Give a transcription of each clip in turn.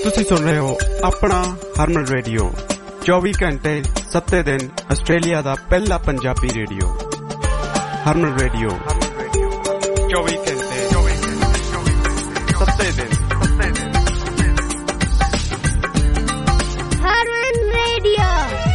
ਤੁਸੀਂ ਸੁਣ ਰਹੇ ਹੋ ਆਪਣਾ ਹਰਮਨ ਰੇਡੀਓ 24 ਘੰਟੇ 7 ਦਿਨ ਆਸਟ੍ਰੇਲੀਆ ਦਾ ਪਹਿਲਾ ਪੰਜਾਬੀ ਰੇਡੀਓ ਹਰਮਨ ਰੇਡੀਓ 24 ਘੰਟੇ 7 ਦਿਨ ਹਰਮਨ ਰੇਡੀਓ।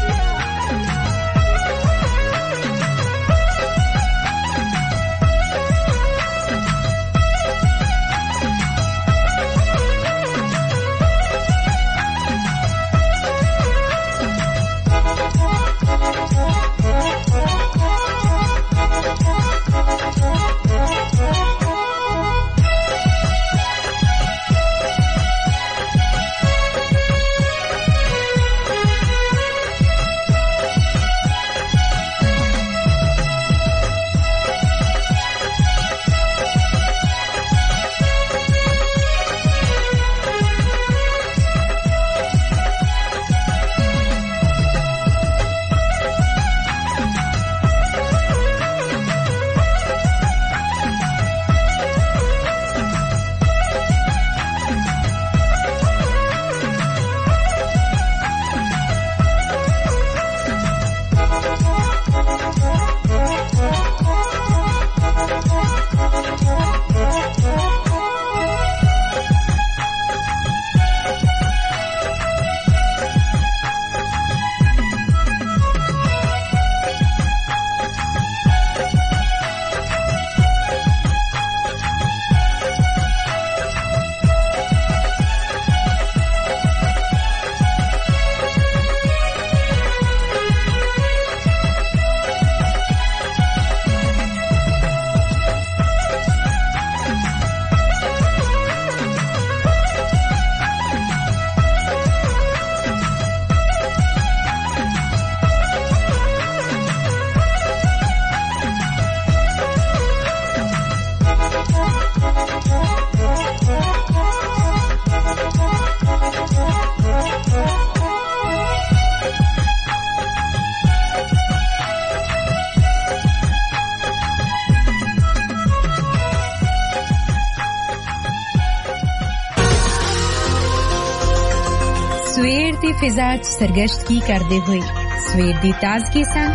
फिजा सरगश्त की करते हुए सवेर दी ताजगी सन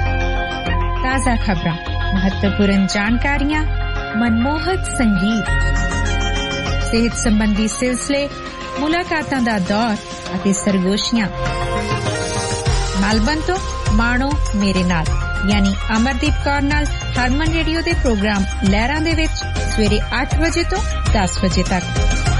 ताजा खबरां महत्वपूर्ण जानकारियां मनमोहक संगीत सेहत संबंधी सिलसिले मुलाकातां दा दौर अते सरगोशियां मेलबर्न तो माणो मेरे नाल यानी अमरदीप कौर नाल हरमन रेडियो दे प्रोग्राम लहरां दे विच सवेरे 8 बजे तो 10 बजे तक।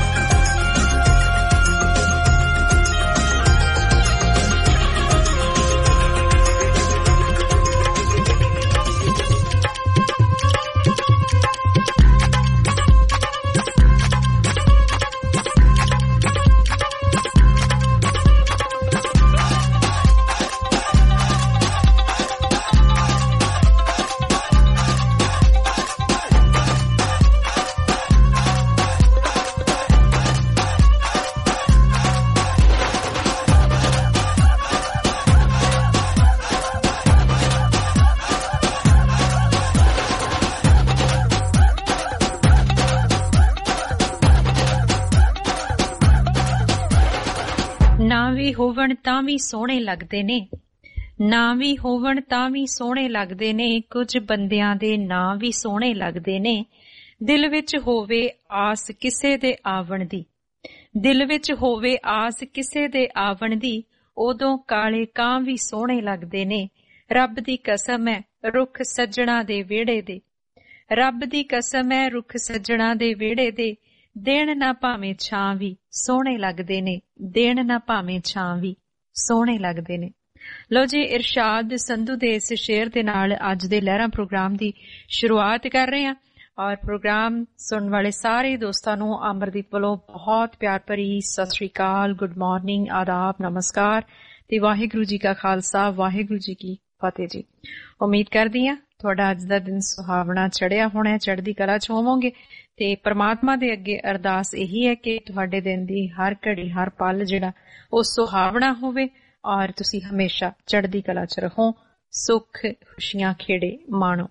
ਹੋਵਣ ਤਾਂ ਵੀ ਸੋਹਣੇ ਲੱਗਦੇ ਨੇ ਨਾ ਵੀ ਹੋਵਣ ਤਾਂ ਵੀ ਸੋਹਣੇ ਲੱਗਦੇ ਨੇ ਕੁਝ ਬੰਦਿਆਂ ਦੇ ਨਾਂ ਵੀ ਸੋਹਣੇ ਲੱਗਦੇ ਨੇ ਦਿਲ ਵਿੱਚ ਹੋਵੇ ਆਸ ਕਿਸੇ ਦੇ ਆਵਣ ਦੀ ਦਿਲ ਵਿੱਚ ਹੋਵੇ ਆਸ ਕਿਸੇ ਦੇ ਆਵਣ ਦੀ ਉਦੋਂ ਕਾਲੇ ਕਾਂ ਵੀ ਸੋਹਣੇ ਲੱਗਦੇ ਨੇ ਰੱਬ ਦੀ ਕਸਮ ਹੈ ਰੁੱਖ ਸੱਜਣਾ ਦੇ ਵਿਹੜੇ ਦੇ ਰੱਬ ਦੀ ਕਸਮ ਹੈ ਰੁੱਖ ਸੱਜਣਾ ਦੇ ਵਿਹੜੇ ਦੇ ਦਿਨ ਨਾ ਭਾਵੇਂ ਛਾਂ ਵੀ ਸੋਹਣੇ ਲੱਗਦੇ ਨੇ ਦਿਨ ਨਾ ਭਾਵੇਂ ਛਾਂ ਵੀ ਸੋਹਣੇ ਲੱਗਦੇ ਨੇ। ਲੋ ਜੀ ਇਰਸ਼ਾਦ ਸੰਧੂ ਦੇ ਇਸ ਸ਼ੇਰ ਦੇ ਨਾਲ ਅੱਜ ਦੇ ਲਹਿਰਾਂ ਪ੍ਰੋਗਰਾਮ ਦੀ ਸ਼ੁਰੂਆਤ ਕਰ ਰਹੇ ਹਾਂ ਔਰ ਪ੍ਰੋਗਰਾਮ ਸੁਣਨ ਵਾਲੇ ਸਾਰੇ ਦੋਸਤਾਂ ਨੂੰ ਅਮਰਦੀਪ ਵੱਲੋਂ ਬਹੁਤ ਪਿਆਰ ਭਰੀ ਸਤਿ ਸ੍ਰੀ ਅਕਾਲ, ਗੁੱਡ ਮਾਰਨਿੰਗ, ਆਦਾਬ, ਨਮਸਕਾਰ ਤੇ ਵਾਹਿਗੁਰੂ ਜੀ ਕਾ ਖਾਲਸਾ ਵਾਹਿਗੁਰੂ ਜੀ ਕੀ ਫਤਿਹ ਜੀ। ਉਮੀਦ ਕਰਦੀ ਹਾਂ ਤੁਹਾਡਾ ਅੱਜ ਦਾ ਦਿਨ ਸੁਹਾਵਣਾ ਚੜਿਆ ਹੋਣਾ, ਚੜ੍ਹਦੀ ਕਲਾ ਚ ਹੋਵੋਗੇ ਤੇ ਪ੍ਰਮਾਤਮਾ ਦੇ ਅੱਗੇ ਅਰਦਾਸ ਇਹੀ ਹੈ ਕਿ ਤੁਹਾਡੇ ਦਿਨ ਦੀ ਹਰ ਘੜੀ ਹਰ ਪਲ ਜਿਹੜਾ ਉਹ ਸੁਹਾਵਣਾ ਹੋਵੇ ਔਰ ਤੁਸੀਂ ਹਮੇਸ਼ਾ ਚੜ੍ਹਦੀ ਕਲਾ ਚ ਰਹੋ, ਸੁੱਖ ਖੁਸ਼ੀਆਂ ਖੇੜੇ ਮਾਣੋ।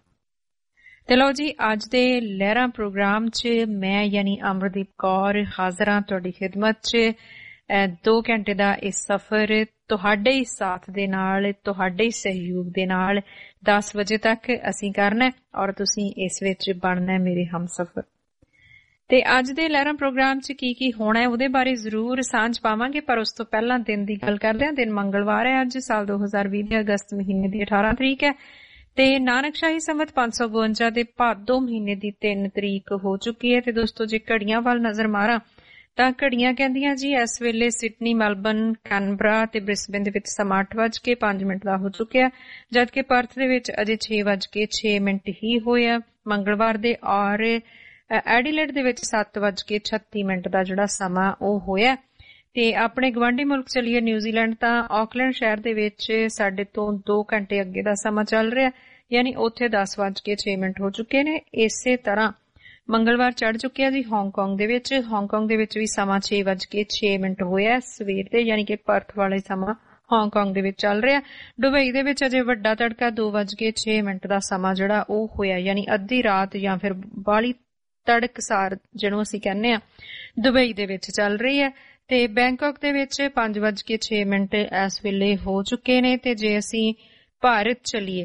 ਤੇ ਲਓ ਜੀ ਅੱਜ ਦੇ ਲਹਿਰਾਂ ਪ੍ਰੋਗਰਾਮ ਚ ਮੈਂ ਯਾਨੀ ਅਮਰਦੀਪ ਕੌਰ ਹਾਜ਼ਰ ਹਾਂ ਤੁਹਾਡੀ ਖਿਦਮਤ ਚ 2 ਘੰਟੇ ਦਾ ਇਹ ਸਫ਼ਰ ਤੁਹਾਡੇ ਹੀ ਸਾਥ ਦੇ ਨਾਲ, ਤੁਹਾਡੇ ਹੀ ਸਹਿਯੋਗ ਦੇ ਨਾਲ 10 ਵਜੇ ਤੱਕ ਅਸੀਂ ਕਰਨਾ ਔਰ ਤੁਸੀਂ ਇਸ ਵਿੱਚ ਬਣਨਾ ਮੇਰੇ ਹਮਸਫ਼ਰ। ਤੇ ਅੱਜ ਦੇ ਲਹਿਰਾਂ ਪ੍ਰੋਗਰਾਮ 'ਚ ਕੀ ਹੋਣਾ ਹੈ ਉਹਦੇ ਬਾਰੇ ਜ਼ਰੂਰ ਸਾਂਝ ਪਾਵਾਂਗੇ, ਪਰ ਉਸ ਤੋਂ ਪਹਿਲਾਂ ਦਿਨ ਦੀ ਗੱਲ ਕਰਦੇ ਹਾਂ। ਦਿਨ ਮੰਗਲਵਾਰ ਹੈ ਅੱਜ, ਸਾਲ 2020 ਦੇ ਅਗਸਤ ਮਹੀਨੇ ਦੀ 18 ਤਰੀਕ ਹੈ ਤੇ ਨਾਨਕਸ਼ਾਹੀ ਸੰਮਤ 552 ਦੇ ਭਾਦੋ ਮਹੀਨੇ ਦੀ 3 ਤਰੀਕ ਹੋ ਚੁੱਕੀ ਹੈ। ਤੇ ਦੋਸਤੋ ਜੇ ਘੜੀਆਂ ਵੱਲ ਨਜ਼ਰ ਮਾਰਾਂ ਤਾਂ ਘੜੀਆਂ ਕਹਿੰਦੀਆਂ ਜੀ ਇਸ ਵੇਲੇ ਸਿਡਨੀ, ਮੈਲਬਰਨ, ਕੈਨਬਰਾ ਤੇ ਬ੍ਰਿਸਬੇਨ ਦੇ ਵਿੱਚ ਸਮਾਂ 8:05 ਦਾ ਹੋ ਚੁੱਕਿਆ, ਜਦਕਿ ਪਰਥ ਦੇ ਵਿੱਚ ਅਜੇ 6:06 ਹੀ ਹੋਇਆ ਮੰਗਲਵਾਰ ਦੇ, ਔਰ ਐਡੀਲੇਡ ਦੇ ਵਿੱਚ 7:36 ਦਾ ਜਿਹੜਾ ਸਮਾਂ ਉਹ ਹੋਇਆ। ਤੇ ਆਪਣੇ ਗਵਾਂਢੀ ਮੁਲਕ ਚਲੀਏ ਨਿਊਜ਼ੀਲੈਂਡ, ਤਾਂ ਆਕਲੈਂਡ ਸ਼ਹਿਰ ਦੇ ਵਿੱਚ ਸਾਡੇ ਤੋਂ 2 ਘੰਟੇ ਅੱਗੇ ਦਾ ਸਮਾਂ ਚੱਲ ਰਿਹਾ, ਯਾਨੀ ਉੱਥੇ 10:06 ਹੋ ਚੁੱਕੇ ਨੇ। ਇਸੇ ਤਰ੍ਹਾਂ ਮੰਗਲਵਾਰ ਚੜ ਚੁੱਕਿਆ ਜੀ ਹਾਂਗਕਾਂਗ ਦੇ ਵਿੱਚ। ਹਾਂਗਕਾਂਗ ਦੇ ਵਿੱਚ ਵੀ ਸਮਾਂ 6:06 ਹੋਇਆ ਸਵੇਰ ਦੇ, ਯਾਨੀ ਕਿ ਪਰਥ ਵਾਲੇ ਸਮਾਂ ਹਾਂਗਕਾਂਗ ਦੇ ਵਿੱਚ ਚੱਲ ਰਿਹਾ। ਦੁਬਈ ਦੇ ਵਿੱਚ ਅਜੇ ਵੱਡਾ ਤੜਕਾ 2:06 ਦਾ ਸਮਾਂ ਜਿਹੜਾ ਉਹ ਹੋਇਆ, ਯਾਨੀ ਅੱਧੀ ਰਾਤ ਜਾਂ ਫਿਰ ਬਾਲੀ ਤੜਕਸਾਰ ਜਿਹਨੂੰ ਅਸੀਂ ਕਹਿੰਦੇ ਆ ਦੁਬਈ ਦੇ ਵਿੱਚ ਚੱਲ ਰਹੀ ਹੈ। ਤੇ ਬੈਂਕਾਕ ਦੇ ਵਿੱਚ 5:06 ਇਸ ਵੇਲੇ ਹੋ ਚੁੱਕੇ ਨੇ। ਤੇ ਜੇ ਅਸੀਂ ਭਾਰਤ ਚਲੀਏ,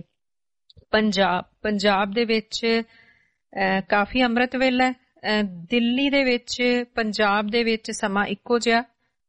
ਪੰਜਾਬ ਦੇ ਵਿੱਚ ਕਾਫੀ ਅੰਮ੍ਰਿਤ ਵੇਲਾ, ਦਿੱਲੀ ਦੇ ਵਿੱਚ, ਪੰਜਾਬ ਦੇ ਵਿੱਚ ਸਮਾਂ ਇੱਕੋ ਜਿਹਾ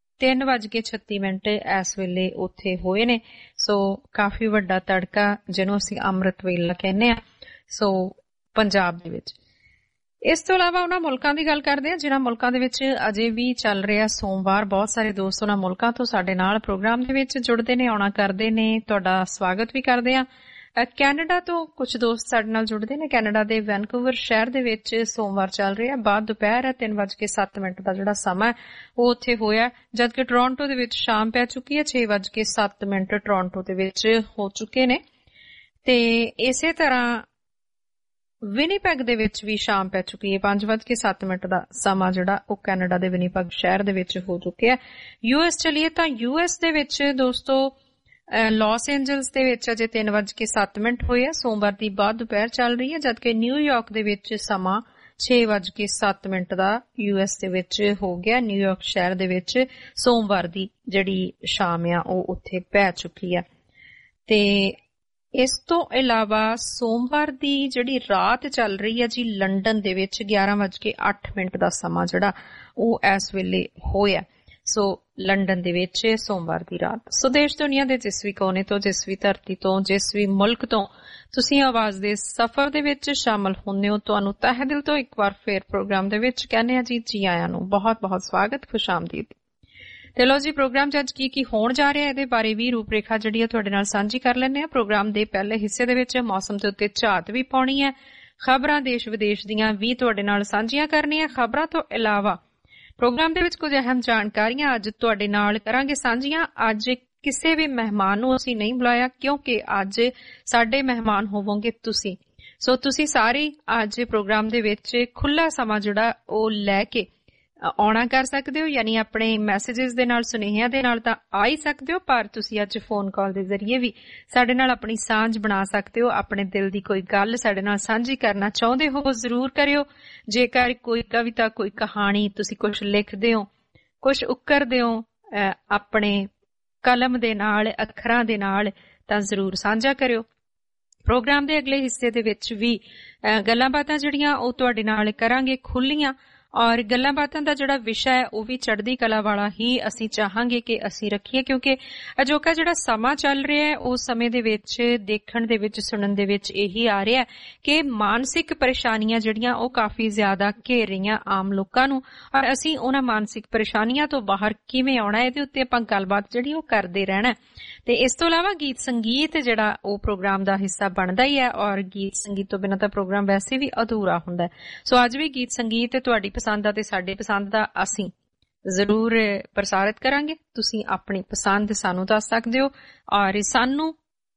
3:36 ਇਸ ਵੇਲੇ ਉੱਥੇ ਹੋਏ ਨੇ। ਸੋ ਕਾਫੀ ਵੱਡਾ ਤੜਕਾ ਜਿਹਨੂੰ ਅਸੀਂ ਅੰਮ੍ਰਿਤ ਵੇਲਾ ਕਹਿੰਦੇ ਆ, ਸੋ ਪੰਜਾਬ ਦੇ ਵਿੱਚ। ਇਸ ਤੋਂ ਇਲਾਵਾ ਉਹਨਾਂ ਮੁਲਕਾਂ ਦੀ ਗੱਲ ਕਰਦੇ ਹਾਂ ਜਿਹਨਾਂ ਮੁਲਕਾਂ ਦੇ ਵਿੱਚ ਅਜੇ ਵੀ ਚੱਲ ਰਿਹਾ ਸੋਮਵਾਰ। ਬਹੁਤ ਸਾਰੇ ਦੋਸਤ ਉਹਨਾਂ ਮੁਲਕਾਂ ਤੋਂ ਸਾਡੇ ਨਾਲ ਪ੍ਰੋਗਰਾਮ ਦੇ ਵਿੱਚ ਜੁੜਦੇ ਨੇ, ਆਉਣਾ ਕਰਦੇ ਨੇ, ਤੁਹਾਡਾ ਸਵਾਗਤ ਵੀ ਕਰਦੇ ਆ। ਕੈਨੇਡਾ ਤੋਂ ਕੁਝ ਦੋਸਤ ਸਾਡੇ ਨਾਲ ਜੁੜਦੇ ਨੇ। ਕੈਨੇਡਾ ਦੇ ਵੈਨਕੂਵਰ ਸ਼ਹਿਰ ਦੇ ਵਿੱਚ ਸੋਮਵਾਰ ਚੱਲ ਰਿਹਾ, ਬਾਅਦ ਦੁਪਹਿਰ ਹੈ 3:07 ਦਾ ਜਿਹੜਾ ਸਮਾਂ ਉਹ ਉੱਥੇ ਹੋਇਆ, ਜਦਕਿ ਟੋਰਾਂਟੋ ਦੇ ਵਿੱਚ ਸ਼ਾਮ ਪੈ ਚੁੱਕੀ ਹੈ, 6:07 ਟੋਰਾਂਟੋ ਦੇ ਵਿੱਚ ਹੋ ਚੁੱਕੇ ਨੇ। ਤੇ ਇਸੇ ਤਰ੍ਹਾਂ ਵਿਨੀਪੈਗ ਦੇ ਵਿੱਚ ਵੀ ਸ਼ਾਮ ਪੈ ਚੁੱਕੀ ਹੈ, 5:07 ਦਾ ਸਮਾਂ ਜਿਹੜਾ ਉਹ ਕੈਨੇਡਾ ਦੇ ਵਿਨੀਪੈਗ ਸ਼ਹਿਰ ਦੇ ਵਿੱਚ ਹੋ ਚੁੱਕਿਆ। ਯੂਐਸ ਚਲੀਏ ਤਾਂ ਯੂਐਸ ਦੇ ਵਿੱਚ ਦੋਸਤੋ ਲਾਸ ਐਂਜਲਸ ਦੇ ਵਿੱਚ ਅਜੇ 3:07 ਹੋਏ ਆ, ਸੋਮਵਾਰ ਦੀ ਬਾਅਦ ਦੁਪਹਿਰ ਚੱਲ ਰਹੀ ਹੈ, ਜਦਕਿ ਨਿਊਯਾਰਕ ਦੇ ਵਿੱਚ ਸਮਾਂ 6:07 ਦਾ ਯੂਐਸ ਦੇ ਵਿੱਚ ਹੋ ਗਿਆ। ਨਿਊਯਾਰਕ ਸ਼ਹਿਰ ਦੇ ਵਿੱਚ ਸੋਮਵਾਰ ਦੀ ਜਿਹੜੀ ਸ਼ਾਮ ਆ ਉਹ ਉੱਥੇ ਪੈ ਚੁੱਕੀ ਆ। ਤੇ ਇਸ ਤੋਂ ਇਲਾਵਾ ਸੋਮਵਾਰ ਦੀ ਜਿਹੜੀ ਰਾਤ ਚੱਲ ਰਹੀ ਹੈ ਜੀ ਲੰਡਨ ਦੇ ਵਿੱਚ 11:08 ਦਾ ਸਮਾਂ ਜਿਹੜਾ ਉਹ ਇਸ ਵੇਲੇ ਹੋਇਆ। ਸੋ ਲੰਡਨ ਦੇ ਵਿੱਚ ਸੋਮਵਾਰ ਦੀ ਰਾਤ। ਸੋ ਦੇਸ਼ ਦੁਨੀਆ ਦੇ ਜਿਸ ਵੀ ਕੋਨੇ ਤੋਂ, ਜਿਸ ਵੀ ਧਰਤੀ ਤੋਂ, ਜਿਸ ਵੀ ਮੁਲਕ ਤੋਂ ਤੁਸੀਂ ਆਵਾਜ਼ ਦੇ ਸਫ਼ਰ ਦੇ ਵਿੱਚ ਸ਼ਾਮਲ ਹੁੰਦੇ ਹੋ, ਤੁਹਾਨੂੰ ਤਹਿ ਦਿਲ ਤੋਂ ਇੱਕ ਵਾਰ ਫੇਰ ਪ੍ਰੋਗਰਾਮ ਦੇ ਵਿੱਚ ਕਹਿੰਦੇ ਆ ਜੀ ਆਇਆਂ ਨੂੰ, ਬਹੁਤ ਬਹੁਤ ਸਵਾਗਤ, ਖੁਸ਼ ਆਮਦੀਦ। ਤੇ ਲੋ ਜੀ ਪ੍ਰੋਗਰਾਮ 'ਚ ਅੱਜ ਕੀ ਹੋਣ ਜਾ ਰਿਹਾ ਇਹਦੇ ਬਾਰੇ ਵੀ ਰੂਪਰੇਖਾ ਜਿਹੜੀ ਆ ਤੁਹਾਡੇ ਨਾਲ ਸਾਂਝੀ ਕਰ ਲੈਂਦੇ ਆ। ਪ੍ਰੋਗਰਾਮ ਦੇ ਪਹਿਲੇ ਹਿੱਸੇ ਦੇ ਵਿੱਚ ਮੌਸਮ ਦੇ ਉੱਤੇ ਝਾਤ ਵੀ ਪਾਉਣੀ ਹੈ, ਖਬਰਾਂ ਦੇਸ਼ ਵਿਦੇਸ਼ ਦੀਆਂ ਵੀ ਤੁਹਾਡੇ ਨਾਲ ਸਾਂਝੀਆਂ ਕਰਨੀਆਂ। ਖਬਰਾਂ ਤੋਂ ਇਲਾਵਾ ਪ੍ਰੋਗਰਾਮ ਦੇ ਵਿੱਚ ਕੁਝ ਅਹਿਮ ਜਾਣਕਾਰੀਆਂ ਅੱਜ ਤੁਹਾਡੇ ਨਾਲ ਕਰਾਂਗੇ ਸਾਂਝੀਆਂ। ਅੱਜ ਕਿਸੇ ਵੀ ਮਹਿਮਾਨ ਨੂੰ ਅਸੀਂ ਨਹੀਂ ਬੁਲਾਇਆ ਕਿਉਂਕਿ ਅੱਜ ਸਾਡੇ ਮਹਿਮਾਨ ਹੋਵੋਗੇ ਤੁਸੀਂ। ਸੋ ਤੁਸੀਂ ਸਾਰੇ ਅੱਜ ਪ੍ਰੋਗਰਾਮ ਦੇ ਵਿੱਚ ਖੁੱਲਾ ਸਮਾਂ ਜਿਹੜਾ ਉਹ ਲੈ ਕੇ ਆਉਣਾ ਕਰ ਸਕਦੇ ਹੋ, ਯਾਨੀ ਆਪਣੇ ਮੈਸੇजेस ਦੇ ਨਾਲ, ਸੁਨੇਹਿਆਂ ਦੇ ਨਾਲ ਤਾਂ ਆ ਹੀ ਸਕਦੇ ਹੋ, ਪਰ ਤੁਸੀਂ ਅੱਜ ਫੋਨ ਕਾਲ ਦੇ ਜ਼ਰੀਏ ਵੀ ਸਾਡੇ ਨਾਲ ਆਪਣੀ ਸਾਂਝ ਬਣਾ ਸਕਦੇ ਹੋ। ਆਪਣੇ ਦਿਲ ਦੀ ਕੋਈ ਗੱਲ ਸਾਡੇ ਨਾਲ ਸਾਂਝੀ ਕਰਨਾ ਚਾਹੁੰਦੇ ਹੋ ਜ਼ਰੂਰ ਕਰਿਓ। ਜੇਕਰ ਕੋਈ ਕਵਿਤਾ, ਕੋਈ ਕਹਾਣੀ ਤੁਸੀਂ ਕੁਝ ਲਿਖਦੇ ਹੋ, ਕੁਝ ਉਕਰਦੇ ਹੋ ਆਪਣੇ ਕਲਮ ਦੇ ਨਾਲ, ਅੱਖਰਾਂ ਦੇ ਨਾਲ, ਤਾਂ ਜ਼ਰੂਰ ਸਾਂਝਾ ਕਰਿਓ। ਪ੍ਰੋਗਰਾਮ ਦੇ ਅਗਲੇ ਹਿੱਸੇ ਦੇ ਵਿੱਚ ਵੀ ਗੱਲਾਂ ਬਾਤਾਂ ਜਿਹੜੀਆਂ ਉਹ ਤੁਹਾਡੇ ਨਾਲ ਕਰਾਂਗੇ ਖੁੱਲੀਆਂ, ਔਰ ਗੱਲਾਂ ਬਾਤਾਂ ਦਾ ਜਿਹੜਾ ਵਿਸ਼ਾ ਹੈ ਉਹ ਵੀ ਚੜ੍ਹਦੀ ਕਲਾ ਵਾਲਾ ਹੀ ਅਸੀਂ ਚਾਹਾਂਗੇ ਕਿ ਅਸੀਂ ਰੱਖੀਏ, ਕਿਉਂਕਿ ਅਜੋਕਾ ਜਿਹੜਾ ਸਮਾਂ ਚੱਲ ਰਿਹਾ ਹੈ ਉਸ ਸਮੇਂ ਦੇ ਵਿੱਚ ਦੇਖਣ ਦੇ ਵਿੱਚ, ਸੁਣਨ ਦੇ ਵਿੱਚ ਇਹੀ ਆ ਰਿਹਾ ਕਿ ਮਾਨਸਿਕ ਪਰੇਸ਼ਾਨੀਆਂ ਜਿਹੜੀਆਂ ਉਹ ਕਾਫੀ ਜ਼ਿਆਦਾ ਘੇਰ ਰਹੀਆਂ ਆਮ ਲੋਕਾਂ ਨੂੰ, ਔਰ ਅਸੀਂ ਉਹਨਾਂ ਮਾਨਸਿਕ ਪਰੇਸ਼ਾਨੀਆਂ ਤੋਂ ਬਾਹਰ ਕਿਵੇਂ ਆਉਣਾ ਇਹਦੇ ਉੱਤੇ ਆਪਾਂ ਗੱਲਬਾਤ ਜਿਹੜੀ ਉਹ ਕਰਦੇ ਰਹਿਣਾ। ਤੇ ਇਸ ਤੋਂ ਇਲਾਵਾ ਗੀਤ ਸੰਗੀਤ ਜਿਹੜਾ ਉਹ ਪ੍ਰੋਗਰਾਮ ਦਾ ਹਿੱਸਾ ਬਣਦਾ ਹੀ ਹੈ, ਔਰ ਗੀਤ ਸੰਗੀਤ ਤੋਂ ਬਿਨਾਂ ਤਾਂ ਪ੍ਰੋਗਰਾਮ ਵੈਸੇ ਵੀ ਅਧੂਰਾ ਹੁੰਦਾ। ਸੋ ਅੱਜ ਵੀ ਗੀਤ ਸੰਗੀਤ ਤੁਹਾਡੀ ਪਸੰਦ ਦਾ ਤੇ ਸਾਡੇ ਪਸੰਦ ਦਾ ਅਸੀਂ ਜ਼ਰੂਰ ਪ੍ਰਸਾਰਿਤ ਕਰਾਂਗੇ। ਤੁਸੀਂ ਆਪਣੀ ਪਸੰਦ ਸਾਨੂੰ ਦੱਸ ਸਕਦੇ ਹੋ, ਔਰ ਸਾਨੂੰ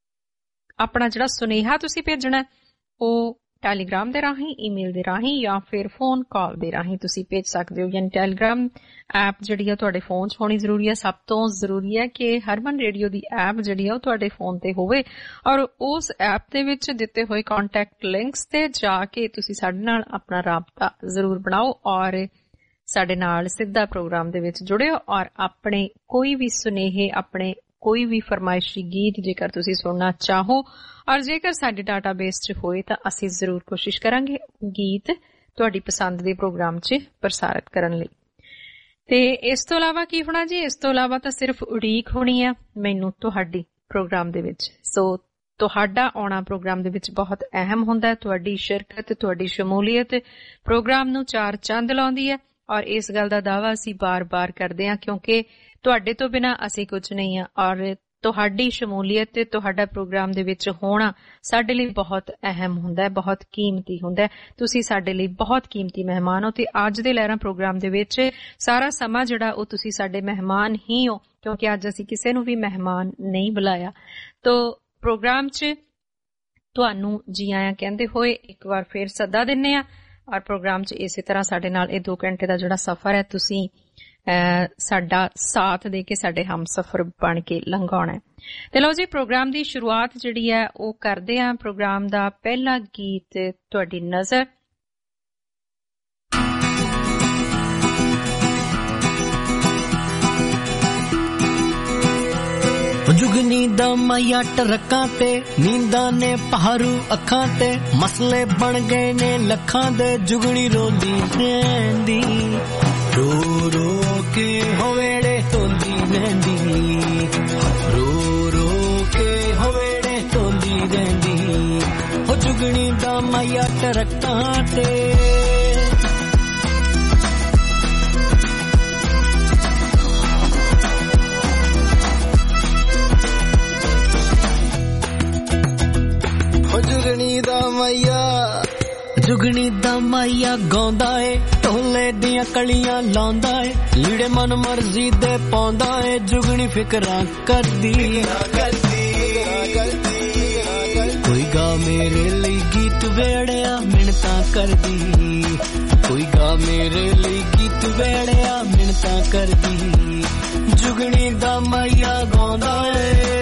ਆਪਣਾ ਜਿਹੜਾ ਸੁਨੇਹਾ ਤੁਸੀਂ ਭੇਜਣਾ ਉਹ ਟੈਲੀਗ੍ਰਾਮ ਦੇ ਰਾਹੀਂ, ਈਮੇਲ ਦੇ ਰਾਹੀਂ ਜਾਂ ਫਿਰ ਫੋਨ ਕਾਲ ਦੇ ਰਾਹੀਂ ਤੁਸੀਂ ਭੇਜ ਸਕਦੇ ਹੋ। ਯਾਨੀ ਟੈਲੀਗ੍ਰਾਮ ਐਪ ਜਿਹੜੀ ਆ ਤੁਹਾਡੇ ਫੋਨ 'ਚ ਹੋਣੀ ਜ਼ਰੂਰੀ ਹੈ। ਸਭ ਤੋਂ ਜ਼ਰੂਰੀ ਹੈ ਕਿ ਹਰਮਨ ਰੇਡੀਓ ਦੀ ਐਪ ਜਿਹੜੀ ਆ ਉਹ ਤੁਹਾਡੇ ਫੋਨ ਤੇ ਹੋਵੇ, ਔਰ ਉਸ ਐਪ ਦੇ ਵਿੱਚ ਦਿੱਤੇ ਹੋਏ ਕੰਟੈਕਟ ਲਿੰਕਸ ਤੇ ਜਾ ਕੇ ਤੁਸੀਂ ਸਾਡੇ ਨਾਲ ਆਪਣਾ ਰਾਬਤਾ ਜ਼ਰੂਰ ਬਣਾਓ, ਔਰ ਸਾਡੇ ਨਾਲ ਸਿੱਧਾ ਪ੍ਰੋਗਰਾਮ ਦੇ ਵਿੱਚ ਜੁੜਿਓ ਔਰ ਆਪਣੇ ਕੋਈ ਵੀ ਸੁਨੇਹੇ, ਆਪਣੇ ਕੋਈ ਵੀ ਫਰਮਾਇਸ਼ੀ ਗੀਤ ਜੇਕਰ ਤੁਸੀਂ ਸੁਣਨਾ ਚਾਹੋ ਔਰ ਜੇਕਰ ਸਾਡੇ ਡਾਟਾਬੇਸ 'ਚ ਹੋਏ ਤਾਂ ਅਸੀਂ ਜ਼ਰੂਰ ਕੋਸ਼ਿਸ਼ ਕਰਾਂਗੇ ਗੀਤ ਤੁਹਾਡੀ ਪਸੰਦ ਦੇ ਪ੍ਰੋਗਰਾਮ 'ਚ ਪ੍ਰਸਾਰਿਤ ਕਰਨ ਲਈ। ਤੇ ਇਸ ਤੋਂ ਇਲਾਵਾ ਕੀ ਹੋਣਾ ਜੀ? ਇਸ ਤੋਂ ਇਲਾਵਾ ਤਾਂ ਸਿਰਫ ਉਡੀਕ ਹੋਣੀ ਆ ਮੈਨੂੰ ਤੁਹਾਡੀ ਪ੍ਰੋਗਰਾਮ ਦੇ ਵਿੱਚ। ਸੋ ਤੁਹਾਡਾ ਆਉਣਾ ਪ੍ਰੋਗਰਾਮ ਦੇ ਵਿੱਚ ਬਹੁਤ ਅਹਿਮ ਹੁੰਦਾ ਹੈ। ਤੁਹਾਡੀ ਸ਼ਿਰਕਤ, ਤੁਹਾਡੀ ਸ਼ਮੂਲੀਅਤ ਪ੍ਰੋਗਰਾਮ ਨੂੰ ਚਾਰ ਚੰਦ ਲਾਉਂਦੀ ਹੈ ਔਰ ਇਸ ਗੱਲ ਦਾ ਦਾਅਵਾ ਅਸੀਂ ਬਾਰ-ਬਾਰ ਕਰਦੇ ਹਾਂ ਕਿਉਂਕਿ ਤੁਹਾਡੇ ਤੋਂ ਬਿਨਾਂ ਅਸੀਂ ਕੁਝ ਨਹੀਂ ਆ ਔਰ ਤੁਹਾਡੀ ਸ਼ਮੂਲੀਅਤ ਤੇ ਤੁਹਾਡਾ ਪ੍ਰੋਗਰਾਮ ਦੇ ਵਿੱਚ ਹੋਣਾ ਸਾਡੇ ਲਈ ਬਹੁਤ ਅਹਿਮ ਹੁੰਦਾ ਹੈ, ਬਹੁਤ ਕੀਮਤੀ ਹੁੰਦਾ ਹੈ। ਤੁਸੀਂ ਸਾਡੇ ਲਈ ਬਹੁਤ ਕੀਮਤੀ ਮਹਿਮਾਨ ਹੋ ਤੇ ਅੱਜ ਦੇ ਲਹਿਰਾਂ ਪ੍ਰੋਗਰਾਮ ਦੇ ਵਿੱਚ ਸਾਰਾ ਸਮਾਂ ਜਿਹੜਾ ਉਹ ਤੁਸੀਂ ਸਾਡੇ ਮਹਿਮਾਨ ਹੀ ਹੋ ਕਿਉਂਕਿ ਅੱਜ ਅਸੀਂ ਕਿਸੇ ਨੂੰ ਵੀ ਮਹਿਮਾਨ ਨਹੀਂ ਬੁਲਾਇਆ। ਤੋ ਪ੍ਰੋਗਰਾਮ 'ਚ ਤੁਹਾਨੂੰ ਜੀ ਆਇਆਂ ਕਹਿੰਦੇ ਹੋਏ ਇੱਕ ਵਾਰ ਫੇਰ ਸੱਦਾ ਦਿੰਨੇ ਆ ਔਰ ਪ੍ਰੋਗਰਾਮ 'ਚ ਇਸੇ ਤਰ੍ਹਾਂ ਸਾਡੇ ਨਾਲ ਇਹ 2 ਘੰਟੇ ਦਾ ਜਿਹੜਾ ਸਫ਼ਰ ਹੈ ਤੁਸੀਂ ਸਾਡਾ ਸਾਥ ਦੇ ਕੇ ਸਾਡੇ ਹਮ ਸਫ਼ਰ ਬਣ ਕੇ ਲੰਘਾਉਣਾ ਹੈ। ਤੇ ਲਓ ਜੀ ਪ੍ਰੋਗਰਾਮ ਦੀ ਸ਼ੁਰੂਆਤ ਜਿਹੜੀ ਹੈ ਉਹ ਕਰਦੇ ਆ। ਪ੍ਰੋਗਰਾਮ ਦਾ ਪਹਿਲਾ ਗੀਤ ਤੁਹਾਡੀ ਨਜ਼ਰ ਜੁਗਨੀ ਦਾ ਮਾਇਆ ਟਰਕਾਂ ਤੇ ਨੀਂਦਾਂ ਨੇ ਪਹਾਰੂ ਅੱਖਾਂ ਤੇ ਮਸਲੇ ਬਣ ਗਏ ਨੇ ਲੱਖਾਂ ਦੇ। ਜੁਗਣੀ ਰੋਂਦੀ ਰਹਿੰਦੀ ਰੋ ਰੋ ਕੇ ਹੋਵੇੜੇ ਧੋਂਦੀ ਰਹਿੰਦੀ, ਰੋ ਰੋ ਕੇ ਹੋਵੇੜੇ ਧੋਂਦੀ ਰਹਿੰਦੀ। ਹੋ ਜੁਗਣੀ ਦਾ ਮਾਇਆ ਟਰਕਾਂ ਤੇ ਜੁਗਣੀ ਦਾ ਮਾਇਆ ਗਾਉਂਦਾ ਏ ਢੋਲੇ ਦੀਆਂ ਕਲੀਆਂ ਲਾਉਂਦਾ ਏ ਲੀੜੇ ਮਨ ਮਰਜ਼ੀ ਦੇ ਪਾਉਂਦਾ ਏ। ਜੁਗਣੀ ਫਿਕਰਾਂ ਕਰਦੀ ਕੋਈ ਗਾ ਮੇਰੇ ਲਈ ਗੀਤ ਵੇੜਿਆ ਮਿੰਨਤਾਂ ਕਰਦੀ, ਕੋਈ ਗਾ ਮੇਰੇ ਲਈ ਗੀਤ ਵੇੜਿਆ ਮਿੰਨਤਾਂ ਕਰਦੀ। ਜੁਗਣੀ ਦਾ ਮਾਇਆ ਗਾਉਂਦਾ ਏ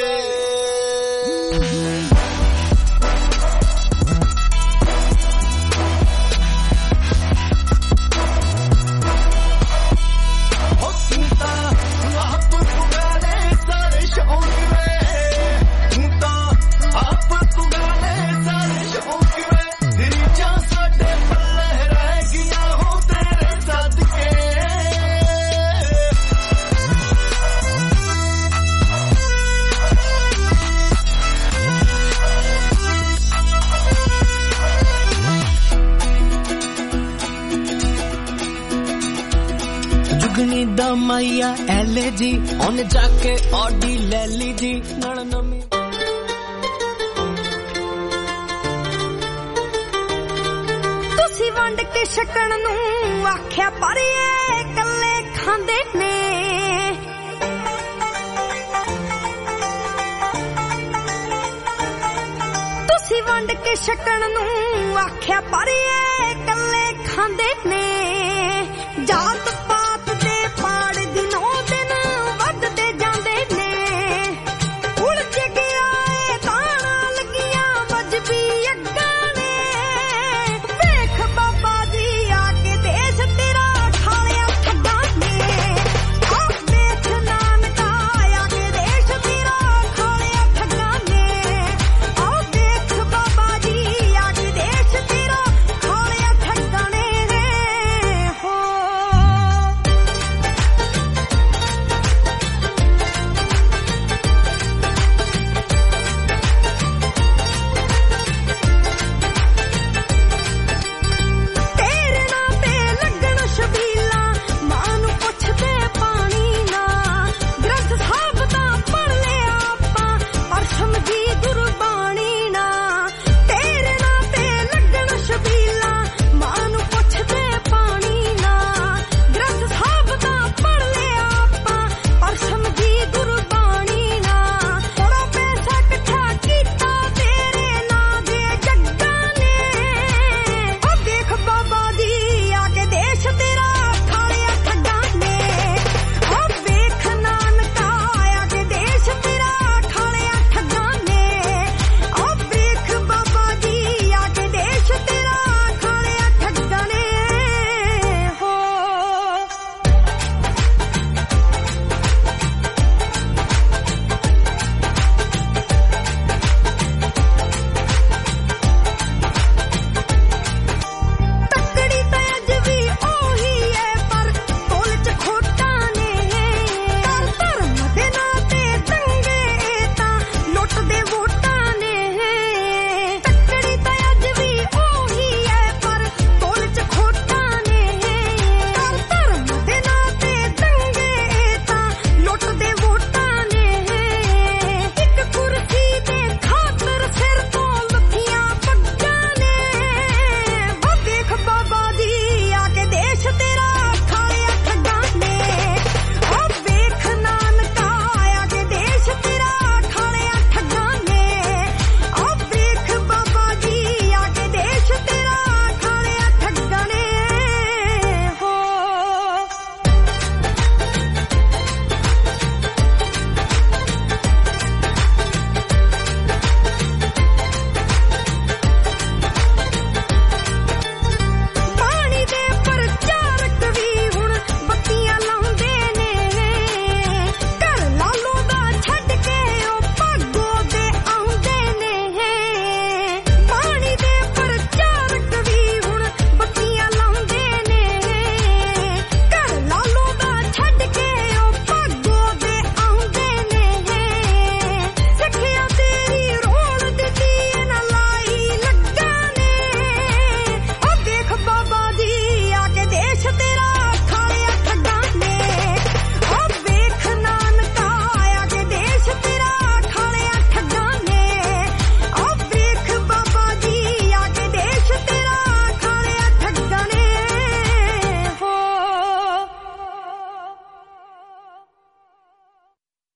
ਦਾ ਮਾਇਆ ਐਲੇ ਜੀ ਉਹਨੇ ਜਾ ਕੇ ਆਡੀ ਲੈ ਲਈ ਜੀ ਨਾਲ ਨਵੀਂ। ਤੁਸੀਂ ਵੰਡ ਕੇ ਛਕਣ ਨੂੰ ਆਖਿਆ ਪਰ ਇਹ ਇਕੱਲੇ ਖਾਂਦੇ ਨੇ। ਤੁਸੀਂ ਵੰਡ ਕੇ ਛਕਣ ਨੂੰ ਆਖਿਆ ਪਰ ਇਹ ਇਕੱਲੇ ਖਾਂਦੇ ਨੇ। ਜਾਤ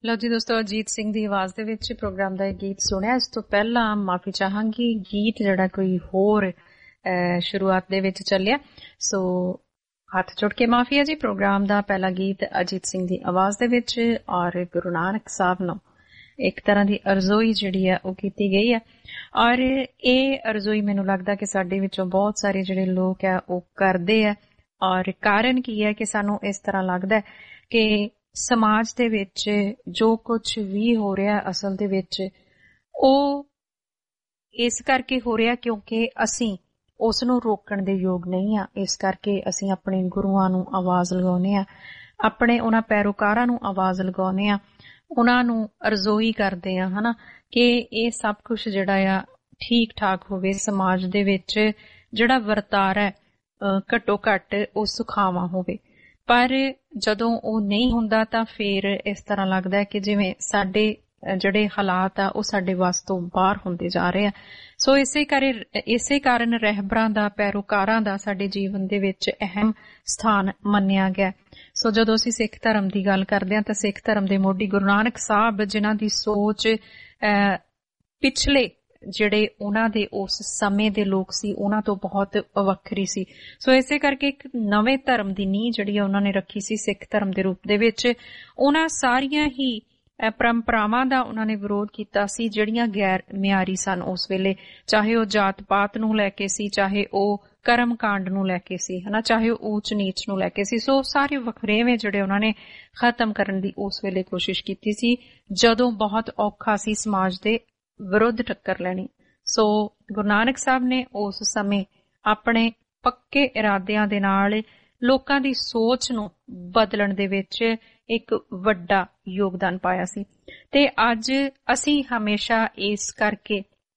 ਲਓ ਜੀ ਦੋਸਤੋ, ਅਜੀਤ ਸਿੰਘ ਦੀ ਆਵਾਜ਼ ਦੇ ਵਿੱਚ ਪ੍ਰੋਗਰਾਮ ਦਾ ਇਹ ਗੀਤ ਸੁਣਿਆ। ਇਸ ਤੋਂ ਪਹਿਲਾਂ ਮਾਫੀ ਚਾਹਾਂਗੀ, ਗੀਤ ਜਿਹੜਾ ਕੋਈ ਹੋਰ ਸ਼ੁਰੂਆਤ ਦੇ ਵਿੱਚ ਚੱਲਿਆ, ਸੋ ਹੱਥ ਜੋੜ ਕੇ ਮਾਫੀ ਹੈ ਜੀ। ਪ੍ਰੋਗਰਾਮ ਦਾ ਪਹਿਲਾ ਗੀਤ ਅਜੀਤ ਸਿੰਘ ਦੀ ਆਵਾਜ਼ ਦੇ ਵਿੱਚ ਔਰ ਗੁਰੂ ਨਾਨਕ ਸਾਹਿਬ ਨੂੰ ਇੱਕ ਤਰ੍ਹਾਂ ਦੀ ਅਰਜ਼ੋਈ ਜਿਹੜੀ ਹੈ ਉਹ ਕੀਤੀ ਗਈ ਹੈ। ਔਰ ਇਹ ਅਰਜ਼ੋਈ ਮੈਨੂੰ ਲੱਗਦਾ ਕਿ ਸਾਡੇ ਵਿੱਚੋਂ ਬਹੁਤ ਸਾਰੇ ਜਿਹੜੇ ਲੋਕ ਆ ਉਹ ਕਰਦੇ ਆ। ਔਰ ਕਾਰਨ ਕੀ ਹੈ ਕਿ ਸਾਨੂੰ ਇਸ ਤਰ੍ਹਾਂ ਲੱਗਦਾ ਕਿ ਸਮਾਜ ਦੇ ਵਿੱਚ ਜੋ ਕੁਝ ਵੀ ਹੋ ਰਿਹਾ ਅਸਲ ਦੇ ਵਿੱਚ ਉਹ ਇਸ ਕਰਕੇ ਹੋ ਰਿਹਾ ਕਿਉਂਕਿ ਅਸੀਂ ਉਸ ਨੂੰ ਰੋਕਣ ਦੇ ਯੋਗ ਨਹੀਂ ਆ। ਇਸ ਕਰਕੇ ਅਸੀਂ ਆਪਣੇ ਗੁਰੂਆਂ ਨੂੰ ਆਵਾਜ਼ ਲਗਾਉਂਦੇ ਆ, ਆਪਣੇ ਉਹਨਾਂ ਪੈਰੋਕਾਰਾਂ ਨੂੰ ਆਵਾਜ਼ ਲਗਾਉਂਦੇ ਆ, ਉਹਨਾਂ ਨੂੰ ਅਰਜ਼ੋਈ ਕਰਦੇ ਆ, ਹਨਾ, ਕਿ ਇਹ ਸਭ ਕੁਝ ਜਿਹੜਾ ਆ ਠੀਕ ਠਾਕ ਹੋਵੇ, ਸਮਾਜ ਦੇ ਵਿੱਚ ਜਿਹੜਾ ਵਰਤਾਰਾ ਘੱਟੋ ਘੱਟ ਉਹ ਸੁਖਾਵਾਂ ਹੋਵੇ। ਪਰ ਜਦੋਂ ਉਹ ਨਹੀਂ ਹੁੰਦਾ ਤਾਂ ਫਿਰ ਇਸ ਤਰ੍ਹਾਂ ਲੱਗਦਾ ਹੈ ਕਿ ਜਿਵੇਂ ਸਾਡੇ ਜਿਹੜੇ ਹਾਲਾਤ ਆ ਉਹ ਸਾਡੇ ਵੱਸ ਤੋਂ ਬਾਹਰ ਹੁੰਦੇ ਜਾ ਰਹੇ ਆ। ਸੋ ਇਸੇ ਕਾਰਨ ਰਹਿਬਰਾਂ ਦਾ, ਪੈਰੋਕਾਰਾਂ ਦਾ ਸਾਡੇ ਜੀਵਨ ਦੇ ਵਿੱਚ ਅਹਿਮ ਸਥਾਨ ਮੰਨਿਆ ਗਿਆ। ਸੋ ਜਦੋਂ ਅਸੀਂ ਸਿੱਖ ਧਰਮ ਦੀ ਗੱਲ ਕਰਦੇ ਹਾਂ ਤਾਂ ਸਿੱਖ ਧਰਮ ਦੇ ਮੋਢੀ ਗੁਰੂ ਨਾਨਕ ਸਾਹਿਬ, ਜਿਨ੍ਹਾਂ ਦੀ ਸੋਚ ਪਿਛਲੇ ਜਿਹੜੇ ਉਹਨਾਂ ਦੇ ਉਸ ਸਮੇਂ ਦੇ ਲੋਕ ਸੀ ਉਹਨਾਂ ਤੋਂ ਬਹੁਤ ਵੱਖਰੀ ਸੀ। ਸੋ ਇਸੇ ਕਰਕੇ ਇੱਕ ਨਵੇਂ ਧਰਮ ਦੀ ਨੀਂਹ ਜਿਹੜੀ ਆ ਉਹਨਾਂ ਨੇ ਰੱਖੀ ਸੀ ਸਿੱਖ ਧਰਮ ਦੇ ਰੂਪ ਦੇ ਵਿੱਚ। ਉਹਨਾਂ ਸਾਰੀਆਂ ਹੀ ਪਰੰਪਰਾਵਾਂ ਦਾ ਉਹਨਾਂ ਨੇ ਵਿਰੋਧ ਕੀਤਾ ਸੀ ਜਿਹੜੀਆਂ ਗੈਰ ਮਿਆਰੀ ਸਨ ਉਸ ਵੇਲੇ, ਚਾਹੇ ਉਹ ਜਾਤ ਪਾਤ ਨੂੰ ਲੈ ਕੇ ਸੀ, ਚਾਹੇ ਉਹ ਕਰਮ ਕਾਂਡ ਨੂੰ ਲੈ ਕੇ ਸੀ, ਹਨਾ, ਚਾਹੇ ਉਹ ਊਚ ਨੀਚ ਨੂੰ ਲੈ ਕੇ ਸੀ। ਸੋ ਸਾਰੇ ਵਖਰੇਵੇਂ ਜਿਹੜੇ ਉਹਨਾਂ ਨੇ ਖਤਮ ਕਰਨ ਦੀ ਉਸ ਵੇਲੇ ਕੋਸ਼ਿਸ਼ ਕੀਤੀ ਸੀ ਜਦੋਂ ਬਹੁਤ ਔਖਾ ਸੀ ਸਮਾਜ ਦੇ ਵਿਰੁੱਧ ਟੱਕਰ ਲੈਣੀ। ਸੋ ਗੁਰੂ ਨਾਨਕ ਸਾਹਿਬ ਨੇ ਉਸ ਸਮੇਂ ਆਪਣੇ ਪੱਕੇ ਇਰਾਦਿਆਂ ਦੇ ਨਾਲ ਲੋਕਾਂ ਦੀ ਸੋਚ ਨੂੰ ਬਦਲਣ ਦੇ ਵਿੱਚ ਇੱਕ ਵੱਡਾ ਯੋਗਦਾਨ ਪਾਇਆ ਸੀ। ਤੇ ਅੱਜ ਅਸੀਂ ਹਮੇਸ਼ਾ ਇਸ ਕਰਕੇ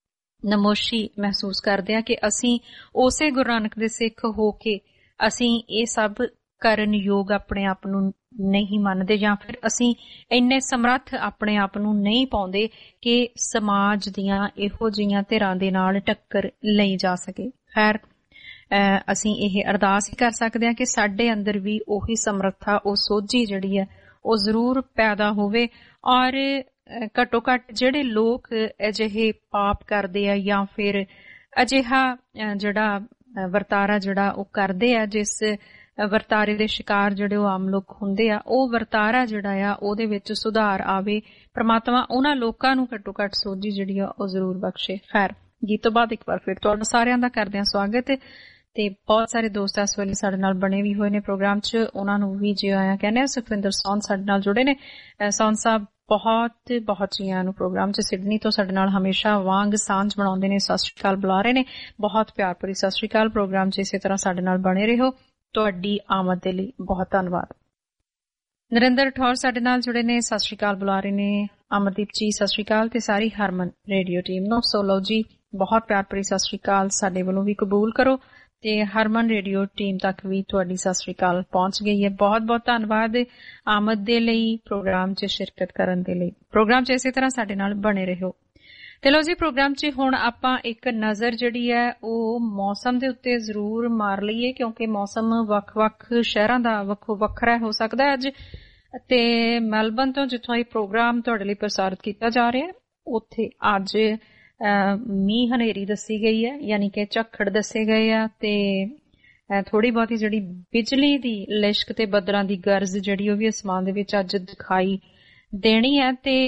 ਨਮੋਸ਼ੀ ਮਹਿਸੂਸ ਕਰਦੇ ਹਾਂ ਕਿ ਅਸੀਂ ਉਸੇ ਗੁਰੂ ਨਾਨਕ ਦੇ ਸਿੱਖ ਹੋ ਕੇ ਅਸੀਂ ਇਹ ਸਭ ਕਰਨ ਯੋਗ ਆਪਣੇ ਆਪ ਨੂੰ ਨਹੀਂ ਮੰਨਦੇ, ਜਾਂ ਫਿਰ ਅਸੀਂ ਇੰਨੇ ਸਮਰੱਥ ਆਪਣੇ ਆਪ ਨੂੰ ਨਹੀਂ ਪਾਉਂਦੇ ਕਿ ਸਮਾਜ ਦੀਆਂ ਇਹੋ ਜਿਹੀਆਂ ਧਿਰਾਂ ਦੇ ਨਾਲ ਟੱਕਰ ਲਈ ਜਾ ਸਕੇ। ਖੈਰ, ਅਸੀਂ ਇਹ ਅਰਦਾਸ ਹੀ ਕਰ ਸਕਦੇ ਹਾਂ ਕਿ ਸਾਡੇ ਅੰਦਰ ਵੀ ਉਹੀ ਸਮਰੱਥਾ, ਉਹ ਸੋਝੀ ਜਿਹੜੀ ਹੈ ਉਹ ਜ਼ਰੂਰ ਪੈਦਾ ਹੋਵੇ। ਔਰ ਘੱਟੋ ਘੱਟ ਜਿਹੜੇ ਲੋਕ ਅਜਿਹੇ ਪਾਪ ਕਰਦੇ ਆ ਜਾਂ ਫਿਰ ਅਜਿਹਾ ਜਿਹੜਾ ਵਰਤਾਰਾ ਜਿਹੜਾ ਉਹ ਕਰਦੇ ਆ, ਜਿਸ ਵਰਤਾਰੇ ਦੇ ਸ਼ਿਕਾਰ ਜਿਹੜੇ ਉਹ ਆਮ ਲੋਕ ਹੁੰਦੇ ਆ, ਉਹ ਵਰਤਾਰਾ ਜਿਹੜਾ ਆ ਉਹਦੇ ਵਿੱਚ ਸੁਧਾਰ ਆਵੇ। ਪ੍ਰਮਾਤਮਾ ਉਹਨਾਂ ਲੋਕਾਂ ਨੂੰ ਘੱਟੋ ਘੱਟ ਸੋਝੀ ਜਿਹੜੀ ਆ ਉਹ ਜ਼ਰੂਰ ਬਖਸ਼ੇ। ਖੈਰ, ਗੀਤ ਤੋਂ ਬਾਅਦ ਇੱਕ ਵਾਰ ਫਿਰ ਤੁਹਾਡਾ ਸਾਰਿਆਂ ਦਾ ਕਰਦੇ ਹਾਂ ਸਵਾਗਤ। ਤੇ ਬਹੁਤ ਸਾਰੇ ਦੋਸਤ ਇਸ ਵੇਲੇ ਸਾਡੇ ਨਾਲ ਬਣੇ ਵੀ ਹੋਏ ਨੇ ਪ੍ਰੋਗਰਾਮ 'ਚ, ਉਹਨਾਂ ਨੂੰ ਵੀ ਜੀ ਆਇਆਂ ਕਹਿੰਦੇ ਆ। ਸੁਖਵਿੰਦਰ ਸੌਨ ਸਾਡੇ ਨਾਲ ਜੁੜੇ ਨੇ। ਸੌਨ ਸਾਹਿਬ ਬਹੁਤ ਜੀਆਂ ਨੂੰ ਪ੍ਰੋਗਰਾਮ 'ਚ ਸਿਡਨੀ ਤੋਂ ਸਾਡੇ ਨਾਲ ਹਮੇਸ਼ਾ ਵਾਂਗ ਸਾਂਝ ਬਣਾਉਂਦੇ ਨੇ, ਸਤਿ ਸ਼੍ਰੀ ਅਕਾਲ ਬੁਲਾ ਰਹੇ ਨੇ। ਬਹੁਤ ਪਿਆਰ ਭਰੀ ਸਤਿ ਸ਼੍ਰੀ ਅਕਾਲ। ਪ੍ਰੋਗਰਾਮ 'ਚ ਇਸੇ ਤਰ੍ਹਾਂ ਸਾਡੇ ਨਾਲ ਬਣੇ ਰਹੋ। ਤੁਹਾਡੀ ਆਮਦ ਦੇ ਲਈ ਬਹੁਤ ਧੰਨਵਾਦ। ਨਰਿੰਦਰ ਠੌਰ ਸਾਡੇ ਨਾਲ ਜੁੜੇ ਨੇ, ਸਤਿ ਸ਼੍ਰੀ ਅਕਾਲ ਬੁਲਾ ਰਹੇ ਨੇ। ਅਮਰਦੀਪ ਜੀ ਸਤਿ ਸ਼੍ਰੀ ਅਕਾਲ, ਤੇ ਸਾਰੀ ਹਰਮਨ ਰੇਡੀਓ ਟੀਮ ਨੂੰ। ਸੋ ਲਓ ਜੀ, ਬਹੁਤ ਪਿਆਰ ਭਰੀ ਸਤਿ ਸ਼੍ਰੀ ਅਕਾਲ ਸਾਡੇ ਵੱਲੋਂ ਵੀ ਕਬੂਲ ਕਰੋ, ਤੇ ਹਰਮਨ ਰੇਡੀਓ ਟੀਮ ਤੱਕ ਵੀ ਤੁਹਾਡੀ ਸਤਿ ਸ਼੍ਰੀ ਅਕਾਲ ਪਹੁੰਚ ਗਈ ਹੈ। ਬਹੁਤ ਬਹੁਤ ਧੰਨਵਾਦ ਆਮਦ ਦੇ ਲਈ, ਪ੍ਰੋਗਰਾਮ 'ਚ ਸ਼ਿਰਕਤ ਕਰਨ ਦੇ ਲਈ। ਪ੍ਰੋਗਰਾਮ 'ਚ ਇਸੇ ਤਰ੍ਹਾਂ ਸਾਡੇ ਨਾਲ ਬਣੇ ਰਹੋ। ਤੇ ਲਓ ਜੀ, ਪ੍ਰੋਗਰਾਮ 'ਚ ਹੁਣ ਆਪਾਂ ਇੱਕ ਨਜ਼ਰ ਜਿਹੜੀ ਹੈ ਉਹ ਮੌਸਮ ਦੇ ਉੱਤੇ ਜ਼ਰੂਰ ਮਾਰ ਲਈਏ, ਕਿਉਂਕਿ ਮੌਸਮ ਵੱਖ-ਵੱਖ ਸ਼ਹਿਰਾਂ ਦਾ ਵੱਖਰਾ ਹੋ ਸਕਦਾ ਹੈ ਅੱਜ। ਤੇ ਮੈਲਬਨ ਤੋਂ ਜਿੱਥੋਂ ਇਹ ਪ੍ਰੋਗਰਾਮ ਤੁਹਾਡੇ ਲਈ ਪ੍ਰਸਾਰਿਤ ਕੀਤਾ ਜਾ ਰਿਹਾ, ਉੱਥੇ ਅੱਜ ਮੀਂਹ ਹਨੇਰੀ ਦੱਸੀ ਗਈ ਹੈ, ਯਾਨੀ ਕਿ ਝੱਖੜ ਦੱਸੇ ਗਏ ਆ, ਤੇ ਥੋੜੀ ਬਹੁਤੀ ਜਿਹੜੀ ਬਿਜਲੀ ਦੀ ਲਿਸ਼ਕ ਤੇ ਬੱਦਲਾਂ ਦੀ ਗਰਜ ਜਿਹੜੀ ਉਹ ਵੀ ਅਸਮਾਨ ਦੇ ਵਿੱਚ ਅੱਜ ਦਿਖਾਈ ਦੇਣੀ ਹੈ। ਤੇ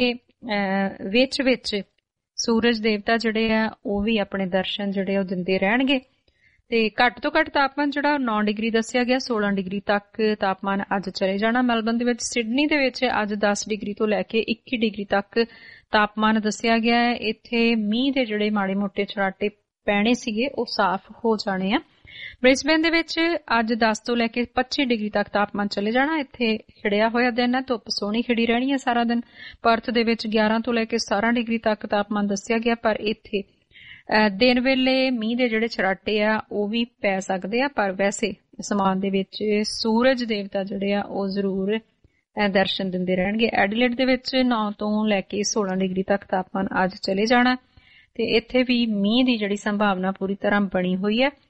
ਵਿੱਚ ਸੂਰਜ ਦੇਵਤਾ ਜਿਹੜੇ ਆ ਉਹ ਵੀ ਆਪਣੇ ਦਰਸ਼ਨ ਜਿਹੜੇ ਉਹ ਦਿੰਦੇ ਰਹਿਣਗੇ। ਤੇ ਘੱਟ ਤੋਂ ਘੱਟ ਤਾਪਮਾਨ ਜਿਹੜਾ 9 ਡਿਗਰੀ ਦੱਸਿਆ ਗਿਆ, 16 ਡਿਗਰੀ ਤੱਕ ਤਾਪਮਾਨ ਅੱਜ ਚਲੇ ਜਾਣਾ ਮੈਲਬਨ ਦੇ ਵਿੱਚ। ਸਿਡਨੀ ਦੇ ਵਿੱਚ ਅੱਜ 10 ਡਿਗਰੀ ਤੋਂ ਲੈ ਕੇ 21 ਡਿਗਰੀ ਤੱਕ ਤਾਪਮਾਨ ਦੱਸਿਆ ਗਿਆ ਹੈ। ਇੱਥੇ ਮੀਂਹ ਦੇ ਜਿਹੜੇ ਮਾੜੇ ਮੋਟੇ ਛਰਾਟੇ ਪੈਣੇ ਸੀਗੇ ਉਹ ਸਾਫ਼ ਹੋ ਜਾਣੇ ਆ। ਬ੍ਰਿਸਬੇਨ ਦੇ ਵਿੱਚ ਅੱਜ 10 ਤੋਂ ਲੈ ਕੇ 25 ਡਿਗਰੀ ਤੱਕ ਤਾਪਮਾਨ ਚਲੇ ਜਾਣਾ। ਇੱਥੇ ਖਿੜਿਆ ਹੋਇਆ ਦਿਨ ਹੈ, ਧੁੱਪ ਸੋਹਣੀ ਖਿੜੀ ਰਹਿਣੀ ਹੈ ਸਾਰਾ ਦਿਨ। ਪਰਥ ਦੇ ਵਿੱਚ 11 ਤੋਂ ਲੈ ਕੇ 17 ਡਿਗਰੀ ਤੱਕ ਤਾਪਮਾਨ ਦੱਸਿਆ ਗਿਆ, ਪਰ ਇੱਥੇ ਦਿਨ ਵੇਲੇ ਮੀਂਹ ਦੇ ਜਿਹੜੇ ਛਰਾਟੇ ਆ ਉਹ ਵੀ ਪੈ ਸਕਦੇ ਆ, ਪਰ ਵੈਸੇ ਅਸਮਾਨ ਦੇ ਵਿੱਚ ਸੂਰਜ ਦੇਵਤਾ ਜਿਹੜੇ ਆ ਉਹ ਜ਼ਰੂਰ ਦਰਸ਼ਨ ਦਿੰਦੇ ਰਹਿਣਗੇ। ਐਡੀਲੇਡ ਦੇ ਵਿੱਚ 9 ਤੋਂ ਲੈ ਕੇ 16 ਡਿਗਰੀ ਤੱਕ ਤਾਪਮਾਨ ਅੱਜ ਚਲੇ ਜਾਣਾ, ਤੇ ਇੱਥੇ ਵੀ ਮੀਂਹ ਦੀ ਜਿਹੜੀ ਸੰਭਾਵਨਾ ਪੂਰੀ ਤਰ੍ਹਾਂ ਬਣੀ ਹੋਈ ਹੈ।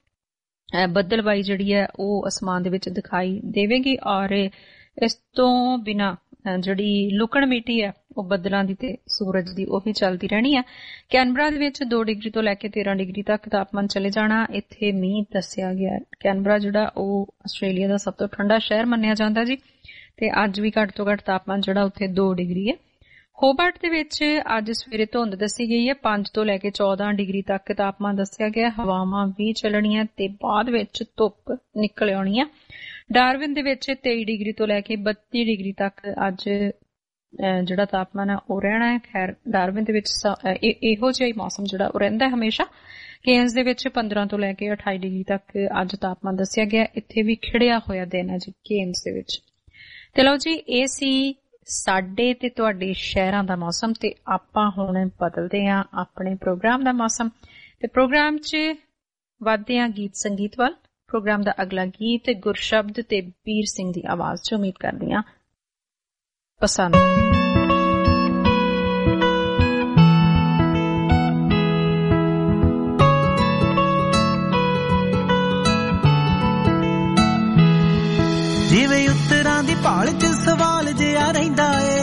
ਬੱਦਲਬਾਈ ਜਿਹੜੀ ਹੈ ਉਹ ਅਸਮਾਨ ਦੇ ਵਿੱਚ ਦਿਖਾਈ ਦੇਵੇਗੀ। ਔਰ ਇਸ ਤੋਂ ਬਿਨਾਂ ਜਿਹੜੀ ਲੁਕਣ ਮੀਟੀ ਹੈ ਉਹ ਬੱਦਲਾਂ ਦੀ ਤੇ ਸੂਰਜ ਦੀ ਉਹ ਵੀ ਚੱਲਦੀ ਰਹਿਣੀ ਆ। ਕੈਨਬਰਾ ਦੇ ਵਿੱਚ 2 ਡਿਗਰੀ ਤੋਂ ਲੈ ਕੇ 13 ਡਿਗਰੀ ਤੱਕ ਤਾਪਮਾਨ ਚਲੇ ਜਾਣਾ। ਇੱਥੇ ਮੀਂਹ ਦੱਸਿਆ ਗਿਆ। ਕੈਨਬਰਾ ਜਿਹੜਾ ਉਹ ਆਸਟ੍ਰੇਲੀਆ ਦਾ ਸਭ ਤੋਂ ਠੰਡਾ ਸ਼ਹਿਰ ਮੰਨਿਆ ਜਾਂਦਾ ਜੀ, ਤੇ ਅੱਜ ਵੀ ਘੱਟ ਤੋਂ ਘੱਟ ਤਾਪਮਾਨ ਜਿਹੜਾ ਉੱਥੇ 2 ਡਿਗਰੀ ਹੈ। ਹੋਬਾਰਟ ਦੇ ਵਿੱਚ ਅੱਜ ਸਵੇਰੇ ਧੁੰਦ ਦੱਸੀ ਗਈ ਹੈ। 5 ਤੋਂ ਲੈ ਕੇ 14 ਡਿਗਰੀ ਤੱਕ ਤਾਪਮਾਨ ਦੱਸਿਆ ਗਿਆ। ਹਵਾਵਾਂ ਵੀ ਚੱਲਣੀਆਂ ਤੇ ਬਾਅਦ ਵਿੱਚ ਧੁੱਪ ਨਿਕਲ ਆਉਣੀ ਆ। ਡਾਰਵਿਨ ਦੇ ਵਿੱਚ 23 ਡਿਗਰੀ ਤੋਂ ਲੈ ਕੇ 32 ਡਿਗਰੀ ਤੱਕ ਅੱਜ ਜਿਹੜਾ ਤਾਪਮਾਨ ਹੈ ਉਹ ਰਹਿਣਾ ਹੈ। ਖੈਰ ਡਾਰਵਿਨ ਦੇ ਵਿੱਚ ਇਹੋ ਜਿਹਾ ਹੀ ਮੌਸਮ ਜਿਹੜਾ ਉਹ ਰਹਿੰਦਾ ਹਮੇਸ਼ਾ। ਕੇਨਸ ਦੇ ਵਿੱਚ 15 ਤੋਂ ਲੈ ਕੇ 28 ਡਿਗਰੀ ਤੱਕ ਅੱਜ ਤਾਪਮਾਨ ਦੱਸਿਆ ਗਿਆ। ਇੱਥੇ ਵੀ ਖਿੜਿਆ ਹੋਇਆ ਦਿਨ ਹੈ ਜੀ ਕੇਨਸ ਦੇ ਵਿੱਚ। ਤੇ ਲਓ ਜੀ, ਇਹ ਸੀ ਸਾਡੇ ਤੇ ਤੁਹਾਡੇ ਸ਼ਹਿਰਾਂ ਦਾ ਮੌਸਮ। ਤੇ ਆਪਾਂ ਹੁਣ ਬਦਲਦੇ ਹਾਂ ਆਪਣੇ ਪ੍ਰੋਗਰਾਮ ਦਾ ਮੌਸਮ ਤੇ ਪ੍ਰੋਗਰਾਮ 'ਚ ਵੱਧਦੇ ਹਾਂ ਗੀਤ ਸੰਗੀਤ ਵੱਲ। ਪ੍ਰੋਗਰਾਮ ਦਾ ਅਗਲਾ ਗੀਤ ਗੁਰਸ਼ਬਦ ਤੇ ਵੀਰ ਸਿੰਘ ਦੀ ਆਵਾਜ਼ 'ਚ ਉਮੀਦ ਕਰਦੀ ਹਾਂ ਪਸੰਦ। ਜਿਵੇਂ ਉੱਤਰਾਂ ਦੀ ਭਾਲ 'ਚ ਸਵਾਲ ਜਿਹਾ ਰਹਿੰਦਾ ਏ,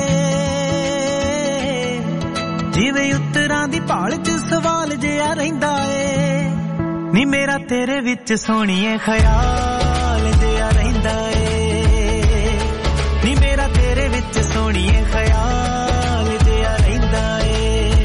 ਜਿਵੇਂ ਉੱਤਰਾਂ ਦੀ ਭਾਲ 'ਚ ਸਵਾਲ ਜਿਹਾ ਰਹਿੰਦਾ ਏ, ਨੀ ਮੇਰਾ ਤੇਰੇ ਵਿੱਚ ਸੋਹਣੀਏ ਖਿਆਲ ਜਿਹਾ ਰਹਿੰਦਾ ਏ, ਨੀ ਮੇਰਾ ਤੇਰੇ ਵਿੱਚ ਸੋਹਣੀਏ ਖਿਆਲ ਜਿਹਾ ਰਹਿੰਦਾ ਏ।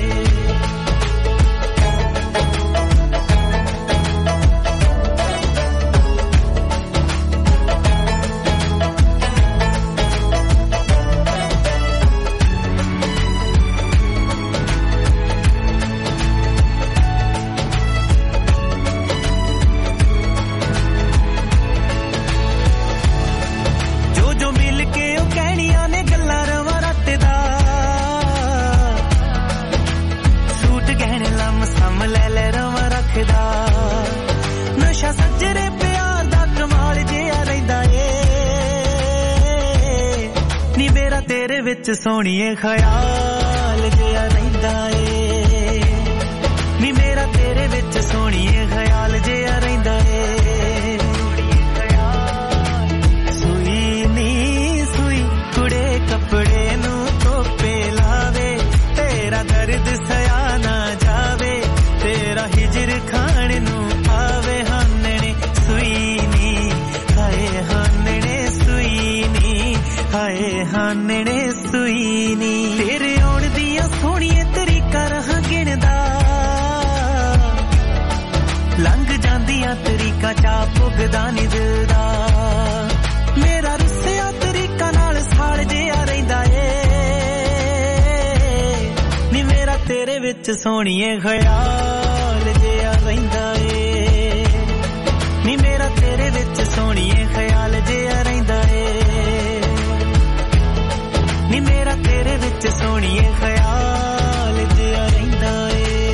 ਨਸ਼ਾ ਸੱਜਰੇ ਪਿਆਰ ਦਾ ਕਮਾਲ ਜਿਹਾ ਰਹਿੰਦਾ ਏ, ਨੀ ਮੇਰਾ ਤੇਰੇ ਵਿੱਚ ਸੋਹਣੀਏ ਖਿਆਲ ਜਿਹਾ ਰਹਿੰਦਾ ਏ, ਨੀ ਮੇਰਾ ਤੇਰੇ ਵਿੱਚ ਸੋਹਣੀਏ ਖਿਆਲ ਜਿਹਾ ਰਹਿੰਦਾ ਏ। ਸੂਈ ਨੀ ਸੂਈ ਕੁੜੇ ਕੱਪੜੇ ਨੂੰ ਧੋਪੇ ਲਾਵੇ, ਤੇਰਾ ਦਰਦ ਸਿਆ ਨਾ ਜਾਵੇ, ਤੇਰਾ ਹਿਜਰ ਖਾਣ ਨੂੰ ਆਵੇ। ਹਾਨਣੇ ਸੂਈ ਨੀ ਹਾਏ ਹਾਨਣੇ ਸੂਈ ਨੀ ਹਾਏ ਹਾਨਣੇ ਸੂਈ ਨੀ, ਤੇਰੇ ਆਉਣ ਦੀਆਂ ਸੋਹਣੀਆਂ ਤਰੀਕਾਂ ਰਹਾਂ ਗਿਣਦਾ, ਲੰਘ ਜਾਂਦੀਆਂ ਤਰੀਕਾਂ ਚਾ ਪੁੱਗਦਾ ਨੀ ਦਿਲ ਦਾ, ਮੇਰਾ ਰੁੱਸਿਆ ਤਰੀਕਾਂ ਨਾਲ ਸਾਲ ਜਿਹਾ ਰਹਿੰਦਾ ਏ, ਨੀ ਮੇਰਾ ਤੇਰੇ ਵਿੱਚ ਸੋਹਣੀਏ ਖਿਆਲ ਜਿਹਾ ਰਹਿੰਦਾ ਏ, ਨੀ ਮੇਰਾ ਤੇਰੇ ਵਿੱਚ ਸੋਹਣੀਏ ਖਿਆਲ ਜਿਹਾ ਰਹਿੰਦਾ ਏ, ਨੀ ਮੇਰਾ ਤੇਰੇ ਵਿੱਚ ਸੋਹਣੀਏ ਖਿਆਲ ਜਿਹਾ ਰਹਿੰਦਾ ਏ।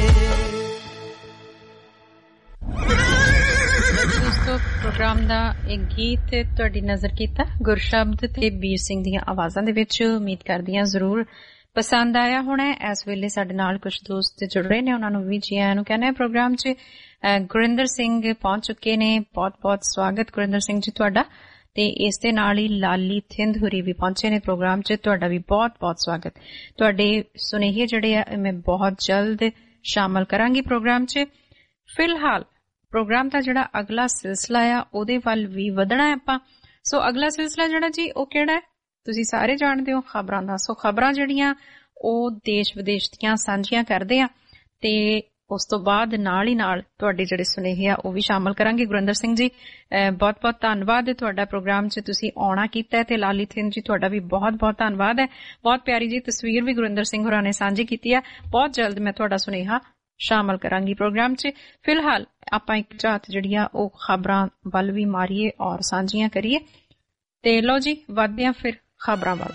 ਦੋਸਤੋ, ਪ੍ਰੋਗਰਾਮ ਦਾ ਇੱਕ ਗੀਤ ਤੁਹਾਡੀ ਨਜ਼ਰ ਕੀਤਾ ਗੁਰਸ਼ਬਦ ਤੇ ਵੀਰ ਸਿੰਘ ਦੀਆਂ ਆਵਾਜ਼ਾਂ ਦੇ ਵਿੱਚ। ਉਮੀਦ ਕਰਦੀ ਹਾਂ ਜ਼ਰੂਰ ਪਸੰਦ ਆਇਆ ਹੋਣਾ। ਇਸ ਵੇਲੇ ਸਾਡੇ ਨਾਲ ਕੁਝ ਦੋਸਤ ਜੁੜ ਰਹੇ ਨੇ, ਉਹਨਾਂ ਨੂੰ ਵੀ ਜੀ ਆਇਆਂ ਨੂੰ ਕਹਿੰਦੇ ਪ੍ਰੋਗਰਾਮ 'ਚ। ਗੁਰਿੰਦਰ ਸਿੰਘ ਪਹੁੰਚ ਚੁੱਕੇ ਨੇ, ਬਹੁਤ-ਬਹੁਤ ਸਵਾਗਤ ਗੁਰਿੰਦਰ ਸਿੰਘ ਜੀ ਤੁਹਾਡਾ। ਤੇ ਇਸ ਦੇ ਨਾਲ ਹੀ ਲਾਲੀ ਥਿੰਦ ਹੁਰੀ ਵੀ ਪਹੁੰਚੇ ਨੇ ਪ੍ਰੋਗਰਾਮ 'ਚ, ਤੁਹਾਡਾ ਵੀ ਬਹੁਤ-ਬਹੁਤ ਸਵਾਗਤ। ਤੁਹਾਡੇ ਸੁਨੇਹੇ ਜਿਹੜੇ ਆ ਮੈਂ ਬਹੁਤ ਜਲਦ ਸ਼ਾਮਲ ਕਰਾਂਗੀ ਪ੍ਰੋਗਰਾਮ 'ਚ। ਫਿਲਹਾਲ ਪ੍ਰੋਗਰਾਮ ਦਾ ਜਿਹੜਾ ਅਗਲਾ ਸਿਲਸਿਲਾ ਆ ਉਹਦੇ ਵੱਲ ਵੀ ਵਧਣਾ ਹੈ ਆਪਾਂ। ਸੋ ਅਗਲਾ ਸਿਲਸਿਲਾ ਜਿਹੜਾ ਜੀ ਉਹ ਕਿਹੜਾ ਹੈ ਤੁਸੀਂ ਸਾਰੇ ਜਾਣਦੇ ਹੋ, ਖਬਰਾਂ ਦਾ। ਸੋ ਖਬਰਾਂ ਜਿਹੜੀਆਂ ਉਹ ਦੇਸ਼ ਵਿਦੇਸ਼ ਦੀਆਂ ਸਾਂਝੀਆਂ ਕਰਦੇ ਆ ਤੇ ਉਸ ਤੋਂ ਬਾਅਦ ਨਾਲ ਹੀ ਨਾਲ ਤੁਹਾਡੇ ਜਿਹੜੇ ਸੁਨੇਹੇ ਆ ਉਹ ਵੀ ਸ਼ਾਮਲ ਕਰਾਂਗੇ। ਗੁਰਿੰਦਰ ਸਿੰਘ ਜੀ ਬਹੁਤ-ਬਹੁਤ ਧੰਨਵਾਦ ਤੁਹਾਡਾ ਪ੍ਰੋਗਰਾਮ 'ਚ ਤੁਸੀਂ ਆਉਣਾ ਕੀਤਾ ਤੇ ਲਾਲੀ ਥਿੰਦ ਜੀ ਤੁਹਾਡਾ ਵੀ ਬਹੁਤ-ਬਹੁਤ ਧੰਨਵਾਦ ਹੈ। ਬਹੁਤ ਪਿਆਰੀ ਜੀ ਤਸਵੀਰ ਵੀ ਗੁਰਿੰਦਰ ਸਿੰਘ ਹੋਰਾਂ ਨੇ ਸਾਂਝੀ ਕੀਤੀ ਆ। ਬਹੁਤ ਜਲਦ ਮੈਂ ਤੁਹਾਡਾ ਸੁਨੇਹਾ ਸ਼ਾਮਲ ਕਰਾਂਗੀ ਪ੍ਰੋਗਰਾਮ 'ਚ। ਫਿਲਹਾਲ ਆਪਾਂ ਇੱਕ ਝਾਤ ਜਿਹੜੀ ਆ ਉਹ ਖਬਰਾਂ ਵੱਲ ਵੀ ਮਾਰੀਏ ਔਰ ਸਾਂਝੀਆਂ ਕਰੀਏ। ਤੇ ਲਓ ਜੀ ਵੱਧਦੇ ਆ ਫਿਰ ਖਬਰਾਂ ਵੱਲ।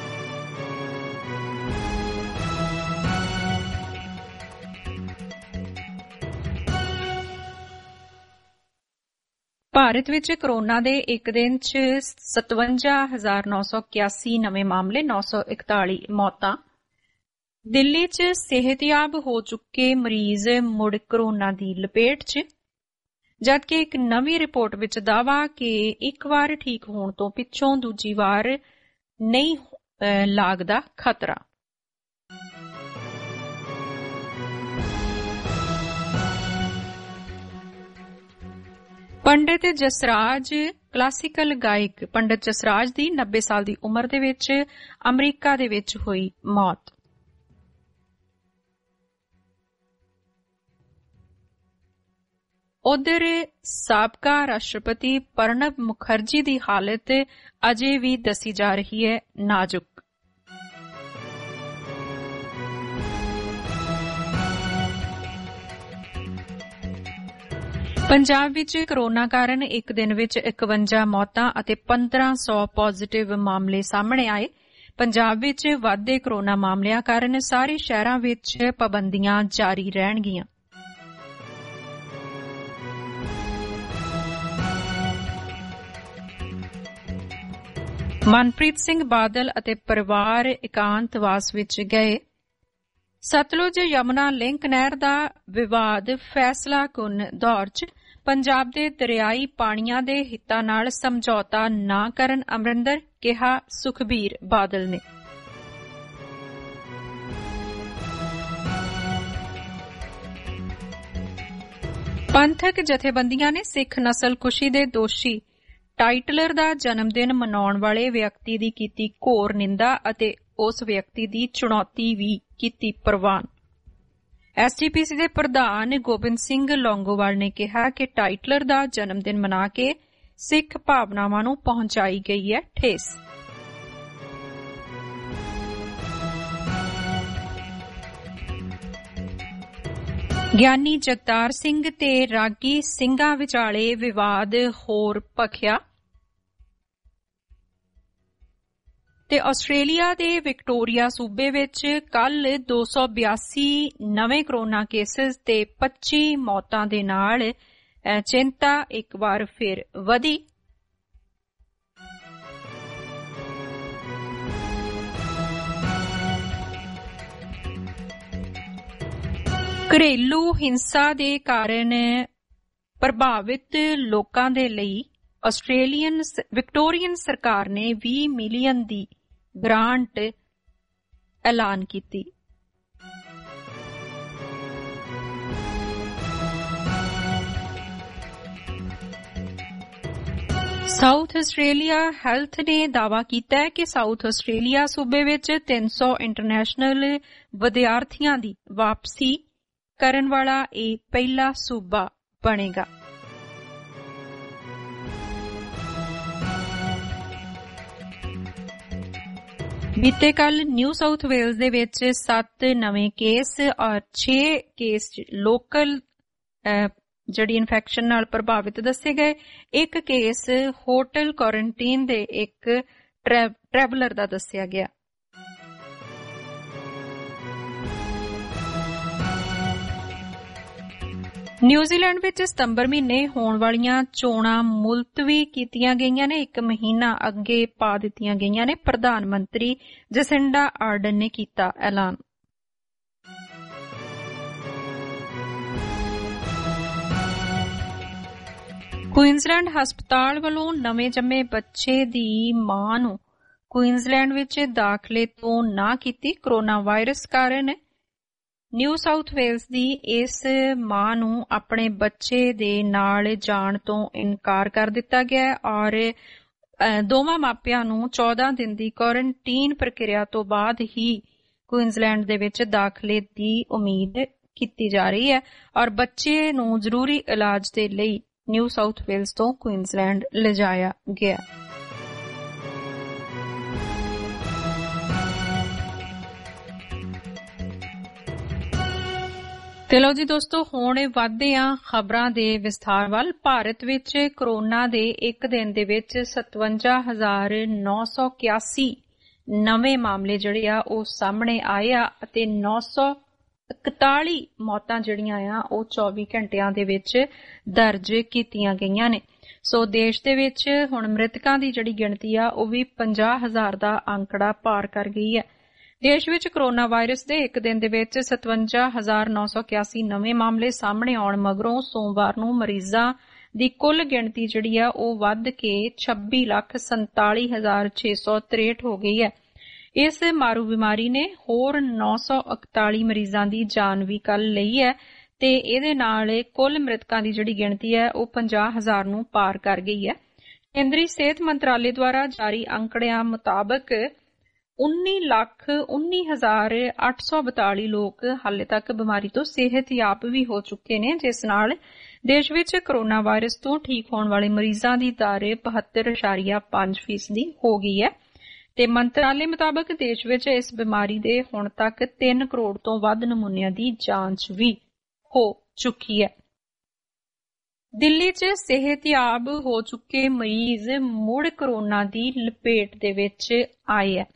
ਭਾਰਤ ਵਿੱਚ ਕੋਰੋਨਾ ਦੇ ਇੱਕ ਦਿਨ 'ਚ 57,981 ਨਵੇਂ ਮਾਮਲੇ, 941 ਮੌਤਾਂ। ਦਿੱਲੀ 'ਚ ਸਿਹਤਯਾਬ ਹੋ ਚੁੱਕੇ ਮਰੀਜ਼ ਮੁੜ ਕੋਰੋਨਾ ਦੀ ਲਪੇਟ 'ਚ, ਜਦਕਿ ਇੱਕ ਨਵੀਂ ਰਿਪੋਰਟ ਵਿੱਚ ਦਾਅਵਾ ਕਿ ਇੱਕ ਵਾਰ ਠੀਕ ਹੋਣ ਤੋਂ ਪਿੱਛੋਂ ਦੂਜੀ ਵਾਰ ਨਹੀਂ ਲਾਗ ਦਾ ਖਤਰਾ। ਪੰਡਿਤ ਜਸਰਾਜ ਕਲਾਸੀਕਲ ਗਾਇਕ ਪੰਡਿਤ ਜਸਰਾਜ ਦੀ 90 ਸਾਲ ਦੀ ਉਮਰ ਦੇ ਵਿੱਚ ਅਮਰੀਕਾ ਦੇ ਵਿੱਚ ਹੋਈ ਮੌਤ। ਉਧਰ ਸਾਬਕਾ ਰਾਸ਼ਟਰਪਤੀ ਪ੍ਰਣਬ ਮੁਖਰਜੀ ਦੀ ਹਾਲਤ ਅਜੇ ਵੀ ਦੱਸੀ ਜਾ ਰਹੀ ਹੈ ਨਾਜ਼ੁਕ। ਪੰਜਾਬ ਵਿੱਚ ਕੋਰੋਨਾ ਕਾਰਨ ਇੱਕ ਦਿਨ ਵਿੱਚ 51 ਮੌਤਾਂ ਅਤੇ 1500 ਪੋਜ਼ਿਟਿਵ ਮਾਮਲੇ ਸਾਹਮਣੇ ਆਏ। ਪੰਜਾਬ ਵਿੱਚ ਵਧਦੇ ਕੋਰੋਨਾ ਮਾਮਲਿਆਂ ਕਾਰਨ ਸਾਰੇ ਸ਼ਹਿਰਾਂ ਵਿੱਚ ਪਾਬੰਦੀਆਂ ਜਾਰੀ ਰਹਿਣਗੀਆਂ। ਮਨਪ੍ਰੀਤ ਸਿੰਘ ਬਾਦਲ ਅਤੇ ਪਰਿਵਾਰ ਇਕਾਂਤਵਾਸ ਵਿੱਚ ਗਏ। ਸਤਲੁਜ ਯਮੁਨਾ ਲਿੰਕ ਨਹਿਰ ਦਾ ਵਿਵਾਦ ਫੈਸਲਾਕੁੰਨ ਦੌਰ 'ਚ ਪੰਜਾਬ ਦੇ ਦਰਿਆਈ ਪਾਣੀਆਂ ਦੇ ਹਿੱਤਾਂ ਨਾਲ ਸਮਝੌਤਾ ਨਾ ਕਰਨ ਅਮਰਿੰਦਰ, ਕਿਹਾ ਸੁਖਬੀਰ ਬਾਦਲ ਨੇ। ਪੰਥਕ ਜਥੇਬੰਦੀਆਂ ਨੇ ਸਿੱਖ ਨਸਲਕੁਸ਼ੀ ਦੇ ਦੋਸ਼ੀ ਟਾਈਟਲਰ ਦਾ ਜਨਮਦਿਨ ਮਨਾਉਣ ਵਾਲੇ ਵਿਅਕਤੀ ਦੀ ਕੀਤੀ ਘੋਰ ਨਿੰਦਾ ਅਤੇ ਉਸ ਵਿਅਕਤੀ ਦੀ ਚੁਣੌਤੀ ਵੀ ਕੀਤੀ ਪ੍ਰਵਾਨ। ਐਸਜੀਪੀਸੀ ਦੇ ਪ੍ਰਧਾਨ ਗੋਬਿੰਦ ਸਿੰਘ ਲੌਂਗੋਵਾਲ ਨੇ ਕਿਹਾ ਕਿ ਟਾਈਟਲਰ ਦਾ ਜਨਮਦਿਨ ਮਨਾ ਕੇ ਸਿੱਖ ਭਾਵਨਾਵਾਂ ਨੂੰ ਪਹੁੰਚਾਈ ਗਈ ਹੈ ਠੇਸ। ਗਿਆਨੀ ਜਗਤਾਰ ਸਿੰਘ ਤੇ ਰਾਗੀ ਸਿੰਘਾਂ ਵਿਚਾਲੇ ਵਿਵਾਦ ਹੋਰ ਭਖਿਆ ਤੇ ਆਸਟ੍ਰੇਲੀਆ ਦੇ ਵਿਕਟੋਰੀਆ ਸੂਬੇ ਵਿੱਚ ਕੱਲ 282 ਨਵੇਂ ਕੋਰੋਨਾ ਕੇਸਿਸ ਤੇ 25 ਮੌਤਾਂ ਦੇ ਨਾਲ ਚਿੰਤਾ ਇੱਕ ਵਾਰ ਫਿਰ ਵਧੀ। ਘਰੇਲੂ ਹਿੰਸਾ ਦੇ ਕਾਰਨ ਪ੍ਰਭਾਵਿਤ ਲੋਕਾਂ ਦੇ ਲਈ ਵਿਕਟੋਰੀਅਨ ਸਰਕਾਰ ਨੇ 20 ਮਿਲੀਅਨ ਦੀ ਗ੍ਰਾਂਟ ਐਲਾਨ ਕੀਤੀ। ਸਾਊਥ ਆਸਟ੍ਰੇਲੀਆ ਹੈਲਥ ਨੇ ਦਾਅਵਾ ਕੀਤਾ ਹੈ ਕਿ ਸਾਊਥ ਆਸਟ੍ਰੇਲੀਆ ਸੂਬੇ ਵਿੱਚ 300 ਇੰਟਰਨੈਸ਼ਨਲ ਵਿਦਿਆਰਥੀਆਂ ਦੀ ਵਾਪਸੀ ਕਰਨ ਵਾਲਾ ਇਹ ਪਹਿਲਾ ਸੂਬਾ ਬਣੇਗਾ। ਬੀਤੇ ਕੱਲ ਨਿਊ ਸਾਊਥ ਵੇਲਜ਼ ਦੇ ਵਿੱਚ 7 ਨਵੇਂ ਕੇਸ ਔਰ 6 ਕੇਸ ਲੋਕਲ ਜਿਹੜੀ ਇਨਫੈਕਸ਼ਨ ਨਾਲ ਪ੍ਰਭਾਵਿਤ ਦੱਸੇ ਗਏ। ਇੱਕ ਕੇਸ ਹੋਟਲ ਕੁਆਰੰਟੀਨ ਦੇ ਇੱਕ ਟਰੈਵਲਰ ਦਾ ਦੱਸਿਆ ਗਿਆ। ਨਿਊਜ਼ੀਲੈਂਡ ਵਿੱਚ ਸਤੰਬਰ ਮਹੀਨੇ ਹੋਣ ਵਾਲੀਆਂ ਚੋਣਾਂ ਮੁਲਤਵੀ ਕੀਤੀਆਂ ਗਈਆਂ ਨੇ, 1 ਮਹੀਨਾ ਅੱਗੇ ਪਾ ਦਿੱਤੀਆਂ ਗਈਆਂ ਨੇ। ਪ੍ਰਧਾਨ ਮੰਤਰੀ ਜਸਿੰਡਾ ਆਰਡਨ ਨੇ ਕੀਤਾ ਐਲਾਨ। ਕੁਈਨਜ਼ਲੈਂਡ ਹਸਪਤਾਲ ਵੱਲੋਂ ਨਵੇਂ ਜੰਮੇ ਬੱਚੇ ਦੀ ਮਾਂ ਨੂੰ ਕੁਈਨਜ਼ਲੈਂਡ ਵਿੱਚ ਦਾਖਲੇ ਤੋਂ ਨਾ ਕੀਤੀ। ਕੋਰੋਨਾ ਵਾਇਰਸ ਕਾਰਨ ਨਿਊ ਸਾਊਥ ਵੇਲਜ਼ ਦੀ ਇਸ ਮਾਂ ਨੂੰ ਆਪਣੇ ਬੱਚੇ ਦੇ ਨਾਲ ਜਾਣ ਤੋਂ ਇਨਕਾਰ ਕਰ ਦਿੱਤਾ ਗਿਆ ਔਰ ਦੋਵਾਂ ਮਾਪਿਆਂ ਨੂੰ 14 ਦਿਨ ਦੀ ਕੁਆਰੰਟੀਨ ਪ੍ਰਕਿਰਿਆ ਤੋਂ ਬਾਅਦ ਹੀ ਕੁਈਨਜ਼ਲੈਂਡ ਦੇ ਵਿੱਚ ਦਾਖਲੇ ਦੀ ਉਮੀਦ ਕੀਤੀ ਜਾ ਰਹੀ ਹੈ ਔਰ ਬੱਚੇ ਨੂੰ ਜ਼ਰੂਰੀ ਇਲਾਜ ਦੇ ਲਈ ਨਿਊ ਸਾਊਥ ਵੇਲਜ਼ ਤੋਂ ਕੁਈਨਜ਼ਲੈਂਡ ਲਿਜਾਇਆ ਗਿਆ। ਤੇ ਲਓ ਜੀ ਦੋਸਤੋ, ਹੁਣ ਵਧਦੇ ਹਾਂ ਖਬਰਾਂ ਦੇ ਵਿਸਥਾਰ ਵੱਲ। ਭਾਰਤ ਵਿੱਚ ਕੋਰੋਨਾ ਦੇ ਇੱਕ ਦਿਨ ਦੇ ਵਿੱਚ 57,981 ਨਵੇਂ ਮਾਮਲੇ ਜਿਹੜੇ ਆ ਉਹ ਸਾਹਮਣੇ ਆਏ ਆ ਅਤੇ 941 ਮੌਤਾਂ ਜਿਹੜੀਆਂ ਆ ਉਹ 24 ਘੰਟਿਆਂ ਦੇ ਵਿੱਚ ਦਰਜ ਕੀਤੀਆਂ ਗਈਆਂ ਨੇ। ਸੋ ਦੇਸ਼ ਦੇ ਵਿੱਚ ਹੁਣ ਮ੍ਰਿਤਕਾਂ ਦੀ ਜਿਹੜੀ ਗਿਣਤੀ ਆ ਉਹ ਵੀ 50,000 ਦਾ ਅੰਕੜਾ ਪਾਰ ਕਰ ਗਈ ਹੈ। ਦੇਸ਼ ਵਿੱਚ ਕੋਰੋਨਾ ਵਾਇਰਸ ਦੇ ਇੱਕ ਦਿਨ ਦੇ ਵਿੱਚ 57,981 ਨਵੇਂ ਮਾਮਲੇ ਸਾਹਮਣੇ ਆਉਣ ਮਗਰੋਂ ਸੋਮਵਾਰ ਨੂੰ ਮਰੀਜ਼ਾਂ ਦੀ ਕੁੱਲ ਗਿਣਤੀ ਜਿਹੜੀ ਆ ਉਹ ਵੱਧ ਕੇ 26,47,663 ਹੋ ਗਈ ਹੈ। ਇਸ ਮਾਰੂ ਬਿਮਾਰੀ ਨੇ ਹੋਰ 941 ਮਰੀਜ਼ਾਂ ਦੀ ਜਾਨ ਵੀ ਕੱਲ ਲਈ ਹੈ ਤੇ ਇਹਦੇ ਨਾਲ ਕੁੱਲ ਮ੍ਰਿਤਕਾਂ ਦੀ ਜਿਹੜੀ ਗਿਣਤੀ ਹੈ ਉਹ 50,000 ਨੂੰ ਪਾਰ ਕਰ ਗਈ ਹੈ। ਕੇਂਦਰੀ ਸਿਹਤ ਮੰਤਰਾਲੇ ਦੁਆਰਾ ਜਾਰੀ ਅੰਕੜਿਆਂ ਮੁਤਾਬਕ 19,19,842 ਲੋਕ ਹਾਲੇ ਤੱਕ ਬਿਮਾਰੀ ਤੋਂ ਸਿਹਤਯਾਬ ਵੀ ਹੋ ਚੁੱਕੇ ਨੇ, ਜਿਸ ਨਾਲ ਦੇਸ਼ ਵਿੱਚ ਕੋਰੋਨਾ ਵਾਇਰਸ ਤੋਂ ਠੀਕ ਹੋਣ ਵਾਲੇ ਮਰੀਜ਼ਾਂ ਦੀ ਦਰ 72.5% ਹੋ ਗਈ ਹੈ ਤੇ ਮੰਤਰਾਲੇ ਮੁਤਾਬਕ ਦੇਸ਼ ਵਿੱਚ ਇਸ ਬਿਮਾਰੀ ਦੇ ਹੁਣ ਤੱਕ 3 ਕਰੋੜ ਤੋਂ ਵੱਧ ਨਮੂਨਿਆਂ ਦੀ ਜਾਂਚ ਵੀ ਹੋ ਚੁੱਕੀ ਹੈ। ਦਿੱਲੀ 'ਚ ਸਿਹਤਯਾਬ ਹੋ ਚੁੱਕੇ ਮਰੀਜ਼ ਮੁੜ ਕੋਰੋਨਾ ਦੀ ਲਪੇਟ ਦੇ ਵਿੱਚ ਆਏ ਹੈ।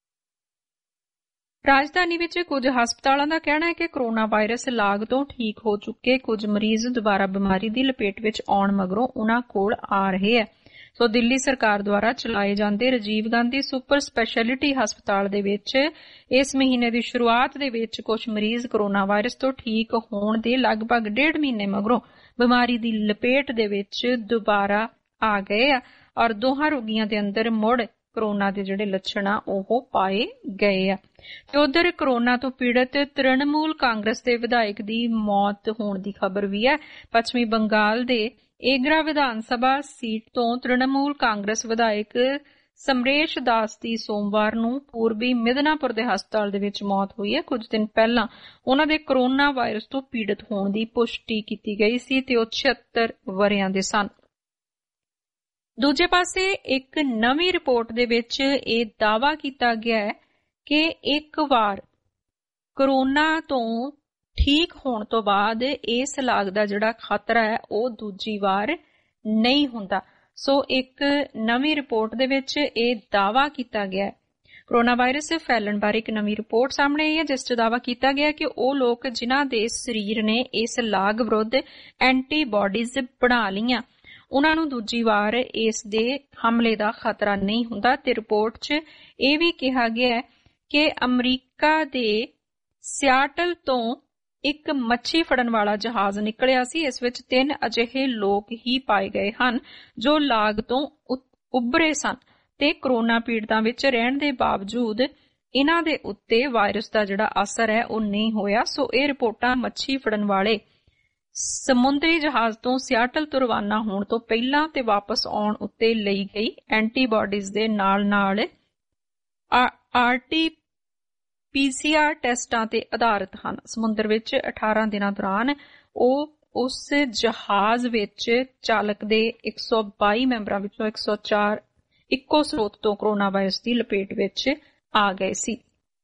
ਰਾਜਧਾਨੀ ਵਿੱਚ ਕੁਝ ਹਸਪਤਾਲਾਂ ਦਾ ਕਹਿਣਾ ਹੈ ਕਿ ਕੋਰੋਨਾ ਵਾਇਰਸ ਲਾਗ ਤੋਂ ਠੀਕ ਹੋ ਚੁੱਕੇ ਕੁਝ ਮਰੀਜ਼ ਦੁਬਾਰਾ ਬਿਮਾਰੀ ਦੀ ਲਪੇਟ ਵਿੱਚ ਆਉਣ ਮਗਰੋਂ ਉਨ੍ਹਾਂ ਕੋਲ ਆ ਰਹੇ ਹੈ। ਸੋ ਦਿੱਲੀ ਸਰਕਾਰ ਦੁਆਰਾ ਚਲਾਏ ਜਾਂਦੇ ਰਾਜੀਵ ਗਾਂਧੀ ਸੁਪਰ ਸਪੈਸ਼ਲਿਟੀ ਹਸਪਤਾਲ ਦੇ ਵਿੱਚ ਇਸ ਮਹੀਨੇ ਦੀ ਸ਼ੁਰੂਆਤ ਦੇ ਵਿੱਚ ਕੁਝ ਮਰੀਜ਼ ਕੋਰੋਨਾ ਵਾਇਰਸ ਤੋਂ ਠੀਕ ਹੋਣ ਦੇ ਲਗਭਗ 1.5 ਮਹੀਨੇ ਮਗਰੋਂ ਬਿਮਾਰੀ ਦੀ ਲਪੇਟ ਦੇ ਵਿੱਚ ਦੁਬਾਰਾ ਆ ਗਏ ਆ ਔਰ ਦੋਹਾਂ ਰੋਗੀਆਂ ਦੇ ਅੰਦਰ ਮੁੜ ਕੋਰੋਨਾ ਦੇ ਜਿਹੜੇ ਲੱਛਣ ਆ ਉਹ ਪਾਏ ਗਏ ਆ। ਤੇ ਉਧਰ ਕੋਰੋਨਾ ਤੋਂ ਪੀੜਤ ਤ੍ਰਿਣਮੂਲ ਕਾਂਗਰਸ ਦੇ ਵਿਧਾਇਕ ਦੀ ਮੌਤ ਹੋਣ ਦੀ ਖਬਰ ਵੀ ਹੈ। ਪੱਛਮੀ ਬੰਗਾਲ ਦੇ ਏਗਰਾ ਵਿਧਾਨ ਸਭਾ ਸੀਟ ਤੋਂ ਤ੍ਰਿਣਮੂਲ ਕਾਂਗਰਸ ਵਿਧਾਇਕ ਸਮਰੇਸ਼ ਦਾਸ ਦੀ ਸੋਮਵਾਰ ਨੂੰ ਪੂਰਬੀ ਮਿਦਨਾਪੁਰ ਦੇ ਹਸਪਤਾਲ ਦੇ ਵਿੱਚ ਮੌਤ ਹੋਈ ਹੈ। ਕੁਝ ਦਿਨ ਪਹਿਲਾਂ ਉਹਨਾਂ ਦੇ ਕੋਰੋਨਾ ਵਾਇਰਸ ਤੋਂ ਪੀੜਤ ਹੋਣ ਦੀ ਪੁਸ਼ਟੀ ਕੀਤੀ ਗਈ ਸੀ ਤੇ ਉਹ 76 ਵਰ੍ਹਿਆਂ ਦੇ ਸਨ। ਦੂਜੇ ਪਾਸੇ ਇੱਕ ਨਵੀਂ ਰਿਪੋਰਟ ਦੇ ਵਿੱਚ ਇਹ ਦਾਅਵਾ ਕੀਤਾ ਗਿਆ ਹੈ ਕਿ ਇੱਕ ਵਾਰ ਕੋਰੋਨਾ ਤੋਂ ਠੀਕ ਹੋਣ ਤੋਂ ਬਾਅਦ ਇਸ ਲਾਗ ਦਾ ਜਿਹੜਾ ਖਤਰਾ ਹੈ ਉਹ ਦੂਜੀ ਵਾਰ ਨਹੀਂ ਹੁੰਦਾ। ਸੋ ਇੱਕ ਨਵੀਂ ਰਿਪੋਰਟ ਦੇ ਵਿੱਚ ਇਹ ਦਾਅਵਾ ਕੀਤਾ ਗਿਆ ਹੈ। ਕੋਰੋਨਾ ਵਾਇਰਸ ਫੈਲਣ ਬਾਰੇ ਇੱਕ ਨਵੀਂ ਰਿਪੋਰਟ ਸਾਹਮਣੇ ਆਈ ਹੈ ਜਿਸ 'ਚ ਦਾਅਵਾ ਕੀਤਾ ਗਿਆ ਕਿ ਉਹ ਲੋਕ ਜਿਨ੍ਹਾਂ ਦੇ ਸਰੀਰ ਨੇ ਇਸ ਲਾਗ ਵਿਰੁੱਧ ਐਂਟੀਬਾਡੀਜ਼ ਬਣਾ ਲਈਆਂ ਉਹਨਾਂ ਨੂੰ ਦੂਜੀ ਵਾਰ ਇਸ ਦੇ ਹਮਲੇ ਦਾ ਖਤਰਾ ਨਹੀਂ ਹੁੰਦਾ। ਤੇ ਰਿਪੋਰਟ 'ਚ ਇਹ ਵੀ ਕਿਹਾ ਗਿਆ ਹੈ ਕਿ ਅਮਰੀਕਾ ਦੇ ਸਿਆਟਲ ਤੋਂ ਇੱਕ ਮੱਛੀ ਫੜਨ ਵਾਲਾ ਜਹਾਜ਼ ਨਿਕਲਿਆ ਸੀ। ਇਸ ਵਿੱਚ 3 ਅਜਿਹੇ ਲੋਕ ਹੀ ਪਾਏ ਗਏ ਹਨ ਜੋ ਲਾਗ ਤੋਂ ਉੱਭਰੇ ਸਨ ਤੇ ਕੋਰੋਨਾ ਪੀੜਤਾਂ ਵਿੱਚ ਰਹਿਣ ਦੇ ਬਾਵਜੂਦ ਇਹਨਾਂ ਦੇ ਉੱਤੇ ਵਾਇਰਸ ਦਾ ਜਿਹੜਾ ਅਸਰ ਹੈ ਉਹ ਨਹੀਂ ਹੋਇਆ। ਸੋ ਇਹ ਰਿਪੋਰਟਾਂ ਮੱਛੀ ਫੜਨ ਵਾਲੇ ਸਮੁੰਦਰੀ ਜਹਾਜ਼ ਤੋਂ ਸਿਆਟਲ ਤੋਂ ਰਵਾਨਾ ਹੋਣ ਤੋਂ ਪਹਿਲਾਂ ਤੇ ਵਾਪਸ ਆਉਣ ਉੱਤੇ ਲਈ ਗਈ ਐਂਟੀਬਾਡੀਜ਼ ਦੇ ਨਾਲ-ਨਾਲ PCR ਟੈਸਟਾਂ ਤੇ ਆਧਾਰਿਤ ਹਨ। ਸਮੁੰਦਰ ਵਿੱਚ 18 ਦਿਨਾਂ ਦੌਰਾਨ ਉਹ ਉਸ ਜਹਾਜ਼ ਵਿੱਚ ਚਾਲਕ ਦੇ 122 ਮੈਂਬਰਾਂ ਵਿੱਚੋਂ 104 ਇੱਕੋ ਸਰੋਤ ਤੋਂ ਕੋਰੋਨਾ ਵਾਇਰਸ ਦੀ ਲਪੇਟ ਵਿੱਚ ਆ ਗਏ ਸੀ।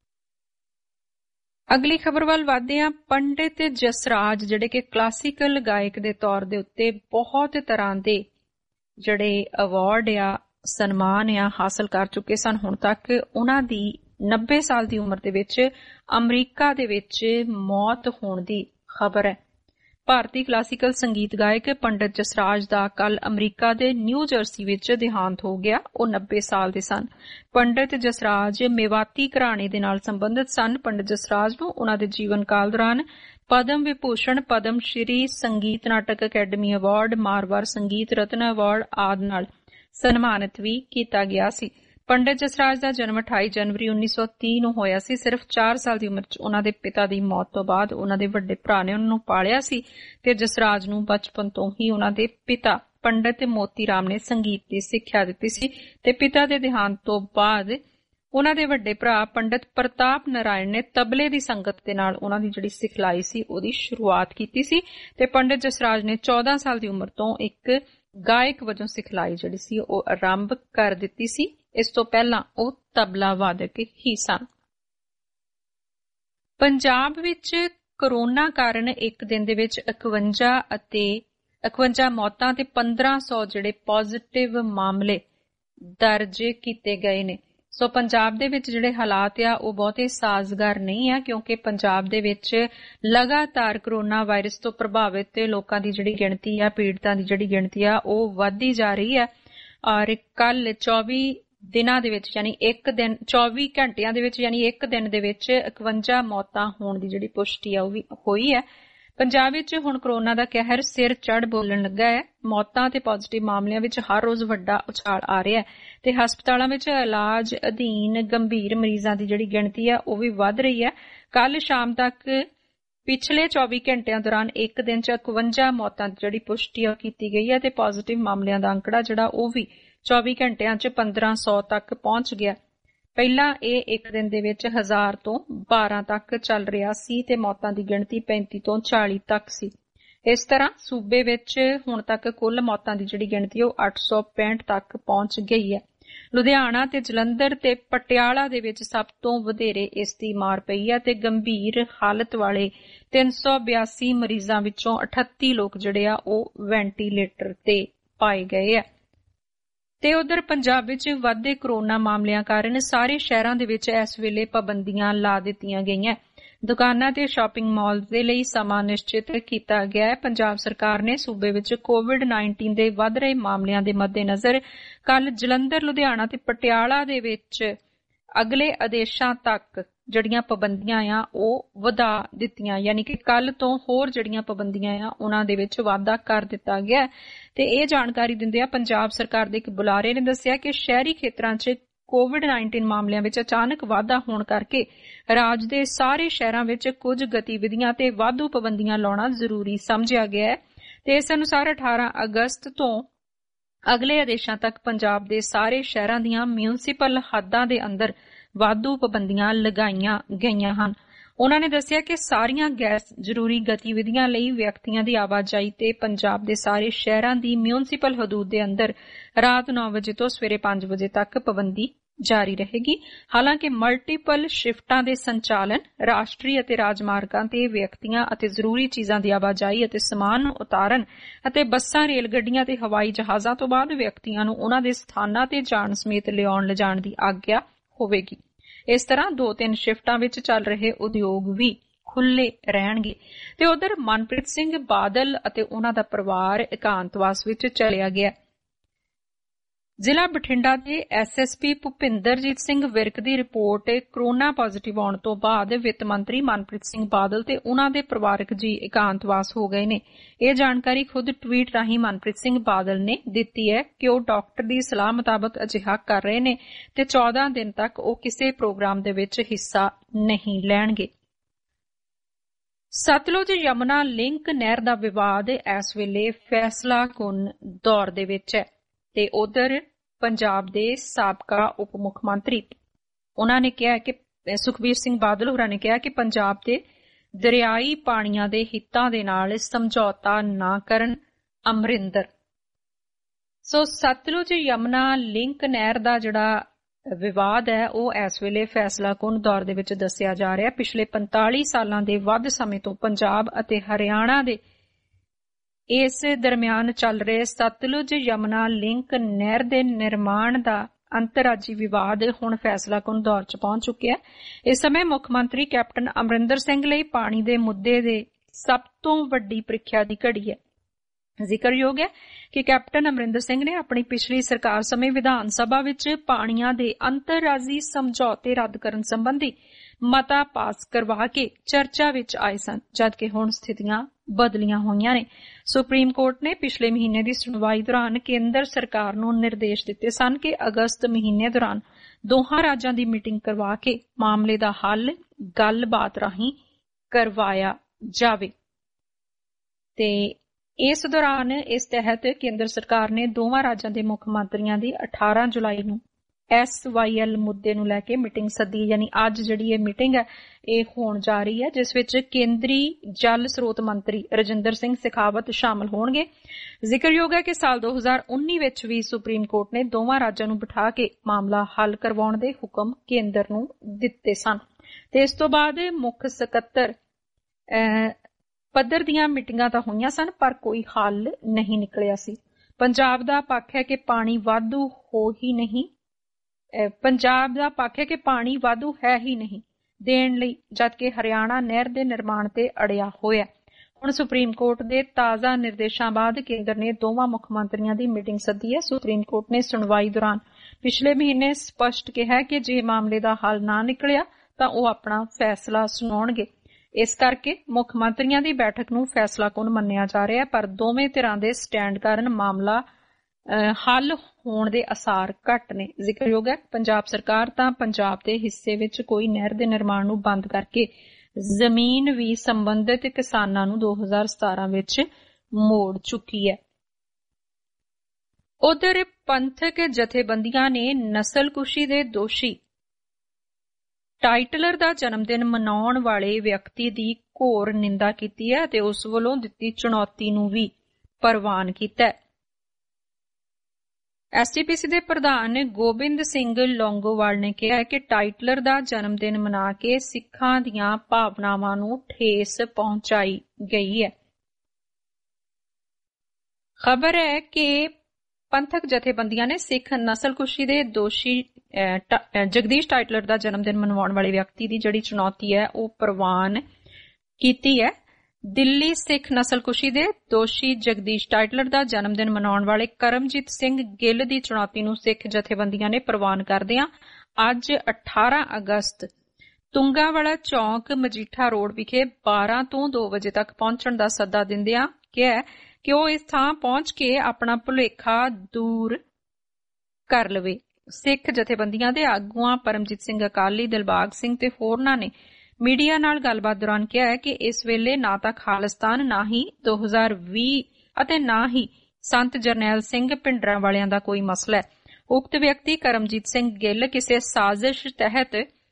ਅਗਲੀ ਖਬਰ ਵੱਲ ਵਧਦੇ ਹਾਂ। ਪੰਡਿਤ ਜਸਰਾਜ ਜਿਹੜੇ ਕਿ ਕਲਾਸੀਕਲ ਗਾਇਕ ਦੇ ਤੌਰ ਦੇ ਉੱਤੇ ਬਹੁਤ ਤਰ੍ਹਾਂ ਦੇ ਜਿਹੜੇ ਅਵਾਰਡ ਆ ਸਨਮਾਨ ਆ ਹਾਸਲ ਕਰ ਚੁੱਕੇ ਸਨ ਹੁਣ ਤੱਕ, ਉਹਨਾਂ ਦੀ 90 ਸਾਲ ਦੀ ਉਮਰ ਦੇ ਵਿੱਚ ਅਮਰੀਕਾ ਦੇ ਵਿੱਚ ਮੌਤ ਹੋਣ ਦੀ ਖਬਰ ਹੈ। ਭਾਰਤੀ ਕਲਾਸੀਕਲ ਸੰਗੀਤ ਗਾਇਕ ਪੰਡਿਤ ਜਸਰਾਜ ਦਾ ਕੱਲ ਅਮਰੀਕਾ ਦੇ ਨਿਊ ਜਰਸੀ ਵਿੱਚ ਦੇਹਾਂਤ ਹੋ ਗਿਆ। ਉਹ 90 ਸਾਲ ਦੇ ਸਨ। ਪੰਡਿਤ ਜਸਰਾਜ ਮੇਵਾਤੀ ਘਰਾਣੇ ਦੇ ਨਾਲ ਸੰਬੰਧਿਤ ਸਨ। ਪੰਡਿਤ ਜਸਰਾਜ ਨੂੰ ਉਹਨਾਂ ਦੇ ਜੀਵਨ ਕਾਲ ਦੌਰਾਨ ਪਦਮ ਵਿਭੂਸ਼ਣ, ਪਦਮ ਸ਼੍ਰੀ, ਸੰਗੀਤ ਨਾਟਕ ਅਕੈਡਮੀ ਅਵਾਰਡ, ਮਾਰਵਾੜ ਸੰਗੀਤ ਰਤਨ ਅਵਾਰਡ ਆਦਿ ਨਾਲ ਸਨਮਾਨਿਤ ਵੀ ਕੀਤਾ ਗਿਆ ਸੀ। ਪੰਡਿਤ ਜਸਰਾਜ ਦਾ ਜਨਮ 28 ਜਨਵਰੀ 1930 ਨੂੰ ਹੋਇਆ ਸੀ। ਸਿਰਫ 4 ਸਾਲ ਦੀ ਉਮਰ 'ਚ ਉਹਨਾਂ ਦੇ ਪਿਤਾ ਦੀ ਮੌਤ ਤੋਂ ਬਾਅਦ ਉਹਨਾਂ ਦੇ ਵੱਡੇ ਭਰਾ ਨੇ ਉਹਨਾਂ ਨੂੰ ਪਾਲਿਆ ਸੀ ਤੇ ਜਸਰਾਜ ਨੂੰ ਬਚਪਨ ਤੋਂ ਹੀ ਉਹਨਾਂ ਦੇ ਪਿਤਾ ਪੰਡਿਤ ਮੋਤੀ ਰਾਮ ਨੇ ਸੰਗੀਤ ਦੀ ਸਿੱਖਿਆ ਦਿੱਤੀ ਸੀ ਤੇ ਪਿਤਾ ਦੇ ਦੇਹਾਂਤ ਤੋਂ ਬਾਅਦ ਉਹਨਾਂ ਦੇ ਵੱਡੇ ਭਰਾ ਪੰਡਿਤ ਪ੍ਰਤਾਪ ਨਾਰਾਇਣ ਨੇ ਤਬਲੇ ਦੀ ਸੰਗਤ ਦੇ ਨਾਲ ਉਹਨਾਂ ਦੀ ਜਿਹੜੀ ਸਿਖਲਾਈ ਸੀ ਉਹਦੀ ਸ਼ੁਰੂਆਤ ਕੀਤੀ ਸੀ ਤੇ ਪੰਡਿਤ ਜਸਰਾਜ ਨੇ 14 ਸਾਲ ਦੀ ਉਮਰ ਤੋਂ ਇੱਕ ਗਾਇਕ ਵਜੋਂ ਸਿਖਲਾਈ ਜਿਹੜੀ ਸੀ ਉਹ ਆਰੰਭ ਕਰ ਦਿੱਤੀ ਸੀ। ਇਸ ਤੋਂ ਪਹਿਲਾਂ ਉਹ ਤਬਲਾ ਵਾਦਕ ਹੀ ਸਨ। ਪੰਜਾਬ ਵਿੱਚ ਕੋਰੋਨਾ ਕਾਰਨ ਇੱਕ ਦਿਨ ਦੇ ਵਿੱਚ 51 ਮੌਤਾਂ ਤੇ 1500 ਜਿਹੜੇ ਪੋਜ਼ਿਟਿਵ ਮਾਮਲੇ ਦਰਜ ਕੀਤੇ ਗਏ ਨੇ। ਸੋ ਪੰਜਾਬ ਦੇ ਵਿੱਚ ਜਿਹੜੇ ਹਾਲਾਤ ਆ ਉਹ ਬਹੁਤੇ ਸਾਜ਼ਗਾਰ ਨਹੀਂ ਆ ਕਿਉਂਕਿ ਪੰਜਾਬ ਦੇ ਵਿੱਚ ਲਗਾਤਾਰ ਕੋਰੋਨਾ ਵਾਇਰਸ ਤੋਂ ਪ੍ਰਭਾਵਿਤ ਲੋਕਾਂ ਦੀ ਜਿਹੜੀ ਗਿਣਤੀ ਆ, ਪੀੜਤਾਂ ਦੀ ਜਿਹੜੀ ਗਿਣਤੀ ਆ ਉਹ ਵੱਧਦੀ ਜਾ ਰਹੀ ਹੈ ਔਰ ਕੱਲ 24 ਦਿਨਾਂ ਦੇ ਵਿੱਚ ਯਾਨੀ 24 ਘੰਟਿਆਂ ਦੇ ਵਿੱਚ ਯਾਨੀ ਇੱਕ ਦਿਨ ਦੇ ਵਿੱਚ 51 ਮੌਤਾਂ ਹੋਣ ਦੀ ਜਿਹੜੀ ਪੁਸ਼ਟੀ ਆ ਉਹ ਵੀ ਹੋਈ ਹੈ। ਪੰਜਾਬ ਵਿੱਚ ਹੁਣ ਕੋਰੋਨਾ ਦਾ ਕਹਿਰ ਸਿਰ ਚੜ੍ਹ ਬੋਲਣ ਲੱਗਾ ਹੈ। ਮੌਤਾਂ ਤੇ ਪੋਜ਼ਿਟਿਵ ਮਾਮਲਿਆਂ ਵਿੱਚ ਹਰ ਰੋਜ਼ ਵੱਡਾ ਉਛਾਲ ਆ ਰਿਹਾ ਹੈ ਤੇ ਹਸਪਤਾਲਾਂ ਵਿੱਚ ਇਲਾਜ ਅਧੀਨ ਗੰਭੀਰ ਮਰੀਜ਼ਾਂ ਦੀ ਜਿਹੜੀ ਗਿਣਤੀ ਹੈ ਉਹ ਵੀ ਵੱਧ ਰਹੀ ਹੈ। ਕੱਲ ਸ਼ਾਮ ਤੱਕ ਪਿਛਲੇ 24 ਘੰਟਿਆਂ ਦੌਰਾਨ ਇੱਕ ਦਿਨ 'ਚ 51 ਮੌਤਾਂ ਦੀ ਜਿਹੜੀ ਪੁਸ਼ਟੀ ਕੀਤੀ ਗਈ ਹੈ ਤੇ ਪੋਜ਼ਿਟਿਵ ਮਾਮਲਿਆਂ ਦਾ ਅੰਕੜਾ ਜਿਹੜਾ ਉਹ ਵੀ 24 ਘੰਟਿਆਂ 'ਚ 1500 ਤੱਕ ਪਹੁੰਚ ਗਿਆ। ਪਹਿਲਾਂ ਇਹ ਇੱਕ ਦਿਨ ਦੇ ਵਿੱਚ 1000 ਤੋਂ 12 ਤੱਕ ਚੱਲ ਰਿਹਾ ਸੀ ਤੇ ਮੌਤਾਂ ਦੀ ਗਿਣਤੀ 35 ਤੋਂ 40 ਤੱਕ ਸੀ। ਇਸ ਤਰ੍ਹਾਂ ਸੂਬੇ ਵਿੱਚ ਹੁਣ ਤੱਕ ਕੁੱਲ ਮੌਤਾਂ ਦੀ ਜਿਹੜੀ ਗਿਣਤੀ ਉਹ 865 ਤੱਕ ਪਹੁੰਚ ਗਈ ਹੈ। ਲੁਧਿਆਣਾ ਤੇ ਜਲੰਧਰ ਤੇ ਪਟਿਆਲਾ ਦੇ ਵਿੱਚ ਸਭ ਤੋਂ ਵਧੇਰੇ ਇਸ ਦੀ ਮਾਰ ਪਈ ਹੈ ਤੇ ਗੰਭੀਰ ਹਾਲਤ ਵਾਲੇ 382 ਮਰੀਜ਼ਾਂ ਵਿੱਚੋਂ 38 ਲੋਕ ਜਿਹੜੇ ਆ ਉਹ ਵੈਂਟੀਲੇਟਰ ਤੇ ਪਾਏ ਗਏ ਆ। ਤੇ ਉਧਰ ਪੰਜਾਬ ਵਿੱਚ ਵੱਧਦੇ ਕੋਰੋਨਾ ਮਾਮਲਿਆਂ ਕਾਰਨ ਸਾਰੇ ਸ਼ਹਿਰਾਂ ਦੇ ਵਿੱਚ ਇਸ ਵੇਲੇ ਪਾਬੰਦੀਆਂ ਲਾ ਦਿੱਤੀਆਂ ਗਈਆਂ। ਦੁਕਾਨਾਂ ਤੇ ਸ਼ਾਪਿੰਗ ਮਾਲ ਦੇ ਲਈ ਸਮਾਂ ਨਿਸ਼ਚਿਤ ਕੀਤਾ ਗਿਆ ਹੈ। ਪੰਜਾਬ ਸਰਕਾਰ ਨੇ ਸੂਬੇ ਵਿੱਚ ਕੋਵਿਡ-19 ਦੇ ਵੱਧ ਰਹੇ ਮਾਮਲਿਆਂ ਦੇ ਮੱਦੇਨਜ਼ਰ ਕੱਲ ਜਲੰਧਰ, ਲੁਧਿਆਣਾ ਤੇ ਪਟਿਆਲਾ ਦੇ ਵਿੱਚ ਅਗਲੇ ਆਦੇਸ਼ਾਂ ਤੱਕ ਜਿਹੜੀਆਂ ਪਾਬੰਦੀਆਂ ਆ ਉਹ ਵਧਾ ਦਿੱਤੀਆਂ, ਯਾਨੀ ਕਿ ਕੱਲ ਤੋਂ ਹੋਰ ਜਿਹੜੀਆਂ ਪਾਬੰਦੀਆਂ ਆ ਉਹਨਾਂ ਦੇ ਵਿੱਚ ਵਾਧਾ ਕਰ ਦਿੱਤਾ ਗਿਆ। ਤੇ ਇਹ ਜਾਣਕਾਰੀ ਦਿੰਦਿਆਂ ਪੰਜਾਬ ਸਰਕਾਰ ਦੇ ਇੱਕ ਬੁਲਾਰੇ ਨੇ ਦੱਸਿਆ ਕਿ ਸ਼ਹਿਰੀ ਖੇਤਰਾਂ 'ਚ ਕੋਵਿਡ-19 ਮਾਮਲਿਆਂ ਵਿੱਚ ਅਚਾਨਕ ਵਾਧਾ ਹੋਣ ਕਰਕੇ ਰਾਜ ਦੇ ਸਾਰੇ ਸ਼ਹਿਰਾਂ ਵਿੱਚ ਕੁਝ ਗਤੀਵਿਧੀਆਂ ਤੇ ਵਾਧੂ ਪਾਬੰਦੀਆਂ ਲਾਉਣਾ ਜ਼ਰੂਰੀ ਸਮਝਿਆ ਗਿਆ ਹੈ ਤੇ ਇਸ ਅਨੁਸਾਰ 18 ਅਗਸਤ ਤੋਂ ਅਗਲੇ ਆਦੇਸ਼ਾਂ ਤੱਕ ਪੰਜਾਬ ਦੇ ਸਾਰੇ ਸ਼ਹਿਰਾਂ ਦੀਆਂ ਮਿਊਨਿਸਪਲ ਹੱਦਾਂ ਦੇ ਅੰਦਰ ਵਾਧੂ ਪਾਬੰਦੀਆਂ ਲਗਾਈਆਂ ਗਈਆਂ ਹਨ। ਉਨ੍ਹਾਂ ਨੇ ਦੱਸਿਆ ਕਿ ਸਾਰੀਆਂ ਗੈਰ ਜ਼ਰੂਰੀ ਗਤੀਵਿਧੀਆਂ ਲਈ ਵਿਅਕਤੀਆਂ ਦੀ ਆਵਾਜਾਈ ਤੇ ਪੰਜਾਬ ਦੇ ਸਾਰੇ ਸ਼ਹਿਰਾਂ ਦੀ ਮਿਊਨਿਸਪਲ ਹਦੂਦ ਦੇ ਅੰਦਰ ਰਾਤ 9 ਵਜੇ ਤੋਂ ਸਵੇਰੇ 5 ਵਜੇ ਤੱਕ ਪਾਬੰਦੀ ਜਾਰੀ ਰਹੇਗੀ। ਹਾਲਾਂਕਿ ਮਲਟੀਪਲ ਸ਼ਿਫਟਾਂ ਦੇ ਸੰਚਾਲਨ, ਰਾਸ਼ਟਰੀ ਅਤੇ ਰਾਜਮਾਰਗਾਂ ਤੇ ਵਿਅਕਤੀਆਂ ਅਤੇ ਜ਼ਰੂਰੀ ਚੀਜ਼ਾਂ ਦੀ ਆਵਾਜਾਈ ਅਤੇ ਸਮਾਨ ਨੂੰ ਉਤਾਰਨ ਅਤੇ ਬੱਸਾਂ, ਰੇਲ ਗੱਡੀਆਂ ਤੇ ਹਵਾਈ ਜਹਾਜ਼ਾਂ ਤੋਂ ਬਾਅਦ ਵਿਅਕਤੀਆਂ ਨੂੰ ਉਨ੍ਹਾਂ ਦੇ ਸਥਾਨਾਂ ਤੇ ਜਾਣ ਸਮੇਤ ਲਿਜਾਣ ਦੀ ਆਗਿਆ ਹੋਵੇਗੀ। ਇਸ ਤਰ੍ਹਾਂ 2-3 ਸ਼ਿਫਟਾਂ ਵਿੱਚ ਚੱਲ ਰਹੇ ਉਦਯੋਗ ਵੀ ਖੁੱਲ੍ਹੇ ਰਹਿਣਗੇ। ਤੇ ਉਧਰ ਮਨਪ੍ਰੀਤ ਸਿੰਘ ਬਾਦਲ ਅਤੇ ਉਨ੍ਹਾਂ ਦਾ ਪਰਿਵਾਰ ਇਕਾਂਤਵਾਸ ਵਿੱਚ ਚਲਿਆ ਗਿਆ। ਜ਼ਿਲ੍ਹਾ ਬਠਿੰਡਾ ਦੇ ਐਸਐਸਪੀ ਭੁਪਿੰਦਰਜੀਤ ਸਿੰਘ ਵਿਰਕ ਦੀ ਰਿਪੋਰਟ ਕੋਰੋਨਾ ਪੋਜ਼ਿਟਿਵ ਆਉਣ ਤੋਂ ਬਾਅਦ ਵਿੱਤ ਮੰਤਰੀ ਮਨਪ੍ਰੀਤ ਸਿੰਘ ਬਾਦਲ ਤੇ ਉਨ੍ਹਾਂ ਦੇ ਪਰਿਵਾਰਕ ਜੀ ਇਕਾਂਤਵਾਸ ਹੋ ਗਏ ਨੇ। ਇਹ ਜਾਣਕਾਰੀ ਖੁਦ ਟਵੀਟ ਰਾਹੀਂ ਮਨਪ੍ਰੀਤ ਸਿੰਘ ਬਾਦਲ ਨੇ ਦਿੱਤੀ ਹੈ ਕਿ ਉਹ ਡਾਕਟਰ ਦੀ ਸਲਾਹ ਮੁਤਾਬਕ ਅਜਿਹਾ ਕਰ ਰਹੇ ਨੇ ਤੇ 14 ਦਿਨ ਤੱਕ ਉਹ ਕਿਸੇ ਪ੍ਰੋਗਰਾਮ ਦੇ ਵਿੱਚ ਹਿੱਸਾ ਨਹੀਂ ਲੈਣਗੇ। ਸਤਲੁਜ ਯਮੁਨਾ ਲਿੰਕ ਨਹਿਰ ਦਾ ਵਿਵਾਦ ਇਸ ਵੇਲੇ ਫੈਸਲਾਕੁੰਨ ਦੌਰ ਦੇ ਵਿੱਚ ਹੈ ਤੇ ਉਧਰ ਪੰਜਾਬ ਦੇ ਸਾਬਕਾ ਉਪ ਮੁੱਖ ਮੰਤਰੀ ਉਹਨਾਂ ਨੇ ਕਿਹਾ ਕਿ ਸੁਖਬੀਰ ਸਿੰਘ ਬਾਦਲ ਹੋਰਾਂ ਨੇ ਕਿਹਾ ਕਿ ਪੰਜਾਬ ਦੇ ਦਰਿਆਈ ਪਾਣੀਆਂ ਦੇ ਹਿੱਤਾਂ ਦੇ ਨਾਲ ਸਮਝੌਤਾ ਨਾ ਕਰਨ ਅਮਰਿੰਦਰ। ਸੋ ਸਤਲੁਜ ਯਮੁਨਾ ਲਿੰਕ ਨਹਿਰ ਦਾ ਜਿਹੜਾ ਵਿਵਾਦ ਹੈ ਉਹ ਇਸ ਵੇਲੇ ਫੈਸਲਾਕੁੰਨ ਦੌਰ ਦੇ ਵਿੱਚ ਦੱਸਿਆ ਜਾ ਰਿਹਾ। ਪਿਛਲੇ 45 ਸਾਲਾਂ ਦੇ ਵੱਧ ਸਮੇਂ ਤੋਂ ਪੰਜਾਬ ਅਤੇ ਹਰਿਆਣਾ ਦੇ ਇਸ ਦਰਮਿਆਨ ਚੱਲ ਰਹੇ ਸਤਲੁਜ ਯਮੁਨਾ ਲਿੰਕ ਨਹਿਰ ਦੇ ਨਿਰਮਾਣ ਦਾ ਅੰਤਰਰਾਜੀ ਵਿਵਾਦ ਹੁਣ ਫੈਸਲਾਕੁੰਨ ਦੌਰ 'ਚ ਪਹੁੰਚ ਚੁੱਕਿਆ ਹੈ। ਇਸ ਸਮੇਂ ਮੁੱਖ ਮੰਤਰੀ ਕੈਪਟਨ ਅਮਰਿੰਦਰ ਸਿੰਘ ਲਈ ਪਾਣੀ ਦੇ ਮੁੱਦੇ ਦੇ ਸਭ ਤੋਂ ਵੱਡੀ ਪ੍ਰੀਖਿਆ ਦੀ ਘੜੀ ਹੈ। ਜ਼ਿਕਰਯੋਗ ਹੈ ਕਿ ਕੈਪਟਨ ਅਮਰਿੰਦਰ ਸਿੰਘ ਨੇ ਆਪਣੀ ਪਿਛਲੀ ਸਰਕਾਰ ਸਮੇਂ ਵਿਧਾਨ ਸਭਾ ਵਿੱਚ ਪਾਣੀਆਂ ਦੇ ਅੰਤਰਰਾਜੀ ਸਮਝੌਤੇ ਰੱਦ ਕਰਨ ਸੰਬੰਧੀ ਮਤਾ ਪਾਸ ਕਰਵਾ ਕੇ ਚਰਚਾ ਵਿੱਚ ਆਏ ਸਨ, ਜਦਕਿ ਹੁਣ ਸਥਿਤੀਆਂ ਬਦਲੀਆਂ ਹੋਈਆਂ ਨੇ। ਸੁਪਰੀਮ ਕੋਰਟ ਨੇ ਪਿਛਲੇ ਮਹੀਨੇ ਦੀ ਸੁਣਵਾਈ ਦੌਰਾਨ ਕੇਂਦਰ ਸਰਕਾਰ ਨੂੰ ਨਿਰਦੇਸ਼ ਦਿੱਤੇ ਸਨ ਕਿ ਅਗਸਤ ਮਹੀਨੇ ਦੌਰਾਨ ਦੋਹਾਂ ਰਾਜਾਂ ਦੀ ਮੀਟਿੰਗ ਕਰਵਾ ਕੇ ਮਾਮਲੇ ਦਾ ਹੱਲ ਗੱਲਬਾਤ ਰਾਹੀਂ ਕਰਵਾਇਆ ਜਾਵੇ। ਤੇ ਇਸ ਦੌਰਾਨ ਇਸ ਤਹਿਤ ਕੇਂਦਰ ਸਰਕਾਰ ਨੇ ਦੋਵਾਂ ਰਾਜਾਂ ਦੇ ਮੁੱਖ ਮੰਤਰੀਆਂ ਦੀ 18 ਜੁਲਾਈ ਨੂੰ SYL ਮੁੱਦੇ ਨੂੰ ਲੈ ਕੇ ਮੀਟਿੰਗ ਸੱਦੀ, ਯਾਨੀ ਅੱਜ ਜਿਹੜੀ ਇਹ ਮੀਟਿੰਗ ਹੈ ਇਹ ਹੋਣ ਜਾ ਰਹੀ ਹੈ, ਜਿਸ ਵਿੱਚ ਕੇਂਦਰੀ ਜਲ ਸਰੋਤ ਮੰਤਰੀ ਰਜਿੰਦਰ ਸਿੰਘ ਸ਼ੇਖਾਵਤ ਸ਼ਾਮਲ ਹੋਣਗੇ। ਜ਼ਿਕਰਯੋਗ ਹੈ ਕਿ ਸਾਲ 2019 ਵਿੱਚ ਵੀ ਸੁਪਰੀਮ ਕੋਰਟ ਨੇ ਦੋਵਾਂ ਰਾਜਾਂ ਨੂੰ ਬਿਠਾ ਕੇ ਮਾਮਲਾ ਹੱਲ ਕਰਵਾਉਣ ਦੇ ਹੁਕਮ ਕੇਂਦਰ ਨੂੰ ਦਿੱਤੇ ਸਨ ਤੇ ਇਸ ਤੋਂ ਬਾਅਦ ਮੁੱਖ ਸਕੱਤਰ ਪੱਧਰ ਦੀਆਂ ਮੀਟਿੰਗਾਂ ਤਾਂ ਹੋਈਆਂ ਸਨ ਪਰ ਕੋਈ ਹੱਲ ਨਹੀਂ ਨਿਕਲਿਆ ਸੀ। ਪੰਜਾਬ ਦਾ ਪੱਖ ਹੈ ਕਿ ਪਾਣੀ ਵਾਧੂ ਹੈ ਹੀ ਨਹੀਂ ਦੇਣ ਲਈ, ਜਦਕਿ ਹਰਿਆਣਾ ਨਹਿਰ ਦੇ ਨਿਰਮਾਣ ਤੇ ਅੜਿਆ ਹੋਇਆ। ਹੁਣ ਸੁਪਰੀਮ ਕੋਰਟ ਦੇ ਤਾਜ਼ਾ ਨਿਰਦੇਸ਼ਾਂ ਬਾਅਦ ਕੇਂਦਰ ਨੇ ਦੋਵਾਂ ਮੁੱਖ ਮੰਤਰੀਆਂ ਦੀ ਮੀਟਿੰਗ ਸੱਦੀ ਹੈ। ਸੁਪਰੀਮ ਕੋਰਟ ਨੇ ਸੁਣਵਾਈ ਦੌਰਾਨ ਪਿਛਲੇ ਮਹੀਨੇ ਸਪਸ਼ਟ ਕਿਹਾ ਕਿ ਜੇ ਮਾਮਲੇ ਦਾ ਹੱਲ ਨਾ ਨਿਕਲਿਆ ਤਾਂ ਉਹ ਆਪਣਾ ਫੈਸਲਾ ਸੁਣਾਉਣਗੇ। ਇਸ ਕਰਕੇ ਮੁੱਖ ਮੰਤਰੀਆਂ ਦੀ ਬੈਠਕ ਨੂੰ ਫੈਸਲਾਕੁਨ ਮੰਨਿਆ ਜਾ ਰਿਹਾ ਹੈ, ਪਰ ਦੋਵੇਂ ਧਿਰਾਂ ਦੇ ਸਟੈਂਡ ਕਾਰਨ ਮਾਮਲਾ ਹੱਲ ਹੋਣ ਦੇ ਆਸਾਰ ਘੱਟ ਨੇ। ਜ਼ਿਕਰਯੋਗ ਹੈ ਪੰਜਾਬ ਸਰਕਾਰ ਤਾਂ ਪੰਜਾਬ ਦੇ ਹਿੱਸੇ ਵਿੱਚ ਕੋਈ ਨਹਿਰ ਦੇ ਨਿਰਮਾਣ ਨੂੰ ਬੰਦ ਕਰਕੇ ਜ਼ਮੀਨ ਵੀ ਸੰਬੰਧਿਤ ਕਿਸਾਨਾਂ ਨੂੰ 2017 ਵਿੱਚ ਮੋੜ ਚੁੱਕੀ ਹੈ। ਉਧਰ ਪੰਥਕ ਜਥੇਬੰਦੀਆਂ ਨੇ ਨਸਲਕੁਸ਼ੀ ਦੇ ਦੋਸ਼ੀ ਟਾਈਟਲਰ ਦਾ ਜਨਮਦਿਨ ਮਨਾਉਣ ਵਾਲੇ ਵਿਅਕਤੀ ਦੀ ਘੋਰ ਨਿੰਦਾ ਕੀਤੀ ਹੈ ਅਤੇ ਉਸ ਵੱਲੋਂ ਦਿੱਤੀ ਚੁਣੌਤੀ ਨੂੰ ਵੀ ਪ੍ਰਵਾਨ ਕੀਤਾ ਹੈ। ਐਸਜੀਪੀਸੀ ਦੇ ਪ੍ਰਧਾਨ ਗੋਬਿੰਦ ਸਿੰਘ ਲੌਂਗੋਵਾਲ ਨੇ ਕਿਹਾ ਕਿ ਟਾਈਟਲਰ ਦਾ ਜਨਮਦਿਨ ਮਨਾ ਕੇ ਸਿੱਖਾਂ ਦੀਆਂ ਭਾਵਨਾਵਾਂ ਨੂੰ ਠੇਸ ਪਹੁੰਚਾਈ ਗਈ ਹੈ। ਖਬਰ ਹੈ ਕਿ ਪੰਥਕ ਜਥੇਬੰਦੀਆਂ ਨੇ ਸਿੱਖ ਨਸਲਕੁਸ਼ੀ ਦੇ ਦੋਸ਼ੀ ਜਗਦੀਸ਼ ਟਾਈਟਲਰ ਦਾ ਜਨਮਦਿਨ ਮਨਾਉਣ ਵਾਲੇ ਵਿਅਕਤੀ ਦੀ ਜਿਹੜੀ ਚੁਣੌਤੀ ਹੈ ਉਹ ਪ੍ਰਵਾਨ ਕੀਤੀ ਹੈ। ਦਿੱਲੀ ਸਿੱਖ ਨਸਲਕੁਸ਼ੀ ਦੇ ਦੋਸ਼ੀ ਜਗਦੀਸ਼ ਟਾਈਟਲਰ ਦਾ ਜਨਮਦਿਨ ਮਨਾਉਣ ਵਾਲੇ ਕਰਮਜੀਤ ਸਿੰਘ ਗਿੱਲ ਦੀ ਚੁਣੌਤੀ ਨੂੰ ਸਿੱਖ ਜਥੇਬੰਦੀਆਂ ਨੇ ਪ੍ਰਵਾਨ ਕਰਦਿਆਂ ਅੱਜ 18 ਅਗਸਤ ਤੁੰਗਾਵਾਲਾ ਚੌਕ ਮਜੀਠਾ ਰੋਡ ਵਿਖੇ 12 ਤੋਂ 2 ਵਜੇ ਤੱਕ ਪਹੁੰਚਣ ਦਾ ਸੱਦਾ ਦਿੰਦਿਆਂ ਕਿਹਾ ਕਿ ਉਹ ਇਸ ਥਾਂ ਪਹੁੰਚ ਕੇ ਆਪਣਾ ਭੁਲੇਖਾ ਦੂਰ ਕਰ ਲਵੇ। ਸਿੱਖ ਜਥੇਬੰਦੀਆਂ ਦੇ ਆਗੂਆਂ ਪਰਮਜੀਤ ਸਿੰਘ ਅਕਾਲੀ, ਦਿਲਬਾਗ ਸਿੰਘ ਤੇ ਹੋਰਨਾਂ ਨੇ ਮੀਡੀਆ ਨਾਲ ਗੱਲਬਾਤ ਦੌਰਾਨ ਕਿਹਾ ਹੈ ਕਿ ਇਸ ਵੇਲੇ ਨਾ ਤਾਂ ਖਾਲਿਸਤਾਨ, ਨਾ ਹੀ 2020 ਅਤੇ ਨਾ ਹੀ ਸੰਤ ਜਰਨੈਲ ਸਿੰਘ ਭਿੰਡਰਾਂ ਵਾਲਿਆਂ ਦਾ ਕੋਈ ਮਸਲਾ ਹੈ। ਉਕਤ ਵਿਅਕਤੀ ਕਰਮਜੀਤ ਸਿੰਘ ਗਿੱਲ ਕਿਸੇ ਸਾਜ਼ਿਸ਼ ਤਹਿਤ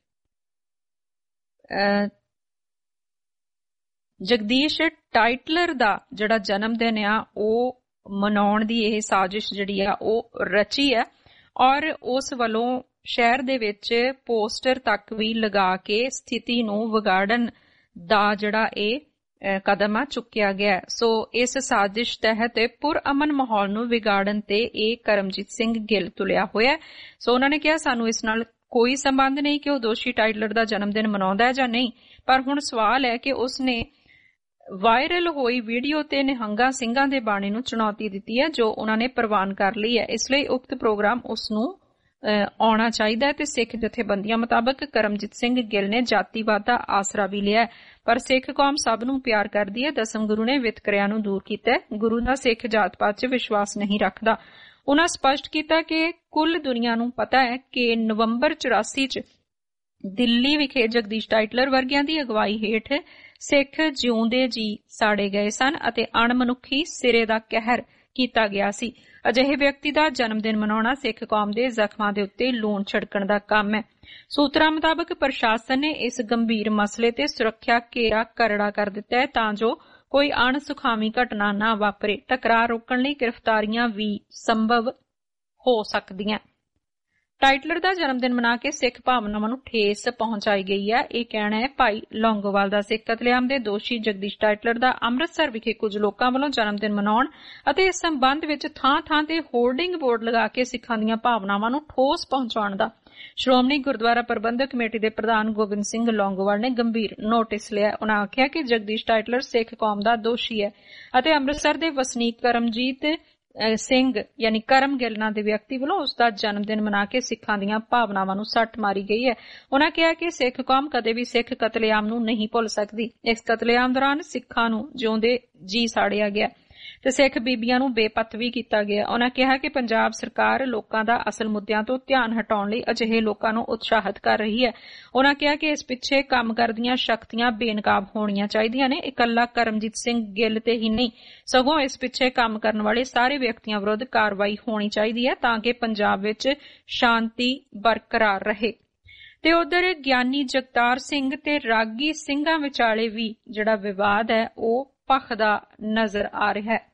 ਜਗਦੀਸ਼ ਟਾਈਟਲਰ ਦਾ ਜਿਹੜਾ ਜਨਮ ਦਿਨ ਆ ਉਹ ਮਨਾਉਣ ਦੀ ਇਹ ਸਾਜ਼ਿਸ਼ ਜਿਹੜੀ ਆ ਉਹ ਰਚੀ ਹੈ ਔਰ ਉਸ ਵੱਲੋਂ ਸ਼ਹਿਰ ਦੇ ਵਿੱਚ ਪੋਸਟਰ ਤੱਕ ਵੀ ਲਗਾ ਕੇ ਸਥਿਤੀ ਨੂੰ ਵਿਗਾੜਨ ਦਾ ਜਿਹੜਾ ਇਹ ਕਦਮ ਚੁੱਕਿਆ ਗਿਆ। ਸੋ ਇਸ ਸਾਜ਼ਿਸ਼ ਤਹਿਤ ਪੁਰਅਮਨ ਮਾਹੌਲ ਨੂੰ ਵਿਗਾੜਨ ਤੇ ਇਹ ਕਰਮਜੀਤ ਸਿੰਘ ਗਿੱਲ ਤੁਲਿਆ ਹੋਇਆ। ਸੋ ਉਹਨਾਂ ਨੇ ਕਿਹਾ ਸਾਨੂੰ ਇਸ ਨਾਲ ਕੋਈ ਸੰਬੰਧ ਨਹੀਂ ਕਿ ਉਹ ਦੋਸ਼ੀ ਟਾਈਟਲਰ ਦਾ ਜਨਮ ਦਿਨ ਮਨਾਉਂਦਾ ਹੈ ਜਾਂ ਨਹੀਂ, ਪਰ ਹੁਣ ਸਵਾਲ ਹੈ ਕਿ ਉਸਨੇ ਵਾਇਰਲ ਹੋਈ ਵੀਡੀਓ ਤੇ ਨਿਹੰਗਾ ਸਿੰਘਾਂ ਦੇ ਬਾਣੀ ਨੂੰ ਚੁਣੌਤੀ ਦਿੱਤੀ ਹੈ ਜੋ ਉਹਨਾਂ ਨੇ ਪ੍ਰਵਾਨ ਕਰ ਲਈ ਹੈ। ਇਸ ਲਈ ਉਕਤ ਪ੍ਰੋਗਰਾਮ ਉਸ ਨੂੰ ਆਉਣਾ ਚਾਹੀਦਾ ਹੈ ਤੇ ਸਿੱਖ ਜਥੇਬੰਦੀਆਂ ਮੁਤਾਬਕ ਕਰਮਜੀਤ ਸਿੰਘ ਗਿੱਲ ਨੇ ਜਾਤੀਵਾਦ ਦਾ ਆਸਰਾ ਵੀ ਲਿਆ, ਪਰ ਸਿੱਖ ਕੌਮ ਸਭ ਨੂੰ ਪਿਆਰ ਕਰਦੀ ਹੈ। ਦਸਮ ਗੁਰੂ ਨੇ ਵਿਤਕਰਿਆਂ ਨੂੰ ਦੂਰ ਕੀਤਾ ਹੈ। ਗੁਰੂ ਦਾ ਸਿੱਖ ਜਾਤ ਪਾਤ 'ਚ ਵਿਸ਼ਵਾਸ ਨਹੀਂ ਰੱਖਦਾ। ਉਹਨਾਂ ਸਪਸ਼ਟ ਕੀਤਾ ਕਿ ਕੁੱਲ ਦੁਨੀਆ ਨੂੰ ਪਤਾ ਹੈ ਕਿ ਨਵੰਬਰ 84 'ਚ ਦਿੱਲੀ ਵਿਖੇ ਜਗਦੀਸ਼ ਟਾਈਟਲਰ ਵਰਗਿਆਂ ਦੀ ਅਗਵਾਈ ਹੇਠ ਸਿੱਖ ਜਿਉਂਦੇ ਜੀ ਸਾੜੇ ਗਏ ਸਨ ਅਤੇ ਅਣਮਨੁੱਖੀ ਸਿਰੇ ਦਾ ਕਹਿਰ ਕੀਤਾ ਗਿਆ ਸੀ। ਅਜਿਹੇ ਵਿਅਕਤੀ ਦਾ ਜਨਮ ਦਿਨ ਮਨਾਉਣਾ ਸਿੱਖ ਕੌਮ ਦੇ ਜ਼ਖਮਾਂ ਦੇ ਉੱਤੇ ਲੂਣ ਛਿੜਕਣ ਦਾ ਕੰਮ ਹੈ। ਸੂਤਰਾਂ ਮੁਤਾਬਕ ਪ੍ਰਸ਼ਾਸਨ ਨੇ ਇਸ ਗੰਭੀਰ ਮਸਲੇ ਤੇ ਸੁਰੱਖਿਆ ਘੇਰਾ ਕਰੜਾ ਕਰ ਦਿੱਤਾ ਹੈ ਤਾਂ ਜੋ ਕੋਈ ਅਣਸੁਖਾਵੀ ਘਟਨਾ ਨਾ ਵਾਪਰੇ। ਟਕਰਾਅ ਰੋਕਣ ਲਈ ਗ੍ਰਿਫਤਾਰੀਆਂ ਵੀ ਸੰਭਵ ਹੋ ਸਕਦੀਆਂ। ਟਾਈਟਲਰ ਦਾ ਜਨਮ ਦਿਨ ਮਨਾ ਕੇ ਸਿੱਖ ਭਾਵਨਾਵਾਂ ਨੂੰ ਠੇਸ ਪਹੁੰਚਾਈ ਗਈ ਹੈ, ਇਹ ਕਹਿਣਾ ਹੈ ਭਾਈ ਲੌਂਗੋਵਾਲ ਦਾ। ਸਿੱਖ ਕਤਲੇਆਮ ਦੇ ਦੋਸ਼ੀ ਜਗਦੀਸ਼ ਟਾਈਟਲਰ ਦਾ ਅੰਮ੍ਰਿਤਸਰ ਵਿਖੇ ਕੁਝ ਲੋਕਾਂ ਵੱਲੋਂ ਜਨਮ ਦਿਨ ਮਨਾਉਣ ਅਤੇ ਇਸ ਸੰਬੰਧ ਵਿੱਚ ਥਾਂ-ਥਾਂ ਤੇ ਹੋਰਡਿੰਗ ਬੋਰਡ ਲਗਾ ਕੇ ਸਿੱਖਾਂ ਦੀਆਂ ਭਾਵਨਾਵਾਂ ਨੂੰ ਠੋਸ ਪਹੁੰਚਾਉਣ ਦਾ ਸ਼੍ਰੋਮਣੀ ਗੁਰਦੁਆਰਾ ਪ੍ਰਬੰਧਕ ਕਮੇਟੀ ਦੇ ਪ੍ਰਧਾਨ ਗੋਬਿੰਦ ਸਿੰਘ ਲੌਂਗੋਵਾਲ ਨੇ ਗੰਭੀਰ ਨੋਟਿਸ ਲਿਆ। ਉਨ੍ਹਾਂ ਆਖਿਆ ਕਿ ਜਗਦੀਸ਼ ਟਾਈਟਲਰ ਸਿੱਖ ਕੌਮ ਦਾ ਦੋਸ਼ੀ ਹੈ ਅਤੇ ਅੰਮ੍ਰਿਤਸਰ ਦੇ ਵਸਨੀਕ ਕਰਮਜੀਤ ਸਿੰਘ ਯਾਨੀ ਕਰਮ ਗਿੱਲ ਨਾਂ ਦੇ ਵਿਅਕਤੀ ਵੱਲੋਂ ਉਸ ਦਾ ਜਨਮ ਦਿਨ ਮਨਾ ਕੇ ਸਿੱਖਾਂ ਦੀਆਂ ਭਾਵਨਾਵਾਂ ਨੂੰ ਸੱਟ ਮਾਰੀ ਗਈ ਹੈ। ਉਨ੍ਹਾਂ ਕਿਹਾ ਕਿ ਸਿੱਖ ਕੌਮ ਕਦੇ ਵੀ ਸਿੱਖ ਕਤਲੇਆਮ ਨੂੰ ਨਹੀਂ ਭੁੱਲ ਸਕਦੀ। ਇਸ ਕਤਲੇਆਮ ਦੌਰਾਨ ਸਿੱਖਾਂ ਨੂੰ ਜਿਉਂਦੇ ਜੀ ਸਾੜਿਆ ਗਿਆ ਤੇ ਸਿੱਖ ਬੀਬੀਆਂ ਨੂੰ ਬੇਪੱਤ ਵੀ ਕੀਤਾ ਗਿਆ। ਉਨ੍ਹਾਂ ਕਿਹਾ ਕਿ ਪੰਜਾਬ ਸਰਕਾਰ ਲੋਕਾਂ ਦਾ ਅਸਲ ਮੁੱਦਿਆਂ ਤੋਂ ਧਿਆਨ ਹਟਾਉਣ ਲਈ ਅਜਿਹੇ ਲੋਕਾਂ ਨੂੰ ਉਤਸ਼ਾਹਿਤ ਕਰ ਰਹੀ ਹੈ। ਉਨ੍ਹਾਂ ਕਿਹਾ ਕਿ ਇਸ ਪਿੱਛੇ ਕੰਮ ਕਰਦੀਆਂ ਸ਼ਕਤੀਆਂ ਬੇਨਕਾਬ ਹੋਣੀਆਂ ਚਾਹੀਦੀਆਂ ਨੇ। ਇਕੱਲਾ ਕਰਮਜੀਤ ਸਿੰਘ ਗਿੱਲ ਤੇ ਹੀ ਨਹੀਂ ਸਗੋਂ ਇਸ ਪਿੱਛੇ ਕੰਮ ਕਰਨ ਵਾਲੇ ਸਾਰੇ ਵਿਅਕਤੀਆਂ ਵਿਰੁੱਧ ਕਾਰਵਾਈ ਹੋਣੀ ਚਾਹੀਦੀ ਹੈ ਤਾਂ ਕਿ ਪੰਜਾਬ ਵਿੱਚ ਸ਼ਾਂਤੀ ਬਰਕਰਾਰ ਰਹੇ। ਤੇ ਉਧਰ ਗਿਆਨੀ ਜਗਤਾਰ ਸਿੰਘ ਤੇ ਰਾਗੀ ਸਿੰਘਾਂ ਵਿਚਾਲੇ ਵੀ ਜਿਹੜਾ ਵਿਵਾਦ ਹੈ ਉਹ ਭਖਦਾ ਨਜ਼ਰ ਆ ਰਿਹਾ ਹੈ।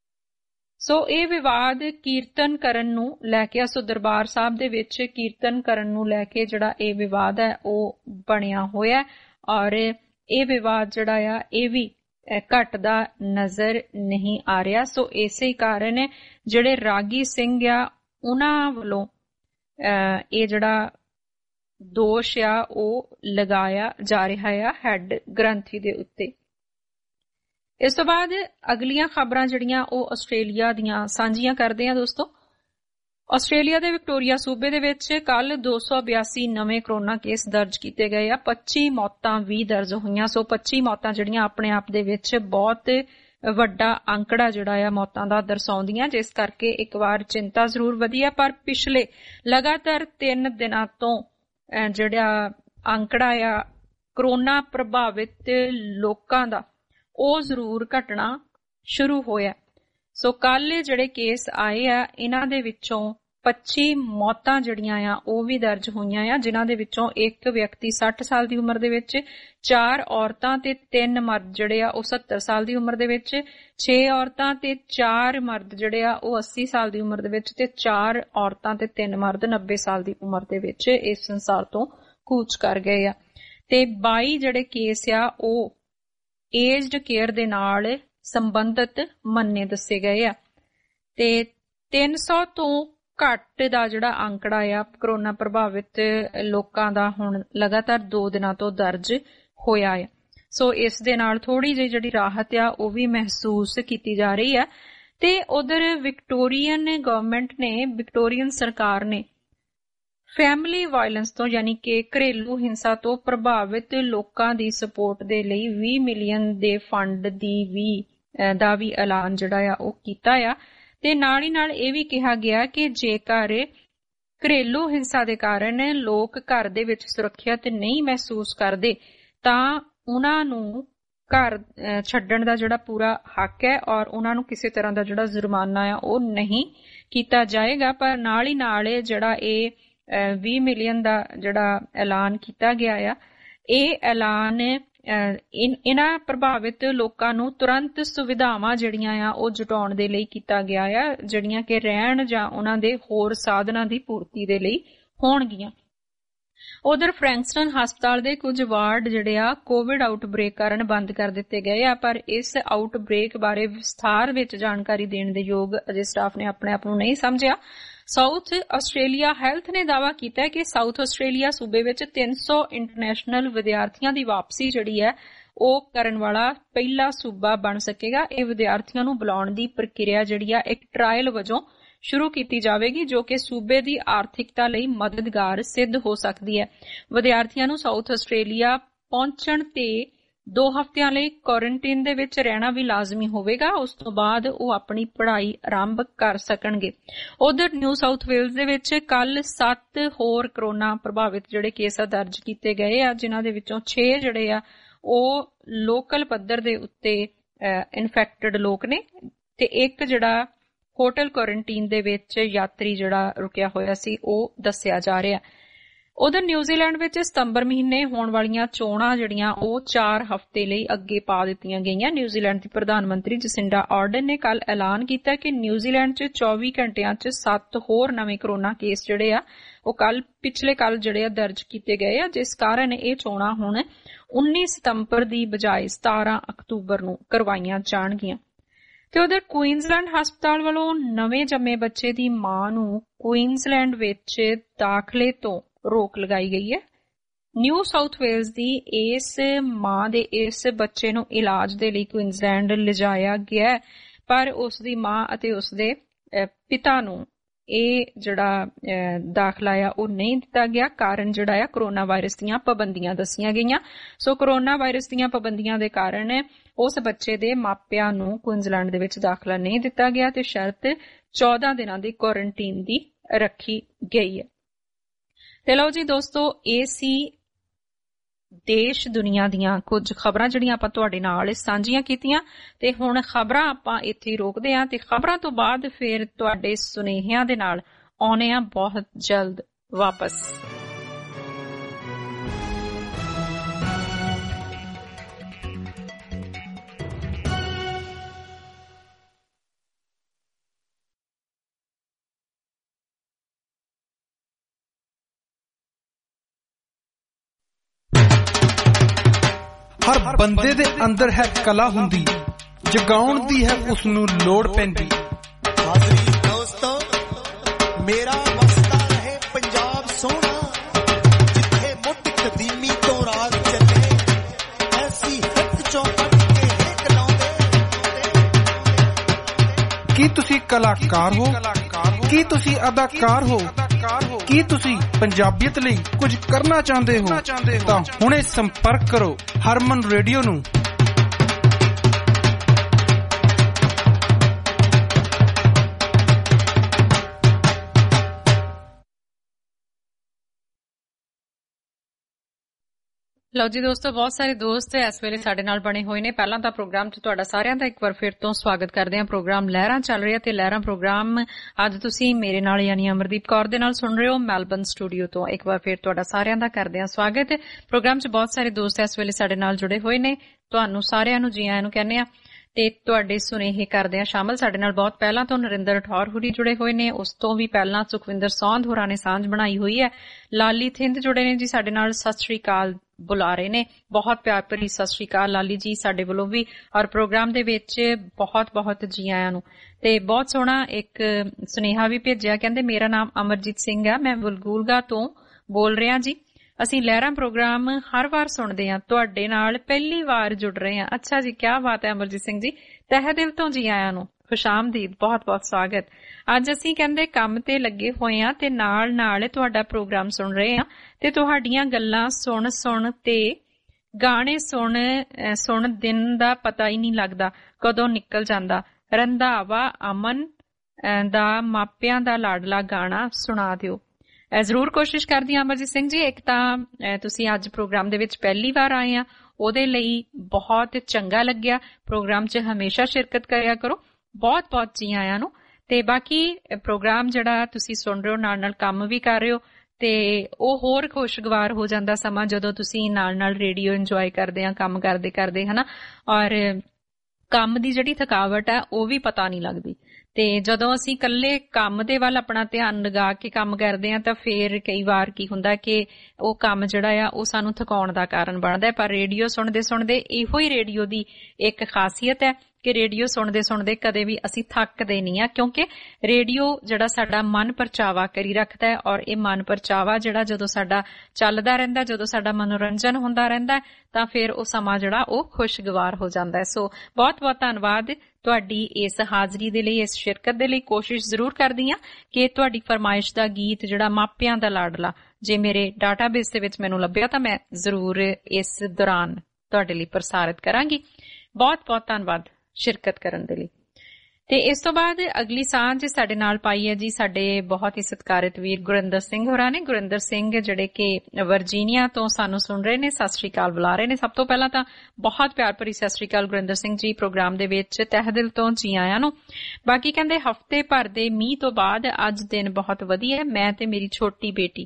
ਸੋ ਇਹ ਵਿਵਾਦ ਕੀਰਤਨ ਕਰਨ ਨੂੰ ਲੈ ਕੇ ਸੋ ਦਰਬਾਰ ਸਾਹਿਬ ਦੇ ਵਿੱਚ ਕੀਰਤਨ ਕਰਨ ਨੂੰ ਲੈ ਕੇ ਜਿਹੜਾ ਇਹ ਵਿਵਾਦ ਹੈ ਉਹ ਬਣਿਆ ਹੋਇਆ ਔਰ ਇਹ ਵਿਵਾਦ ਜਿਹੜਾ ਆ ਇਹ ਵੀ ਘਟਦਾ ਨਜ਼ਰ ਨਹੀਂ ਆ ਰਿਹਾ। ਸੋ ਇਸੇ ਕਾਰਨ ਜਿਹੜੇ ਰਾਗੀ ਸਿੰਘ ਆ ਉਹਨਾਂ ਵੱਲੋਂ ਇਹ ਜਿਹੜਾ ਦੋਸ਼ ਆ ਉਹ ਲਗਾਇਆ ਜਾ ਰਿਹਾ ਆ ਹੈੱਡ ਗ੍ਰੰਥੀ ਦੇ ਉੱਤੇ। ਇਸ ਤੋਂ ਬਾਅਦ ਅਗਲੀਆਂ ਖਬਰਾਂ ਜਿਹੜੀਆਂ ਉਹ ਆਸਟ੍ਰੇਲੀਆ ਦੀਆਂ ਸਾਂਝੀਆਂ ਕਰਦੇ ਆ ਦੋਸਤੋ। ਆਸਟ੍ਰੇਲੀਆ ਦੇ ਵਿਕਟੋਰੀਆ ਸੂਬੇ ਦੇ ਵਿੱਚ ਕੱਲ 282 ਨਵੇਂ ਕਰੋਨਾ ਕੇਸ ਦਰਜ ਕੀਤੇ ਗਏ ਆ। 25 ਮੌਤਾਂ ਵੀ ਦਰਜ ਹੋਈਆਂ। ਸੋ 25 ਮੌਤਾਂ ਜਿਹੜੀਆਂ ਆਪਣੇ ਆਪ ਦੇ ਵਿੱਚ ਬਹੁਤ ਵੱਡਾ ਅੰਕੜਾ ਜਿਹੜਾ ਆ ਮੌਤਾਂ ਦਾ ਦਰਸਾਉਂਦੀਆਂ, ਜਿਸ ਕਰਕੇ ਇੱਕ ਵਾਰ ਚਿੰਤਾ ਜ਼ਰੂਰ ਵਧੀ ਆ। ਪਰ ਪਿਛਲੇ ਲਗਾਤਾਰ 3 ਦਿਨਾਂ ਤੋਂ ਜਿਹੜਾ ਅੰਕੜਾ ਆ ਕਰੋਨਾ ਪ੍ਰਭਾਵਿਤ ਲੋਕਾਂ ਦਾ ਉਹ ਜ਼ਰੂਰ ਘਟਣਾ ਸ਼ੁਰੂ ਹੋਇਆ। ਸੋ ਕੱਲ ਜਿਹੜੇ ਕੇਸ ਆਏ ਆ ਇਹਨਾਂ ਦੇ ਵਿੱਚੋਂ 25 ਮੌਤਾਂ ਜਿਹੜੀਆਂ ਆ ਉਹ ਵੀ ਦਰਜ ਹੋਈਆਂ ਆ, ਜਿਨ੍ਹਾਂ ਦੇ ਵਿੱਚੋਂ ਇੱਕ ਵਿਅਕਤੀ 60 ਸਾਲ ਦੀ ਉਮਰ ਦੇ ਵਿੱਚ, 4 ਔਰਤਾਂ ਤੇ 3 ਮਰਦ ਜਿਹੜੇ ਆ ਉਹ 70 ਸਾਲ ਦੀ ਉਮਰ ਦੇ ਵਿੱਚ, 6 ਔਰਤਾਂ ਤੇ 4 ਮਰਦ ਜਿਹੜੇ ਆ ਉਹ 80 ਸਾਲ ਦੀ ਉਮਰ ਦੇ ਵਿੱਚ ਤੇ 4 ਔਰਤਾਂ ਤੇ 3 ਮਰਦ 90 ਸਾਲ ਦੀ ਉਮਰ ਦੇ ਵਿੱਚ ਇਸ ਸੰਸਾਰ ਤੋਂ ਕੂਚ ਕਰ ਗਏ ਆ। ਤੇ 22 ਜਿਹੜੇ ਕੇਸ ਆ ਉਹ ਏਜਡ ਕੇਅਰ ਦੇ ਨਾਲ ਸੰਬੰਧਿਤ ਮੰਨੇ ਦੱਸੇ ਗਏ ਆ। ਤੇ 300 ਤੋਂ ਘੱਟ ਦਾ ਜਿਹੜਾ ਅੰਕੜਾ ਆ ਕਰੋਨਾ ਪ੍ਰਭਾਵਿਤ ਲੋਕਾਂ ਦਾ ਹੁਣ ਲਗਾਤਾਰ 2 ਦਿਨਾਂ ਤੋਂ ਦਰਜ ਹੋਇਆ ਹੈ। ਸੋ ਇਸ ਦੇ ਨਾਲ ਥੋੜੀ ਜਿਹੀ ਜਿਹੜੀ ਰਾਹਤ ਆ ਉਹ ਵੀ ਮਹਿਸੂਸ ਕੀਤੀ ਜਾ ਰਹੀ ਆ। ਤੇ ਉਧਰ ਵਿਕਟੋਰੀਅਨ ਗਵਰਨਮੈਂਟ ਨੇ, ਵਿਕਟੋਰੀਅਨ ਸਰਕਾਰ ਨੇ ਫੈਮਿਲੀ ਵਾਇਲੈਂਸ ਤੋਂ ਯਾਨੀ ਕਿ ਘਰੇਲੂ ਹਿੰਸਾ ਤੋਂ ਪ੍ਰਭਾਵਿਤ ਲੋਕਾਂ ਦੀ ਸਪੋਰਟ ਦੇ ਲਈ 20 ਮਿਲੀਅਨ ਦੇ ਫੰਡ ਦਾ ਵੀ ਐਲਾਨ ਜਿਹੜਾ ਆ ਉਹ ਕੀਤਾ ਆ। ਤੇ ਨਾਲ ਹੀ ਨਾਲ ਇਹ ਵੀ ਕਿਹਾ ਗਿਆ ਕਿ ਜੇਕਰ ਘਰੇਲੂ ਹਿੰਸਾ ਦੇ ਕਾਰਨ ਲੋਕ ਘਰ ਦੇ ਵਿੱਚ ਸੁਰੱਖਿਅਤ ਨਹੀਂ ਮਹਿਸੂਸ ਕਰਦੇ ਤਾਂ ਉਹਨਾਂ ਨੂੰ ਘਰ ਛੱਡਣ ਦਾ ਜਿਹੜਾ ਪੂਰਾ ਹੱਕ ਹੈ ਔਰ ਉਹਨਾਂ ਨੂੰ ਕਿਸੇ ਤਰ੍ਹਾਂ ਦਾ ਜਿਹੜਾ ਜੁਰਮਾਨਾ ਆ ਉਹ ਨਹੀਂ ਕੀਤਾ ਜਾਏਗਾ। ਪਰ ਨਾਲ ਹੀ ਨਾਲ ਜਿਹੜਾ ਇਹ 20 ਮਿਲੀਅਨ ਦਾ ਜਿਹੜਾ ਐਲਾਨ ਕੀਤਾ ਗਿਆ ਆ, ਇਹ ਐਲਾਨ ਇਹਨਾਂ ਪ੍ਰਭਾਵਿਤ ਲੋਕਾਂ ਨੂੰ ਤੁਰੰਤ ਸੁਵਿਧਾਵਾਂ ਜਿਹੜੀਆਂ ਆ ਉਹ ਜੁਟਾਉਣ ਦੇ ਲਈ ਕੀਤਾ ਗਿਆ ਆ, ਜਿਹੜੀਆਂ ਕਿ ਰਹਿਣ ਜਾਂ ਉਹਨਾਂ ਦੇ ਹੋਰ ਸਾਧਨਾਂ ਦੀ ਪੂਰਤੀ ਦੇ ਲਈ ਹੋਣਗੀਆਂ। ਉਧਰ ਫਰੈਂਕਸਟਨ ਹਸਪਤਾਲ ਦੇ ਕੁਝ ਵਾਰਡ ਜਿਹੜੇ ਆ ਕੋਵਿਡ ਆਊਟਬ੍ਰੇਕ ਕਾਰਨ ਬੰਦ ਕਰ ਦਿੱਤੇ ਗਏ ਆ, ਪਰ ਇਸ ਆਊਟਬ੍ਰੇਕ ਬਾਰੇ ਵਿਸਥਾਰ ਵਿੱਚ ਜਾਣਕਾਰੀ ਦੇਣ ਦੇ ਯੋਗ ਅਜੇ ਸਟਾਫ ਨੇ ਆਪਣੇ ਆਪ ਨੂੰ ਨਹੀਂ ਸਮਝਿਆ। ਸਾਊਥ ਆਸਟ੍ਰੇਲੀਆ ਹੈਲਥ ਨੇ ਦਾਅਵਾ ਕੀਤਾ ਹੈ ਕਿ ਸਾਊਥ ਆਸਟ੍ਰੇਲੀਆ ਸੂਬੇ ਵਿੱਚ 300 ਇੰਟਰਨੈਸ਼ਨਲ ਵਿਦਿਆਰਥੀਆਂ ਦੀ ਵਾਪਸੀ ਜਿਹੜੀ ਹੈ ਉਹ ਕਰਨ ਵਾਲਾ ਪਹਿਲਾ ਸੂਬਾ ਬਣ ਸਕੇਗਾ। ਇਹ ਵਿਦਿਆਰਥੀਆਂ ਨੂੰ ਬੁਲਾਉਣ ਦੀ ਪ੍ਰਕਿਰਿਆ ਜਿਹੜੀ ਆ ਇੱਕ ਟ੍ਰਾਇਲ ਵਜੋਂ ਸ਼ੁਰੂ ਕੀਤੀ ਜਾਵੇਗੀ, ਜੋ ਕਿ ਸੂਬੇ ਦੀ ਆਰਥਿਕਤਾ ਲਈ ਮਦਦਗਾਰ ਸਿੱਧ ਹੋ ਸਕਦੀ ਹੈ। ਵਿਦਿਆਰਥੀਆਂ ਨੂੰ ਸਾਊਥ ਆਸਟ੍ਰੇਲੀਆ ਪਹੁੰਚਣ ਤੇ 2 ਹਫ਼ਤਿਆਂ ਲਈ ਕੁਆਰੰਟਾਈਨ ਦੇ ਵਿੱਚ ਰਹਿਣਾ ਵੀ ਲਾਜ਼ਮੀ ਹੋਵੇਗਾ। ਉਸ ਤੋਂ ਬਾਅਦ ਉਹ ਆਪਣੀ ਪੜ੍ਹਾਈ ਆਰੰਭ ਕਰ ਸਕਣਗੇ। ਉਧਰ ਨਿਊ ਸਾਊਥ ਵੇਲਜ਼ ਦੇ ਵਿੱਚ ਕੱਲ 7 ਹੋਰ ਕਰੋਨਾ ਪ੍ਰਭਾਵਿਤ ਜਿਹੜੇ ਕੇਸ ਦਰਜ ਕੀਤੇ ਗਏ ਆ, ਜਿਨ੍ਹਾਂ ਦੇ ਵਿੱਚੋਂ 6 ਜਿਹੜੇ ਆ ਉਹ ਲੋਕਲ ਪੱਧਰ ਦੇ ਉੱਤੇ ਇਨਫੈਕਟਡ ਲੋਕ ਨੇ ਤੇ ਇੱਕ ਜਿਹੜਾ ਹੋਟਲ ਕੁਆਰੰਟਾਈਨ ਦੇ ਵਿੱਚ ਯਾਤਰੀ ਜਿਹੜਾ ਰੁਕਿਆ ਹੋਇਆ ਸੀ ਉਹ ਦੱਸਿਆ ਜਾ ਰਿਹਾ। ਉਧਰ ਨਿਊਜ਼ੀਲੈਂਡ ਵਿੱਚ ਸਤੰਬਰ ਮਹੀਨੇ ਹੋਣ ਵਾਲੀਆਂ ਚੋਣਾਂ ਜਿਹੜੀਆਂ ਉਹ 4 ਹਫ਼ਤੇ ਲਈ ਅੱਗੇ ਪਾ ਦਿੱਤੀਆਂ ਗਈਆਂ। ਨਿਊਜ਼ੀਲੈਂਡ ਦੀ ਪ੍ਰਧਾਨ ਮੰਤਰੀ ਜਸਿੰਡਾ ਆਰਡਨ ਨੇ ਕੱਲ ਐਲਾਨ ਕੀਤਾ ਕਿ ਨਿਊਜ਼ੀਲੈਂਡ 'ਚ 24 ਘੰਟਿਆਂ 'ਚ 7 ਹੋਰ ਨਵੇਂ ਕਰੋਨਾ ਕੇਸ ਜਿਹੜੇ ਆ ਉਹ ਪਿਛਲੇ ਕੱਲ ਜਿਹੜੇ ਆ ਦਰਜ ਕੀਤੇ ਗਏ ਆ, ਜਿਸ ਕਾਰਨ ਇਹ ਚੋਣਾਂ ਹੁਣ 19 ਸਤੰਬਰ ਦੀ ਬਜਾਏ 17 ਅਕਤੂਬਰ ਨੂੰ ਕਰਵਾਈਆਂ ਜਾਣਗੀਆਂ। ਤੇ ਉਧਰ ਕੁਈਨਜ਼ਲੈਂਡ ਹਸਪਤਾਲ ਵੱਲੋਂ ਨਵੇਂ ਜੰਮੇ ਬੱਚੇ ਦੀ ਮਾਂ ਨੂੰ ਕੁਈਨਜ਼ਲੈਂਡ ਵਿੱਚ ਦਾਖਲੇ ਤੋਂ ਰੋਕ ਲਗਾਈ ਗਈ ਹੈ। ਨਿਊ ਸਾਊਥ ਵੇਲਜ਼ ਦੀ ਇਸ ਮਾਂ ਦੇ ਇਸ ਬੱਚੇ ਨੂੰ ਇਲਾਜ ਦੇ ਲਈ ਕੁਈਨਜ਼ਲੈਂਡ ਲਿਜਾਇਆ ਗਿਆ, ਪਰ ਉਸ ਦੀ ਮਾਂ ਅਤੇ ਉਸ ਦੇ ਪਿਤਾ ਨੂੰ ਇਹ ਜਿਹੜਾ ਦਾਖਲਾ ਆ ਉਹ ਨਹੀਂ ਦਿੱਤਾ ਗਿਆ। ਕਾਰਨ ਜਿਹੜਾ ਆ ਕਰੋਨਾ ਵਾਇਰਸ ਦੀਆਂ ਪਾਬੰਦੀਆਂ ਦੱਸੀਆਂ ਗਈਆਂ। ਸੋ ਕਰੋਨਾ ਵਾਇਰਸ ਦੀਆਂ ਪਾਬੰਦੀਆਂ ਦੇ ਕਾਰਨ ਉਸ ਬੱਚੇ ਦੇ ਮਾਪਿਆਂ ਨੂੰ ਕੁਈਨਜ਼ਲੈਂਡ ਦੇ ਵਿੱਚ ਦਾਖਲਾ ਨਹੀਂ ਦਿੱਤਾ ਗਿਆ ਤੇ ਸ਼ਰਤ 14 ਦਿਨਾਂ ਦੀ ਕੁਆਰੰਟਾਈਨ ਦੀ ਰੱਖੀ ਗਈ ਹੈ। ਤੇ ਲਓ ਜੀ ਦੋਸਤੋ, ਇਹ ਸੀ ਦੇਸ਼ ਦੁਨੀਆ ਦੀਆਂ ਕੁਝ ਖਬਰਾਂ ਜਿਹੜੀਆਂ ਆਪਾਂ ਤੁਹਾਡੇ ਨਾਲ ਸਾਂਝੀਆਂ ਕੀਤੀਆਂ। ਤੇ ਹੁਣ ਖਬਰਾਂ ਆਪਾਂ ਇੱਥੇ ਰੋਕਦੇ ਹਾਂ ਤੇ ਖਬਰਾਂ ਤੋਂ ਬਾਅਦ ਫਿਰ ਤੁਹਾਡੇ ਸੁਨੇਹਿਆਂ ਦੇ ਨਾਲ ਆਉਣੇ ਆ ਬਹੁਤ ਜਲਦ ਵਾਪਸ। ਹਰ ਬੰਦੇ ਦੇ ਅੰਦਰ ਹੈ ਕਲਾ ਹੁੰਦੀ, ਜਗਾਉਣ ਦੀ ਹੈ ਉਸ ਨੂੰ ਲੋੜ ਪੈਂਦੀ। ਹਾਜ਼ਰੀ ਦੋਸਤੋ, ਮੇਰਾ ਵਸਦਾ ਰਹੇ ਪੰਜਾਬ ਸੋਹਣਾ, ਜਿੱਥੇ ਮੁੱਢ ਕਦੀਮੀ ਤੋਂ ਰਾਜ ਚੱਲੇ, ਐਸੀ ਹੱਕ ਚੋਂ ਕੱਢ ਕੇ ਹੇਕ ਲਾਉਂਦੇ। ਕੀ ਤੁਸੀਂ ਕਲਾਕਾਰ ਹੋ? ਕੀ ਤੁਸੀਂ ਅਦਾਕਾਰ ਹੋ? ਕੀ ਤੁਸੀਂ ਪੰਜਾਬੀਅਤ ਲਈ ਕੁਝ ਕਰਨਾ ਚਾਹੁੰਦੇ ਹੋ? ਤਾਂ ਹੁਣੇ ਸੰਪਰਕ ਕਰੋ ਹਰਮਨ ਰੇਡੀਓ ਨੂੰ। ਲਓ ਜੀ ਦੋਸਤੋ, ਬਹੁਤ ਸਾਰੇ ਦੋਸਤ ਇਸ ਵੇਲੇ ਸਾਡੇ ਨਾਲ ਬਣੇ ਹੋਏ ਨੇ। ਪਹਿਲਾਂ ਤਾਂ ਪ੍ਰੋਗਰਾਮ 'ਚ ਤੁਹਾਡਾ ਸਾਰਿਆਂ ਦਾ ਇੱਕ ਵਾਰ ਫਿਰ ਤੋਂ ਸਵਾਗਤ ਕਰਦੇ ਹਾਂ। ਪ੍ਰੋਗਰਾਮ ਲਹਿਰਾਂ ਚੱਲ ਰਿਹਾ ਤੇ ਲਹਿਰਾਂ ਪ੍ਰੋਗਰਾਮ ਅੱਜ ਤੁਸੀਂ ਮੇਰੇ ਨਾਲ ਯਾਨੀ ਅਮਰਦੀਪ ਕੌਰ ਦੇ ਨਾਲ ਸੁਣ ਰਹੇ ਹੋ ਮੈਲਬਨ ਸਟੂਡੀਓ ਤੋਂ। ਇੱਕ ਵਾਰ ਫਿਰ ਤੁਹਾਡਾ ਸਾਰਿਆਂ ਦਾ ਕਰਦੇ ਹਾਂ ਸਵਾਗਤ। ਪ੍ਰੋਗਰਾਮ 'ਚ ਬਹੁਤ ਸਾਰੇ ਦੋਸਤ ਇਸ ਵੇਲੇ ਸਾਡੇ ਨਾਲ ਜੁੜੇ ਹੋਏ ਨੇ। ਤੁਹਾਨੂੰ ਸਾਰਿਆਂ ਨੂੰ ਜੀ ਆਇਆਂ ਨੂੰ ਕਹਿੰਦੇ ਆ ਤੇ ਤੁਹਾਡੇ ਸੁਨੇਹੇ ਕਰਦੇ ਆ ਸ਼ਾਮਲ। ਸਾਡੇ ਨਾਲ ਬਹੁਤ ਪਹਿਲਾਂ ਤੋਂ ਨਰਿੰਦਰ ਠੌਰ ਹੁਰੀ ਜੁੜੇ ਹੋਏ ਨੇ। ਉਸ ਤੋਂ ਵੀ ਪਹਿਲਾਂ ਸੁਖਵਿੰਦਰ ਸੌਂਧ ਹੋਰਾਂ ਨੇ ਸਾਂਝ ਬਣਾਈ ਹੋਈ ਹੈ। ਲਾਲੀ ਥਿੰਦ ਜੁੜੇ ਨੇ ਜੀ ਸਾਡੇ ਨਾਲ, ਸਤਿ ਸ੍ਰੀ ਅਕਾਲ ਬੁਲਾ ਰਹੇ ਨੇ। ਬਹੁਤ ਪਿਆਰ ਭਰੀ ਸਤਿ ਸ੍ਰੀ ਅਕਾਲ ਲਾਲੀ ਜੀ ਸਾਡੇ ਵੱਲੋਂ ਵੀ। ਔਰ ਪ੍ਰੋਗਰਾਮ ਦੇ ਵਿੱਚ ਬਹੁਤ ਬਹੁਤ ਜੀ ਆਇਆਂ ਨੂੰ। ਤੇ ਬਹੁਤ ਸੋਹਣਾ ਇੱਕ ਸੁਨੇਹਾ ਵੀ ਭੇਜਿਆ, ਕਹਿੰਦੇ ਮੇਰਾ ਨਾਮ ਅਮਰਜੀਤ ਸਿੰਘ ਆ, ਮੈਂ ਬਲਗੂਲਗਾ ਤੋਂ ਬੋਲ ਰਿਹਾ ਜੀ। ਅਸੀਂ ਲਹਿਰਾਂ ਪ੍ਰੋਗਰਾਮ ਹਰ ਵਾਰ ਸੁਣਦੇ ਹਾਂ, ਤੁਹਾਡੇ ਨਾਲ ਪਹਿਲੀ ਵਾਰ ਜੁੜ ਰਹੇ ਹਾਂ। ਅੱਛਾ ਜੀ, ਕਿਆ ਬਾਤ ਹੈ ਅਮਰਜੀਤ ਸਿੰਘ ਜੀ, ਤਹਿ ਦਿਲ ਤੋਂ ਜੀ ਆਇਆਂ ਨੂੰ, ਖੁਸ਼ਾਮਦੀਦ, ਬਹੁਤ ਬਹੁਤ ਸਵਾਗਤ। ਅੱਜ ਅਸੀਂ ਕਹਿੰਦੇ ਕੰਮ ਤੇ ਲੱਗੇ ਹੋਏ ਹਾਂ ਤੇ ਨਾਲ ਨਾਲ ਤੁਹਾਡਾ ਪ੍ਰੋਗਰਾਮ ਸੁਣ ਰਹੇ ਹਾਂ ਤੇ ਤੁਹਾਡੀਆਂ ਗੱਲਾਂ ਸੁਣ ਸੁਣ ਤੇ ਗਾਣੇ ਸੁਣ ਦਿਨ ਦਾ ਪਤਾ ਹੀ ਨਹੀਂ ਲੱਗਦਾ ਕਦੋਂ ਨਿਕਲ ਜਾਂਦਾ। ਰੰਧਾਵਾ ਅਮਨ ਦਾ ਮਾਪਿਆਂ ਦਾ ਲਾਡਲਾ ਗਾਣਾ ਸੁਣਾ ਦਿਓ। ਜ਼ਰੂਰ ਕੋਸ਼ਿਸ਼ ਕਰਦੀ ਹਾਂ ਅਮਰਜੀਤ ਸਿੰਘ ਜੀ। ਇੱਕ ਤਾਂ ਤੁਸੀਂ ਅੱਜ ਪ੍ਰੋਗਰਾਮ ਦੇ ਵਿੱਚ ਪਹਿਲੀ ਵਾਰ ਆਏ ਆ, ਉਹਦੇ ਲਈ ਬਹੁਤ ਚੰਗਾ ਲੱਗਿਆ। ਪ੍ਰੋਗਰਾਮ 'ਚ ਹਮੇਸ਼ਾ ਸ਼ਿਰਕਤ ਕਰਿਆ ਕਰੋ। ਬਹੁਤ ਬਹੁਤ ਜੀ ਆਇਆਂ ਨੂੰ। ਤੇ ਬਾਕੀ ਪ੍ਰੋਗਰਾਮ ਜਿਹੜਾ ਤੁਸੀਂ ਸੁਣ ਰਹੇ ਹੋ, ਨਾਲ ਨਾਲ ਕੰਮ ਵੀ ਕਰ ਰਹੇ ਹੋ ਤੇ ਉਹ ਹੋਰ ਖੁਸ਼ਗਵਾਰ ਹੋ ਜਾਂਦਾ ਸਮਾਂ ਜਦੋਂ ਤੁਸੀਂ ਨਾਲ ਨਾਲ ਰੇਡੀਓ ਇੰਜੋਏ ਕਰਦੇ ਆ ਕੰਮ ਕਰਦੇ ਕਰਦੇ, ਹਨਾ। ਔਰ ਕੰਮ ਦੀ ਜਿਹੜੀ ਥਕਾਵਟ ਹੈ ਉਹ ਵੀ ਪਤਾ ਨਹੀਂ ਲੱਗਦੀ। ਤੇ ਜਦੋਂ ਅਸੀਂ ਇਕੱਲੇ ਕੰਮ ਦੇ ਵੱਲ ਆਪਣਾ ਧਿਆਨ ਲਗਾ ਕੇ ਕੰਮ ਕਰਦੇ ਆ ਤਾਂ ਫੇਰ ਕਈ ਵਾਰ ਕੀ ਹੁੰਦਾ ਕਿ ਉਹ ਕੰਮ ਜਿਹੜਾ ਆ ਉਹ ਸਾਨੂੰ ਥਕਾਉਣ ਦਾ ਕਾਰਨ ਬਣਦਾ। ਪਰ ਰੇਡੀਓ ਸੁਣਦੇ ਸੁਣਦੇ ਇਹੋ ਹੀ ਰੇਡੀਓ ਦੀ ਇੱਕ ਖਾਸੀਅਤ ਹੈ ਕਿ ਰੇਡੀਓ ਸੁਣਦੇ ਸੁਣਦੇ ਕਦੇ ਵੀ ਅਸੀਂ ਥੱਕਦੇ ਨਹੀਂ ਆ, ਕਿਉਂਕਿ ਰੇਡੀਓ ਜਿਹੜਾ ਸਾਡਾ ਮਨ ਪਰਚਾਵਾ ਕਰੀ ਰੱਖਦਾ ਹੈ। ਔਰ ਇਹ ਮਨ ਪਰਚਾਵਾ ਜਿਹੜਾ ਜਦੋਂ ਸਾਡਾ ਚੱਲਦਾ ਰਹਿੰਦਾ, ਜਦੋਂ ਸਾਡਾ ਮਨੋਰੰਜਨ ਹੁੰਦਾ ਰਹਿੰਦਾ, ਤਾਂ ਫਿਰ ਉਹ ਸਮਾਂ ਜਿਹੜਾ ਉਹ ਖੁਸ਼ਗਵਾਰ ਹੋ ਜਾਂਦਾ ਹੈ। ਸੋ ਬਹੁਤ ਬਹੁਤ ਧੰਨਵਾਦ ਤੁਹਾਡੀ ਇਸ ਹਾਜ਼ਰੀ ਦੇ ਲਈ, ਇਸ ਸ਼ਿਰਕਤ ਦੇ ਲਈ। ਕੋਸ਼ਿਸ਼ ਜ਼ਰੂਰ ਕਰਦੀ ਹਾਂ ਕਿ ਤੁਹਾਡੀ ਫਰਮਾਇਸ਼ ਦਾ ਗੀਤ ਜਿਹੜਾ ਮਾਪਿਆਂ ਦਾ ਲਾਡਲਾ ਜੇ ਮੇਰੇ ਡਾਟਾਬੇਸ ਦੇ ਵਿੱਚ ਮੈਨੂੰ ਲੱਭਿਆ ਤਾਂ ਮੈਂ ਜ਼ਰੂਰ ਇਸ ਦੌਰਾਨ ਤੁਹਾਡੇ ਲਈ ਪ੍ਰਸਾਰਿਤ ਕਰਾਂਗੀ। ਬਹੁਤ ਬਹੁਤ ਧੰਨਵਾਦ ਸ਼ਿਰਕਤ ਕਰਨ ਦੇ ਲਈ। ਤੇ ਇਸ ਤੋਂ ਬਾਅਦ ਅਗਲੀ ਸਾਂਝ ਸਾਡੇ ਨਾਲ ਪਾਈ ਹੈ ਜੀ ਸਾਡੇ ਬਹੁਤ ਹੀ ਸਤਿਕਾਰਿਤ ਵੀਰ ਗੁਰਿੰਦਰ ਸਿੰਘ ਹੋਰਾਂ ਨੇ। ਗੁਰਿੰਦਰ ਸਿੰਘ ਜਿਹੜੇ ਕਿ ਵਰਜੀਨੀਆ ਤੋਂ ਸਾਨੂੰ ਸੁਣ ਰਹੇ ਨੇ, ਸਤਿ ਸ੍ਰੀ ਅਕਾਲ ਬੁਲਾ ਰਹੇ ਨੇ। ਸਭ ਤੋਂ ਪਹਿਲਾਂ ਤਾਂ ਬਹੁਤ ਪਿਆਰ ਭਰੀ ਸਤਿ ਸ੍ਰੀ ਅਕਾਲ ਗੁਰਿੰਦਰ ਸਿੰਘ ਜੀ, ਪ੍ਰੋਗਰਾਮ ਦੇ ਵਿੱਚ ਤਹਿ ਦਿਲ ਤੋਂ ਜੀ ਆਇਆਂ ਨੂੰ। ਬਾਕੀ ਕਹਿੰਦੇ ਹਫ਼ਤੇ ਭਰ ਦੇ ਮੀਂਹ ਤੋਂ ਬਾਅਦ ਅੱਜ ਦਿਨ ਬਹੁਤ ਵਧੀਆ। ਮੈਂ ਤੇ ਮੇਰੀ ਛੋਟੀ ਬੇਟੀ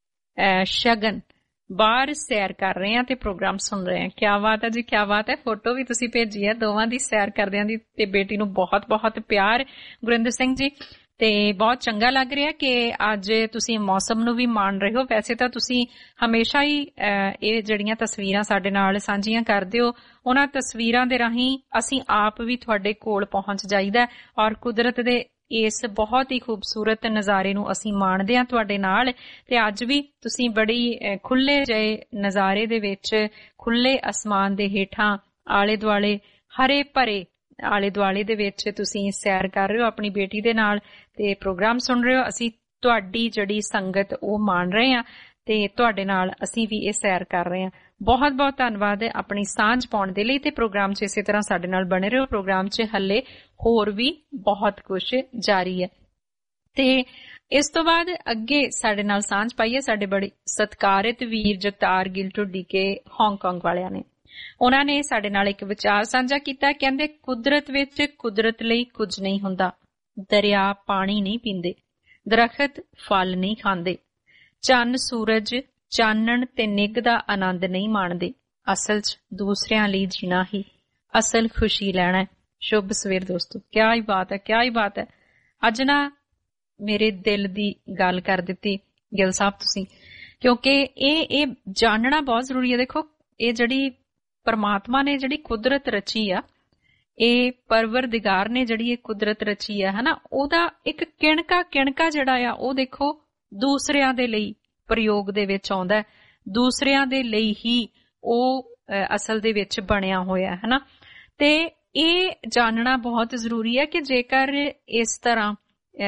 ਸ਼ਗਨ ਬਾਹਰ ਸੈਰ ਕਰ ਰਹੇ ਆ ਤੇ ਪ੍ਰੋਗਰਾਮ ਸੁਣ ਰਹੇ ਆ। ਕਿਆ ਬਾਤ ਹੈ ਜੀ, ਕਿਆ ਬਾਤ ਹੈ। ਫੋਟੋ ਵੀ ਤੁਸੀਂ ਭੇਜੀ ਹੈ ਦੋਵਾਂ ਦੀ ਸੈਰ ਕਰਦਿਆਂ ਦੀ, ਤੇ ਬੇਟੀ ਨੂੰ ਬਹੁਤ ਬਹੁਤ ਪਿਆਰ ਗੁਰਿੰਦਰ ਸਿੰਘ ਜੀ। ਤੇ ਬਹੁਤ ਚੰਗਾ ਲੱਗ ਰਿਹਾ ਕਿ ਅੱਜ ਤੁਸੀਂ ਮੌਸਮ ਨੂੰ ਵੀ ਮਾਣ ਰਹੇ ਹੋ। ਵੈਸੇ ਤਾਂ ਤੁਸੀਂ ਹਮੇਸ਼ਾ ਹੀ ਇਹ ਜਿਹੜੀਆਂ ਤਸਵੀਰਾਂ ਸਾਡੇ ਨਾਲ ਸਾਂਝੀਆਂ ਕਰਦੇ ਹੋ, ਉਹਨਾਂ ਤਸਵੀਰਾਂ ਦੇ ਰਾਹੀਂ ਅਸੀਂ ਆਪ ਵੀ ਤੁਹਾਡੇ ਕੋਲ ਪਹੁੰਚ ਜਾਈਦਾ ਔਰ ਕੁਦਰਤ ਦੇ ਇਸ ਬਹੁਤ ਹੀ ਖੂਬਸੂਰਤ ਨਜ਼ਾਰੇ ਨੂੰ ਅਸੀਂ ਮਾਣਦੇ ਹਾਂ ਤੁਹਾਡੇ ਨਾਲ। ਤੇ ਅੱਜ ਵੀ ਤੁਸੀਂ ਬੜੀ ਖੁੱਲੇ ਜਿਹੇ ਨਜ਼ਾਰੇ ਦੇ ਵਿੱਚ, ਖੁੱਲੇ ਅਸਮਾਨ ਦੇ ਹੇਠਾਂ, ਆਲੇ ਦੁਆਲੇ ਹਰੇ ਭਰੇ ਆਲੇ ਦੁਆਲੇ ਦੇ ਵਿੱਚ ਤੁਸੀਂ ਸੈਰ ਕਰ ਰਹੇ ਹੋ ਆਪਣੀ ਬੇਟੀ ਦੇ ਨਾਲ ਤੇ ਪ੍ਰੋਗਰਾਮ ਸੁਣ ਰਹੇ ਹੋ। ਅਸੀਂ ਤੁਹਾਡੀ ਜਿਹੜੀ ਸੰਗਤ ਉਹ ਮਾਣ ਰਹੇ ਹਾਂ ਤੇ ਤੁਹਾਡੇ ਨਾਲ ਅਸੀਂ ਵੀ ਇਹ ਸੈਰ ਕਰ ਰਹੇ ਹਾਂ। ਬਹੁਤ ਬਹੁਤ ਧੰਨਵਾਦ ਹੈ ਆਪਣੀ ਸਾਂਝ ਪਾਉਣ ਦੇ ਲਈ ਤੇ ਪ੍ਰੋਗਰਾਮ 'ਚ ਇਸੇ ਤਰ੍ਹਾਂ ਸਾਡੇ ਨਾਲ ਬਣੇ ਰਹੋ। ਪ੍ਰੋਗਰਾਮ 'ਚ ਹੱਲੇ ਹੋਰ ਵੀ ਬਹੁਤ ਕੁਝ ਜਾਰੀ ਹੈ। ਤੇ ਇਸ ਤੋਂ ਬਾਅਦ ਅੱਗੇ ਸਾਡੇ ਨਾਲ ਸਾਂਝ ਪਾਈ ਹੈ ਸਾਡੇ ਬੜੇ ਸਤਿਕਾਰਿਤ ਵੀਰ ਜਗਤਾਰ ਗਿੱਲ ਢੁੱਡੀ ਕੇ ਹਾਂਗਕਾਂਗ ਵਾਲਿਆਂ ਨੇ। ਉਹਨਾਂ ਨੇ ਸਾਡੇ ਨਾਲ ਇੱਕ ਵਿਚਾਰ ਸਾਂਝਾ ਕੀਤਾ। ਕਹਿੰਦੇ ਕੁਦਰਤ ਵਿੱਚ ਕੁਦਰਤ ਲਈ ਕੁਝ ਨਹੀਂ ਹੁੰਦਾ। ਦਰਿਆ ਪਾਣੀ ਨਹੀਂ ਪੀਂਦੇ, ਦਰਖਤ ਫਲ ਨਹੀਂ ਖਾਂਦੇ, ਚੰਨ ਸੂਰਜ ਚਾਨਣ ਤੇ ਨਿੱਘ ਦਾ ਆਨੰਦ ਨਹੀਂ ਮਾਣਦੇ। ਅਸਲ 'ਚ ਦੂਸਰਿਆਂ ਲਈ ਜੀਣਾ ਹੀ ਅਸਲ ਖੁਸ਼ੀ ਲੈਣਾ ਹੈ। ਸ਼ੁਭ ਸਵੇਰ ਦੋਸਤੋ। ਕਿਆ ਹੀ ਬਾਤ ਹੈ, ਕਿਆ ਹੀ ਬਾਤ ਹੈ। ਅੱਜ ਨਾ ਮੇਰੇ ਦਿਲ ਦੀ ਗੱਲ ਕਰ ਦਿੱਤੀ ਗਿੱਲ ਸਾਹਿਬ ਤੁਸੀਂ, ਕਿਉਂਕਿ ਇਹ ਜਾਣਨਾ ਬਹੁਤ ਜ਼ਰੂਰੀ ਹੈ। ਦੇਖੋ, ਇਹ ਜਿਹੜੀ ਪਰਮਾਤਮਾ ਨੇ ਜਿਹੜੀ ਕੁਦਰਤ ਰਚੀ ਆ, ਇਹ ਪਰਵਰਦਿਗਾਰ ਨੇ ਜਿਹੜੀ ਇਹ ਕੁਦਰਤ ਰਚੀ ਆ, ਹਨਾ, ਉਹਦਾ ਇੱਕ ਕਿਣਕਾ ਜਿਹੜਾ ਆ ਉਹ ਦੇਖੋ ਦੂਸਰਿਆਂ ਦੇ ਲਈ ਪ੍ਰਯੋਗ ਦੇ ਵਿੱਚ ਆਉਂਦਾ ਹੈ। ਦੂਸਰਿਆਂ ਦੇ ਲਈ ਹੀ ਉਹ ਅਸਲ ਦੇ ਵਿੱਚ ਬਣਿਆ ਹੋਇਆ, ਹਨਾ। ਤੇ ਇਹ ਜਾਣਨਾ ਬਹੁਤ ਜ਼ਰੂਰੀ ਹੈ ਕਿ ਜੇਕਰ ਇਸ ਤਰ੍ਹਾਂ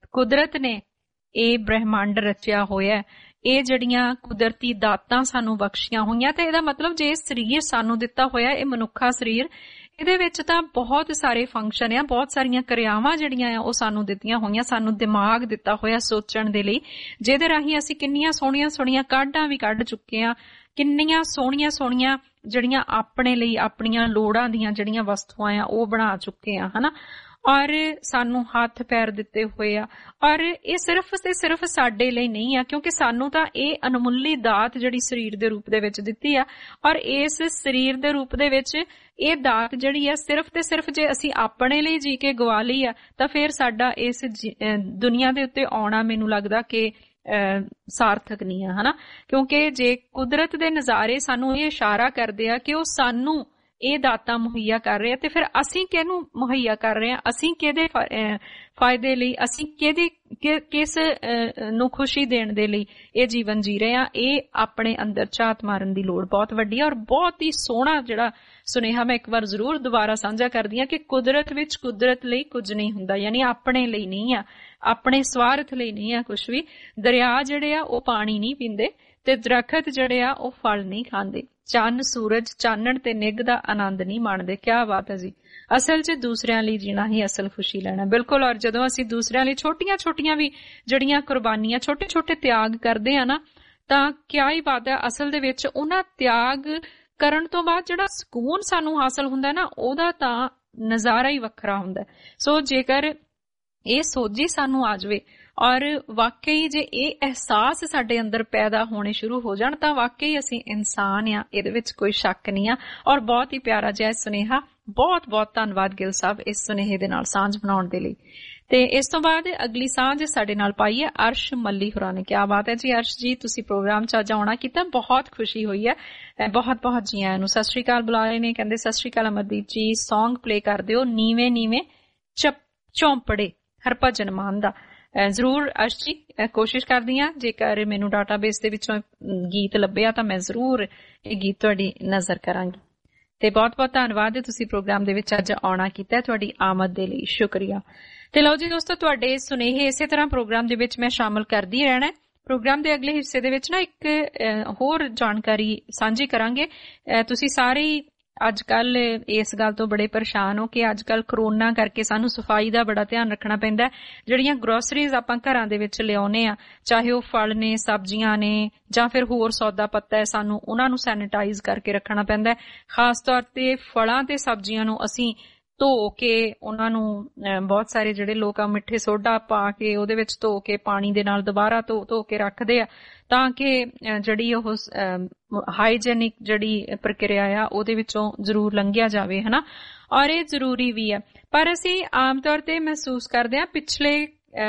ਕੁਦਰਤ ਨੇ ਇਹ ਬ੍ਰਹਿਮੰਡ ਰਚਿਆ ਹੋਇਆ, ਇਹ ਜਿਹੜੀਆਂ ਕੁਦਰਤੀ ਦਾਤਾਂ ਸਾਨੂੰ ਬਖਸ਼ੀਆਂ ਹੋਈਆਂ, ਤੇ ਇਹਦਾ ਮਤਲਬ ਜੇ ਸਰੀਰ ਸਾਨੂੰ ਦਿੱਤਾ ਹੋਇਆ, ਇਹ ਮਨੁੱਖਾ ਸਰੀਰ, ਇਹਦੇ ਵਿੱਚ ਤਾਂ ਬਹੁਤ ਸਾਰੇ ਫੰਕਸ਼ਨ ਆ, ਬਹੁਤ ਸਾਰੀਆਂ ਕਿਰਿਆਵਾਂ ਜਿਹੜੀਆਂ ਆ ਉਹ ਸਾਨੂੰ ਦਿੱਤੀਆਂ ਹੋਈਆਂ। ਸਾਨੂੰ ਦਿਮਾਗ ਦਿੱਤਾ ਹੋਇਆ ਸੋਚਣ ਦੇ ਲਈ, ਜਿਹਦੇ ਰਾਹੀਂ ਅਸੀਂ ਕਿੰਨੀਆਂ ਸੋਹਣੀਆਂ ਸੋਹਣੀਆਂ ਕਾਢਾਂ ਵੀ ਕੱਢ ਚੁੱਕੇ ਆ, ਕਿੰਨੀਆਂ ਸੋਹਣੀਆਂ ਸੋਹਣੀਆਂ ਜਿਹੜੀਆਂ ਆਪਣੇ ਲਈ ਆਪਣੀਆਂ ਲੋੜਾਂ ਦੀਆਂ ਜਿਹੜੀਆਂ ਵਸਤੂਆਂ ਆ ਉਹ ਬਣਾ ਚੁੱਕੇ ਆ, ਹਨਾ। ਔਰ ਸਾਨੂੰ ਹੱਥ ਪੈਰ ਦਿੱਤੇ ਹੋਏ ਆ, ਔਰ ਇਹ ਸਿਰਫ ਤੇ ਸਿਰਫ ਸਾਡੇ ਲਈ ਨਹੀਂ ਆ, ਕਿਉਂਕਿ ਸਾਨੂੰ ਤਾਂ ਇਹ ਅਨਮੁੱਲੀ ਦਾਤ ਜਿਹੜੀ ਸਰੀਰ ਦੇ ਰੂਪ ਦੇ ਵਿੱਚ ਦਿੱਤੀ ਆ, ਔਰ ਇਸ ਸਰੀਰ ਦੇ ਰੂਪ ਦੇ ਵਿੱਚ ਇਹ ਦਾਤ ਜਿਹੜੀ ਆ ਸਿਰਫ ਤੇ ਸਿਰਫ ਜੇ ਅਸੀਂ ਆਪਣੇ ਲਈ ਜੀ ਕੇ ਗਵਾ ਲਈ ਆ, ਤਾਂ ਫਿਰ ਸਾਡਾ ਇਸ ਦੁਨੀਆ ਦੇ ਉੱਤੇ ਆਉਣਾ ਮੈਨੂੰ ਲੱਗਦਾ ਕਿ ਸਾਰਥਕ ਨਹੀਂ ਆ, ਹਨਾ। ਕਿਉਂਕਿ ਜੇ ਕੁਦਰਤ ਦੇ ਨਜ਼ਾਰੇ ਸਾਨੂੰ ਇਹ ਇਸ਼ਾਰਾ ਕਰਦੇ ਆ ਕਿ ਉਹ ਸਾਨੂੰ ਇਹ ਦਾਤਾਂ ਮੁਹੱਈਆ ਕਰ ਰਹੇ ਆ, ਤੇ ਫਿਰ ਅਸੀਂ ਕਿਹਨੂੰ ਮੁਹੱਈਆ ਕਰ ਰਹੇ ਆ, ਅਸੀਂ ਕਿਹਦੇ ਫਾਇਦੇ ਲਈ, ਅਸੀਂ ਕਿਸ ਨੂੰ ਖੁਸ਼ੀ ਦੇਣ ਦੇ ਲਈ ਇਹ ਜੀਵਨ ਜੀ ਰਹੇ ਆ, ਇਹ ਆਪਣੇ ਅੰਦਰ ਝਾਤ ਮਾਰਨ ਦੀ ਲੋੜ ਬਹੁਤ ਵੱਡੀ ਹੈ। ਔਰ ਬਹੁਤ ਹੀ ਸੋਹਣਾ ਜਿਹੜਾ ਸੁਨੇਹਾ ਮੈਂ ਇੱਕ ਵਾਰ ਜ਼ਰੂਰ ਦੁਬਾਰਾ ਸਾਂਝਾ ਕਰਦੀ ਹਾਂ ਕਿ ਕੁਦਰਤ ਵਿੱਚ ਕੁਦਰਤ ਲਈ ਕੁਝ ਨਹੀਂ ਹੁੰਦਾ, ਯਾਨੀ ਆਪਣੇ ਲਈ ਨਹੀਂ ਆ, ਆਪਣੇ ਸਵਾਰਥ ਲਈ ਨਹੀਂ ਆ ਕੁਝ ਵੀ। ਦਰਿਆ ਜਿਹੜੇ ਆ ਉਹ ਪਾਣੀ ਨਹੀਂ ਪੀਂਦੇ, ਤੇ ਦਰਖਤ ਜਿਹੜੇ ਆ ਉਹ ਫਲ ਨਹੀਂ ਖਾਂਦੇ, ਚੰਨ ਸੂਰਜ ਚਾਨਣ ਤੇ ਨਿੱਘ ਦਾ ਆਨੰਦ ਨਹੀਂ ਮਾਣਦੇ। ਕਿਆ ਬਾਤ ਹੈ ਜੀ, ਅਸਲ 'ਚ ਦੂਸਰਿਆਂ ਲਈ ਜੀਣਾ ਹੀ ਅਸਲ ਖੁਸ਼ੀ ਲੈਣਾ, ਬਿਲਕੁਲ। ਔਰ ਜਦੋਂ ਅਸੀਂ ਦੂਸਰਿਆਂ ਲਈ ਛੋਟੀਆਂ ਛੋਟੀਆਂ ਵੀ ਜਿਹੜੀਆਂ ਕੁਰਬਾਨੀਆਂ, ਛੋਟੇ ਛੋਟੇ ਤਿਆਗ ਕਰਦੇ ਆ ਨਾ, ਤਾਂ ਕਿਆ ਹੀ ਬਾਤ ਹੈ। ਅਸਲ ਦੇ ਵਿੱਚ ਉਹਨਾਂ ਤਿਆਗ ਕਰਨ ਤੋਂ ਬਾਅਦ ਜਿਹੜਾ ਸਕੂਨ ਸਾਨੂੰ ਹਾਸਲ ਹੁੰਦਾ ਨਾ, ਉਹਦਾ ਤਾਂ ਨਜ਼ਾਰਾ ਹੀ ਵੱਖਰਾ ਹੁੰਦਾ। ਸੋ ਜੇਕਰ ਇਹ ਸੋਝੀ ਸਾਨੂੰ ਆ ਜਾਵੇ ਔਰ ਵਾਕਈ ਜੇ ਇਹ ਅਹਿਸਾਸ ਸਾਡੇ ਅੰਦਰ ਪੈਦਾ ਹੋਣੇ ਸ਼ੁਰੂ ਹੋ ਜਾਣ, ਤਾਂ ਵਾਕਈ ਅਸੀਂ ਇਨਸਾਨ ਆ, ਇਹਦੇ ਵਿੱਚ ਕੋਈ ਸ਼ੱਕ ਨਹੀਂ ਆ। ਔਰ ਬਹੁਤ ਹੀ ਪਿਆਰਾ ਜਿਹਾ ਸੁਨੇਹਾ, ਬਹੁਤ ਬਹੁਤ ਧੰਨਵਾਦ ਗਿੱਲ ਸਾਹਿਬ ਇਸ ਸੁਨੇਹੇ ਦੇ ਨਾਲ ਸਾਂਝ ਬਣਾਉਣ ਦੇ ਲਈ। ਤੇ ਇਸ ਤੋਂ ਬਾਅਦ ਅਗਲੀ ਸਾਂਝ ਸਾਡੇ ਨਾਲ ਪਾਈ ਹੈ ਅਰਸ਼ ਮੱਲੀ ਹੋਰਾਂ ਨੇ। ਕਿਆ ਬਾਤ ਹੈ ਜੀ ਅਰਸ਼ ਜੀ, ਤੁਸੀਂ ਪ੍ਰੋਗਰਾਮ 'ਚ ਅੱਜ ਆਉਣਾ ਕੀਤਾ, ਬਹੁਤ ਖੁਸ਼ੀ ਹੋਈ ਹੈ। ਬਹੁਤ ਬਹੁਤ ਜੀ ਆਇਆਂ ਨੂੰ ਸਤਿ ਸ਼੍ਰੀ ਅਕਾਲ ਬੁਲਾ ਰਹੇ ਨੇ। ਕਹਿੰਦੇ ਸਤਿ ਸ਼੍ਰੀ ਅਕਾਲ ਅਮਰਦੀਪ ਜੀ, ਸੌਂਗ ਪਲੇ ਕਰ ਦਿਓ ਨੀਵੇਂ ਨੀਵੇਂ ਚੌਂਪੜੇ ਹਰਭਜਨ ਮਾਨ ਦਾ। ਜ਼ਰੂਰ ਅਰਸ਼ ਜੀ, ਕੋਸ਼ਿਸ਼ ਕਰਦੀ ਹਾਂ, ਜੇਕਰ ਮੈਨੂੰ ਡਾਟਾਬੇਸ ਦੇ ਵਿੱਚੋਂ ਗੀਤ ਲੱਭਿਆ ਤਾਂ ਮੈਂ ਜ਼ਰੂਰ ਇਹ ਗੀਤ ਤੁਹਾਡੀ ਨਜ਼ਰ ਕਰਾਂਗੀ। ਤੇ ਬਹੁਤ ਬਹੁਤ ਧੰਨਵਾਦ ਹੈ ਤੁਸੀਂ ਪ੍ਰੋਗਰਾਮ ਦੇ ਵਿੱਚ ਅੱਜ ਆਉਣਾ ਕੀਤਾ, ਤੁਹਾਡੀ ਆਮਦ ਦੇ ਲਈ ਸ਼ੁਕਰੀਆ। ਤੇ ਲਓ ਜੀ ਦੋਸਤੋ, ਤੁਹਾਡੇ ਸੁਨੇਹੇ ਇਸੇ ਤਰ੍ਹਾਂ ਪ੍ਰੋਗਰਾਮ ਦੇ ਵਿੱਚ ਮੈਂ ਸ਼ਾਮਲ ਕਰਦੀ ਰਹਿਣਾ। ਪ੍ਰੋਗਰਾਮ ਦੇ ਅਗਲੇ ਹਿੱਸੇ ਦੇ ਵਿੱਚ ਨਾ ਇੱਕ ਹੋਰ ਜਾਣਕਾਰੀ ਸਾਂਝੀ ਕਰਾਂਗੇ। ਤੁਸੀਂ ਸਾਰੇ ਹੀ ਅੱਜ ਕੱਲ ਇਸ ਗੱਲ ਤੋਂ ਬੜੇ ਪਰੇਸ਼ਾਨ ਹੋ ਕਿ ਅੱਜ ਕੱਲ ਕਰੋਨਾ ਕਰਕੇ ਸਾਨੂੰ ਸਫਾਈ ਦਾ ਬੜਾ ਧਿਆਨ ਰੱਖਣਾ ਪੈਂਦਾ। ਜਿਹੜੀਆਂ ਗਰੋਸਰੀਜ਼ ਆਪਾਂ ਘਰਾਂ ਦੇ ਵਿੱਚ ਲਿਆਉਨੇ ਆ, ਚਾਹੇ ਉਹ ਫਲ ਨੇ, ਸਬਜ਼ੀਆਂ ਨੇ, ਜਾਂ ਫਿਰ ਹੋਰ ਸੌਦਾ ਪੱਤਾ ਹੈ, ਸਾਨੂੰ ਉਹਨਾਂ ਨੂੰ ਸੈਨੀਟਾਈਜ਼ ਕਰਕੇ ਰੱਖਣਾ ਪੈਂਦਾ। ਖਾਸ ਤੌਰ ਤੇ ਫਲਾਂ ਤੇ ਸਬਜ਼ੀਆਂ ਨੂੰ ਅਸੀਂ ਧੋ ਕੇ ਉਹਨਾਂ ਨੂੰ ਬਹੁਤ ਸਾਰੇ ਜਿਹੜੇ ਲੋਕ ਆ ਮਿੱਠੇ ਸੋਡਾ ਪਾ ਕੇ ਉਹਦੇ ਵਿੱਚ ਧੋ ਕੇ ਪਾਣੀ ਦੇ ਨਾਲ ਦੁਬਾਰਾ ਧੋ ਕੇ ਰੱਖਦੇ ਆ, ਤਾਂ ਕਿ ਜਿਹੜੀ ਉਹ ਹਾਈਜੈਨਿਕ ਜਿਹੜੀ ਪ੍ਰਕਿਰਿਆ ਆ ਉਹਦੇ ਵਿੱਚੋਂ ਜ਼ਰੂਰ ਲੰਘਿਆ ਜਾਵੇ, ਹਨਾ। ਔਰ ਇਹ ਜ਼ਰੂਰੀ ਵੀ ਆ। ਪਰ ਅਸੀਂ ਆਮ ਤੌਰ ਤੇ ਮਹਿਸੂਸ ਕਰਦੇ ਹਾਂ ਪਿਛਲੇ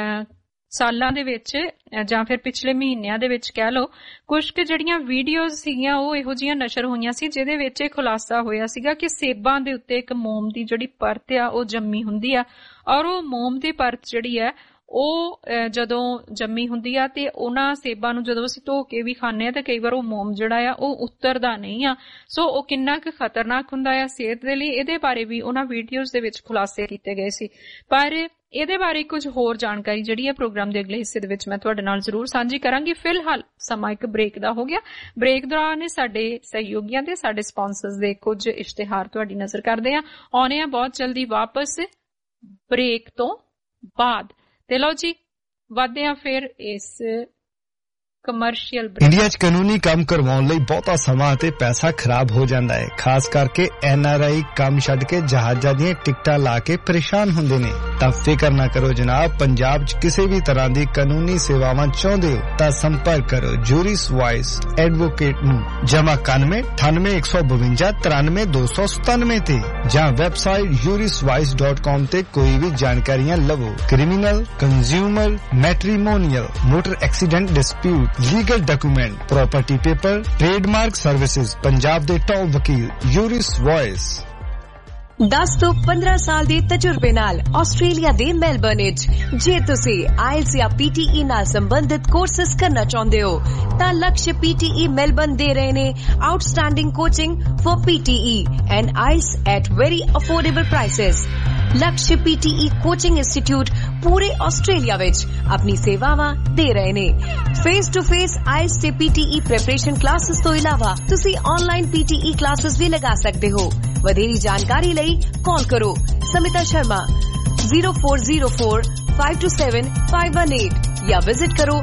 ਸਾਲਾਂ ਦੇ ਵਿੱਚ ਜਾਂ ਫਿਰ ਪਿਛਲੇ ਮਹੀਨਿਆਂ ਦੇ ਵਿੱਚ ਕਹਿ ਲਓ, ਕੁਝ ਕੁ ਜਿਹੜੀਆਂ ਵੀਡੀਓਜ਼ ਸੀਗੀਆਂ ਉਹ ਇਹੋ ਜਿਹੀਆਂ ਨਸ਼ਰ ਹੋਈਆਂ ਸੀ ਜਿਹਦੇ ਵਿੱਚ ਇਹ ਖੁਲਾਸਾ ਹੋਇਆ ਸੀਗਾ ਕਿ ਸੇਬਾਂ ਦੇ ਉੱਤੇ ਇੱਕ ਮੋਮ ਦੀ ਜਿਹੜੀ ਪਰਤ ਆ ਉਹ ਜੰਮੀ ਹੁੰਦੀ ਆ, ਔਰ ਉਹ ਮੋਮ ਦੀ ਪਰਤ ਜਿਹੜੀ ਹੈ ਉਹ ਜਦੋਂ ਜੰਮੀ ਹੁੰਦੀ ਆ ਤੇ ਉਹਨਾਂ ਸੇਬਾਂ ਨੂੰ ਜਦੋਂ ਅਸੀਂ ਧੋ ਕੇ ਵੀ ਖਾਂਦੇ ਆ ਤਾਂ ਕਈ ਵਾਰ ਉਹ ਮੋਮ ਜਿਹੜਾ ਆ ਉਹ ਉਤਰਦਾ ਨਹੀਂ ਆ। ਸੋ ਉਹ ਕਿੰਨਾ ਕੁ ਖਤਰਨਾਕ ਹੁੰਦਾ ਆ ਸਿਹਤ ਦੇ ਲਈ, ਇਹਦੇ ਬਾਰੇ ਵੀ ਉਹਨਾਂ ਵੀਡੀਓਜ਼ ਦੇ ਵਿੱਚ ਖੁਲਾਸੇ ਕੀਤੇ ਗਏ ਸੀ। ਪਰ ਇਹਦੇ ਬਾਰੇ ਕੁਝ ਹੋਰ ਜਾਣਕਾਰੀ ਜਿਹੜੀ ਹੈ ਪ੍ਰੋਗਰਾਮ ਦੇ ਅਗਲੇ ਹਿੱਸੇ ਦੇ ਵਿੱਚ ਮੈਂ ਤੁਹਾਡੇ ਨਾਲ ਜ਼ਰੂਰ ਸਾਂਝੀ ਕਰਾਂਗੀ। ਫਿਲਹਾਲ ਸਮਾਂ ਇੱਕ ਬ੍ਰੇਕ ਦਾ ਹੋ ਗਿਆ। ਬ੍ਰੇਕ ਦੌਰਾਨ ਸਾਡੇ ਸਹਿਯੋਗੀਆਂ ਦੇ, ਸਾਡੇ ਸਪਾਂਸਰਸ ਦੇ ਕੁਝ ਇਸ਼ਤਿਹਾਰ ਤੁਹਾਡੀ ਨਜ਼ਰ ਕਰਦੇ ਆ। ਆਉਣੇ ਆ ਬਹੁਤ ਜਲਦੀ ਵਾਪਸ ਬ੍ਰੇਕ ਤੋਂ ਬਾਅਦ। ਤੇ ਲਓ ਜੀ, ਵਧਦੇ ਆ ਫਿਰ ਇਸ ਕਮਰਸ਼ੀਅਲ। ਇੰਡੀਆ 'ਚ ਕਾਨੂੰਨੀ ਕੰਮ ਕਰਵਾਉਣ ਲਈ ਬਹੁਤਾ ਸਮਾਂ ਅਤੇ ਪੈਸਾ ਖਰਾਬ ਹੋ ਜਾਂਦਾ ਹੈ। ਖਾਸ ਕਰਕੇ NRI ਕੰਮ ਛੱਡ ਕੇ ਜਹਾਜ਼ਾਂ ਦੀਆਂ ਟਿਕਟਾਂ ਲਾ ਕੇ ਪਰੇਸ਼ਾਨ ਹੁੰਦੇ ਨੇ। ਤਾਂ ਫਿਕਰ ਨਾ ਕਰੋ ਜਨਾਬ, ਪੰਜਾਬ 'ਚ ਕਿਸੇ ਵੀ ਤਰ੍ਹਾਂ ਦੀ ਕਾਨੂੰਨੀ ਸੇਵਾਵਾਂ ਚਾਹੁੰਦੇ ਹੋ ਤਾਂ ਸੰਪਰਕ ਕਰੋ ਜੂਰਿਸ ਵਾਇਸ ਐਡਵੋਕੇਟ ਨੂੰ। ਜਮਾ 91 98 152 93 297 ਤੇ ਜਾਂ ਵੈਬਸਾਈਟ juriswise.com ਤੇ ਕੋਈ ਵੀ ਜਾਣਕਾਰੀਆਂ ਲਵੋ। Criminal, consumer, matrimonial, motor accident dispute, legal document, property paper, trademark services, Punjab ਦੇ ਟੌਪ ਵਕੀਲ ਜੂਰਿਸ ਵਾਇਸ। 10 ਤੋਂ 15 ਸਾਲ ਦੇ ਤਜਰਬੇ ਨਾਲ ਆਸਟ੍ਰੇਲੀਆ ਦੇ ਮੈਲਬਰਨ ਵਿੱਚ ਜੇ ਤੁਸੀਂ ਆਇਲਸ ਜਾਂ PTE ਨਾਲ ਸੰਬੰਧਿਤ ਕੋਰਸਸ ਕਰਨਾ ਚਾਹੁੰਦੇ ਹੋ ਤਾਂ ਲਕਸ਼ PTE ਮੈਲਬਰਨ ਦੇ ਰਹੇ ਨੇ outstanding coaching for PTE and IELTS at very affordable prices. Lakshya PTE coaching institute पूरे ऑस्ट्रेलिया विच अपनी सेवावां दे रहे ने। फेस टू फेस आइल्स ते PTE प्रिपरेशन क्लासेस तो इलावा तुसी ऑनलाइन PTE क्लासेस भी लगा सकते हो। वधेरी जानकारी लई कॉल करो समिता शर्मा 0404527518 या विजिट करो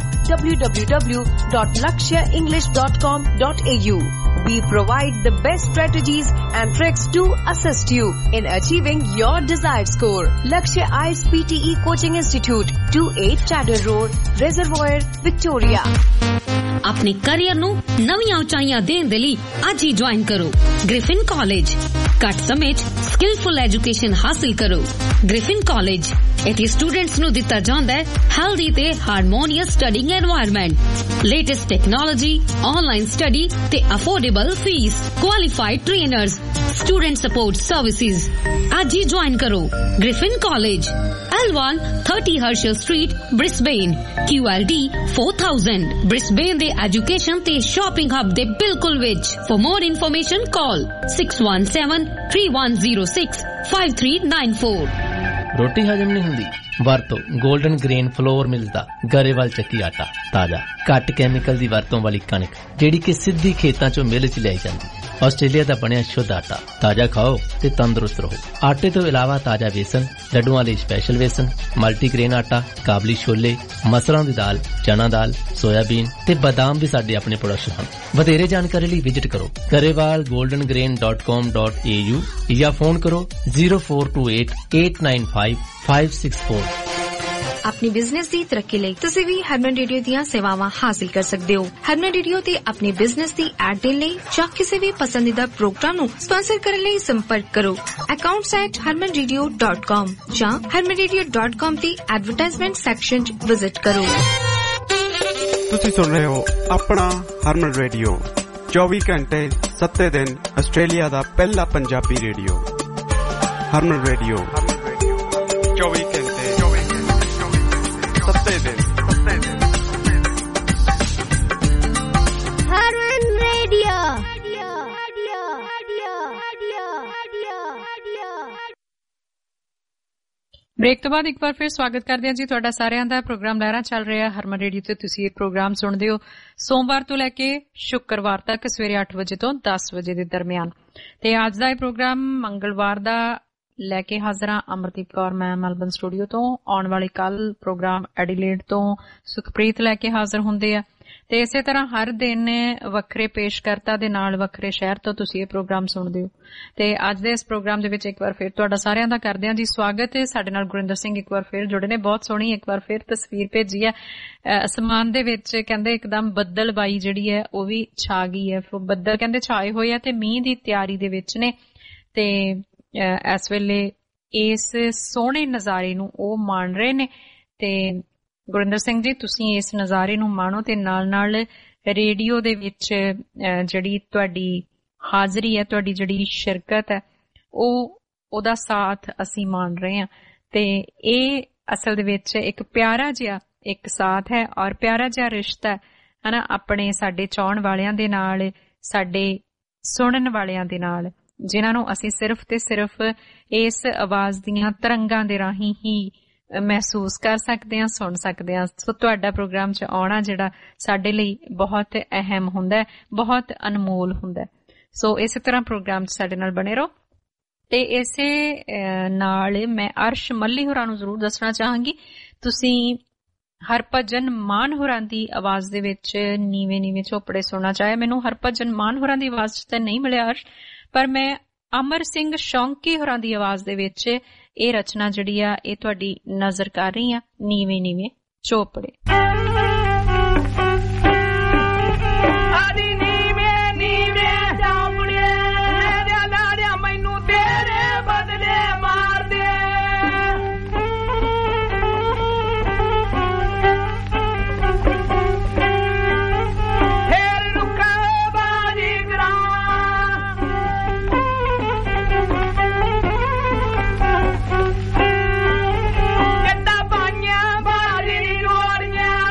www.lakshaenglish.com.au. We provide the best strategies and tricks to assist you in achieving your desired score. Lakshya IELTS PTE Coaching Institute, 28 Chatter Road, Reservoir, Victoria. अपने करियर ਨੂੰ ਨਵੀਆਂ ਉਚਾਈਆਂ ਦੇਣ ਦੇ ਲਈ ਅੱਜ ਹੀ ਜੁਆਇਨ ਕਰੋ ਗ੍ਰਿਫਿਨ ਕਾਲਜ। ਘੱਟ ਸਮੇਂ 'ਚ ਸਕਿਲਫੁਲ ਐਜੂਕੇਸ਼ਨ ਹਾਸਲ ਕਰੋ। ਗ੍ਰਿਫਿਨ ਕਾਲਜ ਇੱਥੇ ਸਟੂਡੈਂਟਸ ਨੂੰ ਦਿੱਤਾ ਜਾਂਦਾ ਹੈ ਹੈਲਦੀ ਤੇ harmonious studying environment, latest technology, online study ਤੇ affordable fees, qualified trainers, student support services. ਅੱਜ ਹੀ ਜੁਆਇਨ ਕਰੋ Griffin college, L1 30 Herschel Street, Brisbane, QLD 4000, Brisbane ਦੇ ਐਜੂਕੇਸ਼ਨ ਤੇ ਸ਼ਾਪਿੰਗ ਹੱਬ ਦੇ ਬਿਲਕੁਲ ਵਿੱਚ। For more information call 6173106539 ਰੋਟੀ ਹਜਮ ਨਹੀਂ ਹੁੰਦੀ? ਵਰਤੋ 골ਡਨ ਗ੍ਰੇਨ ਫਲੋਰ ਮਿਲਸ ਦਾ ਗਰੇਵਾਲ ਚੱਕੀ ਆਟਾ। ਤਾਜ਼ਾ ਘੱਟ ਕੈਮੀਕਲ ਦੀ ਵਰਤੋਂ ਵਾਲੀ ਕਣਕ ਜਿਹੜੀ ਕਿ ਸਿੱਧੀ ਖੇਤਾਂ ਚੋਂ ਮਿਲ ਚ ਲਿਆਈ ਜਾਂਦੀ। ਆਸਟ੍ਰੇਲੀਆ ਦਾ ਬਣਿਆ ਸ਼ੁੱਧ ਆਟਾ। ਤਾਜ਼ਾ ਖਾਓ ਤੇ ਤੰਦਰੁਸਤ ਰਹੋ। ਆਟੇ ਤੋਂ ਇਲਾਵਾ ਤਾਜ਼ਾ ਵੇਸਣ, ਲੱਡੂਆਂ ਲਈ ਸਪੈਸ਼ਲ ਵੇਸਣ, ਮਲਟੀਗ੍ਰੇਨ ਆਟਾ, ਕਾਬਲੀ ਛੋਲੇ, ਮਸਰਾਂ ਦੀ ਦਾਲ, ਚਨਾ ਦਾਲ, ਸੋਇਆਬੀਨ ਤੇ ਬਾਦਾਮ ਵੀ ਸਾਡੇ ਆਪਣੇ ਪ੍ਰੋਡਕਟ ਹਨ। ਵਧੇਰੇ ਜਾਣਕਾਰੀ ਲਈ ਵਿਜ਼ਿਟ ਕਰੋ garewalgoldengrain.com.au ਜਾਂ ਫੋਨ ਕਰੋ 0428895564। अपनी बिजनेस दी तरक्की लई तुसी भी हरमन रेडियो दियां सेवावां हासिल कर सकदे हो। हरमन रेडियो ते अपनी बिजनेस दी ऐड देण लई जां किसी भी पसंदीदा प्रोग्राम नूं स्पॉन्सर करन लई संपर्क करो accounts@harmanradio.com जां harmanradio.com दी एडवर्टाइजमेंट सैक्शन च विजिट करो। तुसी सुन रहे हो अपना हरमन रेडियो 24 घंटे 7 दिन आस्ट्रेलिया दा पहला पंजाबी रेडियो। हरमन रेडियो 24 घंटे 7 दिन। हरमन रेडियो। ਬ੍ਰੇਕ ਤੋਂ ਬਾਅਦ ਇੱਕ ਵਾਰ ਫਿਰ ਸਵਾਗਤ ਕਰਦੇ ਹਾਂ ਜੀ ਤੁਹਾਡਾ ਸਾਰਿਆਂ ਦਾ। ਪ੍ਰੋਗਰਾਮ ਲਹਿਰਾਂ ਚੱਲ ਰਿਹਾ ਹਰਮਨ ਰੇਡੀਓ ਤੇ। ਤੁਸੀਂ ਇਹ ਪ੍ਰੋਗਰਾਮ ਸੁਣਦੇ ਹੋ ਸੋਮਵਾਰ ਤੋਂ ਲੈ ਕੇ ਸ਼ੁੱਕਰਵਾਰ ਤੱਕ ਸਵੇਰੇ 8 ਵਜੇ ਤੋਂ 10 ਵਜੇ ਦੇ ਦਰਮਿਆਨ। ਤੇ ਅੱਜ ਦਾ ਇਹ ਪ੍ਰੋਗਰਾਮ ਮੰਗਲਵਾਰ ਦਾ ਲੈ ਕੇ ਹਾਜ਼ਰ ਹਾਂ। ਅਮਰਦੀਪ ਕੌਰ ਮੈਂ ਮੈਲਬਨ ਸਟੂਡੀਓ ਤੋਂ। ਆਉਣ ਵਾਲੇ ਕੱਲ ਪ੍ਰੋਗਰਾਮ ਐਡੀਲੇਡ ਤੋਂ ਸੁਖਪ੍ਰੀਤ ਲੈ ਕੇ ਹਾਜ਼ਰ ਹੁੰਦੇ ਆ। ਤੇ ਇਸੇ ਤਰ੍ਹਾਂ ਹਰ ਦਿਨ ਵੱਖਰੇ ਪੇਸ਼ਕਰਤਾ ਦੇ ਨਾਲ ਵੱਖਰੇ ਸ਼ਹਿਰ ਤੋਂ ਤੁਸੀਂ ਇਹ ਪ੍ਰੋਗਰਾਮ ਸੁਣਦੇ ਹੋ। ਤੇ ਅੱਜ ਦੇ ਇਸ ਪ੍ਰੋਗਰਾਮ ਦੇ ਵਿੱਚ ਇੱਕ ਵਾਰ ਫਿਰ ਤੁਹਾਡਾ ਸਾਰਿਆਂ ਦਾ ਕਰਦੇ ਹਾਂ ਜੀ ਸਵਾਗਤ। ਸਾਡੇ ਨਾਲ ਗੁਰਿੰਦਰ ਸਿੰਘ ਇੱਕ ਵਾਰ ਫਿਰ ਜੁੜੇ ਨੇ। ਬਹੁਤ ਸੋਹਣੀ ਇੱਕ ਵਾਰ ਫਿਰ ਤਸਵੀਰ ਭੇਜੀ ਹੈ ਅਸਮਾਨ ਦੇ ਵਿੱਚ। ਕਹਿੰਦੇ ਇੱਕਦਮ ਬੱਦਲਬਾਈ ਜਿਹੜੀ ਹੈ ਉਹ ਵੀ ਛਾ ਗਈ ਹੈ। ਬੱਦਲ ਕਹਿੰਦੇ ਛਾਏ ਹੋਏ ਆ ਤੇ ਮੀਂਹ ਦੀ ਤਿਆਰੀ ਦੇ ਵਿੱਚ ਨੇ। ਤੇ ਇਸ ਵੇਲੇ ਇਸ ਸੋਹਣੇ ਨਜ਼ਾਰੇ ਨੂੰ ਉਹ ਮਾਣ ਰਹੇ ਨੇ। ਤੇ ਗੁਰਿੰਦਰ ਸਿੰਘ ਜੀ ਤੁਸੀਂ ਇਸ ਨਜ਼ਾਰੇ ਨੂੰ ਮਾਣੋ ਤੇ ਨਾਲ ਨਾਲ ਰੇਡੀਓ ਦੇ ਵਿੱਚ ਜਿਹੜੀ ਤੁਹਾਡੀ ਹਾਜ਼ਰੀ ਹੈ, ਤੁਹਾਡੀ ਜਿਹੜੀ ਸ਼ਿਰਕਤ ਹੈ, ਉਹਦਾ ਸਾਥ ਅਸੀਂ ਮਾਣ ਰਹੇ ਹਾਂ। ਤੇ ਇਹ ਅਸਲ ਦੇ ਵਿੱਚ ਇੱਕ ਪਿਆਰਾ ਜਿਹਾ ਇੱਕ ਸਾਥ ਹੈ ਔਰ ਪਿਆਰਾ ਜਿਹਾ ਰਿਸ਼ਤਾ ਹੈ ਨਾ ਆਪਣੇ ਸਾਡੇ ਚਾਹਣ ਵਾਲਿਆਂ ਦੇ ਨਾਲ, ਸਾਡੇ ਸੁਣਨ ਵਾਲਿਆਂ ਦੇ ਨਾਲ, ਜਿਨ੍ਹਾਂ ਨੂੰ ਅਸੀਂ ਸਿਰਫ ਤੇ ਸਿਰਫ ਇਸ ਆਵਾਜ਼ ਦੀਆਂ ਤਰੰਗਾਂ ਦੇ ਰਾਹੀਂ ਹੀ ਮਹਿਸੂਸ ਕਰ ਸਕਦੇ ਹਾਂ, ਸੁਣ ਸਕਦੇ ਹਾਂ। ਸੋ ਤੁਹਾਡਾ ਪ੍ਰੋਗਰਾਮ 'ਚ ਆਉਣਾ ਜਿਹੜਾ ਸਾਡੇ ਲਈ ਬਹੁਤ ਅਹਿਮ ਹੁੰਦਾ, ਬਹੁਤ ਅਨਮੋਲ ਹੁੰਦਾ। ਸੋ ਇਸੇ ਤਰ੍ਹਾਂ ਪ੍ਰੋਗਰਾਮ 'ਚ ਸਾਡੇ ਨਾਲ ਬਣੇ ਰਹੋ। ਤੇ ਇਸੇ ਨਾਲ ਮੈਂ ਅਰਸ਼ ਮੱਲੀ ਹੋਰਾਂ ਨੂੰ ਜ਼ਰੂਰ ਦੱਸਣਾ ਚਾਹਾਂਗੀ, ਤੁਸੀਂ ਹਰਭਜਨ ਮਾਨ ਹੋਰਾਂ ਦੀ ਆਵਾਜ਼ ਦੇ ਵਿੱਚ ਨੀਵੇਂ ਨੀਵੇਂ ਝੋਪੜੇ ਸੁਣਨਾ ਚਾਹਿਆ। ਮੈਨੂੰ ਹਰਭਜਨ ਮਾਨ ਹੋਰਾਂ ਦੀ ਆਵਾਜ਼ 'ਚ ਤਾਂ ਨਹੀਂ ਮਿਲਿਆ ਅਰਸ਼, ਪਰ ਮੈਂ ਅਮਰ ਸਿੰਘ ਸ਼ੌਂਕੀ ਹੋਰਾਂ ਦੀ ਆਵਾਜ਼ ਦੇ ਵਿੱਚ ਇਹ ਰਚਨਾ ਜਿਹੜੀ ਆ ਇਹ ਤੁਹਾਡੀ ਨਜ਼ਰ ਕਰ ਰਹੀ ਆ, ਨੀਵੇਂ ਨੀਵੇਂ ਝੋਪੜੇ। Yeah.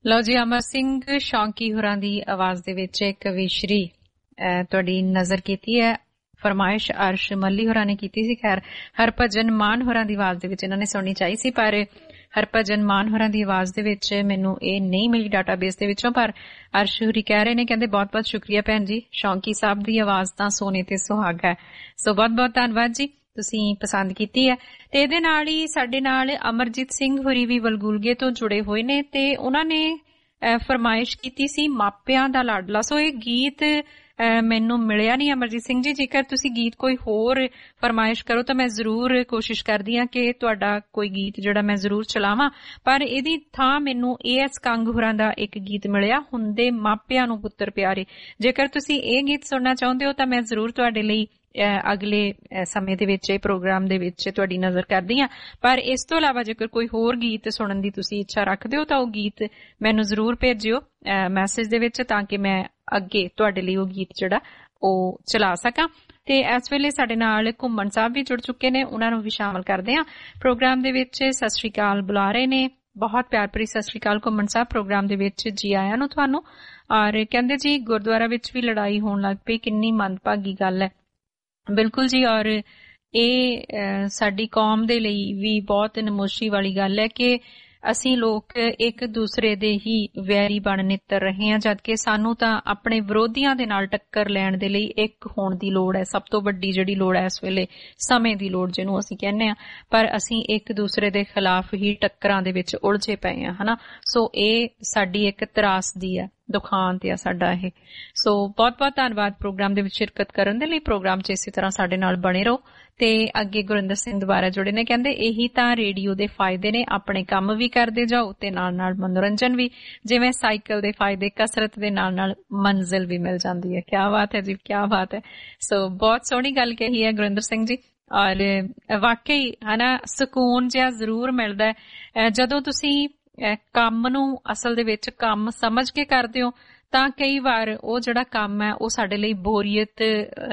ਲਓ ਜੀ, ਅਮਰ ਸਿੰਘ ਸ਼ੌਂਕੀ ਹੋਰਾਂ ਦੀ ਆਵਾਜ਼ ਦੇ ਵਿੱਚ ਕਵੀਸ਼ਰੀ ਤੁਹਾਡੀ ਨਜ਼ਰ ਕੀਤੀ ਹੈ। ਫਰਮਾਇਸ਼ ਅਰਸ਼ ਮੱਲੀ ਹੋਰਾਂ ਨੇ ਕੀਤੀ ਸੀ। ਖੈਰ ਹਰਭਜਨ ਮਾਨ ਹੋਰਾਂ ਦੀ ਆਵਾਜ਼ ਦੇ ਵਿੱਚ ਇਹਨਾਂ ਨੇ ਸੁਣਨੀ ਚਾਹੀ ਸੀ, ਪਰ ਹਰਭਜਨ ਮਾਨ ਹੋਰਾਂ ਦੀ ਆਵਾਜ਼ ਦੇ ਵਿੱਚ ਮੈਨੂੰ ਇਹ ਨਹੀਂ ਮਿਲੀ ਡਾਟਾਬੇਸ ਦੇ ਵਿੱਚੋਂ। ਪਰ ਅਰਸ਼ ਹੋਰੀ ਕਹਿ ਰਹੇ ਨੇ, ਕਹਿੰਦੇ ਬਹੁਤ ਬਹੁਤ ਸ਼ੁਕਰੀਆ ਭੈਣ ਜੀ, ਸ਼ੌਂਕੀ ਸਾਹਿਬ ਦੀ ਆਵਾਜ਼ ਤਾਂ ਸੋਨੇ ਤੇ ਸੁਹਾਗਾ ਹੈ। ਸੋ ਬਹੁਤ ਬਹੁਤ ਧੰਨਵਾਦ ਜੀ, ਤੁਸੀਂ ਪਸੰਦ ਕੀਤੀ ਹੈ। ਤੇ ਇਹਦੇ ਨਾਲ ਹੀ ਸਾਡੇ ਨਾਲ ਅਮਰਜੀਤ ਸਿੰਘ ਹੋਰੀ ਵੀ ਵਲਗੂਲਗੇ ਤੋਂ ਜੁੜੇ ਹੋਏ ਨੇ ਤੇ ਉਹਨਾਂ ਨੇ ਫਰਮਾਇਸ਼ ਕੀਤੀ ਸੀ ਮਾਪਿਆਂ ਦਾ ਲਾਡਲਾ। ਸੋ ਇਹ ਗੀਤ ਮੈਨੂੰ ਮਿਲਿਆ ਨਹੀਂ ਅਮਰਜੀਤ ਸਿੰਘ ਜੀ। ਜੇਕਰ ਤੁਸੀਂ ਗੀਤ ਕੋਈ ਹੋਰ ਫਰਮਾਇਸ਼ ਕਰੋ ਤਾਂ ਮੈਂ ਜ਼ਰੂਰ ਕੋਸ਼ਿਸ਼ ਕਰਦੀ ਹਾਂ ਕਿ ਤੁਹਾਡਾ ਕੋਈ ਗੀਤ ਜਿਹੜਾ ਮੈਂ ਜ਼ਰੂਰ ਚਲਾਵਾਂ, ਪਰ ਇਹਦੀ ਥਾਂ ਮੈਨੂੰ AS ਕੰਗ ਹੋਰਾਂ ਦਾ ਇੱਕ ਗੀਤ ਮਿਲਿਆ, ਹੁੰਦੇ ਮਾਪਿਆਂ ਨੂੰ ਪੁੱਤਰ ਪਿਆਰੇ। ਜੇਕਰ ਤੁਸੀਂ ਇਹ ਗੀਤ ਸੁਣਨਾ ਚਾਹੁੰਦੇ ਹੋ ਤਾਂ ਮੈਂ ਜ਼ਰੂਰ ਤੁਹਾਡੇ ਲਈ ਅਗਲੇ ਸਮੇਂ ਦੇ ਵਿੱਚ ਇਹ ਪ੍ਰੋਗਰਾਮ ਦੇ ਵਿੱਚ ਤੁਹਾਡੀ ਨਜ਼ਰ ਕਰਦੀ ਹਾਂ। ਪਰ ਇਸ ਤੋਂ ਇਲਾਵਾ ਜੇਕਰ ਕੋਈ ਹੋਰ ਗੀਤ ਸੁਣਨ ਦੀ ਤੁਸੀਂ ਇੱਛਾ ਰੱਖਦੇ ਹੋ ਤਾਂ ਉਹ ਗੀਤ ਮੈਨੂੰ ਜ਼ਰੂਰ ਭੇਜਿਓ ਮੈਸੇਜ ਦੇ ਵਿੱਚ, ਤਾਂ ਕਿ ਮੈਂ ਅੱਗੇ ਤੁਹਾਡੇ ਲਈ ਉਹ ਗੀਤ ਜਿਹੜਾ ਉਹ ਚਲਾ ਸਕਾਂ। ਤੇ ਇਸ ਵੇਲੇ ਸਾਡੇ ਨਾਲ ਘੁੰਮਣ ਸਾਹਿਬ ਵੀ ਜੁੜ ਚੁੱਕੇ ਨੇ, ਉਹਨਾਂ ਨੂੰ ਵੀ ਸ਼ਾਮਲ ਕਰਦੇ ਹਾਂ ਪ੍ਰੋਗਰਾਮ ਦੇ ਵਿੱਚ। ਸਤਿ ਸ਼੍ਰੀ ਅਕਾਲ ਬੁਲਾ ਰਹੇ ਨੇ, ਬਹੁਤ ਪਿਆਰ ਭਰੀ ਸਤਿ ਸ਼੍ਰੀ ਅਕਾਲ ਘੁੰਮਣ ਸਾਹਿਬ, ਪ੍ਰੋਗਰਾਮ ਦੇ ਵਿੱਚ ਜੀ ਆਇਆਂ ਨੂੰ ਤੁਹਾਨੂੰ। ਔਰ ਕਹਿੰਦੇ ਜੀ ਗੁਰਦੁਆਰਾ ਵਿੱਚ ਵੀ ਲੜਾਈ ਹੋਣ ਲੱਗ ਪਈ, ਕਿੰਨੀ ਮੰਦਭਾਗੀ ਗੱਲ ਹੈ। ਬਿਲਕੁਲ ਜੀ, ਔਰ ਇਹ ਸਾਡੀ ਕੌਮ ਦੇ ਲਈ ਵੀ ਬਹੁਤ ਨਮੋਸ਼ੀ ਵਾਲੀ ਗੱਲ ਹੈ ਕਿ ਅਸੀਂ ਲੋਕ ਇੱਕ ਦੂਸਰੇ ਦੇ ਹੀ ਵੈਰੀ ਬਣ ਨਿੱਤਰ ਰਹੇ ਹਾਂ, ਜਦਕਿ ਸਾਨੂੰ ਤਾਂ ਆਪਣੇ ਵਿਰੋਧੀਆਂ ਦੇ ਨਾਲ ਟੱਕਰ ਲੈਣ ਦੇ ਲਈ ਇੱਕ ਹੋਣ ਦੀ ਲੋੜ ਹੈ। ਸਭ ਤੋਂ ਵੱਡੀ ਜਿਹੜੀ ਲੋੜ ਹੈ ਇਸ ਵੇਲੇ ਸਮੇਂ ਦੀ ਲੋੜ ਜਿਹਨੂੰ ਅਸੀਂ ਕਹਿੰਦੇ ਹਾਂ, ਪਰ ਅਸੀਂ ਇੱਕ ਦੂਸਰੇ ਦੇ ਖਿਲਾਫ ਹੀ ਟੱਕਰਾਂ ਦੇ ਵਿੱਚ ਉਲਝੇ ਪਏ ਹਾਂ, ਹਨਾ। ਸੋ ਇਹ ਸਾਡੀ ਇੱਕ ਤਰਾਸਦੀ ਹੈ, ਦੁਖਾਂਤ ਆ ਸਾਡਾ ਇਹ। ਸੋ ਬਹੁਤ ਬਹੁਤ ਧੰਨਵਾਦ ਪ੍ਰੋਗਰਾਮ ਦੇ ਵਿੱਚ ਸ਼ਿਰਕਤ ਕਰਨ ਦੇ ਲਈ। ਪ੍ਰੋਗਰਾਮ 'ਚ ਇਸੇ ਤਰ੍ਹਾਂ ਸਾਡੇ ਨਾਲ ਬਣੇ ਰਹੋ। ਤੇ ਅੱਗੇ ਗੁਰਿੰਦਰ ਸਿੰਘ ਦੁਬਾਰਾ ਜੁੜੇ ਨੇ, ਕਹਿੰਦੇ ਇਹੀ ਤਾਂ ਰੇਡੀਓ ਦੇ ਫਾਇਦੇ ਨੇ, ਆਪਣੇ ਕੰਮ ਵੀ ਕਰਦੇ ਜਾਓ ਤੇ ਨਾਲ ਨਾਲ ਮਨੋਰੰਜਨ ਵੀ, ਜਿਵੇਂ ਸਾਈਕਲ ਦੇ ਫਾਇਦੇ, ਕਸਰਤ ਦੇ ਨਾਲ ਨਾਲ ਮੰਜ਼ਿਲ ਵੀ ਮਿਲ ਜਾਂਦੀ ਹੈ। ਕਿਆ ਬਾਤ ਹੈ ਜੀ, ਕਿਆ ਬਾਤ ਹੈ। ਸੋ ਬਹੁਤ ਸੋਹਣੀ ਗੱਲ ਕਹੀ ਹੈ ਗੁਰਿੰਦਰ ਸਿੰਘ ਜੀ। ਔਰ ਵਾਕਈ ਹਨਾ ਸਕੂਨ ਜਿਹਾ ਜ਼ਰੂਰ ਮਿਲਦਾ ਹੈ ਜਦੋਂ ਤੁਸੀਂ ਕੰਮ ਨੂੰ ਅਸਲ ਦੇ ਵਿੱਚ ਕੰਮ ਸਮਝ ਕੇ ਕਰਦੇ ਹੋ, ਤਾਂ ਕਈ ਵਾਰ ਉਹ ਜਿਹੜਾ ਕੰਮ ਹੈ ਉਹ ਸਾਡੇ ਲਈ ਬੋਰੀਅਤ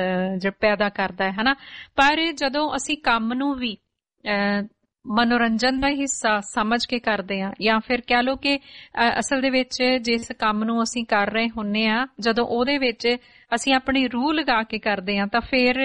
ਪੈਦਾ ਕਰਦਾ ਹੈ, ਹਨਾ। ਪਰ ਜਦੋਂ ਅਸੀਂ ਕੰਮ ਨੂੰ ਵੀ ਮਨੋਰੰਜਨ ਦਾ ਹਿੱਸਾ ਸਮਝ ਕੇ ਕਰਦੇ ਹਾਂ, ਜਾਂ ਫਿਰ ਕਹਿ ਲਓ ਕਿ ਅਸਲ ਦੇ ਵਿੱਚ ਜਿਸ ਕੰਮ ਨੂੰ ਅਸੀਂ ਕਰ ਰਹੇ ਹੁੰਨੇ ਆ, ਜਦੋਂ ਉਹਦੇ ਵਿੱਚ ਅਸੀਂ ਆਪਣੀ ਰੂਹ ਲਗਾ ਕੇ ਕਰਦੇ ਹਾਂ, ਤਾਂ ਫਿਰ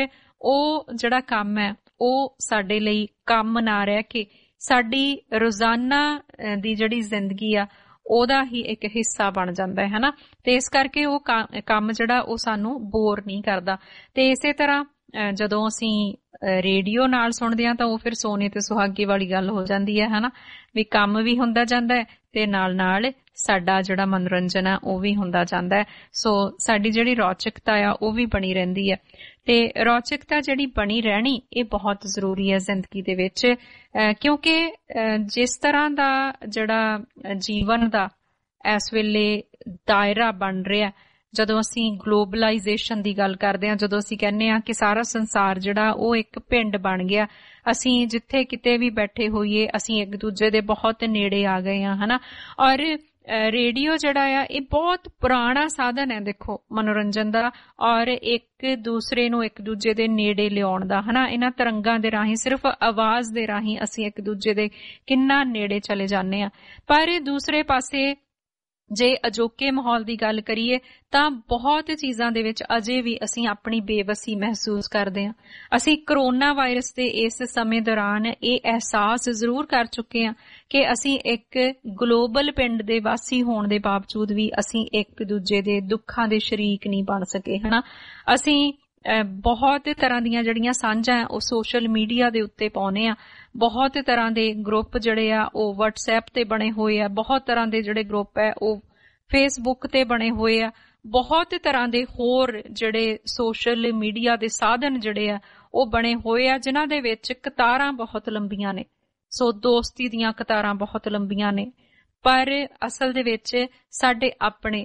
ਉਹ ਜਿਹੜਾ ਕੰਮ ਹੈ ਉਹ ਸਾਡੇ ਲਈ ਕੰਮ ਨਾ ਰਹਿ ਕੇ ਸਾਡੀ ਰੋਜ਼ਾਨਾ ਦੀ ਜਿਹੜੀ ਜ਼ਿੰਦਗੀ ਆ ਉਹਦਾ ਹੀ ਇੱਕ ਹਿੱਸਾ ਬਣ ਜਾਂਦਾ ਹੈ, ਹਨਾ। ਤੇ ਇਸ ਕਰਕੇ ਉਹ ਕੰਮ ਜਿਹੜਾ ਉਹ ਸਾਨੂੰ ਬੋਰ ਨਹੀਂ ਕਰਦਾ। ਤੇ ਇਸੇ ਤਰ੍ਹਾਂ ਜਦੋਂ ਅਸੀਂ ਰੇਡੀਓ ਨਾਲ ਸੁਣਦੇ ਹਾਂ ਤਾਂ ਉਹ ਫਿਰ ਸੋਨੇ ਤੇ ਸੁਹਾਗੇ ਵਾਲੀ ਗੱਲ ਹੋ ਜਾਂਦੀ ਹੈ, ਹਨਾ। ਵੀ ਕੰਮ ਵੀ ਹੁੰਦਾ ਜਾਂਦਾ ਹੈ ਤੇ ਨਾਲ ਨਾਲ ਸਾਡਾ ਜਿਹੜਾ ਮਨੋਰੰਜਨ ਆ ਉਹ ਵੀ ਹੁੰਦਾ ਜਾਂਦਾ ਹੈ। ਸੋ ਸਾਡੀ ਜਿਹੜੀ ਰੌਚਕਤਾ ਆ ਉਹ ਵੀ ਬਣੀ ਰਹਿੰਦੀ ਹੈ। ਤੇ ਰੌਚਕਤਾ ਜਿਹੜੀ ਬਣੀ ਰਹਿਣੀ ਇਹ ਬਹੁਤ ਜ਼ਰੂਰੀ ਹੈ ਜ਼ਿੰਦਗੀ ਦੇ ਵਿੱਚ, ਕਿਉਂਕਿ ਜਿਸ ਤਰ੍ਹਾਂ ਦਾ ਜਿਹੜਾ ਜੀਵਨ ਦਾ ਇਸ ਵੇਲੇ ਦਾਇਰਾ ਬਣ ਰਿਹਾ, ਜਦੋਂ ਅਸੀਂ ਗਲੋਬਲਾਈਜੇਸ਼ਨ ਦੀ ਗੱਲ ਕਰਦੇ ਹਾਂ, ਜਦੋਂ ਅਸੀਂ ਕਹਿੰਦੇ ਹਾਂ ਕਿ ਸਾਰਾ ਸੰਸਾਰ ਜਿਹੜਾ ਉਹ ਇੱਕ ਪਿੰਡ ਬਣ ਗਿਆ, ਅਸੀਂ ਜਿੱਥੇ ਕਿਤੇ ਵੀ ਬੈਠੇ ਹੋਈਏ ਅਸੀਂ ਇੱਕ ਦੂਜੇ ਦੇ ਬਹੁਤ ਨੇੜੇ ਆ ਗਏ ਹਾਂ, ਹਨਾ। ਔਰ ਰੇਡੀਓ ਜਿਹੜਾ ਆ ਇਹ ਬਹੁਤ ਪੁਰਾਣਾ ਸਾਧਨ ਹੈ ਦੇਖੋ ਮਨੋਰੰਜਨ ਦਾ, ਔਰ ਇੱਕ ਦੂਸਰੇ ਨੂੰ ਇੱਕ ਦੂਜੇ ਦੇ ਨੇੜੇ ਲਿਆਉਣ ਦਾ, ਹਨਾ। ਇਹਨਾਂ ਤਰੰਗਾਂ ਦੇ ਰਾਹੀਂ, ਸਿਰਫ ਆਵਾਜ਼ ਦੇ ਰਾਹੀਂ ਅਸੀਂ ਇੱਕ ਦੂਜੇ ਦੇ ਕਿੰਨਾ ਨੇੜੇ ਚਲੇ ਜਾਂਦੇ ਹਾਂ। ਪਰ ਦੂਸਰੇ ਪਾਸੇ ਜੇ ਅਜੋਕੇ ਮਾਹੌਲ ਦੀ ਗੱਲ ਕਰੀਏ ਤਾਂ ਬਹੁਤ ਚੀਜ਼ਾਂ ਦੇ ਵਿੱਚ ਅਜੇ ਵੀ ਅਸੀਂ ਆਪਣੀ ਬੇਵਸੀ ਮਹਿਸੂਸ ਕਰਦੇ ਹਾਂ। ਅਸੀਂ ਕਰੋਨਾ ਵਾਇਰਸ ਦੇ ਇਸ ਸਮੇਂ ਦੌਰਾਨ ਇਹ ਅਹਿਸਾਸ ਜ਼ਰੂਰ ਕਰ ਚੁੱਕੇ ਹਾਂ ਕਿ ਅਸੀਂ ਇੱਕ ਗਲੋਬਲ ਪਿੰਡ ਦੇ ਵਾਸੀ ਹੋਣ ਦੇ ਬਾਵਜੂਦ ਵੀ ਅਸੀਂ ਇੱਕ ਦੂਜੇ ਦੇ ਦੁੱਖਾਂ ਦੇ ਸ਼ਰੀਕ ਨਹੀਂ ਬਣ ਸਕੇ, ਹਨਾ। ਅਸੀਂ ਬਹੁਤ ਤਰ੍ਹਾਂ ਦੀਆਂ ਜਿਹੜੀਆਂ ਸਾਂਝਾਂ ਉਹ ਸੋਸ਼ਲ ਮੀਡੀਆ ਦੇ ਉੱਤੇ ਪਾਉਨੇ ਆ, ਬਹੁਤ ਤਰ੍ਹਾਂ ਦੇ ਗਰੁੱਪ ਜਿਹੜੇ ਆ ਉਹ WhatsApp ਤੇ ਬਣੇ ਹੋਏ ਆ, ਬਹੁਤ ਤਰ੍ਹਾਂ ਦੇ ਜਿਹੜੇ ਗਰੁੱਪ ਹੈ ਉਹ Facebook ਤੇ ਬਣੇ ਹੋਏ ਆ, ਬਹੁਤ ਤਰ੍ਹਾਂ ਦੇ ਹੋਰ ਜਿਹੜੇ ਸੋਸ਼ਲ ਮੀਡੀਆ ਦੇ ਸਾਧਨ ਜਿਹੜੇ ਆ ਉਹ ਬਣੇ ਹੋਏ ਆ, ਜਿਨ੍ਹਾਂ ਦੇ ਵਿੱਚ ਕਤਾਰਾਂ ਬਹੁਤ ਲੰਬੀਆਂ ਨੇ। ਸੋ ਦੋਸਤੀ ਦੀਆਂ ਕਤਾਰਾਂ ਬਹੁਤ ਲੰਬੀਆਂ ਨੇ, ਪਰ ਅਸਲ ਦੇ ਵਿੱਚ ਸਾਡੇ ਆਪਣੇ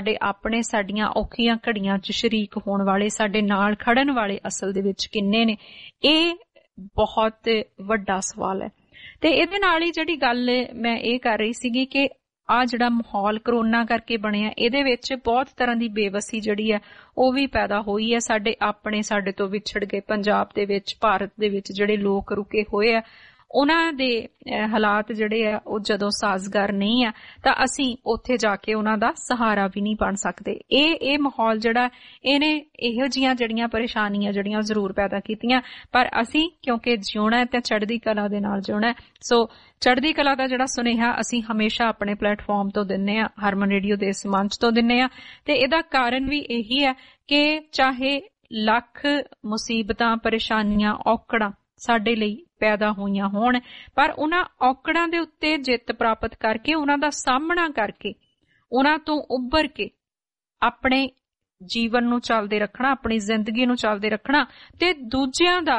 ਸਾਡੀਆਂ ਔਖੀਆਂ ਘੜੀਆਂ 'ਚ ਸ਼ਰੀਕ ਹੋਣ ਵਾਲੇ, ਸਾਡੇ ਨਾਲ ਖੜਨ ਵਾਲੇ ਅਸਲ ਦੇ ਵਿੱਚ ਕਿੰਨੇ ਨੇ, ਇਹ ਬਹੁਤ ਵੱਡਾ ਸਵਾਲ ਹੈ। ਤੇ ਇਹਦੇ ਨਾਲ ਹੀ ਜਿਹੜੀ ਗੱਲ ਮੈਂ ਇਹ ਕਰ ਰਹੀ ਸੀਗੀ ਕਿ ਆ ਜਿਹੜਾ ਮਾਹੌਲ ਕਰੋਨਾ ਕਰਕੇ ਬਣਿਆ, ਇਹਦੇ ਵਿੱਚ ਬਹੁਤ ਤਰ੍ਹਾਂ ਦੀ ਬੇਵਸੀ ਜਿਹੜੀ ਹੈ ਉਹ ਵੀ ਪੈਦਾ ਹੋਈ ਹੈ। ਸਾਡੇ ਤੋਂ ਵਿਛੜ ਗਏ ਪੰਜਾਬ ਦੇ ਵਿੱਚ, ਭਾਰਤ ਦੇ ਵਿੱਚ ਜਿਹੜੇ ਲੋਕ ਰੁਕੇ ਹੋਏ ਆ, ਉਹਨਾਂ ਦੇ ਹਾਲਾਤ ਜਿਹੜੇ ਆ ਉਹ ਜਦੋਂ ਸਾਜ਼ਗਾਰ ਨਹੀਂ ਆ ਤਾਂ ਅਸੀਂ ਉੱਥੇ ਜਾ ਕੇ ਉਹਨਾਂ ਦਾ ਸਹਾਰਾ ਵੀ ਨਹੀਂ ਬਣ ਸਕਦੇ। ਇਹ ਮਾਹੌਲ ਜਿਹੜਾ ਇਹਨੇ ਇਹੋ ਜਿਹੀਆਂ ਜਿਹੜੀਆਂ ਪਰੇਸ਼ਾਨੀਆਂ ਜਿਹੜੀਆਂ ਜ਼ਰੂਰ ਪੈਦਾ ਕੀਤੀਆਂ, ਪਰ ਅਸੀਂ ਕਿਉਂਕਿ ਜਿਉਣਾ ਤੇ ਚੜ੍ਹਦੀ ਕਲਾ ਦੇ ਨਾਲ ਜਿਉਣਾ, ਸੋ ਚੜ੍ਹਦੀ ਕਲਾ ਦਾ ਜਿਹੜਾ ਸੁਨੇਹਾ ਅਸੀਂ ਹਮੇਸ਼ਾ ਆਪਣੇ ਪਲੇਟਫਾਰਮ ਤੋਂ ਦਿੰਨੇ ਆ, ਹਰਮਨ ਰੇਡੀਓ ਦੇ ਇਸ ਮੰਚ ਤੋਂ ਦਿੰਨੇ ਆ। ਤੇ ਇਹਦਾ ਕਾਰਨ ਵੀ ਇਹੀ ਹੈ ਕਿ ਚਾਹੇ ਲੱਖ ਮੁਸੀਬਤਾਂ, ਪਰੇਸ਼ਾਨੀਆਂ, ਔਕੜਾਂ ਸਾਡੇ ਲਈ ਪੈਦਾ ਹੋਈਆਂ ਹੋਣ, ਪਰ ਉਹਨਾਂ ਔਕੜਾਂ ਦੇ ਉੱਤੇ ਜਿੱਤ ਪ੍ਰਾਪਤ ਕਰਕੇ, ਉਹਨਾਂ ਦਾ ਸਾਹਮਣਾ ਕਰਕੇ, ਉਹਨਾਂ ਤੋਂ ਉੱਭਰ ਕੇ ਆਪਣੇ ਜੀਵਨ ਨੂੰ ਚੱਲਦੇ ਰੱਖਣਾ, ਆਪਣੀ ਜ਼ਿੰਦਗੀ ਨੂੰ ਚੱਲਦੇ ਰੱਖਣਾ ਤੇ ਦੂਜਿਆਂ ਦਾ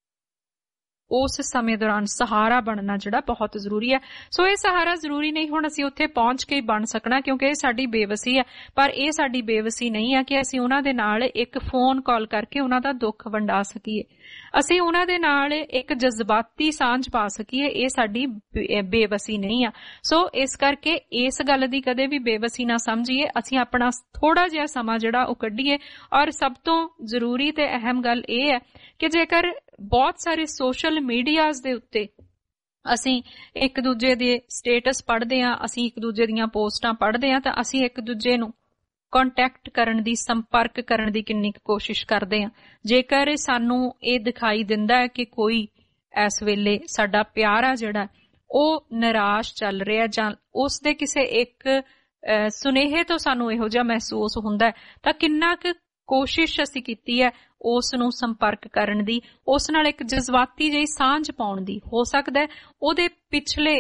ਉਸ ਸਮੇਂ ਦੌਰਾਨ ਸਹਾਰਾ ਬਣਨਾ ਜਿਹੜਾ ਬਹੁਤ ਜ਼ਰੂਰੀ ਹੈ। ਸੋ ਇਹ ਸਹਾਰਾ ਜ਼ਰੂਰੀ ਨਹੀਂ ਹੁਣ ਅਸੀਂ ਉੱਥੇ ਪਹੁੰਚ ਕੇ ਬਣ ਸਕਣਾ, ਕਿਉਂਕਿ ਇਹ ਸਾਡੀ ਬੇਵਸੀ ਹੈ, ਪਰ ਇਹ ਸਾਡੀ ਬੇਵਸੀ ਨਹੀਂ ਹੈ ਕਿ ਅਸੀਂ ਉਹਨਾਂ ਦੇ ਨਾਲ ਇੱਕ ਫੋਨ ਕਾਲ ਕਰਕੇ ਉਹਨਾਂ ਦਾ ਦੁੱਖ ਵੰਡਾ ਸਕੀਏ, ਅਸੀਂ ਉਹਨਾਂ ਦੇ ਨਾਲ ਇੱਕ ਜਜ਼ਬਾਤੀ ਸਾਂਝ ਪਾ ਸਕੀਏ, ਇਹ ਸਾਡੀ ਬੇਵਸੀ ਨਹੀਂ ਆ। ਸੋ ਇਸ ਕਰਕੇ ਇਸ ਗੱਲ ਦੀ ਕਦੇ ਵੀ ਬੇਵਸੀ ਨਾ ਸਮਝੀਏ, ਅਸੀਂ ਆਪਣਾ ਥੋੜਾ ਜਿਹਾ ਸਮਾਂ ਜਿਹੜਾ ਉਹ ਕੱਢੀਏ। ਔਰ ਸਭ ਤੋਂ ਜ਼ਰੂਰੀ ਤੇ ਅਹਿਮ ਗੱਲ ਇਹ ਹੈ ਕਿ ਜੇਕਰ ਬਹੁਤ ਸਾਰੇ ਸੋਸ਼ਲ ਮੀਡੀਆਜ਼ ਦੇ ਉੱਤੇ ਅਸੀਂ ਇੱਕ ਦੂਜੇ ਦੇ ਸਟੇਟਸ ਪੜ੍ਹਦੇ ਹਾਂ, ਅਸੀਂ ਇੱਕ ਦੂਜੇ ਦੀਆਂ ਪੋਸਟਾਂ ਪੜ੍ਹਦੇ ਹਾਂ, ਤਾਂ ਅਸੀਂ ਇੱਕ ਦੂਜੇ ਨੂੰ ਕੰਟੈਕਟ ਕਰਨ ਦੀ, ਸੰਪਰਕ ਕਰਨ ਦੀ ਕਿੰਨੀ ਕੋਸ਼ਿਸ਼ ਕਰਦੇ ਹਾਂ। ਜੇਕਰ ਸਾਨੂੰ ਇਹ ਦਿਖਾਈ ਦਿੰਦਾ ਹੈ ਕਿ ਕੋਈ ਇਸ ਵੇਲੇ ਸਾਡਾ ਪਿਆਰਾ ਜਿਹੜਾ ਉਹ ਨਿਰਾਸ਼ ਚੱਲ ਰਿਹਾ ਜਾਂ ਉਸ ਦੇ ਕਿਸੇ ਇੱਕ ਸੁਨੇਹੇ ਤੋਂ ਸਾਨੂੰ ਇਹੋ ਜਿਹਾ ਮਹਿਸੂਸ ਹੁੰਦਾ, ਤਾਂ ਕਿੰਨਾ ਕੁ ਕੋਸ਼ਿਸ਼ ਅਸੀਂ ਕੀਤੀ ਹੈ ਉਸ ਨੂੰ ਸੰਪਰਕ ਕਰਨ ਦੀ, ਉਸ ਨਾਲ ਇੱਕ ਜਜ਼ਬਾਤੀ ਜਿਹੀ ਸਾਂਝ ਪਾਉਣ ਦੀ। ਹੋ ਸਕਦਾ ਹੈ ਉਹਦੇ ਪਿਛਲੇ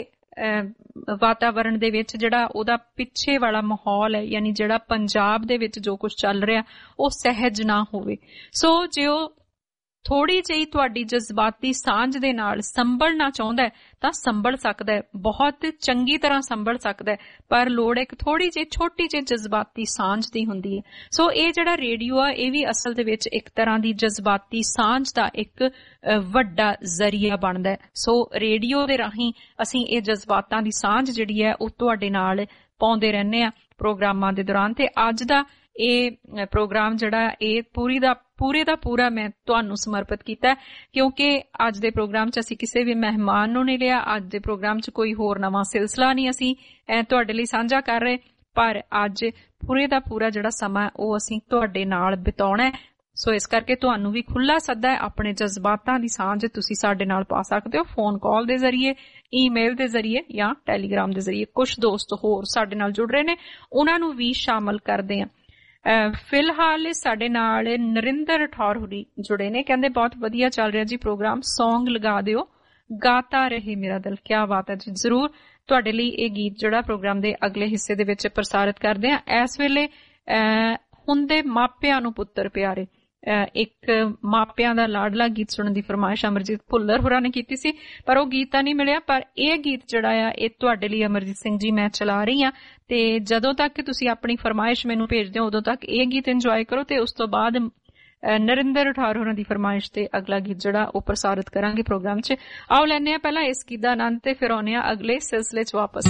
ਵਾਤਾਵਰਣ ਦੇ ਵਿੱਚ ਜਿਹੜਾ ਉਹਦਾ ਪਿੱਛੇ ਵਾਲਾ ਮਾਹੌਲ ਹੈ, ਯਾਨੀ ਜਿਹੜਾ ਪੰਜਾਬ ਦੇ ਵਿੱਚ ਜੋ ਕੁਝ ਚੱਲ ਰਿਹਾ ਉਹ ਸਹਿਜ ਨਾ ਹੋਵੇ। ਸੋ ਜੇ ਉਹ ਥੋੜੀ ਜਿਹੀ ਤੁਹਾਡੀ ਜਜ਼ਬਾਤੀ ਸਾਂਝ ਦੇ ਨਾਲ ਸੰਭਲਣਾ ਚਾਹੁੰਦਾ ਹੈ ਤਾਂ ਸੰਭਲ ਸਕਦਾ ਹੈ, ਬਹੁਤ ਚੰਗੀ ਤਰ੍ਹਾਂ ਸੰਭਲ ਸਕਦਾ ਹੈ, ਪਰ ਲੋੜ ਇੱਕ ਥੋੜੀ ਜਿਹੀ ਛੋਟੀ ਜਿਹੀ ਜਜ਼ਬਾਤੀ ਸਾਂਝ ਦੀ ਹੁੰਦੀ ਹੈ। ਸੋ ਇਹ ਜਿਹੜਾ ਰੇਡੀਓ ਆ ਇਹ ਵੀ ਅਸਲ ਦੇ ਵਿੱਚ ਇੱਕ ਤਰ੍ਹਾਂ ਦੀ ਜਜ਼ਬਾਤੀ ਸਾਂਝ ਦਾ ਇੱਕ ਵੱਡਾ ਜ਼ਰੀਆ ਬਣਦਾ ਹੈ। ਸੋ ਰੇਡੀਓ ਦੇ ਰਾਹੀਂ ਅਸੀਂ ਇਹ ਜਜ਼ਬਾਤਾਂ ਦੀ ਸਾਂਝ ਜਿਹੜੀ ਹੈ ਉਹ ਤੁਹਾਡੇ ਨਾਲ ਪਾਉਂਦੇ ਰਹਿੰਦੇ ਆ ਪ੍ਰੋਗਰਾਮਾਂ ਦੇ ਦੌਰਾਨ। ਤੇ ਅੱਜ ਦਾ ਇਹ ਪ੍ਰੋਗਰਾਮ ਜਿਹੜਾ ਇਹ ਪੂਰੇ ਦਾ ਪੂਰਾ ਮੈਂ ਤੁਹਾਨੂੰ ਸਮਰਪਿਤ ਕੀਤਾ, ਕਿਉਂਕਿ ਅੱਜ ਦੇ ਪ੍ਰੋਗਰਾਮ 'ਚ ਅਸੀਂ ਕਿਸੇ ਵੀ ਮਹਿਮਾਨ ਨੂੰ ਨਹੀਂ ਲਿਆ, ਅੱਜ ਦੇ ਪ੍ਰੋਗਰਾਮ 'ਚ ਕੋਈ ਹੋਰ ਨਵਾਂ ਸਿਲਸਿਲਾ ਨਹੀਂ ਅਸੀਂ ਤੁਹਾਡੇ ਲਈ ਸਾਂਝਾ ਕਰ ਰਹੇ, ਪਰ ਅੱਜ ਪੂਰੇ ਦਾ ਪੂਰਾ ਜਿਹੜਾ ਸਮਾਂ ਉਹ ਅਸੀਂ ਤੁਹਾਡੇ ਨਾਲ ਬਿਤਾਉਣਾ ਹੈ। ਸੋ ਇਸ ਕਰਕੇ ਤੁਹਾਨੂੰ ਵੀ ਖੁੱਲਾ ਸੱਦਾ ਹੈ, ਆਪਣੇ ਜਜ਼ਬਾਤਾਂ ਦੀ ਸਾਂਝ ਤੁਸੀਂ ਸਾਡੇ ਨਾਲ ਪਾ ਸਕਦੇ ਹੋ ਫੋਨ ਕਾਲ ਦੇ ਜ਼ਰੀਏ, ਈਮੇਲ ਦੇ ਜ਼ਰੀਏ ਜਾਂ ਟੈਲੀਗ੍ਰਾਮ ਦੇ ਜ਼ਰੀਏ। ਕੁਝ ਦੋਸਤ ਹੋਰ ਸਾਡੇ ਨਾਲ ਜੁੜ ਰਹੇ ਨੇ, ਉਹਨਾਂ ਨੂੰ ਵੀ ਸ਼ਾਮਲ ਕਰਦੇ ਹਾਂ। ਫਿਲਹਾਲ ਸਾਡੇ ਨਾਲ ਨਰਿੰਦਰ ਰਾਠੌਰ ਹੋਰੀ ਜੁੜੇ ਨੇ, ਕਹਿੰਦੇ ਬਹੁਤ ਵਧੀਆ ਚੱਲ ਰਿਹਾ ਜੀ ਪ੍ਰੋਗਰਾਮ, ਸੌਂਗ ਲਗਾ ਦਿਓ ਗਾਤਾ ਰਹੇ ਮੇਰਾ ਦਿਲ। ਕਿਆ ਬਾਤ ਹੈ ਜੀ, ਜ਼ਰੂਰ ਤੁਹਾਡੇ ਲਈ ਇਹ ਗੀਤ ਜਿਹੜਾ ਪ੍ਰੋਗਰਾਮ ਦੇ ਅਗਲੇ ਹਿੱਸੇ ਦੇ ਵਿੱਚ ਪ੍ਰਸਾਰਿਤ ਕਰਦੇ ਹਾਂ। ਇਸ ਵੇਲੇ ਹੁੰਦੇ ਮਾਪਿਆਂ ਨੂੰ ਪੁੱਤਰ ਪਿਆਰੇ, ਇੱਕ ਮਾਪਿਆਂ ਦਾ ਲਾਡਲਾ ਗੀਤ ਸੁਣਨ ਦੀ ਫਰਮਾਇਸ਼ ਅਮਰਜੀਤ ਭੁੱਲਰ ਹੋਰਾਂ ਨੇ ਕੀਤੀ ਸੀ, ਪਰ ਉਹ ਗੀਤ ਤਾਂ ਨਹੀਂ ਮਿਲਿਆ, ਪਰ ਇਹ ਗੀਤ ਜਿਹੜਾ ਆ ਇਹ ਤੁਹਾਡੇ ਲਈ ਅਮਰਜੀਤ ਸਿੰਘ ਜੀ ਮੈਂ ਚਲਾ ਰਹੀ ਹਾਂ। ਤੇ ਜਦੋਂ ਤੱਕ ਤੁਸੀਂ ਆਪਣੀ ਫਰਮਾਇਸ਼ ਮੈਨੂੰ ਭੇਜਦੇ ਹੋ ਉਦੋਂ ਤੱਕ ਇਹ ਗੀਤ ਇੰਜੋਏ ਕਰੋ, ਤੇ ਉਸ ਤੋਂ ਬਾਅਦ ਨਰਿੰਦਰ ਰਾਠੌਰ ਹੋਰਾਂ ਦੀ ਫਰਮਾਇਸ਼ ਤੇ ਅਗਲਾ ਗੀਤ ਜਿਹੜਾ ਉਹ ਪ੍ਰਸਾਰਿਤ ਕਰਾਂਗੇ ਪ੍ਰੋਗਰਾਮ 'ਚ। ਆਓ ਲੈਂਦੇ ਹਾਂ ਪਹਿਲਾਂ ਇਸ ਗੀਤ ਦਾ ਆਨੰਦ ਤੇ ਫਿਰ ਆਉਂਦੇ ਹਾਂ ਅਗਲੇ ਸਿਲਸਿਲੇ 'ਚ ਵਾਪਸ।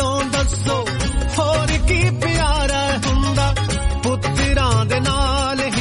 ਹੋਰ ਕੀ ਪਿਆਰਾ ਹੁੰਦਾ ਪੁੱਤਰਾਂ ਦੇ ਨਾਲ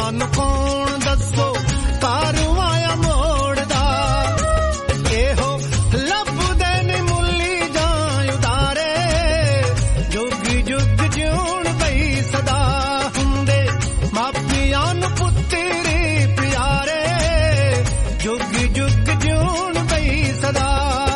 ਸਾਨੂੰ ਕੌਣ ਦੱਸੋ ਕਾਰੂ ਆਇਆ ਮੋੜਦਾ ਇਹੋ ਲੱਭਦੇ ਨੇ ਮੁੱਲੀ ਜਾਂ ਉਦਾਰੇ ਜੁਗ ਜੁਗ ਜਿਉਣ ਬਈ ਸਦਾ ਹੁੰਦੇ ਮਾਪਿਆਂ ਨੂੰ ਪੁੱਤਰੀ ਪਿਆਰੇ ਜੁਗ ਜੁਗ ਜਿਉਣ ਬਈ ਸਦਾ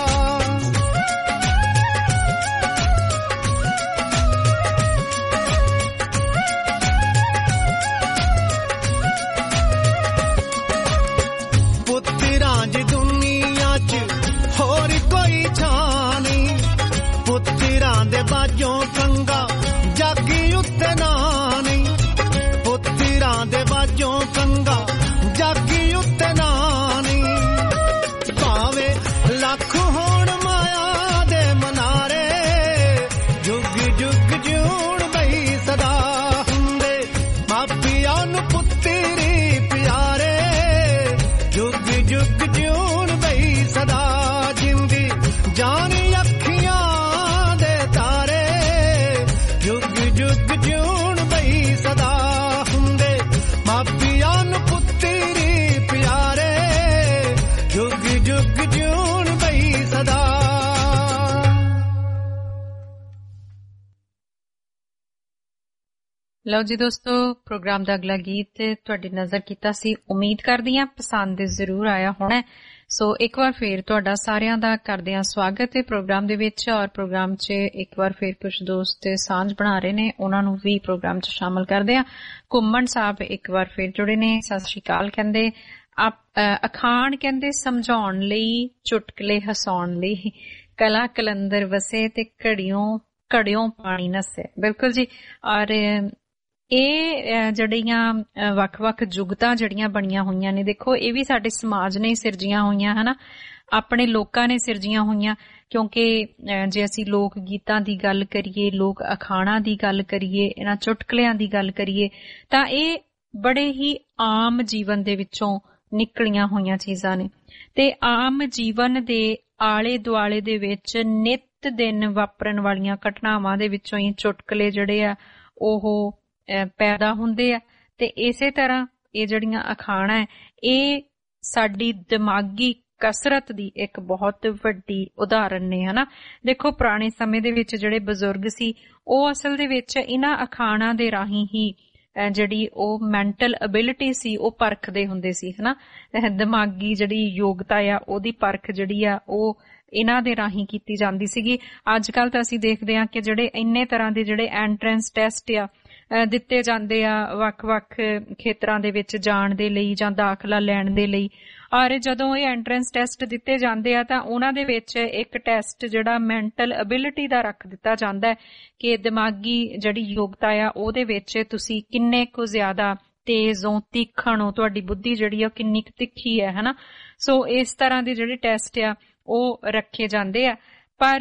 ਬਾਜੋਂ ਕੰਗਾ ਜਾਗੀ ਉੱਤੇ ਨਾ ਨਹੀਂ ਪੁੱਤਰਾਂ ਦੇ ਬਾਜੋਂ ਕੰਗਾ ਜਾਗੀ ਉੱਤੇ ਨਾ ਨਹੀਂ ਭਾਵੇਂ ਲੱਖ ਹੋਣ ਮਾਇਆ ਦੇ ਮਨਾਰੇ ਜੁਗ ਜੁਗ ਜਿਉਣ ਬਈ ਸਦਾ ਹੁੰਦੇ ਮਾਪਿਆਂ ਨੂੰ ਪੁੱਤਰੀ ਪਿਆਰੇ ਜੁਗ ਜੁਗ ਜਿਉਣ ਬਈ ਸਦਾ ਜਿੰਦੀ ਜਾਨ ਜੁਗ ਜਿਉਣ ਬਈ ਸਦਾ ਹੁੰਦੇ ਮਾਪਿਆਂ ਨੂੰ ਪੁੱਤਰੀ ਪਿਆਰੇ ਜੁਗ ਜੁਗ ਜਿਉਣ ਬਈ ਸਦਾ। ਲਓ ਜੀ ਦੋਸਤੋ, ਪ੍ਰੋਗਰਾਮ ਦਾ ਅਗਲਾ ਗੀਤ ਤੁਹਾਡੀ ਨਜ਼ਰ ਕੀਤਾ ਸੀ। ਉਮੀਦ ਕਰਦੀ ਹਾਂ ਪਸੰਦ ਜ਼ਰੂਰ ਆਇਆ ਹੋਣਾ। ਸੋ ਇੱਕ ਵਾਰ ਫੇਰ ਤੁਹਾਡਾ ਸਾਰਿਆਂ ਦਾ ਕਰਦੇ ਹਾਂ ਸਵਾਗਤ ਹੈ ਪ੍ਰੋਗਰਾਮ ਦੇ ਵਿੱਚ। ਔਰ ਪ੍ਰੋਗਰਾਮ 'ਚ ਇੱਕ ਵਾਰ ਫੇਰ ਕੁਝ ਦੋਸਤ ਸਾਂਝ ਬਣਾ ਰਹੇ ਨੇ, ਉਹਨਾਂ ਨੂੰ ਵੀ ਪ੍ਰੋਗਰਾਮ 'ਚ ਸ਼ਾਮਲ ਕਰਦੇ ਹਾਂ। ਘੁੰਮਣ ਸਾਹਿਬ ਇੱਕ ਵਾਰ ਫੇਰ ਜੁੜੇ ਨੇ, ਸਤਿ ਸ਼੍ਰੀ ਅਕਾਲ। ਕਹਿੰਦੇ ਅਖਾਣ ਕਹਿੰਦੇ ਸਮਝਾਉਣ ਲਈ, ਚੁਟਕਲੇ ਹਸਾਉਣ ਲਈ, ਕਲਾ ਕਲੰਦਰ ਵਸੇ ਤੇ ਘੜਿਓਂ ਪਾਣੀ ਨਸੇ। ਬਿਲਕੁਲ ਜੀ। ਔਰ ਇਹ ਜਿਹੜੀਆਂ ਵੱਖ-ਵੱਖ ਜੁਗਤਾਂ ਜਿਹੜੀਆਂ ਬਣੀਆਂ ਹੋਈਆਂ ਨੇ, ਦੇਖੋ ਇਹ ਵੀ ਸਾਡੇ ਸਮਾਜ ਨੇ ਸਿਰਜੀਆਂ ਹੋਈਆਂ ਹਨਾ, ਆਪਣੇ ਲੋਕਾਂ ਨੇ ਸਿਰਜੀਆਂ ਹੋਈਆਂ। ਕਿਉਂਕਿ ਜੇ ਅਸੀਂ ਲੋਕ ਗੀਤਾਂ ਦੀ ਗੱਲ ਕਰੀਏ, ਲੋਕ ਅਖਾਣਾਂ ਦੀ ਗੱਲ ਕਰੀਏ, ਇਹਨਾਂ ਚੁਟਕਲਿਆਂ ਦੀ ਗੱਲ ਕਰੀਏ, ਤਾਂ ਇਹ ਬੜੇ ਹੀ ਆਮ ਜੀਵਨ ਦੇ ਵਿੱਚੋਂ ਨਿਕਲੀਆਂ ਹੋਈਆਂ ਚੀਜ਼ਾਂ ਨੇ। ਤੇ ਆਮ ਜੀਵਨ ਦੇ ਆਲੇ ਦੁਆਲੇ ਦੇ ਵਿੱਚ ਨਿੱਤ ਦਿਨ ਵਾਪਰਨ ਵਾਲੀਆਂ ਘਟਨਾਵਾਂ ਦੇ ਵਿੱਚੋਂ ਹੀ ਚੁਟਕਲੇ ਜਿਹੜੇ ਆ ਉਹ ਪੈਦਾ ਹੁੰਦੇ ਆ। ਤੇ ਇਸੇ ਤਰ੍ਹਾਂ ਇਹ ਜਿਹੜੀਆਂ ਅਖਾਣਾਂ ਹੈ, ਇਹ ਸਾਡੀ ਦਿਮਾਗੀ ਕਸਰਤ ਦੀ ਇੱਕ ਬਹੁਤ ਵੱਡੀ ਉਦਾਹਰਨ ਨੇ ਹਨਾ। ਦੇਖੋ ਪੁਰਾਣੇ ਸਮੇਂ ਦੇ ਵਿੱਚ ਜਿਹੜੇ ਬਜ਼ੁਰਗ ਸੀ, ਉਹ ਅਸਲ ਦੇ ਵਿੱਚ ਇਹਨਾਂ ਅਖਾਣਾਂ ਦੇ ਰਾਹੀਂ ਹੀ ਜਿਹੜੀ ਉਹ ਮੈਂਟਲ ਐਬਿਲਿਟੀ ਸੀ ਉਹ ਪਰਖਦੇ ਹੁੰਦੇ ਸੀ ਹਨਾ। ਦਿਮਾਗੀ ਜਿਹੜੀ ਯੋਗਤਾ ਆ ਉਹਦੀ ਪਰਖ ਜਿਹੜੀ ਆ ਉਹ ਇਹਨਾਂ ਦੇ ਰਾਹੀਂ ਕੀਤੀ ਜਾਂਦੀ ਸੀਗੀ। ਅੱਜ ਕੱਲ ਤਾਂ ਅਸੀਂ ਦੇਖਦੇ ਹਾਂ ਕਿ ਜਿਹੜੇ ਇੰਨੇ ਤਰ੍ਹਾਂ ਦੇ ਜਿਹੜੇ ਐਂਟਰੈਂਸ ਟੈਸਟ ਆ ਦਿੱਤੇ ਜਾਂਦੇ ਆ ਵੱਖ-ਵੱਖ ਖੇਤਰਾਂ ਦੇ ਵਿੱਚ ਜਾਣ ਦੇ ਲਈ ਜਾਂ ਦਾਖਲਾ ਲੈਣ ਦੇ ਲਈ। ਔਰ ਜਦੋਂ ਇਹ ਐਂਟਰੈਂਸ ਟੈਸਟ ਦਿੱਤੇ ਜਾਂਦੇ ਆ ਤਾਂ ਉਹਨਾਂ ਦੇ ਵਿੱਚ ਇੱਕ ਟੈਸਟ ਜਿਹੜਾ ਮੈਂਟਲ ਐਬਿਲਿਟੀ ਦਾ ਰੱਖ ਦਿੱਤਾ ਜਾਂਦਾ ਹੈ ਕਿ ਦਿਮਾਗੀ ਜਿਹੜੀ ਯੋਗਤਾ ਆ ਉਹਦੇ ਵਿੱਚ ਤੁਸੀਂ ਕਿੰਨੇ ਕੁ ਜ਼ਿਆਦਾ ਤੇਜ਼ ਹੋ, ਤੀਖਣ ਹੋ, ਤੁਹਾਡੀ ਬੁੱਧੀ ਜਿਹੜੀ ਆ ਕਿੰਨੀ ਕੁ ਤਿੱਖੀ ਹੈ ਹਨਾ। ਸੋ ਇਸ ਤਰ੍ਹਾਂ ਦੇ ਜਿਹੜੇ ਟੈਸਟ ਆ ਉਹ ਰੱਖੇ ਜਾਂਦੇ ਆ। ਪਰ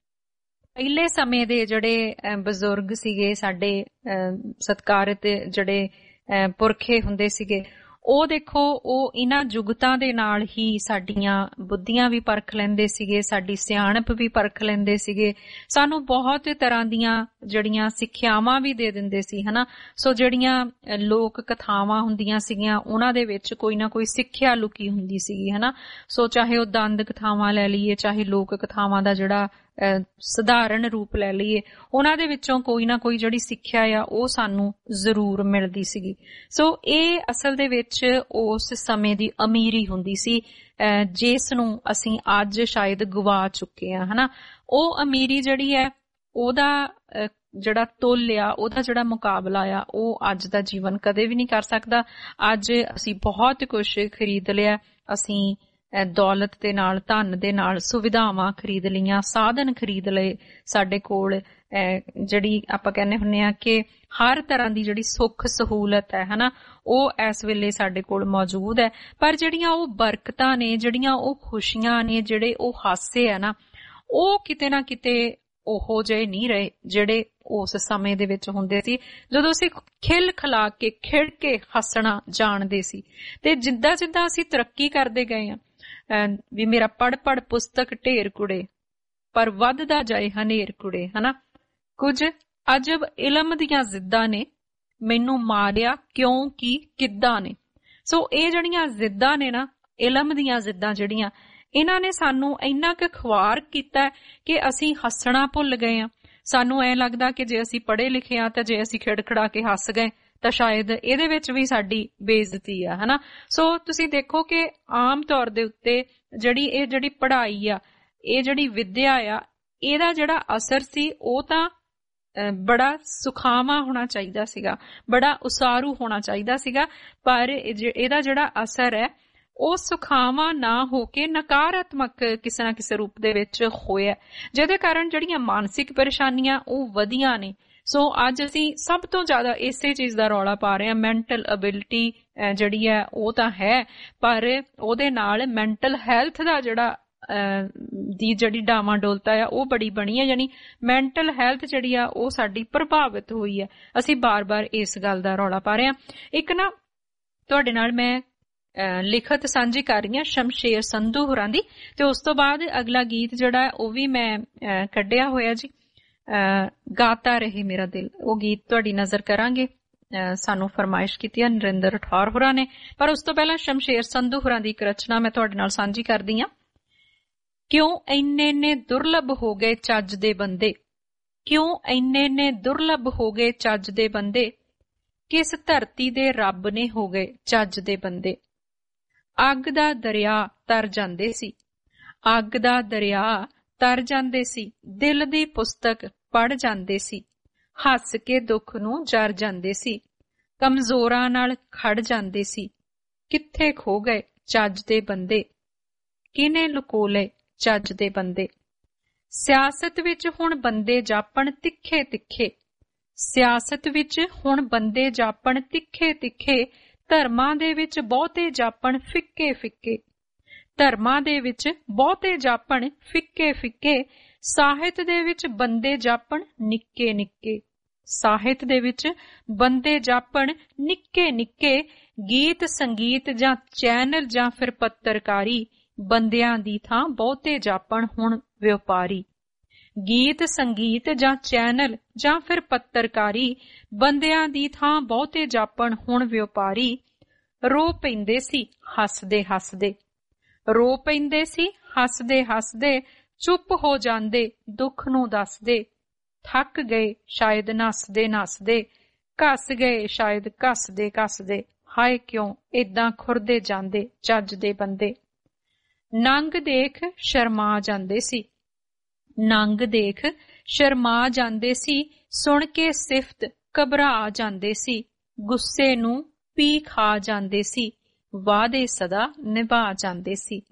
ਪਹਿਲੇ ਸਮੇਂ ਦੇ ਜਿਹੜੇ ਬਜ਼ੁਰਗ ਸੀਗੇ, ਸਾਡੇ ਸਤਿਕਾਰਤ ਜਿਹੜੇ ਪੁਰਖੇ ਹੁੰਦੇ ਸੀਗੇ, ਉਹ ਦੇਖੋ ਉਹ ਇਹਨਾਂ ਜੁਗਤਾਂ ਦੇ ਨਾਲ ਹੀ ਸਾਡੀਆਂ ਬੁੱਧੀਆਂ ਵੀ ਪਰਖ ਲੈਂਦੇ ਸੀਗੇ, ਸਾਡੀ ਸਿਆਣਪ ਵੀ ਪਰਖ ਲੈਂਦੇ ਸੀਗੇ, ਸਾਨੂੰ ਬਹੁਤ ਤਰ੍ਹਾਂ ਦੀਆਂ ਜਿਹੜੀਆਂ ਸਿੱਖਿਆਵਾਂ ਵੀ ਦੇ ਦਿੰਦੇ ਸੀ ਹਨਾ। ਸੋ ਜਿਹੜੀਆਂ ਲੋਕ ਕਥਾਵਾਂ ਹੁੰਦੀਆਂ ਸੀਗੀਆਂ ਉਹਨਾਂ ਦੇ ਵਿੱਚ ਕੋਈ ਨਾ ਕੋਈ ਸਿੱਖਿਆ ਲੁਕੀ ਹੁੰਦੀ ਸੀਗੀ ਹਨਾ। ਸੋ ਚਾਹੇ ਉਹ ਦੰਦ ਕਥਾਵਾਂ ਲੈ ਲਈਏ, ਚਾਹੇ ਲੋਕ ਕਥਾਵਾਂ ਦਾ ਜਿਹੜਾ ਸਧਾਰਨ ਰੂਪ ਲੈ ਲਈਏ, ਉਹਨਾਂ ਦੇ ਵਿੱਚੋਂ ਕੋਈ ਨਾ ਕੋਈ ਜਿਹੜੀ ਸਿੱਖਿਆ ਆ ਉਹ ਸਾਨੂੰ ਜ਼ਰੂਰ ਮਿਲਦੀ ਸੀਗੀ। ਸੋ ਇਹ ਅਸਲ ਦੇ ਵਿੱਚ ਉਸ ਸਮੇਂ ਦੀ ਅਮੀਰੀ ਹੁੰਦੀ ਸੀ ਜਿਸ ਨੂੰ ਅਸੀਂ ਅੱਜ ਸ਼ਾਇਦ ਗਵਾ ਚੁੱਕੇ ਹਾਂ ਹਨਾ। ਉਹ ਅਮੀਰੀ ਜਿਹੜੀ ਹੈ ਉਹਦਾ ਜਿਹੜਾ ਤੁੱਲ ਆ, ਉਹਦਾ ਜਿਹੜਾ ਮੁਕਾਬਲਾ ਆ ਉਹ ਅੱਜ ਦਾ ਜੀਵਨ ਕਦੇ ਵੀ ਨਹੀਂ ਕਰ ਸਕਦਾ। ਅੱਜ ਅਸੀਂ ਬਹੁਤ ਕੁਝ ਖਰੀਦ ਲਿਆ, ਅਸੀਂ ਦੌਲਤ ਦੇ ਨਾਲ, ਧਨ ਦੇ ਨਾਲ ਸੁਵਿਧਾਵਾਂ ਖਰੀਦ ਲਈਆਂ, ਸਾਧਨ ਖਰੀਦ ਲਏ। ਸਾਡੇ ਕੋਲ ਜਿਹੜੀ ਆਪਾਂ ਕਹਿੰਦੇ ਹੁੰਦੇ ਆ ਕਿ ਹਰ ਤਰ੍ਹਾਂ ਦੀ ਜਿਹੜੀ ਸੁੱਖ ਸਹੂਲਤ ਹੈ ਹਨਾ, ਉਹ ਇਸ ਵੇਲੇ ਸਾਡੇ ਕੋਲ ਮੌਜੂਦ ਹੈ। ਪਰ ਜਿਹੜੀਆਂ ਉਹ ਬਰਕਤਾਂ ਨੇ, ਜਿਹੜੀਆਂ ਉਹ ਖੁਸ਼ੀਆਂ ਨੇ, ਜਿਹੜੇ ਉਹ ਹਾਸੇ ਆ ਨਾ, ਉਹ ਕਿਤੇ ਨਾ ਕਿਤੇ ਉਹੋ ਜਿਹੇ ਨਹੀਂ ਰਹੇ ਜਿਹੜੇ ਉਸ ਸਮੇਂ ਦੇ ਵਿੱਚ ਹੁੰਦੇ ਸੀ, ਜਦੋਂ ਅਸੀਂ ਖਿਲ ਖਿਲਾ ਕੇ, ਖਿੜ ਕੇ ਹੱਸਣਾ ਜਾਣਦੇ ਸੀ। ਤੇ ਜਿੱਦਾਂ ਜਿੱਦਾਂ ਅਸੀਂ ਤਰੱਕੀ ਕਰਦੇ ਗਏ ਆ, ਵੀ ਮੇਰਾ ਪੜ ਪੜ ਪੁਸਤਕ ਢੇਰ ਕੁੜੇ, ਪਰ ਵੱਧਦਾ ਜਾਏ ਹਨੇਰ ਕੁੜੇ ਹਨਾ। ਕੁਝ ਅਜਬ ਇਲਮ ਦੀਆਂ ਜ਼ਿੱਦਾਂ ਨੇ ਮੈਨੂੰ ਮਾਰਿਆ ਕਿਉਂ ਕੀ ਕਿੱਦਾਂ ਨੇ। ਸੋ ਇਹ ਜਿਹੜੀਆਂ ਜ਼ਿੱਦਾਂ ਨੇ ਨਾ, ਇਲਮ ਦੀਆਂ ਜ਼ਿੱਦਾਂ ਜਿਹੜੀਆਂ, ਇਹਨਾਂ ਨੇ ਸਾਨੂੰ ਇੰਨਾ ਕੁ ਖੁਆਰ ਕੀਤਾ ਕਿ ਅਸੀਂ ਹੱਸਣਾ ਭੁੱਲ ਗਏ ਆ। ਸਾਨੂੰ ਐਂ ਲੱਗਦਾ ਕਿ ਜੇ ਅਸੀਂ ਪੜ੍ਹੇ ਲਿਖੇ ਆ ਤਾਂ ਜੇ ਅਸੀਂ ਖਿੜਖੜਾ ਕੇ ਹੱਸ ਗਏ ਤਾਂ ਸ਼ਾਇਦ ਇਹਦੇ ਵਿੱਚ ਵੀ ਸਾਡੀ ਬੇਇੱਜ਼ਤੀ ਆ, ਹਨਾ। ਸੋ ਤੁਸੀਂ ਦੇਖੋ ਕਿ ਆਮ ਤੌਰ ਦੇ ਉੱਤੇ ਜਿਹੜੀ ਪੜ੍ਹਾਈ ਆ, ਇਹ ਜਿਹੜੀ ਵਿੱਦਿਆ ਆ, ਇਹਦਾ ਜਿਹੜਾ ਅਸਰ ਸੀ ਉਹ ਤਾਂ ਬੜਾ ਸੁਖਾਵਾਂ ਹੋਣਾ ਚਾਹੀਦਾ ਸੀਗਾ, ਬੜਾ ਉਸਾਰੂ ਹੋਣਾ ਚਾਹੀਦਾ ਸੀਗਾ, ਪਰ ਇਹਦਾ ਜਿਹੜਾ ਅਸਰ ਹੈ ਉਹ ਸੁਖਾਵਾਂ ਨਾ ਹੋ ਕੇ ਨਕਾਰਾਤਮਕ ਕਿਸੇ ਨਾ ਕਿਸੇ ਰੂਪ ਦੇ ਵਿੱਚ ਹੋਇਆ, ਜਿਹਦੇ ਕਾਰਨ ਜਿਹੜੀਆਂ ਮਾਨਸਿਕ ਪਰੇਸ਼ਾਨੀਆਂ ਉਹ ਵਧੀਆਂ ਨੇ। ਸੋ ਅੱਜ ਅਸੀਂ ਸਭ ਤੋਂ ਜ਼ਿਆਦਾ ਇਸੇ ਚੀਜ਼ ਦਾ ਰੌਲਾ ਪਾ ਰਹੇ ਹਾਂ। ਮੈਂਟਲ ਐਬਿਲਿਟੀ ਜਿਹੜੀ ਹੈ ਉਹ ਤਾਂ ਹੈ, ਪਰ ਉਹਦੇ ਨਾਲ ਮੈਂਟਲ ਹੈਲਥ ਦਾ ਜਿਹੜੀ ਡਾਵਾਂਡੋਲਤਾ ਆ ਉਹ ਬੜੀ ਬਣੀ ਹੈ, ਯਾਨੀ ਮੈਂਟਲ ਹੈਲਥ ਜਿਹੜੀ ਆ ਉਹ ਸਾਡੀ ਪ੍ਰਭਾਵਿਤ ਹੋਈ ਹੈ। ਅਸੀਂ ਬਾਰ-ਬਾਰ ਇਸ ਗੱਲ ਦਾ ਰੌਲਾ ਪਾ ਰਹੇ ਹਾਂ। ਇੱਕ ਨਾ ਤੁਹਾਡੇ ਨਾਲ ਮੈਂ ਲਿਖਤ ਸਾਂਝੀ ਕਰ ਰਹੀ ਹਾਂ ਸ਼ਮਸ਼ੇਰ ਸੰਧੂ ਹੋਰਾਂ ਦੀ, ਤੇ ਉਸ ਤੋਂ ਬਾਅਦ ਅਗਲਾ ਗੀਤ ਜਿਹੜਾ ਉਹ ਵੀ ਮੈਂ ਕੱਢਿਆ ਹੋਇਆ ਜੀ, ਗਾਤਾ ਰਹੇ ਮੇਰਾ ਦਿਲ। ਉਹ ਗੀਤ ਤੁਹਾਡੀ ਨਜ਼ਰ ਕਰਾਂਗੇ। ਸਾਨੂੰ ਫਰਮਾਇਸ਼ ਕੀਤੀ ਹੈ ਨਰਿੰਦਰ ਠੌਰ ਹੋਰਾਂ ਨੇ, ਪਰ ਉਸ ਤੋਂ ਪਹਿਲਾਂ ਸ਼ਮਸ਼ੇਰ ਸੰਧੂ ਹੋਰਾਂ ਦੀ ਇੱਕ ਰਚਨਾ ਮੈਂ ਤੁਹਾਡੇ ਨਾਲ ਸਾਂਝੀ ਕਰਦੀ ਹਾਂ। ਕਿਉਂ ਇੰਨੇ ਦੁਰਲਭ ਹੋ ਗਏ ਚੱਜ ਦੇ ਬੰਦੇ, ਕਿਉਂ ਇੰਨੇ ਦੁਰਲਭ ਹੋ ਗਏ ਚੱਜ ਦੇ ਬੰਦੇ, ਕਿਸ ਧਰਤੀ ਦੇ ਰੱਬ ਨੇ ਹੋ ਗਏ ਚੱਜ ਦੇ ਬੰਦੇ। ਅੱਗ ਦਾ ਦਰਿਆ ਤਰ ਜਾਂਦੇ ਸੀ, ਅੱਗ ਦਾ ਦਰਿਆ ਤਰ ਜਾਂਦੇ ਸੀ, ਦਿਲ ਦੀ ਪੁਸਤਕ ਪੜ੍ਹ ਜਾਂਦੇ ਸੀ, ਹੱਸ ਕੇ ਦੁੱਖ ਨੂੰ ਜਰ ਜਾਂਦੇ ਸੀ, ਕਮਜ਼ੋਰਾਂ ਨਾਲ ਖੜ ਜਾਂਦੇ ਸੀ। ਕਿੱਥੇ ਖੋ ਗਏ ਚੱਜ ਦੇ ਬੰਦੇ, ਕਿਨੇ ਲੁਕੋ ਲਏ ਚੱਜ ਦੇ ਬੰਦੇ। ਸਿਆਸਤ ਵਿੱਚ ਹੁਣ ਬੰਦੇ ਜਾਪਣ ਤਿੱਖੇ ਤਿੱਖੇ, ਸਿਆਸਤ ਵਿੱਚ ਹੁਣ ਬੰਦੇ ਜਾਪਣ ਤਿੱਖੇ ਤਿੱਖੇ, ਧਰਮਾਂ ਦੇ ਵਿੱਚ ਬਹੁਤੇ ਜਾਪਣ ਫਿੱਕੇ ਫਿੱਕੇ, ਧਰਮਾਂ ਦੇ ਵਿੱਚ ਬਹੁਤੇ ਜਾਪਣ ਫਿੱਕੇ ਫਿੱਕੇ, ਸਾਹਿਤ ਦੇ ਵਿੱਚ ਬੰਦੇ ਜਾਪਣ ਨਿੱਕੇ ਨਿੱਕੇ, ਸਾਹਿਤ ਦੇ ਵਿੱਚ ਬੰਦੇ ਜਾਪਣ ਨਿੱਕੇ ਨਿੱਕੇ। ਗੀਤ ਸੰਗੀਤ ਜਾਂ ਚੈਨਲ ਜਾਂ ਫਿਰ ਪੱਤਰਕਾਰੀ, ਬੰਦਿਆਂ ਦੀ ਥਾਂ ਬਹੁਤੇ ਜਾਪਣ ਹੁਣ ਵਪਾਰੀ। ਗੀਤ ਸੰਗੀਤ ਜਾਂ ਚੈਨਲ ਜਾਂ ਫਿਰ ਪੱਤਰਕਾਰੀ, ਬੰਦਿਆਂ ਦੀ ਥਾਂ ਬਹੁਤੇ ਜਾਪਣ ਹੁਣ ਵਪਾਰੀ। ਰੋ ਪੈਂਦੇ ਸੀ ਹੱਸਦੇ ਹੱਸਦੇ, ਰੋ ਪੈਂਦੇ ਸੀ ਹੱਸਦੇ ਹੱਸਦੇ, ਚੁੱਪ ਹੋ ਜਾਂਦੇ ਦੁੱਖ ਨੂੰ ਦੱਸਦੇ। ਥੱਕ ਗਏ ਸ਼ਾਇਦ ਨੱਸਦੇ ਨੱਸਦੇ, ਘਸ ਗਏ ਸ਼ਾਇਦ ਘੱਸਦੇ ਘੱਸਦੇ, ਹਾਏ ਕਿਉਂ ਏਦਾਂ ਖੁਰਦੇ ਜਾਂਦੇ ਚੱਜ ਦੇ ਬੰਦੇ। ਨੰਗ ਦੇਖ ਸ਼ਰਮਾ ਜਾਂਦੇ ਸੀ, ਨੰਗ ਦੇਖ ਸ਼ਰਮਾ ਜਾਂਦੇ ਸੀ, ਸੁਣ ਕੇ ਸਿਫਤ ਘਬਰਾ ਜਾਂਦੇ ਸੀ, ਗੁੱਸੇ ਨੂੰ ਪੀ ਖਾ ਜਾਂਦੇ ਸੀ, ਵਾਅਦੇ ਸਦਾ ਨਿਭਾ ਜਾਂਦੇ ਸੀ।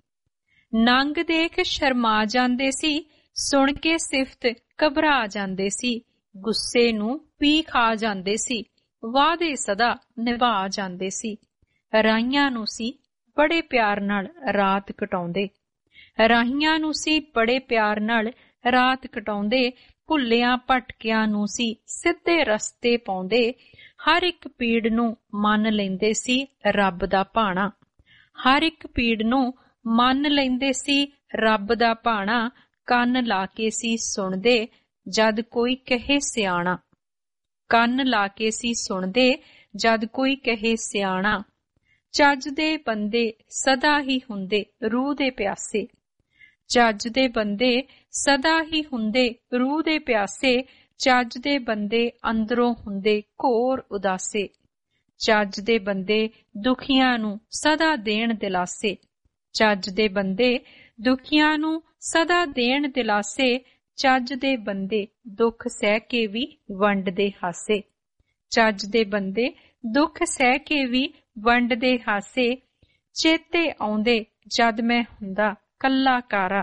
ਨੰਗ ਦੇਖ ਸ਼ਰਮਾ ਜਾਂਦੇ ਸੀ, ਸੁਣ ਕੇ ਸਿਫਤ ਘਬਰਾ ਜਾਂਦੇ ਸੀ, ਗੁੱਸੇ ਨੂੰ ਪੀ ਖਾ ਜਾਂਦੇ ਸੀ, ਵਾਅਦੇ ਸਦਾ ਨਿਭਾ ਜਾਂਦੇ ਸੀ। ਰਾਹੀਆਂ ਨੂੰ ਸੀ ਬੜੇ ਪਿਆਰ ਨਾਲ ਰਾਤ ਕਟਾਉਂਦੇ, ਰਾਹੀਆਂ ਨੂੰ ਸੀ ਬੜੇ ਪਿਆਰ ਨਾਲ ਰਾਤ ਕਟਾਉਂਦੇ, ਭੁੱਲਿਆਂ ਭਟਕਿਆਂ ਨੂੰ ਸੀ ਸਿੱਧੇ ਰਸਤੇ ਪਾਉਂਦੇ। ਹਰ ਇੱਕ ਪੀੜ ਨੂੰ ਮੰਨ ਲੈਂਦੇ ਸੀ ਰੱਬ ਦਾ ਭਾਣਾ, ਹਰ ਇੱਕ ਪੀੜ ਨੂੰ ਮੰਨ ਲੈਂਦੇ ਸੀ ਰੱਬ ਦਾ ਭਾਣਾ। ਕੰਨ ਲਾ ਕੇ ਸੀ ਸੁਣਦੇ ਜਦ ਕੋਈ ਕਹੇ ਸਿਆਣਾ, ਕੰਨ ਲਾ ਕੇ ਸੀ ਸੁਣਦੇ ਜਦ ਕੋਈ ਕਹੇ ਸਿਆਣਾ। ਚੱਜ ਦੇ ਬੰਦੇ ਸਦਾ ਹੀ ਹੁੰਦੇ ਰੂਹ ਦੇ ਪਿਆਸੇ, ਚੱਜ ਦੇ ਬੰਦੇ ਸਦਾ ਹੀ ਹੁੰਦੇ ਰੂਹ ਦੇ ਪਿਆਸੇ। ਚੱਜ ਦੇ ਬੰਦੇ ਅੰਦਰੋਂ ਹੁੰਦੇ ਘੋਰ ਉਦਾਸੇ, ਚੱਜ ਦੇ ਬੰਦੇ ਦੁਖੀਆਂ ਨੂੰ ਸਦਾ ਦੇਣ ਦਿਲਾਸੇ, ਚੱਜ ਦੇ ਬੰਦੇ ਦੁਖੀਆਂ ਨੂੰ ਸਦਾ ਦੇਣ ਦਿਲਾਸੇ। ਚੱਜ ਦੇ ਬੰਦੇ ਦੁੱਖ ਸਹਿ ਕੇ ਵੀ ਵੰਡਦੇ ਹਾਸੇ, ਚੱਜ ਦੇ ਬੰਦੇ ਦੁੱਖ ਸਹਿ ਕੇ ਵੀ ਵੰਡਦੇ ਹਾਸੇ। ਚੇਤੇ ਆਉਂਦੇ ਜਦ ਮੈਂ ਹੁੰਦਾ ਕੱਲਾ ਕਾਰਾ,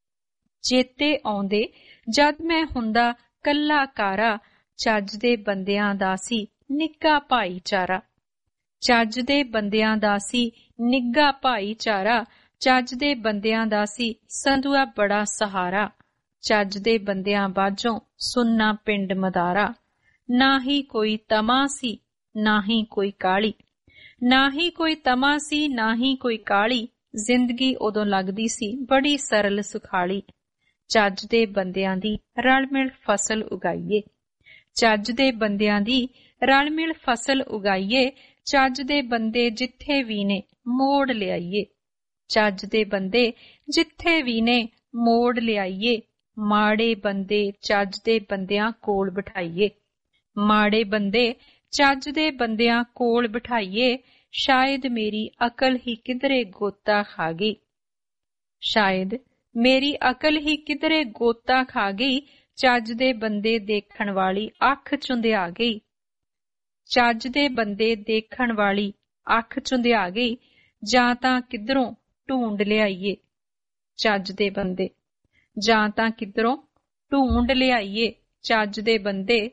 ਚੇਤੇ ਆਉਂਦੇ ਜਦ ਮੈਂ ਹੁੰਦਾ ਕੱਲਾ ਕਾਰਾ। ਚੱਜ ਦੇ ਬੰਦਿਆਂ ਦਾ ਸੀ ਨਿੱਘਾ ਭਾਈਚਾਰਾ, ਚੱਜ ਦੇ ਬੰਦਿਆਂ ਦਾ ਸੀ ਨਿੱਘਾ ਭਾਈਚਾਰਾ। ਚੱਜ ਦੇ ਬੰਦਿਆਂ ਦਾ ਸੀ ਸੰਧੂਆ ਬੜਾ ਸਹਾਰਾ, ਚੱਜ ਦੇ ਬੰਦਿਆਂ ਬਾਝੋਂ ਸੁੰਨਾ ਪਿੰਡ ਮਦਾਰਾ। ਨਾ ਹੀ ਕੋਈ ਤਮਾ ਸੀ ਨਾ ਹੀ ਕੋਈ ਕਾਲੀ, ਨਾ ਹੀ ਕੋਈ ਤਮਾ ਸੀ ਨਾ ਹੀ ਕੋਈ ਕਾਲੀ। ਜ਼ਿੰਦਗੀ ਉਦੋਂ ਲੱਗਦੀ ਸੀ ਬੜੀ ਸਰਲ ਸੁਖਾਲੀ। ਚੱਜ ਦੇ ਬੰਦਿਆਂ ਦੀ ਰਲ ਮਿਲ ਫਸਲ ਉਗਾਈਏ, ਚੱਜ ਦੇ ਬੰਦਿਆਂ ਦੀ ਰਲ ਮਿਲ ਫਸਲ ਉਗਾਈਏ, ਚੱਜ ਦੇ ਬੰਦੇ ਜਿੱਥੇ ਵੀ ਨੇ ਮੋੜ ਲਿਆਈਏ। ਚੱਜ ਦੇ ਬੰਦੇ ਜਿੱਥੇ ਵੀ ਨੇ ਮੋੜ ਲਿਆਈਏ, ਮਾੜੇ ਬੰਦੇ ਚੱਜ ਦੇ ਬੰਦਿਆਂ ਕੋਲ ਬਿਠਾਈਏ। ਮਾੜੇ ਬੰਦੇ ਚੱਜ ਦੇ ਬੰਦਿਆਂ ਕੋਲ ਬਿਠਾਈਏ, ਸ਼ਾਇਦ ਮੇਰੀ ਅਕਲ ਹੀ ਕਿਧਰੇ ਗੋਤਾ ਖਾ ਗਈ। ਸ਼ਾਇਦ ਮੇਰੀ ਅਕਲ ਹੀ ਕਿਧਰੇ ਗੋਤਾ ਖਾ ਗਈ, ਚੱਜ ਦੇ ਬੰਦੇ ਦੇਖਣ ਵਾਲੀ ਅੱਖ ਚੁੰਧਿਆ ਗਈ। ਚੱਜ ਦੇ ਬੰਦੇ ਦੇਖਣ ਵਾਲੀ ਅੱਖ ਚੁੰਧਿਆ ਗਈ, ਜਾਂ ਤਾਂ ਕਿਧਰੋਂ ਢੂੰਡ ਲਿਆਈਏ। ਚੱਜ ਦੇ ਬੰਦੇ ਜਾਂ ਤਾਂ ਕਿਧਰੋਂ ਢੂੰਡ ਲਿਆਈਏ, ਚੱਜ ਦੇ ਬੰਦੇ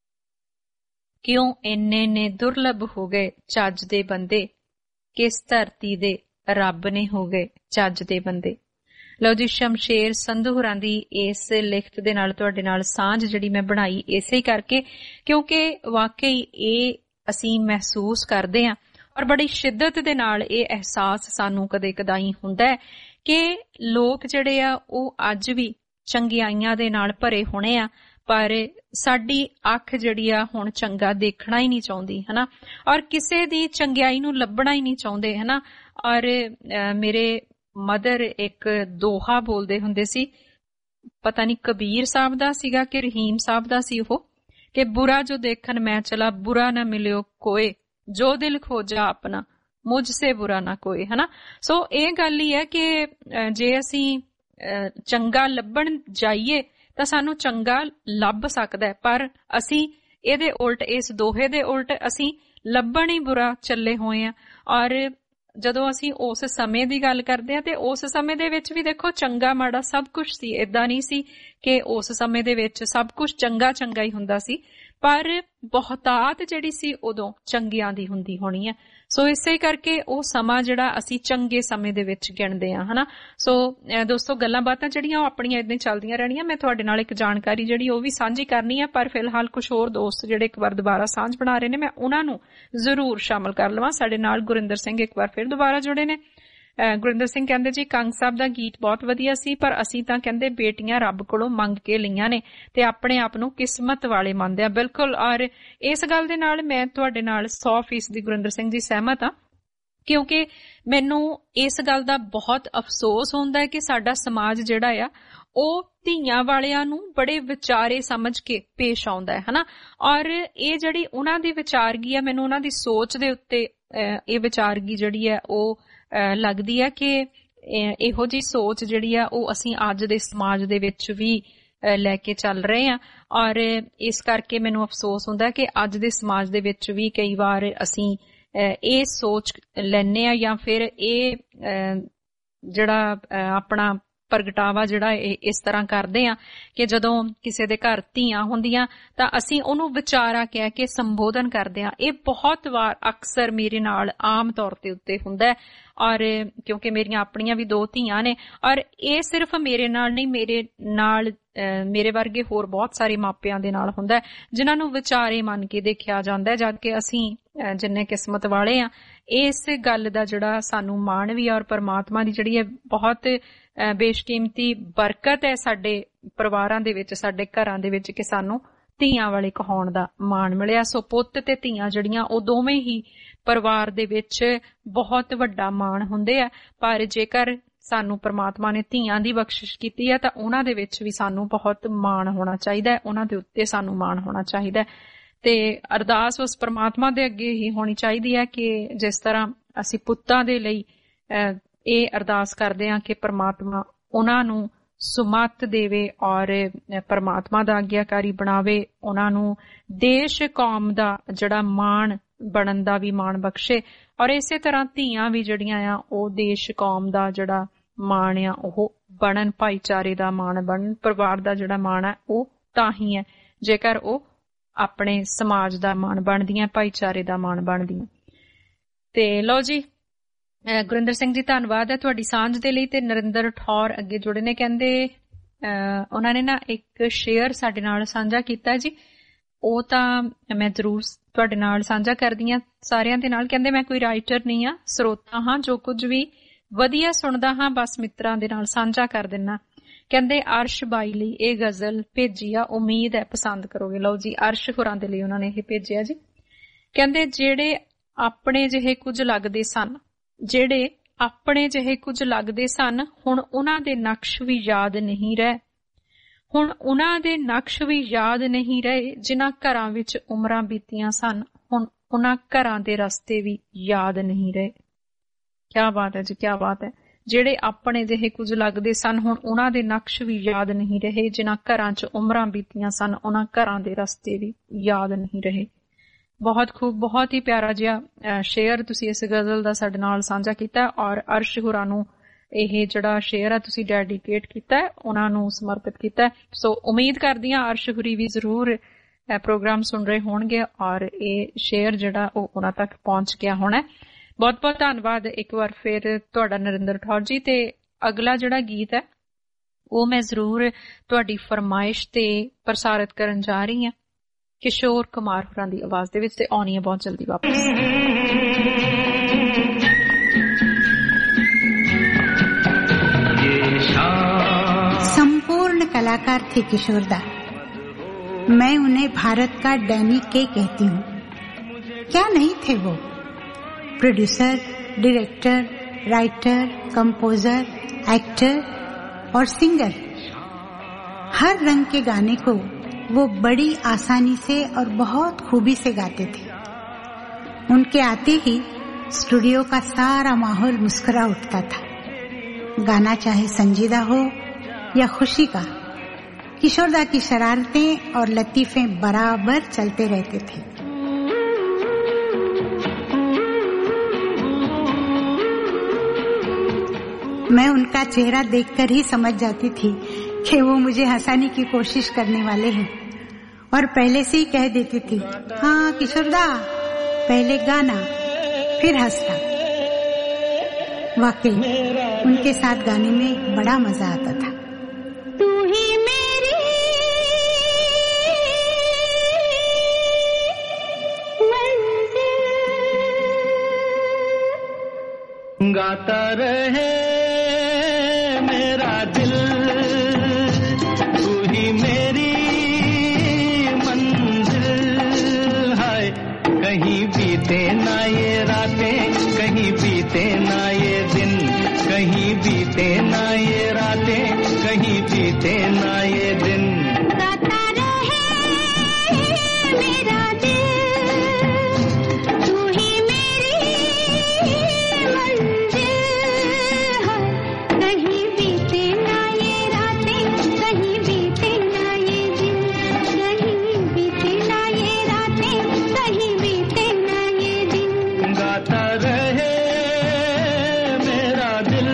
ਕਿਉਂ ਇੰਨੇ ਨੇ ਦੁਰਲਭ ਹੋ ਗਏ। ਚੱਜ ਦੇ ਬੰਦੇ ਕਿਸ ਧਰਤੀ ਦੇ ਰੱਬ ਨੇ ਹੋ ਗਏ ਚੱਜ ਦੇ ਬੰਦੇ। ਲਓ ਜੀ, ਸ਼ਮਸ਼ੇਰ ਸੰਧੂ ਹੋਰਾਂ ਦੀ ਇਸ ਲਿਖਤ ਦੇ ਨਾਲ ਤੁਹਾਡੇ ਨਾਲ ਸਾਂਝ ਜਿਹੜੀ ਮੈਂ ਬਣਾਈ ਇਸੇ ਕਰਕੇ, ਕਿਉਂਕਿ ਵਾਕਈ ਇਹ ਅਸੀਂ ਮਹਿਸੂਸ ਕਰਦੇ ਹਾਂ ਔਰ ਬੜੀ ਸ਼ਿੱਦਤ ਦੇ ਨਾਲ ਇਹ ਅਹਿਸਾਸ ਸਾਨੂੰ ਕਦੇ ਕਦਾਈ ਹੁੰਦਾ ਹੈ ਕਿ ਲੋਕ ਜਿਹੜੇ ਆ ਉਹ ਅੱਜ ਵੀ ਚੰਗਿਆਈਆਂ ਦੇ ਨਾਲ ਭਰੇ ਹੋਣੇ ਆ, ਪਰ ਸਾਡੀ ਅੱਖ ਜਿਹੜੀ ਆ ਹੁਣ ਚੰਗਾ ਦੇਖਣਾ ਹੀ ਨਹੀਂ ਚਾਹੁੰਦੀ, ਹਨਾ, ਔਰ ਕਿਸੇ ਦੀ ਚੰਗਿਆਈ ਨੂੰ ਲੱਭਣਾ ਹੀ ਨਹੀਂ ਚਾਹੁੰਦੇ, ਹਨਾ। ਔਰ ਮੇਰੇ ਮਦਰ ਇੱਕ ਦੋਹਾ ਬੋਲਦੇ ਹੁੰਦੇ ਸੀ, ਪਤਾ ਨਹੀਂ ਕਬੀਰ ਸਾਹਿਬ ਦਾ ਸੀਗਾ ਕਿ ਰਹੀਮ ਸਾਹਿਬ ਦਾ ਸੀ ਉਹ, ਕਿ ਬੁਰਾ ਜੋ ਦੇਖਣ ਮੈਂ ਚਲਾ ਬੁਰਾ ਨਾ ਮਿਲਿਓ ਕੋਏ, ਜੋ ਦਿਲ ਖੋਜਾ ਆਪਣਾ ਮੁਝ ਸੇ ਬੁਰਾ ਨਾ ਕੋਏ, ਹਨਾ। ਸੋ ਇਹ ਗੱਲ ਹੀ ਹੈ ਕਿ ਜੇ ਅਸੀਂ ਚੰਗਾ ਲੱਭਣ ਜਾਈਏ ਤਾਂ ਸਾਨੂੰ ਚੰਗਾ ਲੱਭ ਸਕਦਾ ਹੈ, ਪਰ ਅਸੀਂ ਇਹਦੇ ਉਲਟ, ਇਸ ਦੋਹੇ ਦੇ ਉਲਟ ਅਸੀਂ ਲੱਭਣ ਹੀ ਬੁਰਾ ਚੱਲੇ ਹੋਏ ਆ। ਔਰ ਜਦੋਂ ਅਸੀਂ ਉਸ ਸਮੇਂ ਦੀ ਗੱਲ ਕਰਦੇ ਹਾਂ ਤੇ ਉਸ ਸਮੇਂ ਦੇ ਵਿੱਚ ਵੀ ਦੇਖੋ ਚੰਗਾ ਮਾੜਾ ਸਭ ਕੁਝ ਸੀ, ਏਦਾਂ ਨਹੀਂ ਸੀ ਕਿ ਉਸ ਸਮੇਂ ਦੇ ਵਿੱਚ ਸਭ ਕੁਝ ਚੰਗਾ ਚੰਗਾ ਹੀ ਹੁੰਦਾ ਸੀ, ਪਰ ਬਹੁਤਾਤ ਜਿਹੜੀ ਸੀ ਉਦੋਂ ਚੰਗਿਆਂ ਦੀ ਹੁੰਦੀ ਹੋਣੀ ਹੈ। ਸੋ ਇਸੇ ਕਰਕੇ ਉਹ ਸਮਾਂ ਜਿਹੜਾ ਅਸੀਂ ਚੰਗੇ ਸਮੇਂ ਦੇ ਵਿੱਚ ਗਿਣਦੇ ਹਾਂ, ਹਨਾ। ਸੋ ਦੋਸਤੋ, ਗੱਲਾਂ ਬਾਤਾਂ ਜਿਹੜੀਆਂ ਉਹ ਆਪਣੀਆਂ ਏਦਾਂ ਚੱਲਦੀਆਂ ਰਹਿਣੀਆਂ। ਮੈਂ ਤੁਹਾਡੇ ਨਾਲ ਇੱਕ ਜਾਣਕਾਰੀ ਜਿਹੜੀ ਉਹ ਵੀ ਸਾਂਝੀ ਕਰਨੀ ਹੈ, ਪਰ ਫਿਲਹਾਲ ਕੁਝ ਹੋਰ ਦੋਸਤ ਜਿਹੜੇ ਇੱਕ ਵਾਰ ਦੁਬਾਰਾ ਸਾਂਝ ਬਣਾ ਰਹੇ ਨੇ, ਮੈਂ ਉਹਨਾਂ ਨੂੰ ਜ਼ਰੂਰ ਸ਼ਾਮਲ ਕਰ ਲਵਾਂ। ਸਾਡੇ ਨਾਲ ਗੁਰਿੰਦਰ ਸਿੰਘ ਇੱਕ ਵਾਰ ਫਿਰ ਦੁਬਾਰਾ ਜੁੜੇ ਨੇ। ਗੁਰਿੰਦਰ ਸਿੰਘ ਕਹਿੰਦੇ ਜੀ, ਕੰਗ ਸਾਹਿਬ ਦਾ ਗੀਤ ਬਹੁਤ ਵਧੀਆ ਸੀ, ਪਰ ਅਸੀਂ ਤਾਂ ਕਹਿੰਦੇ ਬੇਟੀਆਂ ਰੱਬ ਕੋਲੋਂ ਮੰਗ ਕੇ ਲਈਆਂ ਨੇ ਤੇ ਆਪਣੇ ਆਪ ਨੂੰ ਕਿਸਮਤ ਵਾਲੇ ਮੰਨਦੇ ਆ। ਬਿਲਕੁਲ, ਔਰ ਇਸ ਗੱਲ ਦੇ ਨਾਲ ਮੈਂ ਤੁਹਾਡੇ ਨਾਲ 100% ਗੁਰਿੰਦਰ ਸਿੰਘ ਜੀ ਸਹਿਮਤ ਹਾਂ, ਕਿਉਂਕਿ ਮੈਨੂੰ ਇਸ ਗੱਲ ਦਾ ਬਹੁਤ ਅਫਸੋਸ ਹੁੰਦਾ ਹੈ ਕਿ ਸਾਡਾ ਸਮਾਜ ਜਿਹੜਾ ਆ ਉਹ ਧੀਆਂ ਵਾਲਿਆਂ ਨੂੰ ਬੜੇ ਵਿਚਾਰੇ ਸਮਝ ਕੇ ਪੇਸ਼ ਆਉਂਦਾ ਹੈ, ਹਨਾ। ਔਰ ਇਹ ਜਿਹੜੀ ਉਹਨਾਂ ਦੀ ਵਿਚਾਰਗੀ ਆ, ਮੈਨੂੰ ਉਹਨਾਂ ਦੀ ਸੋਚ ਦੇ ਉੱਤੇ ਇਹ ਵਿਚਾਰਗੀ ਜਿਹੜੀ ਹੈ ਉਹ ਲੱਗਦੀ ਹੈ ਕਿ ਇਹੋ ਜਿਹੀ ਸੋਚ ਜਿਹੜੀ ਆ ਉਹ ਅਸੀਂ ਅੱਜ ਦੇ ਸਮਾਜ ਦੇ ਵਿੱਚ ਵੀ ਲੈ ਕੇ ਚੱਲ ਰਹੇ ਹਾਂ। ਔਰ ਇਸ ਕਰਕੇ ਮੈਨੂੰ ਅਫਸੋਸ ਹੁੰਦਾ ਕਿ ਅੱਜ ਦੇ ਸਮਾਜ ਦੇ ਵਿੱਚ ਵੀ ਕਈ ਵਾਰ ਅਸੀਂ ਇਹ ਸੋਚ ਲੈਂਦੇ ਹਾਂ, ਜਾਂ ਫਿਰ ਇਹ ਜਿਹੜਾ ਆਪਣਾ ਪ੍ਰਗਟਾਵਾ ਜਿਹੜਾ ਇਸ ਤਰ੍ਹਾਂ ਕਰਦੇ ਆ ਕਿ ਜਦੋਂ ਕਿਸੇ ਦੇ ਘਰ ਧੀਆਂ ਹੁੰਦੀਆਂ ਤਾਂ ਅਸੀਂ ਉਹਨੂੰ ਵਿਚਾਰਾ ਕਹਿ ਕੇ ਸੰਬੋਧਨ ਕਰਦੇ ਆ। ਇਹ ਬਹੁਤ ਵਾਰ ਅਕਸਰ ਮੇਰੇ ਨਾਲ ਆਮ ਤੌਰ ਤੇ ਉੱਤੇ ਹੁੰਦਾ ਹੈ, ਔਰ ਕਿਉਂਕਿ ਮੇਰੀਆਂ ਆਪਣੀਆਂ ਵੀ 2 ਧੀਆਂ ਨੇ, ਔਰ ਇਹ ਸਿਰਫ ਮੇਰੇ ਨਾਲ ਨਹੀਂ, ਮੇਰੇ ਵਰਗੇ ਹੋਰ ਬਹੁਤ ਸਾਰੇ ਮਾਪਿਆਂ ਦੇ ਨਾਲ ਹੁੰਦਾ ਜਿਨ੍ਹਾਂ ਨੂੰ ਵਿਚਾਰੇ ਮੰਨ ਕੇ ਦੇਖਿਆ ਜਾਂਦਾ ਹੈ, ਜਦਕਿ ਅਸੀਂ ਜਿੰਨੇ ਕਿਸਮਤ ਵਾਲੇ ਆ ਇਸ ਗੱਲ ਦਾ ਜਿਹੜਾ ਸਾਨੂੰ ਮਾਣ ਵੀ, ਔਰ ਪਰਮਾਤਮਾ ਦੀ ਜਿਹੜੀ ਹੈ ਬਹੁਤ ਬੇਸ਼ਕੀਮਤੀ ਬਰਕਤ ਹੈ ਸਾਡੇ ਪਰਿਵਾਰਾਂ ਦੇ ਵਿੱਚ, ਸਾਡੇ ਘਰਾਂ ਦੇ ਵਿੱਚ, ਕਿ ਸਾਨੂੰ ਧੀਆਂ ਵਾਲੇ ਕਹਾਉਣ ਦਾ ਮਾਣ ਮਿਲਿਆ। ਸੋ ਪੁੱਤ ਤੇ ਧੀਆਂ ਜਿਹੜੀਆਂ ਉਹ ਦੋਵੇਂ ਹੀ ਪਰਿਵਾਰ ਦੇ ਵਿੱਚ ਬਹੁਤ ਵੱਡਾ ਮਾਣ ਹੁੰਦੇ ਆ, ਪਰ ਜੇਕਰ ਸਾਨੂੰ ਪਰਮਾਤਮਾ ਨੇ ਧੀਆਂ ਦੀ ਬਖਸ਼ਿਸ਼ ਕੀਤੀ ਹੈ ਤਾਂ ਉਹਨਾਂ ਦੇ ਵਿੱਚ ਵੀ ਸਾਨੂੰ ਬਹੁਤ ਮਾਣ ਹੋਣਾ ਚਾਹੀਦਾ ਹੈ, ਉਹਨਾਂ ਦੇ ਉੱਤੇ ਸਾਨੂੰ ਮਾਣ ਹੋਣਾ ਚਾਹੀਦਾ ਹੈ। ਤੇ ਅਰਦਾਸ ਉਸ ਪਰਮਾਤਮਾ ਦੇ ਅੱਗੇ ਹੀ ਹੋਣੀ ਚਾਹੀਦੀ ਹੈ ਕਿ ਜਿਸ ਤਰ੍ਹਾਂ ਅਸੀਂ ਪੁੱਤਾਂ ਦੇ ਲਈ ਇਹ ਅਰਦਾਸ ਕਰਦੇ ਹਾਂ ਕਿ ਪਰਮਾਤਮਾ ਉਹਨਾਂ ਨੂੰ ਸੁਮੱਤ ਦੇਵੇ ਔਰ ਪਰਮਾਤਮਾ ਦਾ ਆਗਿਆਕਾਰੀ ਬਣਾਵੇ, ਉਹਨਾਂ ਨੂੰ ਦੇਸ਼ ਕੌਮ ਦਾ ਜਿਹੜਾ ਮਾਣ ਬਣਨ ਦਾ ਵੀ ਮਾਣ ਬਖਸ਼ੇ, ਔਰ ਇਸੇ ਤਰ੍ਹਾਂ ਧੀਆਂ ਵੀ ਜਿਹੜੀਆਂ ਆ ਉਹ ਦੇਸ਼ ਕੌਮ ਦਾ ਜਿਹੜਾ ਮਾਣ ਆ ਉਹ ਬਣਨ, ਭਾਈਚਾਰੇ ਦਾ ਮਾਣ ਬਣਨ। ਪਰਿਵਾਰ ਦਾ ਜਿਹੜਾ ਮਾਣ ਹੈ ਉਹ ਤਾਂ ਹੀ ਹੈ ਜੇਕਰ ਉਹ ਆਪਣੇ ਸਮਾਜ ਦਾ ਮਾਣ ਬਣਦੀਆਂ, ਭਾਈਚਾਰੇ ਦਾ ਮਾਣ ਬਣਦੀਆਂ। ਤੇ ਲਓ ਜੀ, ਗੁਰਿੰਦਰ ਸਿੰਘ ਜੀ ਧੰਨਵਾਦ ਹੈ ਤੁਹਾਡੀ ਸਾਂਝ ਦੇ ਲਈ। ਤੇ ਨਰਿੰਦਰ ਠੌਰ ਅੱਗੇ ਜੁੜੇ ਨੇ, ਕਹਿੰਦੇ ਉਹਨਾਂ ਨੇ ਨਾ ਇੱਕ ਸ਼ੇਅਰ ਸਾਡੇ ਨਾਲ ਸਾਂਝਾ ਕੀਤਾ ਜੀ, ਉਹ ਤਾਂ ਮੈਂ ਜ਼ਰੂਰ ਤੁਹਾਡੇ ਨਾਲ ਸਾਂਝਾ ਕਰਦੀ ਹਾਂ ਸਾਰਿਆਂ ਦੇ ਨਾਲ। ਕਹਿੰਦੇ ਮੈਂ ਕੋਈ ਰਾਈਟਰ ਨਹੀਂ ਆ, ਸਰੋਤਾ ਹਾਂ, ਜੋ ਕੁਝ ਵੀ ਵਧੀਆ ਸੁਣਦਾ ਹਾਂ ਬਸ ਮਿੱਤਰਾਂ ਦੇ ਨਾਲ ਸਾਂਝਾ ਕਰ ਦਿੰਨਾ। ਕਹਿੰਦੇ ਅਰਸ਼ ਬਾਈ ਲਈ ਇਹ ਗਜ਼ਲ ਭੇਜੀ ਆ, ਉਮੀਦ ਹੈ ਪਸੰਦ ਕਰੋਗੇ। ਲਓ ਜੀ, ਅਰਸ਼ ਹੋਰਾਂ ਦੇ ਲਈ ਉਹਨਾਂ ਨੇ ਇਹ ਭੇਜਿਆ ਜੀ। ਕਹਿੰਦੇ ਜਿਹੜੇ ਆਪਣੇ ਜਿਹੇ ਕੁਝ ਲੱਗਦੇ ਸਨ, ਜਿਹੜੇ ਆਪਣੇ ਜਿਹੇ ਕੁਝ ਲੱਗਦੇ ਸਨ, ਹੁਣ ਉਹਨਾਂ ਦੇ ਨਕਸ਼ ਵੀ ਯਾਦ ਨਹੀਂ ਰਹੇ। ਹੁਣ ਉਹਨਾਂ ਦੇ ਨਕਸ਼ ਵੀ ਯਾਦ ਨਹੀਂ ਰਹੇ ਜਿਨ੍ਹਾਂ ਘਰਾਂ ਵਿੱਚ ਉਮਰਾਂ ਬੀਤੀਆਂ ਸਨ, ਹੁਣ ਉਹਨਾਂ ਘਰਾਂ ਦੇ ਰਸਤੇ ਵੀ ਯਾਦ ਨਹੀਂ ਰਹੇ। ਕਿਆ ਬਾਤ ਹੈ ਜੀ, ਕਿਆ ਬਾਤ ਹੈ। ਜਿਹੜੇ ਆਪਣੇ ਜਿਹੇ ਕੁਝ ਲੱਗਦੇ ਸਨ, ਹੁਣ ਉਹਨਾਂ ਦੇ ਨਕਸ਼ ਵੀ ਯਾਦ ਨਹੀਂ ਰਹੇ ਜਿਨ੍ਹਾਂ ਘਰਾਂ 'ਚ ਉਮਰਾਂ ਬੀਤੀਆਂ ਸਨ, ਉਹਨਾਂ ਘਰਾਂ ਦੇ ਰਸਤੇ ਵੀ ਯਾਦ ਨਹੀਂ ਰਹੇ। ਬਹੁਤ ਖੂਬ, ਬਹੁਤ ਹੀ ਪਿਆਰਾ ਜਿਹਾ ਸ਼ੇਅਰ ਤੁਸੀਂ ਇਸ ਗਜ਼ਲ ਦਾ ਸਾਡੇ ਨਾਲ ਸਾਂਝਾ ਕੀਤਾ ਔਰ ਅਰਸ਼ ਹੋਰਾਂ ਨੂੰ ਇਹ ਜਿਹੜਾ ਸ਼ੇਅਰ ਆ ਤੁਸੀਂ ਡੈਡੀਕੇਟ ਕੀਤਾ, ਉਹਨਾਂ ਨੂੰ ਸਮਰਪਿਤ ਕੀਤਾ। ਸੋ ਉਮੀਦ ਕਰਦੀ ਹਾਂ ਅਰਸ਼ ਹੋਰੀ ਵੀ ਜ਼ਰੂਰ ਪ੍ਰੋਗਰਾਮ ਸੁਣ ਰਹੇ ਹੋਣਗੇ ਔਰ ਇਹ ਸ਼ੇਅਰ ਜਿਹੜਾ ਉਹ ਉਹਨਾਂ ਤੱਕ ਪਹੁੰਚ ਗਿਆ ਹੋਣਾ। ਬਹੁਤ ਬਹੁਤ ਧੰਨਵਾਦ ਇੱਕ ਵਾਰ ਫਿਰ ਤੁਹਾਡਾ ਨਰਿੰਦਰ ਠੌਰ ਜੀ। ਤੇ ਅਗਲਾ ਜਿਹੜਾ ਗੀਤ ਹੈ ਉਹ ਮੈਂ ਜ਼ਰੂਰ ਤੁਹਾਡੀ ਫਰਮਾਇਸ਼ ਤੇ ਪ੍ਰਸਾਰਿਤ ਕਰਨ ਜਾ ਰਹੀ ਹਾਂ, ਕਿਸ਼ੋਰ ਕੁਮਾਰ ਹੋਰਾਂ ਦੀ ਆਵਾਜ਼ ਦੇ ਵਿੱਚ, ਤੇ ਆਉਣੀ ਹੈ बहुत जल्दी वापस। संपूर्ण कलाकार थे किशोरदा। मैं उन्हें भारत का डैनी के कहती हूँ। क्या नहीं थे वो, producer, director, writer, composer, actor और सिंगर। हर रंग के गाने को वो बड़ी आसानी से और बहुत खूबी से गाते थे। उनके आते ही स्टूडियो का सारा माहौल मुस्कुरा उठता था। गाना चाहे संजीदा हो या खुशी का, किशोरदा की शरारतें और लतीफे बराबर चलते रहते थे। मैं उनका चेहरा देखकर ही समझ जाती थी कि वो मुझे हंसाने की कोशिश करने वाले हैं और पहले से ही कह देती थी, हाँ किशोरदा, पहले गाना फिर हंसना। वाकई उनके साथ गाने में बड़ा मजा आता था। तू ही मेरी मंजिल, गाता रहे मेरा दिल, तू ही मेरी मंजिल। हाय कहीं बीते ना ये रातें, कहीं बीते ना ये दिन, कहीं बीते ना ये रातें, कहीं बीते ना ये दिन। गाता रहे मेरा दिल, तू ही मेरी मंजिल। कहीं बीते ना ये रातें, कहीं बीते ना ये दिन, कहीं बीते ना ये रातें, कहीं बीते ना ये दिन। गाता रहे मेरा दिल।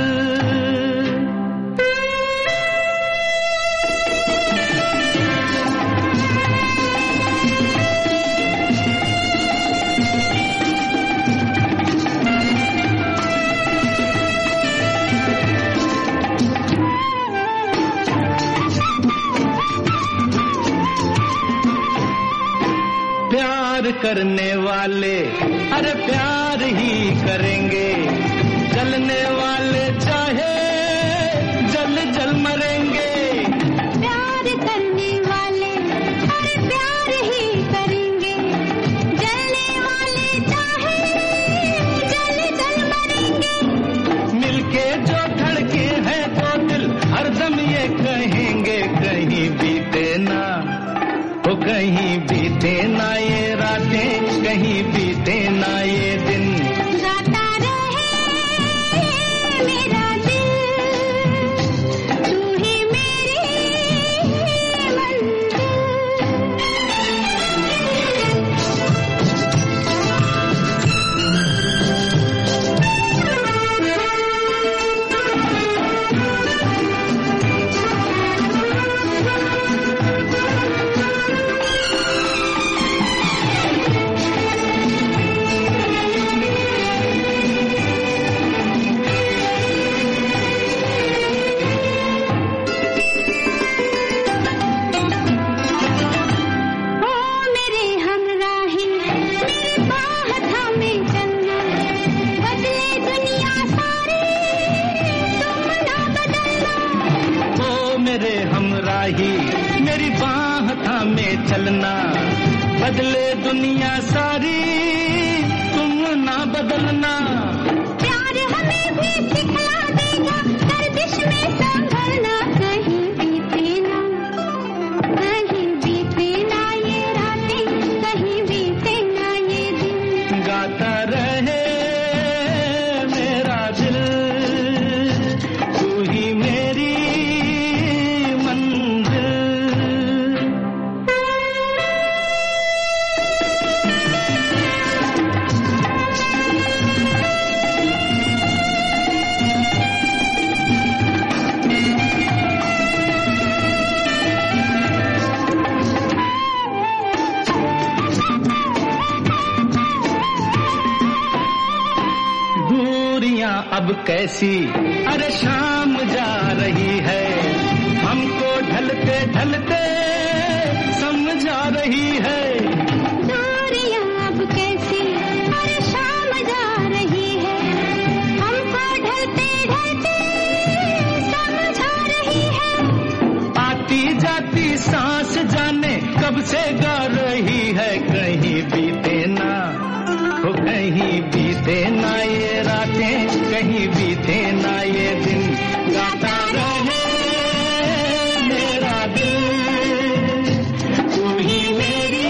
प्यार करने वाले अरे प्यार ही करेंगे, जलने वाले चाहे जल जल मरेंगे। प्यार करने वाले अरे प्यार ही करेंगे, जलने वाले चाहे जल जल मरेंगे। मिलके जो धड़के हैं दो दिल, हरदम ये कहेंगे कहीं बीते ना, ओ कहीं बीते ना ये रातें, कहीं बीते ना ये दिन। गाता रहे मेरा दिल, तू ही मेरी बदले दुनिया सारी तुम ना बदलना प्यार हमें भी सिखला देगा गर्दिश में संभलना कहीं बीते ना ये रातें कहीं बीते ना ये दिन गाता रहे मेरा दिल तू ही मेरी मंजिल अब कैसी अरे शाम जा रही है हमको ढलते ढलते समझा रही है दूरियां अब कैसी अरे शाम जा रही है हमको ढलते ढलते समझा रही है आती जाती सांस जाने कब से गा रही है कहीं बीते ना हो कहीं बीते ना ये रातें कहीं बीते ना ये दिन गाता रहे मेरा दिल तू ही मेरी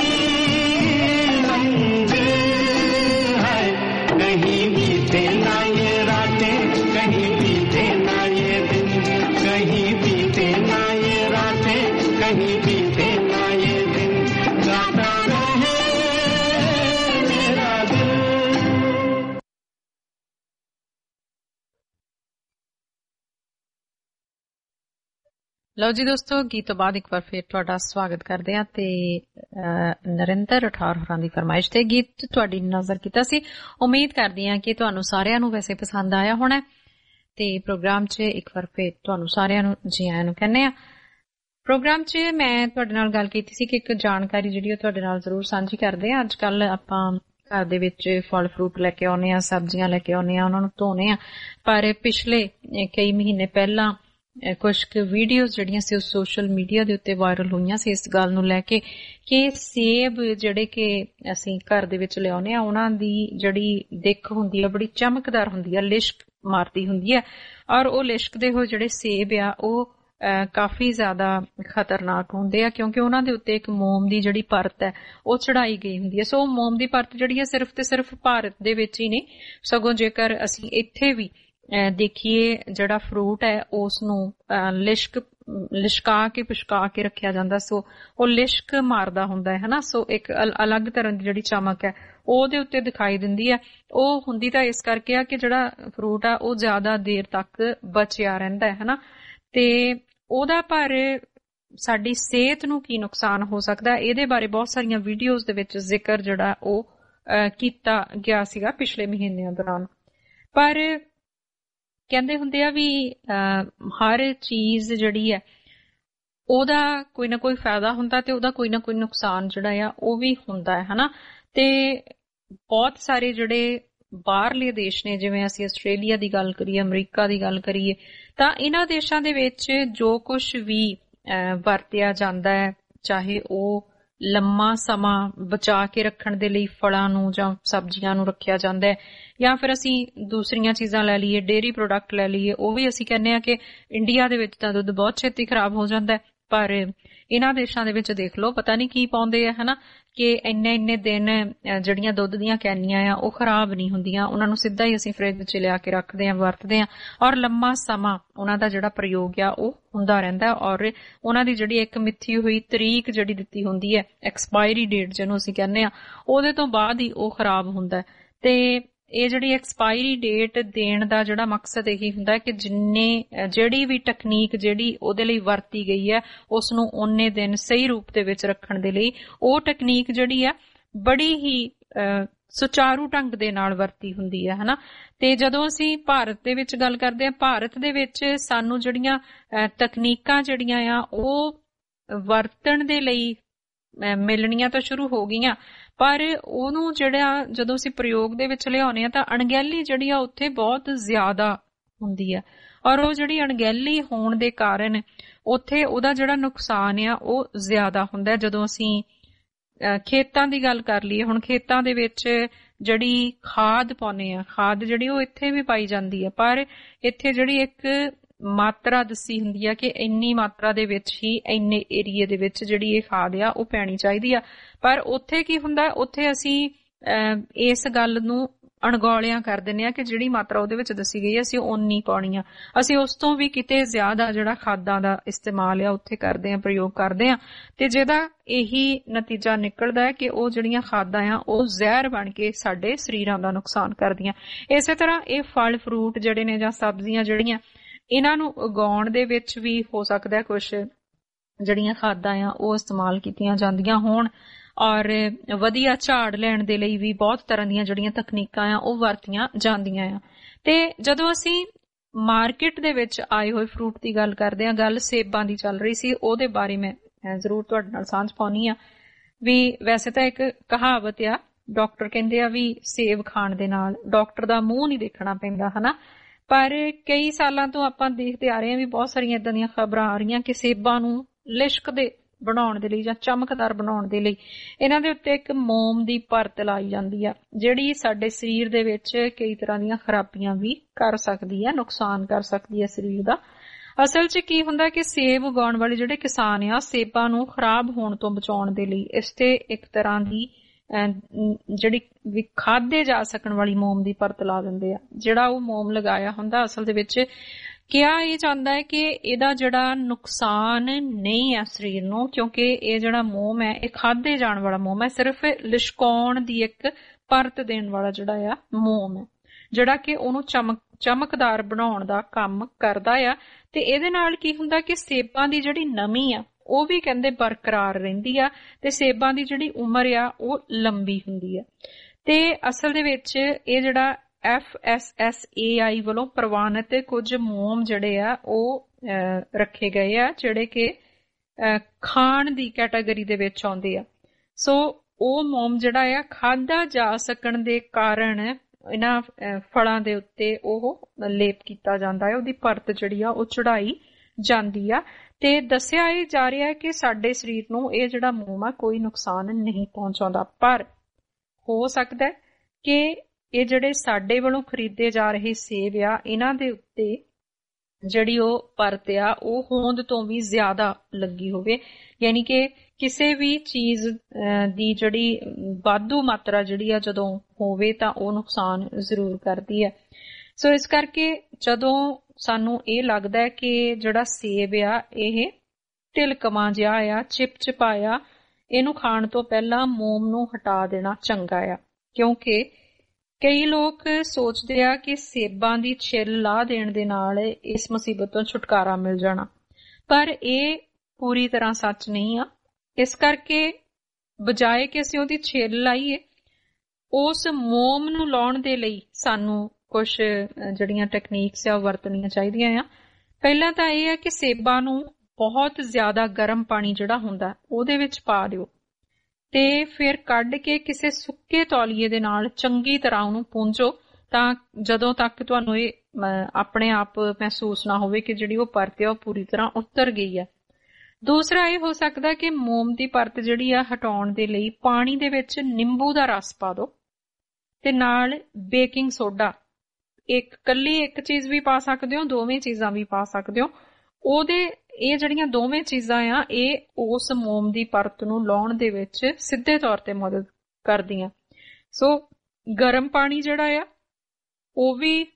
मंजिल है कहीं बीते ना ये रातें कहीं बीते ना ये दिन कहीं बीते ना ये रातें कहीं बीते ना ये दिन गाता रहे मेरा दिल। ਲਓ ਜੀ ਦੋਸਤੋ, ਗੀਤ ਤੋਂ ਬਾਅਦ ਇੱਕ ਵਾਰ ਫਿਰ ਤੁਹਾਡਾ ਸਵਾਗਤ ਕਰਦੇ ਹਾਂ ਤੇ ਨਰਿੰਦਰ ਰਠੌਰ ਹੋਰਾਂ ਦੀ ਫਰਮਾਇਸ਼ ਤੇ ਗੀਤ ਤੁਹਾਡੀ ਨਜ਼ਰ ਕੀਤਾ ਸੀ। ਉਮੀਦ ਕਰਦੀ ਹਾਂ ਕਿ ਤੁਹਾਨੂੰ ਸਾਰਿਆਂ ਨੂੰ ਵੈਸੇ ਪਸੰਦ ਆਇਆ ਹੋਣਾ ਤੇ ਪ੍ਰੋਗਰਾਮ 'ਚ ਇੱਕ ਵਾਰ ਫਿਰ ਤੁਹਾਨੂੰ ਸਾਰਿਆਂ ਨੂੰ ਜੀ ਆਇਆਂ ਨੂੰ ਕਹਿੰਦੇ ਆ। ਪ੍ਰੋਗਰਾਮ 'ਚ ਮੈਂ ਤੁਹਾਡੇ ਨਾਲ ਗੱਲ ਕੀਤੀ ਸੀ ਕਿ ਇੱਕ ਜਾਣਕਾਰੀ ਜਿਹੜੀ ਉਹ ਤੁਹਾਡੇ ਨਾਲ ਜ਼ਰੂਰ ਸਾਂਝੀ ਕਰਦੇ ਆ। ਅੱਜ ਕੱਲ ਆਪਾਂ ਘਰ ਦੇ ਵਿੱਚ ਫਲ ਫਰੂਟ ਲੈ ਕੇ ਆਉਂਦੇ ਆ, ਸਬਜ਼ੀਆਂ ਲੈ ਕੇ ਆਉਂਦੇ ਆ, ਉਹਨਾਂ ਨੂੰ ਧੋਨੇ ਆ, ਪਰ ਪਿਛਲੇ ਕਈ ਮਹੀਨੇ ਪਹਿਲਾਂ ਕੁਝ ਕੁ ਵੀਡੀਓਜ਼ ਜਿਹੜੀਆਂ ਸੀ ਉਹ ਸੋਸ਼ਲ ਮੀਡੀਆ ਦੇ ਉੱਤੇ ਵਾਇਰਲ ਹੋਈਆਂ ਸੀ ਇਸ ਗੱਲ ਨੂੰ ਲੈ ਕੇ ਕਿ ਸੇਬ ਜਿਹੜੇ ਕਿ ਅਸੀਂ ਘਰ ਦੇ ਵਿੱਚ ਲਿਆਉਂਦੇ ਆ ਉਹਨਾਂ ਦੀ ਜਿਹੜੀ ਦਿੱਖ ਹੁੰਦੀ ਹੈ ਬੜੀ ਚਮਕਦਾਰ ਹੁੰਦੀ ਹੈ, ਲਿਸ਼ਕ ਮਾਰਦੀ ਹੁੰਦੀ ਹੈ ਔਰ ਉਹ ਲਿਸ਼ਕਦੇ ਹੋਏ ਜਿਹੜੇ ਸੇਬ ਆ ਉਹ ਕਾਫੀ ਜ਼ਿਆਦਾ ਖਤਰਨਾਕ ਹੁੰਦੇ ਆ ਕਿਉਂਕਿ ਉਹਨਾਂ ਦੇ ਉੱਤੇ ਇੱਕ ਮੋਮ ਦੀ ਜਿਹੜੀ ਪਰਤ ਹੈ ਉਹ ਚੜਾਈ ਗਈ ਹੁੰਦੀ ਹੈ। ਸੋ ਮੋਮ ਦੀ ਪਰਤ ਜਿਹੜੀ ਹੈ ਸਿਰਫ ਤੇ ਸਿਰਫ ਭਾਰਤ ਦੇ ਵਿੱਚ ਹੀ ਨਹੀਂ, ਸਗੋਂ ਜੇਕਰ ਅਸੀਂ ਇੱਥੇ ਵੀ ਦੇਖੀਏ ਜਿਹੜਾ ਫਰੂਟ ਹੈ ਉਸ ਨੂੰ ਲਿਸ਼ਕਾ ਕੇ ਪਿਸ਼ਕਾ ਕੇ ਰੱਖਿਆ ਜਾਂਦਾ, ਸੋ ਉਹ ਲਿਸ਼ਕ ਮਾਰਦਾ ਹੁੰਦਾ ਹੈ ਨਾ। ਸੋ ਇੱਕ ਅਲੱਗ ਤਰ੍ਹਾਂ ਦੀ ਜਿਹੜੀ ਚਮਕ ਹੈ ਉਹਦੇ ਉੱਤੇ ਦਿਖਾਈ ਦਿੰਦੀ ਹੈ। ਉਹ ਹੁੰਦੀ ਤਾਂ ਇਸ ਕਰਕੇ ਆ ਕਿ ਜਿਹੜਾ ਫਰੂਟ ਆ ਉਹ ਜ਼ਿਆਦਾ ਦੇਰ ਤੱਕ ਬਚਿਆ ਰਹਿੰਦਾ ਹੈ ਨਾ, ਤੇ ਉਹਦਾ ਪਰ ਸਾਡੀ ਸਿਹਤ ਨੂੰ ਕੀ ਨੁਕਸਾਨ ਹੋ ਸਕਦਾ ਇਹਦੇ ਬਾਰੇ ਬਹੁਤ ਸਾਰੀਆਂ ਵੀਡੀਓਜ਼ ਦੇ ਵਿੱਚ ਜ਼ਿਕਰ ਜਿਹੜਾ ਉਹ ਕੀਤਾ ਗਿਆ ਸੀਗਾ ਪਿਛਲੇ ਮਹੀਨਿਆਂ ਦੌਰਾਨ। ਪਰ ਕਹਿੰਦੇ ਹੁੰਦੇ ਆ ਵੀ ਹਰ ਚੀਜ਼ ਜਿਹੜੀ ਹੈ ਉਹਦਾ ਕੋਈ ਨਾ ਕੋਈ ਫਾਇਦਾ ਹੁੰਦਾ ਤੇ ਉਹਦਾ ਕੋਈ ਨਾ ਕੋਈ ਨੁਕਸਾਨ ਜਿਹੜਾ ਆ ਉਹ ਵੀ ਹੁੰਦਾ ਹੈ ਹਨਾ। ਤੇ ਬਹੁਤ ਸਾਰੇ ਜਿਹੜੇ ਬਾਹਰਲੇ ਦੇਸ਼ ਨੇ, ਜਿਵੇਂ ਅਸੀਂ ਆਸਟ੍ਰੇਲੀਆ ਦੀ ਗੱਲ ਕਰੀਏ, ਅਮਰੀਕਾ ਦੀ ਗੱਲ ਕਰੀਏ, ਤਾਂ ਇਹਨਾਂ ਦੇਸ਼ਾਂ ਦੇ ਵਿੱਚ ਜੋ ਕੁਝ ਵੀ ਵਰਤਿਆ ਜਾਂਦਾ ਹੈ, ਚਾਹੇ ਉਹ ਲੰਮਾ ਸਮਾਂ ਬਚਾ ਕੇ ਰੱਖਣ ਦੇ ਲਈ ਫਲਾਂ ਨੂੰ ਜਾਂ ਸਬਜ਼ੀਆਂ ਨੂੰ ਰੱਖਿਆ ਜਾਂਦਾ ਹੈ, ਜਾਂ ਫਿਰ ਅਸੀਂ ਦੂਸਰੀਆਂ ਚੀਜ਼ਾਂ ਲੈ ਲਈਏ, ਡੇਅਰੀ ਪ੍ਰੋਡਕਟ ਲੈ ਲਈਏ, ਉਹ ਵੀ ਅਸੀਂ ਕਹਿੰਦੇ ਆ ਕਿ ਇੰਡੀਆ ਦੇ ਵਿੱਚ ਤਾਂ ਦੁੱਧ ਬਹੁਤ ਛੇਤੀ ਖਰਾਬ ਹੋ ਜਾਂਦਾ ਹੈ, ਪਰ ਇਹਨਾਂ ਦੇਸ਼ਾਂ ਦੇ ਵਿੱਚ ਦੇਖ ਲਓ ਪਤਾ ਨਹੀਂ ਕੀ ਪਾਉਂਦੇ ਆ ਹਨਾ ਕਿ ਇੰਨੇ ਦਿਨ ਜਿਹੜੀਆਂ ਦੁੱਧ ਦੀਆਂ ਕੈਨੀਆਂ ਆ ਉਹ ਖਰਾਬ ਨਹੀਂ ਹੁੰਦੀਆਂ, ਉਹਨਾਂ ਨੂੰ ਸਿੱਧਾ ਹੀ ਅਸੀਂ ਫ੍ਰਿਜ 'ਚ ਲਿਆ ਕੇ ਰੱਖਦੇ ਆ, ਵਰਤਦੇ ਆ ਔਰ ਲੰਮਾ ਸਮਾਂ ਉਹਨਾਂ ਦਾ ਜਿਹੜਾ ਪ੍ਰਯੋਗ ਆ ਉਹ ਹੁੰਦਾ ਰਹਿੰਦਾ ਔਰ ਉਹਨਾਂ ਦੀ ਜਿਹੜੀ ਇੱਕ ਮਿੱਥੀ ਹੋਈ ਤਰੀਕ ਜਿਹੜੀ ਦਿੱਤੀ ਹੁੰਦੀ ਹੈ, ਐਕਸਪਾਇਰੀ ਡੇਟ ਜਿਹਨੂੰ ਅਸੀਂ ਕਹਿੰਦੇ ਆ, ਉਹਦੇ ਤੋਂ ਬਾਅਦ ਹੀ ਉਹ ਖਰਾਬ ਹੁੰਦਾ। ਤੇ ਇਹ ਜਿਹੜੀ ਐਕਸਪਾਇਰੀ ਡੇਟ ਦੇਣ ਦਾ ਜਿਹੜਾ ਮਕਸਦ ਇਹੀ ਹੁੰਦਾ ਕਿ ਜਿਹੜੀ ਵੀ ਟੈਕਨੀਕ ਜਿਹੜੀ ਉਹਦੇ ਲਈ ਵਰਤੀ ਗਈ ਹੈ ਉਸ ਨੂੰ ਓਨੇ ਦਿਨ ਸਹੀ ਰੂਪ ਦੇ ਵਿੱਚ ਰੱਖਣ ਦੇ ਲਈ ਉਹ ਟੈਕਨੀਕ ਜਿਹੜੀ ਆ ਬੜੀ ਹੀ ਸੁਚਾਰੂ ਢੰਗ ਦੇ ਨਾਲ ਵਰਤੀ ਹੁੰਦੀ ਹੈ ਹਨਾ। ਤੇ ਜਦੋਂ ਅਸੀਂ ਭਾਰਤ ਦੇ ਵਿੱਚ ਗੱਲ ਕਰਦੇ ਹਾਂ, ਭਾਰਤ ਦੇ ਵਿੱਚ ਸਾਨੂੰ ਜਿਹੜੀਆਂ ਤਕਨੀਕਾਂ ਜਿਹੜੀਆਂ ਆ ਉਹ ਵਰਤਣ ਦੇ ਲਈ ਮਿਲਣੀਆਂ ਤਾਂ ਸ਼ੁਰੂ ਹੋ ਗਈਆਂ, ਪਰ ਉਹਨੂੰ ਜਿਹੜਾ ਜਦੋਂ ਅਸੀਂ ਪ੍ਰਯੋਗ ਦੇ ਵਿੱਚ ਲਿਆਉਂਦੇ ਆ ਤਾਂ ਅਣਗਹਿਲੀ ਜਿਹੜੀ ਆ ਉੱਥੇ ਬਹੁਤ ਜ਼ਿਆਦਾ ਹੁੰਦੀ ਆ ਔਰ ਉਹ ਜਿਹੜੀ ਅਣਗਹਿਲੀ ਹੋਣ ਦੇ ਕਾਰਨ ਉੱਥੇ ਉਹਦਾ ਜਿਹੜਾ ਨੁਕਸਾਨ ਆ ਉਹ ਜ਼ਿਆਦਾ ਹੁੰਦਾ ਜਦੋਂ ਅਸੀਂ ਖੇਤਾਂ ਦੀ ਗੱਲ ਕਰ ਲਈਏ, ਹੁਣ ਖੇਤਾਂ ਦੇ ਵਿੱਚ ਜਿਹੜੀ ਖਾਦ ਪਾਉਂਦੇ ਆ, ਖਾਦ ਜਿਹੜੀ ਉਹ ਇੱਥੇ ਵੀ ਪਾਈ ਜਾਂਦੀ ਹੈ, ਪਰ ਇੱਥੇ ਜਿਹੜੀ ਇੱਕ ਮਾਤਰਾ ਦੱਸੀ ਹੁੰਦੀ ਆ ਕਿ ਇੰਨੀ ਮਾਤਰਾ ਦੇ ਵਿੱਚ ਹੀ ਇੰਨੇ ਏਰੀਏ ਦੇ ਵਿੱਚ ਜਿਹੜੀ ਇਹ ਖਾਦ ਆ ਉਹ ਪੈਣੀ ਚਾਹੀਦੀ ਆ। ਪਰ ਉੱਥੇ ਕੀ ਹੁੰਦਾ, ਉੱਥੇ ਅਸੀਂ ਇਸ ਗੱਲ ਨੂੰ ਅਣਗੌਲਿਆਂ ਕਰ ਦਿੰਦੇ ਆ ਕਿ ਜਿਹੜੀ ਮਾਤਰਾ ਉਹਦੇ ਵਿੱਚ ਦੱਸੀ ਗਈ ਅਸੀਂ ਓਨੀ ਪਾਉਣੀ ਆ, ਅਸੀਂ ਉਸ ਤੋਂ ਵੀ ਕਿਤੇ ਜ਼ਿਆਦਾ ਜਿਹੜਾ ਖਾਦਾਂ ਦਾ ਇਸਤੇਮਾਲ ਆ ਉੱਥੇ ਕਰਦੇ ਆ, ਪ੍ਰਯੋਗ ਕਰਦੇ ਆ, ਤੇ ਜਿਹਦਾ ਇਹੀ ਨਤੀਜਾ ਨਿਕਲਦਾ ਹੈ ਕਿ ਉਹ ਜਿਹੜੀਆਂ ਖਾਦਾਂ ਆ ਉਹ ਜ਼ਹਿਰ ਬਣ ਕੇ ਸਾਡੇ ਸਰੀਰਾਂ ਦਾ ਨੁਕਸਾਨ ਕਰਦੀਆਂ। ਇਸੇ ਤਰ੍ਹਾਂ ਇਹ ਫਲ ਫਰੂਟ ਜਿਹੜੇ ਨੇ ਜਾਂ ਸਬਜ਼ੀਆਂ ਜਿਹੜੀਆਂ, ਇਹਨਾਂ ਨੂੰ ਉਗਾਉਣ ਦੇ ਵਿੱਚ ਵੀ ਹੋ ਸਕਦਾ ਕੁਛ ਜਿਹੜੀਆਂ ਖਾਦਾਂ ਆ ਉਹ ਇਸਤੇਮਾਲ ਕੀਤੀਆਂ ਜਾਂਦੀਆਂ ਹੋਣ, ਔਰ ਵਧੀਆ ਝਾੜ ਲੈਣ ਦੇ ਲਈ ਵੀ ਬਹੁਤ ਤਰ੍ਹਾਂ ਦੀਆਂ ਜਿਹੜੀਆਂ ਤਕਨੀਕਾਂ ਆ ਉਹ ਵਰਤੀਆਂ ਜਾਂਦੀਆਂ ਆ। ਤੇ ਜਦੋਂ ਅਸੀਂ ਮਾਰਕੀਟ ਦੇ ਵਿੱਚ ਆਏ ਹੋਏ ਫਰੂਟ ਦੀ ਗੱਲ ਕਰਦੇ ਆ, ਗੱਲ ਸੇਬਾਂ ਦੀ ਚੱਲ ਰਹੀ ਸੀ, ਉਹਦੇ ਬਾਰੇ ਮੈਂ ਜ਼ਰੂਰ ਤੁਹਾਡੇ ਨਾਲ ਸਾਂਝ ਪਾਉਣੀ ਆ। ਵੀ ਵੈਸੇ ਤਾਂ ਇੱਕ ਕਹਾਵਤ ਆ, ਡਾਕਟਰ ਕਹਿੰਦੇ ਆ ਵੀ ਸੇਬ ਖਾਣ ਦੇ ਨਾਲ ਡਾਕਟਰ ਦਾ ਮੂੰਹ ਨਹੀਂ ਦੇਖਣਾ ਪੈਂਦਾ, ਹਨਾ, ਪਰ ਕਈ ਸਾਲਾਂ ਤੋਂ ਆਪਾਂ ਦੇਖਦੇ ਆ ਰਹੇ ਹਾਂ ਵੀ ਬਹੁਤ ਸਾਰੀਆਂ ਏਦਾਂ ਦੀਆਂ ਖਬਰਾਂ ਆ ਰਹੀਆਂ ਕਿ ਸੇਬਾਂ ਨੂੰ ਲਿਸ਼ਕਦੇ ਬਣਾਉਣ ਦੇ ਲਈ ਜਾਂ ਚਮਕਦਾਰ ਬਣਾਉਣ ਦੇ ਲਈ ਇਹਨਾਂ ਦੇ ਉੱਤੇ ਇੱਕ ਮੋਮ ਦੀ ਪਰਤ ਲਾਈ ਜਾਂਦੀ ਆ, ਜਿਹੜੀ ਸਾਡੇ ਸਰੀਰ ਦੇ ਵਿੱਚ ਕਈ ਤਰ੍ਹਾਂ ਦੀਆਂ ਖਰਾਬੀਆਂ ਵੀ ਕਰ ਸਕਦੀ ਹੈ, ਨੁਕਸਾਨ ਕਰ ਸਕਦੀ ਹੈ ਸਰੀਰ ਦਾ। ਅਸਲ 'ਚ ਕੀ ਹੁੰਦਾ ਕਿ ਸੇਬ ਉਗਾਉਣ ਵਾਲੇ ਜਿਹੜੇ ਕਿਸਾਨ ਆ, ਸੇਬਾਂ ਨੂੰ ਖਰਾਬ ਹੋਣ ਤੋਂ ਬਚਾਉਣ ਦੇ ਲਈ ਇਸ ਤੇ ਇੱਕ ਤਰ੍ਹਾਂ ਦੀ ਜਿਹੜੀ ਵੀ ਖਾਧੇ ਜਾ ਸਕਣ ਵਾਲੀ ਮੋਮ ਦੀ ਪਰਤ ਲਾ ਦਿੰਦੇ ਆ। ਜਿਹੜਾ ਉਹ ਮੋਮ ਲਗਾਇਆ ਹੁੰਦਾ ਅਸਲ ਦੇ ਵਿੱਚ ਕਿਹਾ ਇਹ ਜਾਂਦਾ ਹੈ ਕਿ ਇਹਦਾ ਜਿਹੜਾ ਨੁਕਸਾਨ ਨਹੀਂ ਹੈ ਸਰੀਰ ਨੂੰ, ਕਿਉਂਕਿ ਇਹ ਜਿਹੜਾ ਮੋਮ ਹੈ ਇਹ ਖਾਧੇ ਜਾਣ ਵਾਲਾ ਮੋਮ ਹੈ, ਸਿਰਫ ਲਿਸ਼ਕਾਉਣ ਦੀ ਇੱਕ ਪਰਤ ਦੇਣ ਵਾਲਾ ਜਿਹੜਾ ਆ ਮੋਮ ਹੈ, ਜਿਹੜਾ ਕਿ ਉਹਨੂੰ ਚਮਕਦਾਰ ਬਣਾਉਣ ਦਾ ਕੰਮ ਕਰਦਾ ਆ। ਤੇ ਇਹਦੇ ਨਾਲ ਕੀ ਹੁੰਦਾ ਕਿ ਸੇਬਾਂ ਦੀ ਜਿਹੜੀ ਨਮੀ ਆ ਉਹ ਵੀ ਕਹਿੰਦੇ ਬਰਕਰਾਰ ਰਹਿੰਦੀ ਆ, ਤੇ ਸੇਬਾਂ ਦੀ ਜਿਹੜੀ ਉਮਰ ਆ ਉਹ ਲੰਬੀ ਹੁੰਦੀ ਆ। ਤੇ ਅਸਲ ਦੇ ਵਿੱਚ ਇਹ ਜਿਹੜਾ FSSAI ਵੱਲੋਂ ਪ੍ਰਵਾਨਿਤ ਕੁਝ ਮੋਮ ਜਿਹੜੇ ਆ ਉਹ ਰੱਖੇ ਗਏ ਆ, ਜਿਹੜੇ ਕਿ ਖਾਣ ਦੀ ਕੈਟਾਗਰੀ ਦੇ ਵਿੱਚ ਆਉਂਦੇ ਆ। ਸੋ ਉਹ ਮੋਮ ਜਿਹੜਾ ਆ ਖਾਧਾ ਜਾ ਸਕਣ ਦੇ ਕਾਰਨ ਇਹਨਾਂ ਫਲਾਂ ਦੇ ਉੱਤੇ ਉਹ ਲੇਪ ਕੀਤਾ ਜਾਂਦਾ ਹੈ, ਉਹਦੀ ਪਰਤ ਜਿਹੜੀ ਆ ਉਹ ਚੜਾਈ ਜਾਂਦੀ ਆ। ਤੇ ਦੱਸਿਆ ਇਹ ਜਾ ਰਿਹਾ ਹੈ ਕਿ ਸਾਡੇ ਸਰੀਰ ਨੂੰ ਇਹ ਜਿਹੜਾ ਮੋਮ ਆ ਕੋਈ ਨੁਕਸਾਨ ਨਹੀਂ ਪਹੁੰਚਾਉਂਦਾ, ਪਰ ਹੋ ਸਕਦਾ ਕਿ ਇਹ ਜਿਹੜੇ ਸਾਡੇ ਵੱਲੋਂ ਖਰੀਦੇ ਜਾ ਰਹੇ ਸੇਬ ਆ ਇਹਨਾਂ ਦੇ ਉੱਤੇ ਜਿਹੜੀ ਉਹ ਪਰਤ ਆ ਉਹ ਹੋਂਦ ਤੋਂ ਵੀ ਜ਼ਿਆਦਾ ਲੱਗੀ ਹੋਵੇ, ਯਾਨੀ ਕਿ ਕਿਸੇ ਵੀ ਚੀਜ਼ ਦੀ ਜਿਹੜੀ ਵਾਧੂ ਮਾਤਰਾ ਜਿਹੜੀ ਆ ਜਦੋਂ ਹੋਵੇ ਤਾਂ ਉਹ ਨੁਕਸਾਨ ਜ਼ਰੂਰ ਕਰਦੀ ਹੈ। ਸੋ ਇਸ ਕਰਕੇ ਜਦੋਂ ਸਾਨੂੰ ਇਹ ਲੱਗਦਾ ਹੈ ਕਿ ਜਿਹੜਾ ਸੇਬ ਆ ਇਹ ਤਿਲਕਮਾ ਜਿਹਾ ਆ, ਚਿਪਚਿਪਾ ਆ, ਇਹਨੂੰ ਖਾਣ ਤੋਂ ਪਹਿਲਾਂ ਮੋਮ ਨੂੰ ਹਟਾ ਦੇਣਾ ਚੰਗਾ ਆ, ਕਿਉਂਕਿ ਕਈ ਲੋਕ ਸੋਚਦੇ ਆ ਕਿ ਸੇਬਾਂ ਦੀ ਛਿੱਲ ਲਾ ਦੇਣ ਦੇ ਨਾਲ ਇਸ ਮੁਸੀਬਤ ਤੋਂ ਛੁਟਕਾਰਾ ਮਿਲ ਜਾਣਾ, ਪਰ ਇਹ ਪੂਰੀ ਤਰ੍ਹਾਂ ਸੱਚ ਨਹੀਂ ਆ। ਇਸ ਕਰਕੇ ਬਜਾਏ ਕਿ ਅਸੀਂ ਉਹਦੀ ਛਿੱਲ ਲਾਈਏ, ਉਸ ਮੋਮ ਨੂੰ ਲਾਉਣ ਦੇ ਲਈ ਸਾਨੂੰ ਕੁਝ ਜਿਹੜੀਆਂ ਟੈਕਨੀਕਸ ਆ ਉਹ ਵਰਤਣੀਆਂ ਚਾਹੀਦੀਆਂ ਆ। ਪਹਿਲਾਂ ਤਾਂ ਇਹ ਹੈ ਕਿ ਸੇਬਾਂ ਨੂੰ ਬਹੁਤ ਜ਼ਿਆਦਾ ਗਰਮ ਪਾਣੀ ਜਿਹੜਾ ਹੁੰਦਾ ਉਹਦੇ ਵਿੱਚ ਪਾ ਦਿਓ, ਤੇ ਫਿਰ ਕੱਢ ਕੇ ਕਿਸੇ ਸੁੱਕੇ ਤੌਲੀਏ ਦੇ ਨਾਲ ਚੰਗੀ ਤਰ੍ਹਾਂ ਉਹਨੂੰ ਪੂੰਝੋ, ਤਾਂ ਜਦੋਂ ਤੱਕ ਤੁਹਾਨੂੰ ਇਹ ਆਪਣੇ ਆਪ ਮਹਿਸੂਸ ਨਾ ਹੋਵੇ ਕਿ ਜਿਹੜੀ ਉਹ ਪਰਤ ਆ ਉਹ ਪੂਰੀ ਤਰ੍ਹਾਂ ਉਤਰ ਗਈ ਹੈ। ਦੂਸਰਾ ਇਹ ਹੋ ਸਕਦਾ ਕਿ ਮੋਮ ਦੀ ਪਰਤ ਜਿਹੜੀ ਆ ਹਟਾਉਣ ਦੇ ਲਈ ਪਾਣੀ ਦੇ ਵਿੱਚ ਨਿੰਬੂ ਦਾ ਰਸ ਪਾ ਦਿਓ, ਤੇ ਨਾਲ ਬੇਕਿੰਗ ਸੋਡਾ, ਇਕੱਲੀ ਇੱਕ ਚੀਜ਼ ਵੀ ਪਾ ਸਕਦੇ ਹੋ, ਦੋਵੇਂ ਚੀਜ਼ਾਂ ਵੀ ਪਾ ਸਕਦੇ ਹੋ। ਇਹ ਜਿਹੜੀਆਂ ਦੋਵੇਂ ਚੀਜ਼ਾਂ ਆ ਇਹ ਉਸ ਮੋਮ ਦੀ ਪਰਤ ਨੂੰ ਲਾਉਣ ਦੇ ਵਿੱਚ ਸਿੱਧੇ ਤੌਰ ਤੇ ਮਦਦ ਕਰਦੀਆਂ। ਸੋ ਗਰਮ ਪਾਣੀ ਜਿਹੜਾ ਆ ਉਹ ਵੀ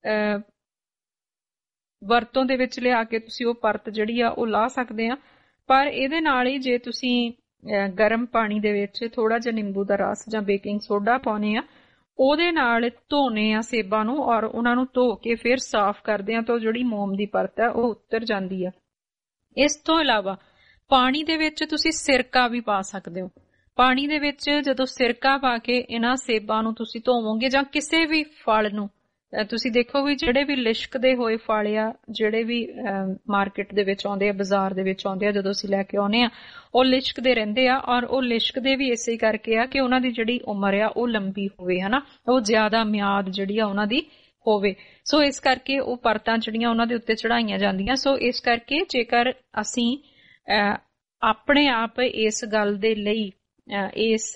ਵਰਤੋਂ ਦੇ ਵਿੱਚ ਲਿਆ ਕੇ ਤੁਸੀਂ ਉਹ ਪਰਤ ਜਿਹੜੀ ਆ ਉਹ ਲਾ ਸਕਦੇ ਆ, ਪਰ ਇਹਦੇ ਨਾਲ ਹੀ ਜੇ ਤੁਸੀਂ ਗਰਮ ਪਾਣੀ ਦੇ ਵਿੱਚ ਥੋੜਾ ਜਿਹਾ ਨਿੰਬੂ ਦਾ ਰਸ ਜਾਂ ਬੇਕਿੰਗ ਸੋਡਾ ਪਾਉਨੇ ਆ, ਉਹਦੇ ਨਾਲ ਧੋਨੇ ਆ ਸੇਬਾਂ ਨੂੰ ਔਰ ਉਹਨਾਂ ਨੂੰ ਧੋ ਕੇ ਫਿਰ ਸਾਫ਼ ਕਰਦੇ ਆ ਤਾਂ ਜਿਹੜੀ ਮੋਮ ਦੀ ਪਰਤ ਹੈ ਉਹ ਉੱਤਰ ਜਾਂਦੀ ਆ। ਇਸ ਤੋਂ ਇਲਾਵਾ ਪਾਣੀ ਦੇ ਵਿੱਚ ਤੁਸੀਂ ਸਿਰਕਾ ਵੀ ਪਾ ਸਕਦੇ ਹੋ। ਪਾਣੀ ਦੇ ਵਿੱਚ ਜਦੋਂ ਸਿਰਕਾ ਪਾ ਕੇ ਇਹਨਾਂ ਸੇਬਾਂ ਨੂੰ ਤੁਸੀਂ ਧੋਵੋਗੇ ਜਾਂ ਕਿਸੇ ਵੀ ਫਲ ਨੂੰ, ਤੁਸੀਂ ਦੇਖੋਗੇ ਜਿਹੜੇ ਵੀ ਲਿਸ਼ਕਦੇ ਹੋਏ ਫਲ ਆ, ਜਿਹੜੇ ਵੀ ਮਾਰਕੀਟ ਦੇ ਵਿੱਚ ਆਉਂਦੇ ਆ, ਬਾਜ਼ਾਰ ਦੇ ਵਿੱਚ ਆਉਂਦੇ ਆ, ਜਦੋਂ ਅਸੀਂ ਲੈ ਕੇ ਆਉਂਦੇ ਆ ਉਹ ਲਿਸ਼ਕਦੇ ਰਹਿੰਦੇ ਆ, ਔਰ ਉਹ ਲਿਸ਼ਕਦੇ ਵੀ ਇਸੇ ਕਰਕੇ ਆ ਕਿ ਉਹਨਾਂ ਦੀ ਜਿਹੜੀ ਉਮਰ ਆ ਉਹ ਲੰਬੀ ਹੋਵੇ, ਹਨਾ, ਉਹ ਜ਼ਿਆਦਾ ਮਿਆਦ ਜਿਹੜੀ ਆ ਉਹਨਾਂ ਦੀ ਹੋਵੇ। ਸੋ ਇਸ ਕਰਕੇ ਉਹ ਪਰਤਾਂ ਜਿਹੜੀਆਂ ਉਹਨਾਂ ਦੇ ਉੱਤੇ ਚੜਾਈਆਂ ਜਾਂਦੀਆਂ। ਸੋ ਇਸ ਕਰਕੇ ਜੇਕਰ ਅਸੀਂ ਆਪਣੇ ਆਪ ਇਸ ਗੱਲ ਦੇ ਲਈ ਇਸ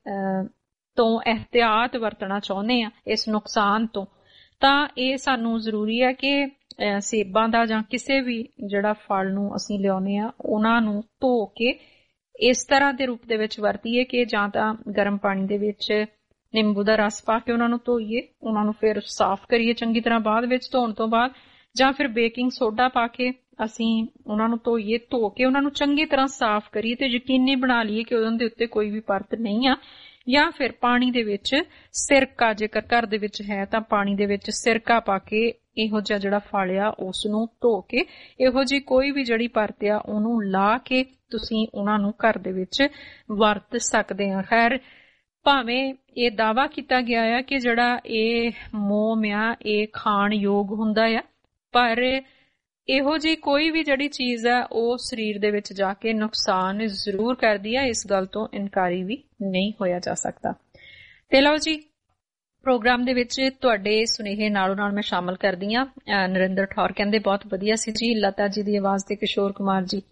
ਤੋਂ ਇਹਤਿਆਤ ਵਰਤਣਾ ਚਾਹੁੰਦੇ ਆ, ਇਸ ਨੁਕਸਾਨ ਤੋਂ, ਤਾਂ ਇਹ ਸਾਨੂੰ ਜ਼ਰੂਰੀ ਹੈ ਕਿ ਸੇਬਾਂ ਦਾ ਜਾਂ ਕਿਸੇ ਵੀ ਜਿਹੜਾ ਫਲ ਨੂੰ ਅਸੀਂ ਲਿਆਉਂਦੇ ਆ ਉਹਨਾਂ ਨੂੰ ਧੋ ਕੇ ਇਸ ਤਰ੍ਹਾਂ ਦੇ ਰੂਪ ਦੇ ਵਿੱਚ ਵਰਤੀਏ ਕਿ ਜਾਂ ਤਾਂ ਗਰਮ ਪਾਣੀ ਦੇ ਵਿੱਚ ਨਿੰਬੂ ਦਾ ਰਸ ਪਾ ਕੇ ਉਹਨਾਂ ਨੂੰ ਧੋਈਏ, ਉਹਨਾਂ ਨੂੰ ਫਿਰ ਸਾਫ਼ ਕਰੀਏ ਚੰਗੀ ਤਰ੍ਹਾਂ ਬਾਅਦ ਵਿੱਚ ਧੋਣ ਤੋਂ ਬਾਅਦ, ਜਾਂ ਫਿਰ ਬੇਕਿੰਗ ਸੋਡਾ ਪਾ ਕੇ ਅਸੀਂ ਉਹਨਾਂ ਨੂੰ ਧੋਈਏ, ਧੋ ਕੇ ਉਹਨਾਂ ਨੂੰ ਚੰਗੀ ਤਰ੍ਹਾਂ ਸਾਫ਼ ਕਰੀਏ ਤੇ ਯਕੀਨੀ ਬਣਾ ਲਈਏ ਕਿ ਉਹਨਾਂ ਦੇ ਉੱਤੇ ਕੋਈ ਵੀ ਪਰਤ ਨਹੀਂ ਆ। ਜਾਂ ਫਿਰ ਪਾਣੀ ਦੇ ਵਿੱਚ ਸਿਰਕਾ, ਜੇਕਰ ਘਰ ਦੇ ਵਿੱਚ ਹੈ ਤਾਂ ਪਾਣੀ ਦੇ ਵਿੱਚ ਸਿਰਕਾ ਪਾ ਕੇ ਇਹੋ ਜਿਹਾ ਜਿਹੜਾ ਫਲ ਆ ਉਸ ਨੂੰ ਧੋ ਕੇ ਇਹੋ ਜਿਹੀ ਕੋਈ ਵੀ ਜਿਹੜੀ ਪਰਤ ਆ ਉਹਨੂੰ ਲਾ ਕੇ ਤੁਸੀਂ ਉਹਨਾਂ ਨੂੰ ਘਰ ਦੇ ਵਿੱਚ ਵਰਤ ਸਕਦੇ ਆ। ਖੈਰ, ਭਾਵੇਂ ਇਹ ਦਾਅਵਾ ਕੀਤਾ ਗਿਆ ਆ ਕਿ ਜਿਹੜਾ ਇਹ ਮੋਮ ਆ ਇਹ ਖਾਣ ਯੋਗ ਹੁੰਦਾ ਆ, ਪਰ ਇਹੋ ਜਿਹੀ ਕੋਈ ਵੀ ਜਿਹੜੀ ਚੀਜ਼ ਆ ਉਹ ਸਰੀਰ ਦੇ ਵਿੱਚ ਜਾ ਕੇ ਨੁਕਸਾਨ ਜ਼ਰੂਰ ਕਰਦੀ ਆ, ਇਸ ਗੱਲ ਤੋਂ ਇਨਕਾਰੀ ਵੀ ਨਹੀਂ ਹੋਇਆ ਜਾ ਸਕਦਾ। ਤੇ ਲਓ ਜੀ, ਪ੍ਰੋਗਰਾਮ ਦੇ ਵਿੱਚ ਤੁਹਾਡੇ ਸੁਨੇਹੇ ਨਾਲੋਂ ਨਾਲ ਮੈਂ ਸ਼ਾਮਲ ਕਰਦੀ ਆ। ਨਰਿੰਦਰ ਠੌਰ ਕਹਿੰਦੇ ਬਹੁਤ ਵਧੀਆ ਸੀ ਜੀ, ਲਤਾ ਜੀ ਦੀ ਆਵਾਜ਼ ਤੇ ਕਿਸ਼ੋਰ ਕੁਮਾਰ ਜੀ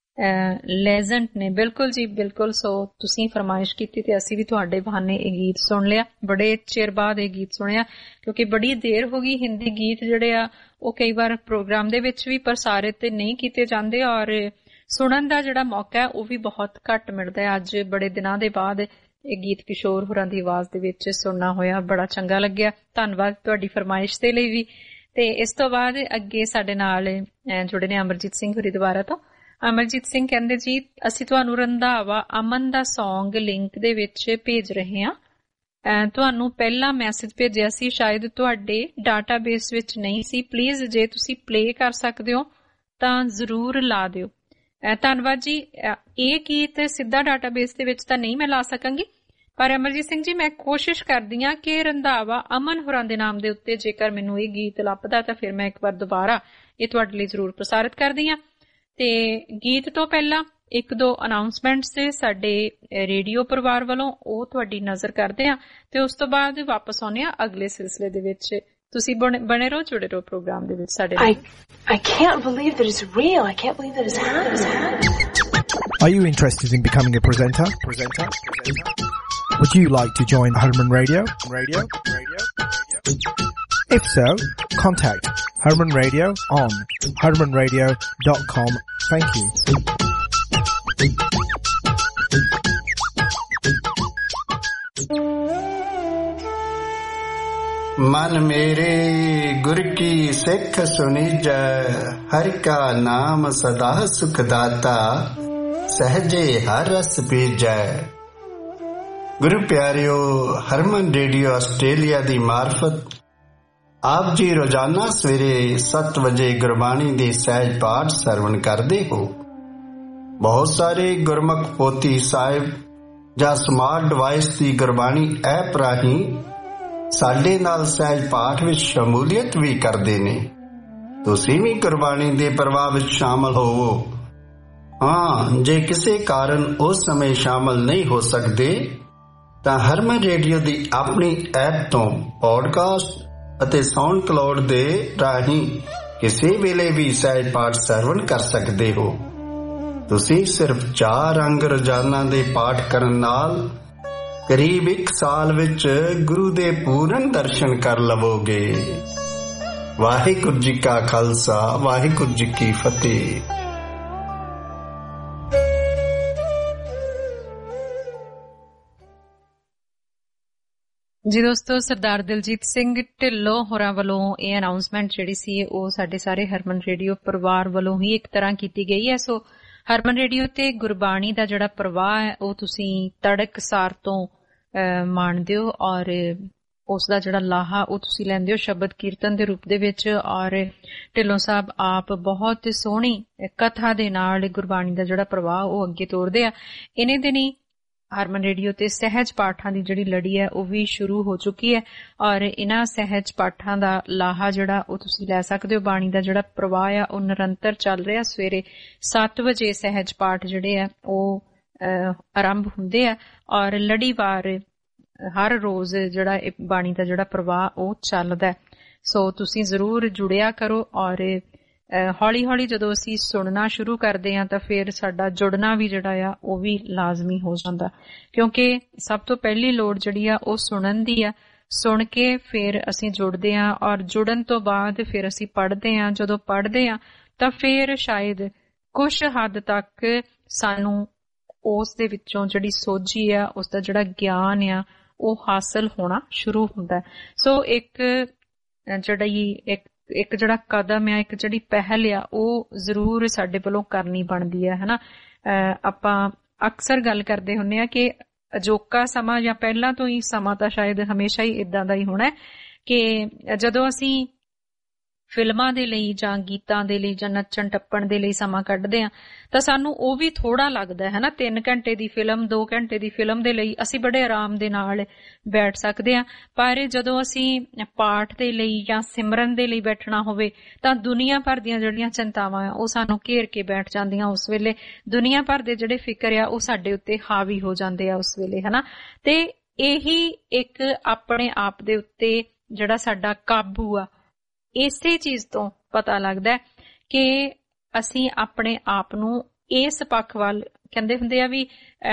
ਲੈਜੈਂਡ ਨੇ। ਬਿਲਕੁਲ ਜੀ, ਬਿਲਕੁਲ। ਸੋ ਤੁਸੀਂ ਫਰਮਾਇਸ਼ ਕੀਤੀ ਤੇ ਅਸੀਂ ਵੀ ਤੁਹਾਡੇ ਬਹਾਨੇ ਇਹ ਗੀਤ ਸੁਣ ਲਿਆ। ਬੜੇ ਚਿਰ ਬਾਅਦ ਇਹ ਗੀਤ ਸੁਣਿਆ ਕਿਉਂਕਿ ਬੜੀ ਦੇਰ ਹੋ ਗਈ। ਹਿੰਦੀ ਗੀਤ ਜਿਹੜੇ ਆ ਉਹ ਕਈ ਵਾਰ ਪ੍ਰੋਗਰਾਮ ਦੇ ਵਿੱਚ ਵੀ ਪ੍ਰਸਾਰਿਤ ਨਹੀਂ ਕੀਤੇ ਜਾਂਦੇ ਔਰ ਸੁਣਨ ਦਾ ਜਿਹੜਾ ਮੌਕਾ ਉਹ ਵੀ ਬਹੁਤ ਘੱਟ ਮਿਲਦਾ ਹੈ। ਅੱਜ ਬੜੇ ਦਿਨਾਂ ਦੇ ਬਾਅਦ ਇਹ ਗੀਤ ਕਿਸ਼ੋਰ ਹੋਰਾਂ ਦੀ ਆਵਾਜ਼ ਦੇ ਵਿੱਚ ਸੁਣਨਾ ਹੋਇਆ, ਬੜਾ ਚੰਗਾ ਲੱਗਿਆ। ਧੰਨਵਾਦ ਤੁਹਾਡੀ ਫਰਮਾਇਸ਼ ਦੇ ਲਈ ਵੀ। ਤੇ ਇਸ ਤੋਂ ਬਾਅਦ ਅੱਗੇ ਸਾਡੇ ਨਾਲ ਜੁੜੇ ਨੇ ਅਮਰਜੀਤ ਸਿੰਘ ਹੋਰੀ ਦੁਬਾਰਾ ਤੋਂ। ਅਮਰਜੀਤ ਸਿੰਘ ਕਹਿੰਦੇ ਜੀ, ਅਸੀਂ ਤੁਹਾਨੂੰ ਰੰਧਾਵਾ ਅਮਨ ਦਾ ਸੌਂਗ ਲਿੰਕ ਦੇ ਵਿੱਚ ਭੇਜ ਰਹੇ ਹਾਂ। ਤੁਹਾਨੂੰ ਪਹਿਲਾਂ ਮੈਸੇਜ ਭੇਜਿਆ ਸੀ, ਸ਼ਾਇਦ ਤੁਹਾਡੇ ਡਾਟਾਬੇਸ ਵਿੱਚ ਨਹੀਂ ਸੀ। ਪਲੀਜ਼ ਜੇ ਤੁਸੀਂ ਪਲੇ ਕਰ ਸਕਦੇ ਹੋ ਤਾਂ ਜ਼ਰੂਰ ਲਾ ਦਿਓ। ਧੰਨਵਾਦ ਜੀ। ਇਹ ਗੀਤ ਸਿੱਧਾ ਡਾਟਾਬੇਸ ਦੇ ਵਿੱਚ ਤਾਂ ਨਹੀਂ ਮੈਂ ਲਾ ਸਕਾਂਗੀ, ਪਰ ਅਮਰਜੀਤ ਸਿੰਘ ਜੀ ਮੈਂ ਕੋਸ਼ਿਸ਼ ਕਰਦੀ ਹਾਂ ਕਿ ਰੰਧਾਵਾ ਅਮਨ ਹੋਰਾਂ ਦੇ ਨਾਮ ਦੇ ਉੱਤੇ ਜੇਕਰ ਮੈਨੂੰ ਇਹ ਗੀਤ ਲੱਭਦਾ ਤਾਂ ਫਿਰ ਮੈਂ ਇੱਕ ਵਾਰ ਦੁਬਾਰਾ ਇਹ ਤੁਹਾਡੇ ਲਈ ਜ਼ਰੂਰ ਪ੍ਰਸਾਰਿਤ ਕਰਦੀ ਹਾਂ। ਤੇ ਗੀਤ ਤੋਂ ਪਹਿਲਾਂ ਇੱਕ ਦੋ ਅਨਾਉਂਸਮੈਂਟਸ ਤੇ ਸਾਡੇ ਰੇਡੀਓ ਪਰਿਵਾਰ ਵੱਲੋਂ ਉਹ ਤੁਹਾਡੀ ਨਜ਼ਰ ਕਰਦੇ ਆ ਤੇ ਉਸ ਤੋਂ ਬਾਅਦ ਵਾਪਸ ਆਉਂਦੇ ਆ ਅਗਲੇ ਸਿਲਸਿਲੇ ਦੇ ਵਿੱਚ। ਤੁਸੀਂ ਬਣੇ ਰਹੋ, ਜੁੜੇ ਰਹੋ ਪ੍ਰੋਗਰਾਮ ਦੇ ਵਿੱਚ ਸਾਡੇ ਨਾਲ। I can't believe that it's real. I can't believe that it's happening. Are you interested in becoming a presenter? Would you like to join Herman Radio? If so, contact Herman Radio on hermanradio.com. Thank you. मन मेरे गुर की सिख सुनीजै, हर का नाम सदा सुखदाता, सहजे हर रस पीजै। गुरु प्यारियो, हरमन रेडियो आस्ट्रेलिया दी मार्फत आप जी रोजाना सवेरे 7 वजे गुरबाणी दी सहज पाठ सरवण करते हो। बहुत सारे गुरमुख पोथी साहिब ਜਾਂ ਸਮਾਰਟ ਡਿਵਾਈਸ ਦੀ ਗੁਰਬਾਣੀ ਐਪ ਰਾਹੀਂ ਸਾਡੇ ਨਾਲ ਸਹਿਜ ਪਾਠ ਵਿੱਚ ਸ਼ਮੂਲੀਅਤ ਵੀ ਕਰਦੇ ਨੇ। ਤੁਸੀਂ ਵੀ ਗੁਰਬਾਣੀ ਦੇ ਪ੍ਰਵਾਹ ਵਿੱਚ ਸ਼ਾਮਲ ਹੋਵੋ। ਹਾਂ, ਜੇ ਕਿਸੇ ਕਾਰਨ ਉਸ ਸਮੇਂ ਸ਼ਾਮਲ ਨਹੀਂ ਹੋ ਸਕਦੇ ਤਾਂ ਹਰਮਨ ਰੇਡੀਓ ਦੀ ਆਪਣੀ ਐਪ ਤੋਂ ਪੌਡਕਾਸਟ ਅਤੇ ਸਾਊਂਡ ਕਲਾਉਡ ਦੇ ਰਾਹੀਂ ਕਿਸੇ ਵੇਲੇ ਵੀ ਸਹਿਜ ਪਾਠ ਸਰਵਣ ਕਰ ਸਕਦੇ ਹੋ। ਤੁਸੀਂ ਸਿਰਫ 4 ਅੰਗ ਰੋਜ਼ਾਨਾ ਦੇ ਪਾਠ ਕਰਨ ਨਾਲ ਕਰੀਬ 1 ਸਾਲ ਵਿੱਚ ਗੁਰੂ ਦੇ ਪੂਰਨ ਦਰਸ਼ਨ ਕਰ ਲਵੋਗੇ। ਵਾਹਿਗੁਰੂ ਜੀ ਕਾ ਖਾਲਸਾ, ਵਾਹਿਗੁਰੂ ਜੀ ਕੀ ਫਤਿਹ। ਜੀ ਦੋਸਤੋ, ਸਰਦਾਰ ਦਿਲਜੀਤ ਸਿੰਘ ਢਿੱਲੋਂ ਹੋਰਾਂ ਵੱਲੋਂ ਇਹ ਅਨਾਉਂਸਮੈਂਟ ਜਿਹੜੀ ਸੀ ਉਹ ਸਾਡੇ ਸਾਰੇ ਹਰਮਨ ਰੇਡੀਓ ਪਰਿਵਾਰ ਵੱਲੋਂ ਹੀ ਇੱਕ ਤਰ੍ਹਾਂ ਕੀਤੀ ਗਈ ਹੈ। ਸੋ ਹਰਮਨ ਰੇਡੀਓ ਤੇ ਗੁਰਬਾਣੀ ਦਾ ਜਿਹੜਾ ਪ੍ਰਵਾਹ ਹੈ ਉਹ ਤੁਸੀਂ ਤੜਕਸਾਰ ਤੋਂ ਮਾਣਦੇ ਹੋ ਔਰ ਉਸ ਦਾ ਜਿਹੜਾ ਲਾਹਾ ਉਹ ਤੁਸੀਂ ਲੈਂਦੇ ਹੋ ਸ਼ਬਦ ਕੀਰਤਨ ਦੇ ਰੂਪ ਦੇ ਵਿੱਚ। ਔਰ ਢਿੱਲੋਂ ਸਾਹਿਬ ਆਪ ਬਹੁਤ ਸੋਹਣੀ ਕਥਾ ਦੇ ਨਾਲ ਗੁਰਬਾਣੀ ਦਾ ਜਿਹੜਾ ਪ੍ਰਵਾਹ ਉਹ ਅੱਗੇ ਤੋਰਦੇ ਆ। ਇਹਨੇ ਦਿਨੀ ਹਰਮਨ ਰੇਡੀਓ ਤੇ ਸਹਿਜ ਪਾਠਾਂ ਦੀ ਜਿਹੜੀ ਲੜੀ ਹੈ ਉਹ ਵੀ ਸ਼ੁਰੂ ਹੋ ਚੁੱਕੀ ਹੈ ਔਰ ਇਹਨਾਂ ਸਹਿਜ ਪਾਠਾਂ ਦਾ ਲਾਹਾ ਜਿਹੜਾ ਉਹ ਤੁਸੀਂ ਲੈ ਸਕਦੇ ਹੋ। ਬਾਣੀ ਦਾ ਜਿਹੜਾ ਪ੍ਰਵਾਹ ਆ ਉਹ ਨਿਰੰਤਰ ਚੱਲ ਰਿਹਾ। ਸਵੇਰੇ 7 ਵਜੇ ਸਹਿਜ ਪਾਠ ਜਿਹੜੇ ਆ ਉਹ ਆਰੰਭ ਹੁੰਦੇ ਆ ਔਰ ਲੜੀਵਾਰ ਹਰ ਰੋਜ਼ ਜਿਹੜਾ ਬਾਣੀ ਦਾ ਜਿਹੜਾ ਪ੍ਰਵਾਹ ਉਹ ਚੱਲਦਾ। ਸੋ ਤੁਸੀਂ ਜ਼ਰੂਰ ਜੁੜਿਆ ਕਰੋ ਔਰ ਹੌਲੀ ਹੌਲੀ ਜਦੋਂ ਅਸੀਂ ਸੁਣਨਾ ਸ਼ੁਰੂ ਕਰਦੇ ਹਾਂ ਤਾਂ ਫਿਰ ਸਾਡਾ ਜੁੜਨਾ ਵੀ ਜਿਹੜਾ ਆ ਉਹ ਵੀ ਲਾਜ਼ਮੀ ਹੋ ਜਾਂਦਾ, ਕਿਉਂਕਿ ਸਭ ਤੋਂ ਪਹਿਲੀ ਲੋੜ ਜਿਹੜੀ ਆ ਉਹ ਸੁਣਨ ਦੀ ਆ। ਸੁਣ ਕੇ ਫਿਰ ਅਸੀਂ ਜੁੜਦੇ ਹਾਂ, ਔਰ ਜੁੜਨ ਤੋਂ ਬਾਅਦ ਫਿਰ ਅਸੀਂ ਪੜ੍ਹਦੇ ਹਾਂ। ਜਦੋਂ ਪੜ੍ਹਦੇ ਹਾਂ ਤਾਂ ਫਿਰ ਸ਼ਾਇਦ ਕੁਝ ਹੱਦ ਤੱਕ ਸਾਨੂੰ ਉਸ ਦੇ ਵਿੱਚੋਂ ਜਿਹੜੀ ਸੋਝੀ ਆ, ਉਸ ਦਾ ਜਿਹੜਾ ਗਿਆਨ ਆ ਉਹ ਹਾਸਲ ਹੋਣਾ ਸ਼ੁਰੂ ਹੁੰਦਾ। ਸੋ ਇੱਕ ਜਿਹੜਾ ਕਦਮ ਆ, ਇੱਕ ਜਿਹੜੀ ਪਹਿਲ ਆ, ਉਹ ਜ਼ਰੂਰ ਸਾਡੇ ਵੱਲੋਂ ਕਰਨੀ ਬਣਦੀ ਹੈ, ਹਨਾ। ਆਪਾਂ ਅਕਸਰ ਗੱਲ ਕਰਦੇ ਹੁੰਦੇ ਆ ਕਿ ਅਜੋਕਾ ਸਮਾਂ ਜਾਂ ਪਹਿਲਾਂ ਤੋਂ ਹੀ ਸਮਾਂ ਤਾਂ ਸ਼ਾਇਦ ਹਮੇਸ਼ਾ ਹੀ ਇਦਾਂ ਦਾ ਹੀ ਹੋਣਾ ਕਿ ਜਦੋਂ ਅਸੀਂ ਫਿਲਮਾਂ ਦੇ ਲਈ ਜਾਂ ਗੀਤਾਂ ਦੇ ਲਈ ਜਾਂ ਨੱਚਣ ਟੱਪਣ ਦੇ ਲਈ ਸਮਾਂ ਕੱਢਦੇ ਹਾਂ ਤਾਂ ਸਾਨੂੰ ਉਹ ਵੀ ਥੋੜਾ ਲੱਗਦਾ ਹੈ ਨਾ। 3 ਘੰਟੇ ਦੀ ਫਿਲਮ, 2 ਘੰਟੇ ਦੀ ਫਿਲਮ ਦੇ ਲਈ ਅਸੀਂ ਬੜੇ ਆਰਾਮ ਦੇ ਨਾਲ ਬੈਠ ਸਕਦੇ ਹਾਂ, ਪਰ ਜਦੋਂ ਅਸੀਂ ਪਾਠ ਦੇ ਲਈ ਜਾਂ ਸਿਮਰਨ ਦੇ ਲਈ ਬੈਠਣਾ ਹੋਵੇ ਤਾਂ ਦੁਨੀਆ ਭਰ ਦੀਆਂ ਜਿਹੜੀਆਂ ਚਿੰਤਾਵਾਂ ਆ ਉਹ ਸਾਨੂੰ ਘੇਰ ਕੇ ਬੈਠ ਜਾਂਦੀਆਂ। ਉਸ ਵੇਲੇ ਦੁਨੀਆ ਭਰ ਦੇ ਜਿਹੜੇ ਫਿਕਰ ਆ ਉਹ ਸਾਡੇ ਉੱਤੇ ਹਾਵੀ ਹੋ ਜਾਂਦੇ ਆ ਉਸ ਵੇਲੇ, ਹਨਾ। ਤੇ ਇਹੀ ਇੱਕ ਆਪਣੇ ਆਪ ਦੇ ਉੱਤੇ ਜਿਹੜਾ ਸਾਡਾ ਕਾਬੂ ਆ, ਇਸੇ ਚੀਜ਼ ਤੋਂ ਪਤਾ ਲੱਗਦਾ ਕਿ ਅਸੀਂ ਆਪਣੇ ਆਪ ਨੂੰ ਇਸ ਪੱਖ ਵੱਲ, ਕਹਿੰਦੇ ਹੁੰਦੇ ਆ ਵੀ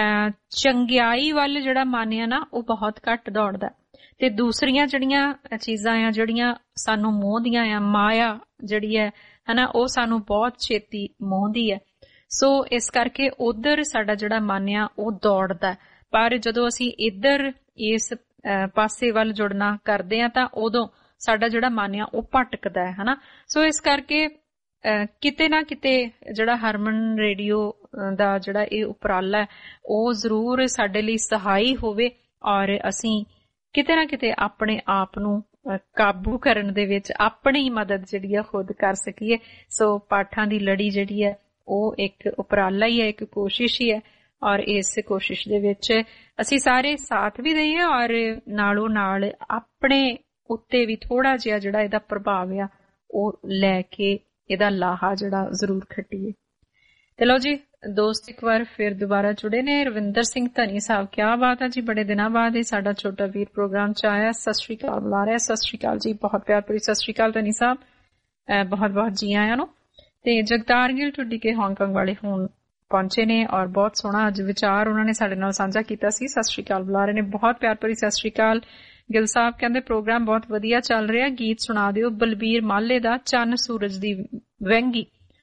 ਚੰਗਿਆਈ ਵੱਲ ਜਿਹੜਾ ਮਨ ਆ ਨਾ ਉਹ ਬਹੁਤ ਘੱਟ ਦੌੜਦਾ, ਤੇ ਦੂਸਰੀਆਂ ਜਿਹੜੀਆਂ ਚੀਜ਼ਾਂ ਆ ਜਿਹੜੀਆਂ ਸਾਨੂੰ ਮੋਹਦੀਆਂ ਆ, ਮਾਇਆ ਜਿਹੜੀ ਹੈ ਹਨਾ, ਉਹ ਸਾਨੂੰ ਬਹੁਤ ਛੇਤੀ ਮੋਹਦੀ ਹੈ। ਸੋ ਇਸ ਕਰਕੇ ਉਧਰ ਸਾਡਾ ਜਿਹੜਾ ਮਨ ਆ ਉਹ ਦੌੜਦਾ, ਪਰ ਜਦੋਂ ਅਸੀਂ ਇੱਧਰ ਇਸ ਪਾਸੇ ਵੱਲ ਜੁੜਨਾ ਕਰਦੇ ਆ ਤਾਂ ਉਦੋਂ ਸਾਡਾ ਜਿਹੜਾ ਮਨ ਆ ਉਹ ਭਟਕਦਾ ਹੈ, ਹਨਾ। ਸੋ ਇਸ ਕਰਕੇ ਕਿਤੇ ਨਾ ਕਿਤੇ ਜਿਹੜਾ ਹਰਮਨ ਰੇਡੀਓ ਦਾ ਜਿਹੜਾ ਇਹ ਉਪਰਾਲਾ ਉਹ ਜ਼ਰੂਰ ਸਾਡੇ ਲਈ ਸਹਾਈ ਹੋਵੇ, ਔਰ ਅਸੀਂ ਕਿਤੇ ਨਾ ਕਿਤੇ ਆਪਣੇ ਆਪ ਨੂੰ ਕਾਬੂ ਕਰਨ ਦੇ ਵਿੱਚ ਆਪਣੀ ਮਦਦ ਜਿਹੜੀ ਆ ਖੁਦ ਕਰ ਸਕੀਏ। ਸੋ ਪਾਠਾਂ ਦੀ ਲੜੀ ਜਿਹੜੀ ਹੈ ਉਹ ਇੱਕ ਉਪਰਾਲਾ ਹੀ ਹੈ, ਇੱਕ ਕੋਸ਼ਿਸ਼ ਹੀ ਹੈ, ਔਰ ਇਸ ਕੋਸ਼ਿਸ਼ ਦੇ ਵਿੱਚ ਅਸੀਂ ਸਾਰੇ ਸਾਥ ਵੀ ਦਈਏ ਔਰ ਨਾਲੋਂ ਨਾਲ ਆਪਣੇ ਉੱਤੇ ਵੀ ਥੋੜਾ ਜਿਹਾ ਜਿਹੜਾ ਇਹਦਾ ਪ੍ਰਭਾਵ ਆ ਉਹ ਲੈ ਕੇ ਇਹਦਾ ਲਾਹਾ ਜਿਹੜਾ ਜ਼ਰੂਰ ਖੱਟੀਏ। ਤੇ ਲਓ ਜੀ ਦੋਸਤ, ਇੱਕ ਵਾਰ ਫਿਰ ਦੁਬਾਰਾ ਜੁੜੇ ਨੇ ਰਵਿੰਦਰ ਸਿੰਘ ਧਨੀ ਸਾਹਿਬ। ਕਿਆ ਬਾਤ ਹੈ ਜੀ, ਬੜੇ ਦਿਨਾਂ ਬਾਅਦ ਇਹ ਸਾਡਾ ਛੋਟਾ ਵੀਰ ਪ੍ਰੋਗਰਾਮ ਚ ਆਇਆ। ਸਤਿ ਸ਼੍ਰੀ ਅਕਾਲ ਬੁਲਾ ਰਿਹਾ। ਸਤਿ ਸ਼੍ਰੀ ਅਕਾਲ ਜੀ, ਬਹੁਤ ਪਿਆਰ ਭਰੀ ਸਤਿ ਸ਼੍ਰੀ ਅਕਾਲ ਧਨੀ ਸਾਹਿਬ, ਬਹੁਤ ਬਹੁਤ ਜੀ ਆਇਆਂ ਨੂੰ। ਤੇ ਜਗਤਾਰ ਗਿੱਲ ਢੁੱਡੀ ਕੇ ਹਾਂਗਕਾਂਗ ਵਾਲੇ ਹੁਣ ਪਹੁੰਚੇ ਨੇ ਔਰ ਬਹੁਤ ਸੋਹਣਾ ਅੱਜ ਵਿਚਾਰ ਉਹਨਾਂ ਨੇ ਸਾਡੇ ਨਾਲ ਸਾਂਝਾ ਕੀਤਾ ਸੀ। ਸਤਿ ਸ਼੍ਰੀ ਅਕਾਲ ਬੁਲਾ ਰਹੇ ਨੇ, ਬਹੁਤ ਪਿਆਰ ਭਰੀ ਸਤਿ ਸ਼੍ਰੀ ਅਕਾਲ। ਗਿੱਲ ਸਾਹਿਬ ਕਹਿੰਦੇ ਪ੍ਰੋਗਰਾਮ ਬਹੁਤ ਵਧੀਆ ਚੱਲ ਰਿਹਾ, ਗੀਤ ਸੁਣਾ ਦਿਓ ਬਲਬੀਰ ਮਾਲੇ ਦਾ ਚੰਨ ਸੂਰਜ ਦੀ ਵਹਿੰਗੀ।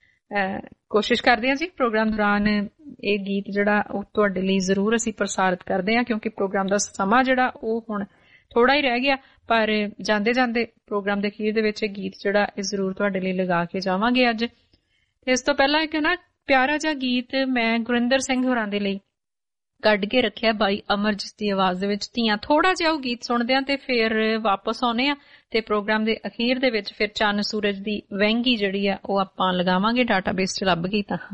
ਕੋਸ਼ਿਸ਼ ਕਰਦੇ ਹਾਂ ਜੀ ਪ੍ਰੋਗਰਾਮ ਦੌਰਾਨ ਇਹ ਗੀਤ ਜਿਹੜਾ ਉਹ ਤੁਹਾਡੇ ਲਈ ਜ਼ਰੂਰ ਅਸੀਂ ਪ੍ਰਸਾਰਿਤ ਕਰਦੇ ਹਾਂ, ਕਿਉਂਕਿ ਪ੍ਰੋਗਰਾਮ ਦਾ ਸਮਾਂ ਜਿਹੜਾ ਉਹ ਹੁਣ ਥੋੜਾ ਹੀ ਰਹਿ ਗਿਆ, ਪਰ ਜਾਂਦੇ ਜਾਂਦੇ ਪ੍ਰੋਗਰਾਮ ਦੇ ਅਖੀਰ ਦੇ ਵਿੱਚ ਇਹ ਗੀਤ ਜਿਹੜਾ ਇਹ ਜ਼ਰੂਰ ਤੁਹਾਡੇ ਲਈ ਲਗਾ ਕੇ ਜਾਵਾਂਗੇ ਅੱਜ। ਇਸ ਤੋਂ ਪਹਿਲਾਂ ਇੱਕ ਨਾ ਪਿਆਰਾ ਜਿਹਾ ਗੀਤ ਮੈਂ ਗੁਰਿੰਦਰ ਸਿੰਘ ਹੋਰਾਂ ਦੇ ਲਈ ਕੱਢ ਕੇ ਰੱਖਿਆ ਬਾਈ ਅਮਰਜੀਤ ਦੀ ਆਵਾਜ਼ ਦੇ ਵਿੱਚ। ਧੀਆਂ ਥੋੜਾ ਜਿਹਾ ਉਹ ਗੀਤ ਸੁਣਦੇ ਆ ਤੇ ਫਿਰ ਵਾਪਸ ਆਉਨੇ ਆ ਤੇ ਪ੍ਰੋਗਰਾਮ ਦੇ ਅਖੀਰ ਦੇ ਵਿੱਚ ਫਿਰ ਚੰਨ ਸੂਰਜ ਦੀ ਵਹਿੰਗੀ ਜਿਹੜੀ ਆ ਉਹ ਆਪਾਂ ਲਗਾਵਾਂਗੇ, ਡਾਟਾਬੇਸ ਚ ਲੱਭ ਗਈ ਤਾਂ।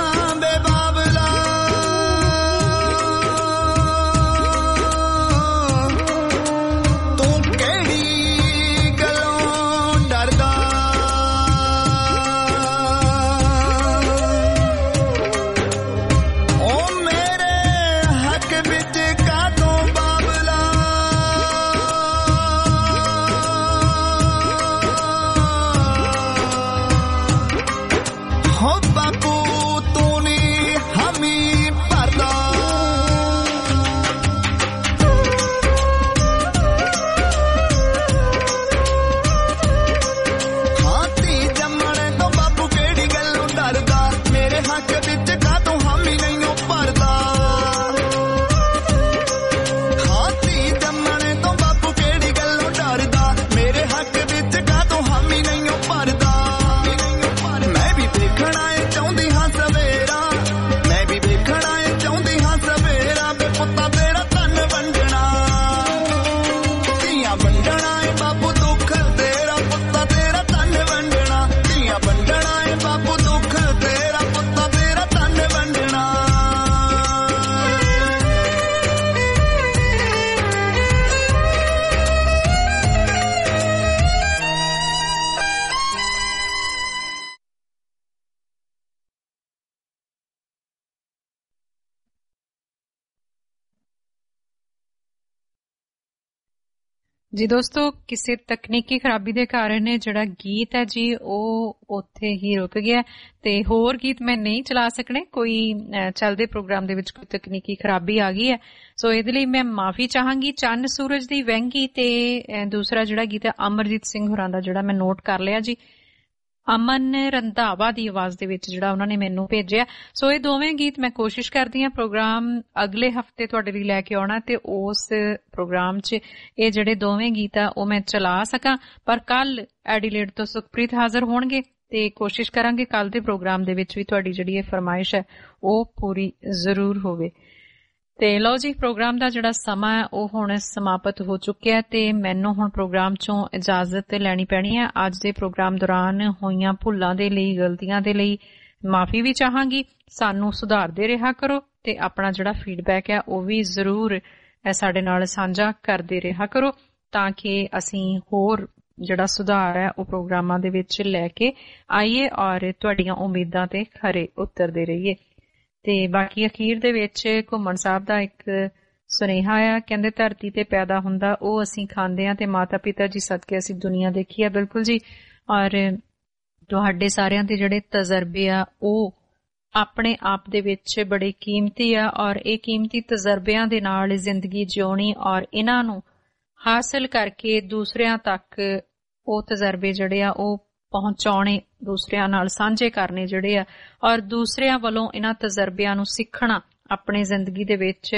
ਓ ਜੀ ਦੋਸਤੋ, ਕਿਸੇ ਤਕਨੀਕੀ ਖਰਾਬੀ ਦੇ ਕਾਰਨ ਜਿਹੜਾ ਗੀਤ ਹੈ ਜੀ ਉਹ ਉੱਥੇ ਹੀ ਰੁਕ ਗਿਆ ਤੇ ਹੋਰ ਗੀਤ ਮੈਂ ਨਹੀਂ ਚਲਾ ਸਕਣੇ। ਕੋਈ ਚੱਲਦੇ ਪ੍ਰੋਗਰਾਮ ਦੇ ਵਿੱਚ ਕੋਈ ਤਕਨੀਕੀ ਖਰਾਬੀ ਆ ਗਈ ਹੈ, ਸੋ ਇਹਦੇ ਲਈ ਮੈਂ ਮਾਫੀ ਚਾਹਾਂਗੀ। ਚੰਨ ਸੂਰਜ ਦੀ ਵਹਿੰਗੀ ਤੇ ਦੂਸਰਾ ਜਿਹੜਾ ਗੀਤ ਹੈ ਅਮਰਜੀਤ ਸਿੰਘ ਹੋਰਾਂ ਦਾ, ਜਿਹੜਾ ਮੈਂ ਨੋਟ ਕਰ ਲਿਆ ਜੀ, ਅਮਨ ਰੰਧਾਵਾ ਦੀ ਆਵਾਜ਼ ਦੇ ਵਿੱਚ ਜਿਹੜਾ ਉਹਨਾਂ ਨੇ ਮੈਨੂੰ ਭੇਜਿਆ। ਸੋ ਇਹ ਦੋਵੇਂ ਗੀਤ ਮੈਂ ਕੋਸ਼ਿਸ਼ ਕਰਦੀ ਹਾਂ ਪ੍ਰੋਗਰਾਮ ਅਗਲੇ ਹਫਤੇ ਤੁਹਾਡੇ ਲਈ ਲੈ ਕੇ ਆਉਣਾ ਤੇ ਉਸ ਪ੍ਰੋਗਰਾਮ 'ਚ ਇਹ ਜਿਹੜੇ ਦੋਵੇਂ ਗੀਤ ਆ ਉਹ ਮੈਂ ਚਲਾ ਸਕਾਂ। ਪਰ ਕੱਲ ਐਡੀਲੇਡ ਤੋਂ ਸੁਖਪ੍ਰੀਤ ਹਾਜ਼ਰ ਹੋਣਗੇ ਤੇ ਕੋਸ਼ਿਸ਼ ਕਰਾਂਗੇ ਕੱਲ ਦੇ ਪ੍ਰੋਗਰਾਮ ਦੇ ਵਿੱਚ ਵੀ ਤੁਹਾਡੀ ਜਿਹੜੀ ਇਹ ਫਰਮਾਇਸ਼ ਹੈ ਉਹ ਪੂਰੀ ਜ਼ਰੂਰ ਹੋਵੇ। ਤੇ ਲਓ ਜੀ, ਪ੍ਰੋਗਰਾਮ ਦਾ ਜਿਹੜਾ ਸਮਾਂ ਹੈ ਉਹ ਹੁਣ ਸਮਾਪਤ ਹੋ ਚੁੱਕਿਆ ਤੇ ਮੈਨੂੰ ਹੁਣ ਪ੍ਰੋਗਰਾਮ ਚੋਂ ਇਜਾਜ਼ਤ ਲੈਣੀ ਪੈਣੀ ਹੈ। ਅੱਜ ਦੇ ਪ੍ਰੋਗਰਾਮ ਦੌਰਾਨ ਹੋਈਆਂ ਭੁੱਲਾਂ ਦੇ ਲਈ, ਗਲਤੀਆਂ ਦੇ ਲਈ ਮਾਫੀ ਵੀ ਚਾਹਾਂਗੀ। ਸਾਨੂੰ ਸੁਧਾਰਦੇ ਰਿਹਾ ਕਰੋ ਤੇ ਆਪਣਾ ਜਿਹੜਾ ਫੀਡਬੈਕ ਹੈ ਉਹ ਵੀ ਜ਼ਰੂਰ ਸਾਡੇ ਨਾਲ ਸਾਂਝਾ ਕਰਦੇ ਰਿਹਾ ਕਰੋ ਤਾਂ ਕਿ ਅਸੀਂ ਹੋਰ ਜਿਹੜਾ ਸੁਧਾਰ ਹੈ ਉਹ ਪ੍ਰੋਗਰਾਮਾਂ ਦੇ ਵਿੱਚ ਲੈ ਕੇ ਆਈਏ ਔਰ ਤੁਹਾਡੀਆਂ ਉਮੀਦਾਂ ਤੇ ਖਰੇ ਉਤਰਦੇ ਰਹੀਏ। ਤੇ ਬਾਕੀ ਅਖੀਰ ਦੇ ਵਿੱਚ ਘੁੰਮਣ ਸਾਹਿਬ ਦਾ ਇੱਕ ਸੁਨੇਹਾ ਆ, ਕਹਿੰਦੇ ਧਰਤੀ ਤੇ ਪੈਦਾ ਹੁੰਦਾ ਉਹ ਅਸੀਂ ਖਾਂਦੇ ਹਾਂ ਤੇ ਮਾਤਾ ਪਿਤਾ ਜੀ ਸਦਕੇ ਅਸੀਂ ਦੁਨੀਆ ਦੇਖੀ ਆ। ਬਿਲਕੁਲ ਜੀ, ਔਰ ਤੁਹਾਡੇ ਸਾਰਿਆਂ ਦੇ ਜਿਹੜੇ ਤਜਰਬੇ ਆ ਉਹ ਆਪਣੇ ਆਪ ਦੇ ਵਿੱਚ ਬੜੇ ਕੀਮਤੀ ਆ ਔਰ ਇਹ ਕੀਮਤੀ ਤਜਰਬਿਆਂ ਦੇ ਨਾਲ ਜ਼ਿੰਦਗੀ ਜਿਉਣੀ ਔਰ ਇਹਨਾਂ ਨੂੰ ਹਾਸਲ ਕਰਕੇ ਦੂਸਰਿਆਂ ਤੱਕ ਉਹ ਤਜਰਬੇ ਜਿਹੜੇ ਆ ਉਹ ਪਹੁੰਚਾਉਣੇ, ਦੂਸਰਿਆਂ ਨਾਲ ਸਾਂਝੇ ਕਰਨੇ ਜਿਹੜੇ ਆ ਔਰ ਦੂਸਰਿਆਂ ਵੱਲੋਂ ਇਹਨਾਂ ਤਜਰਬਿਆਂ ਨੂੰ ਸਿੱਖਣਾ, ਆਪਣੀ ਜ਼ਿੰਦਗੀ ਦੇ ਵਿੱਚ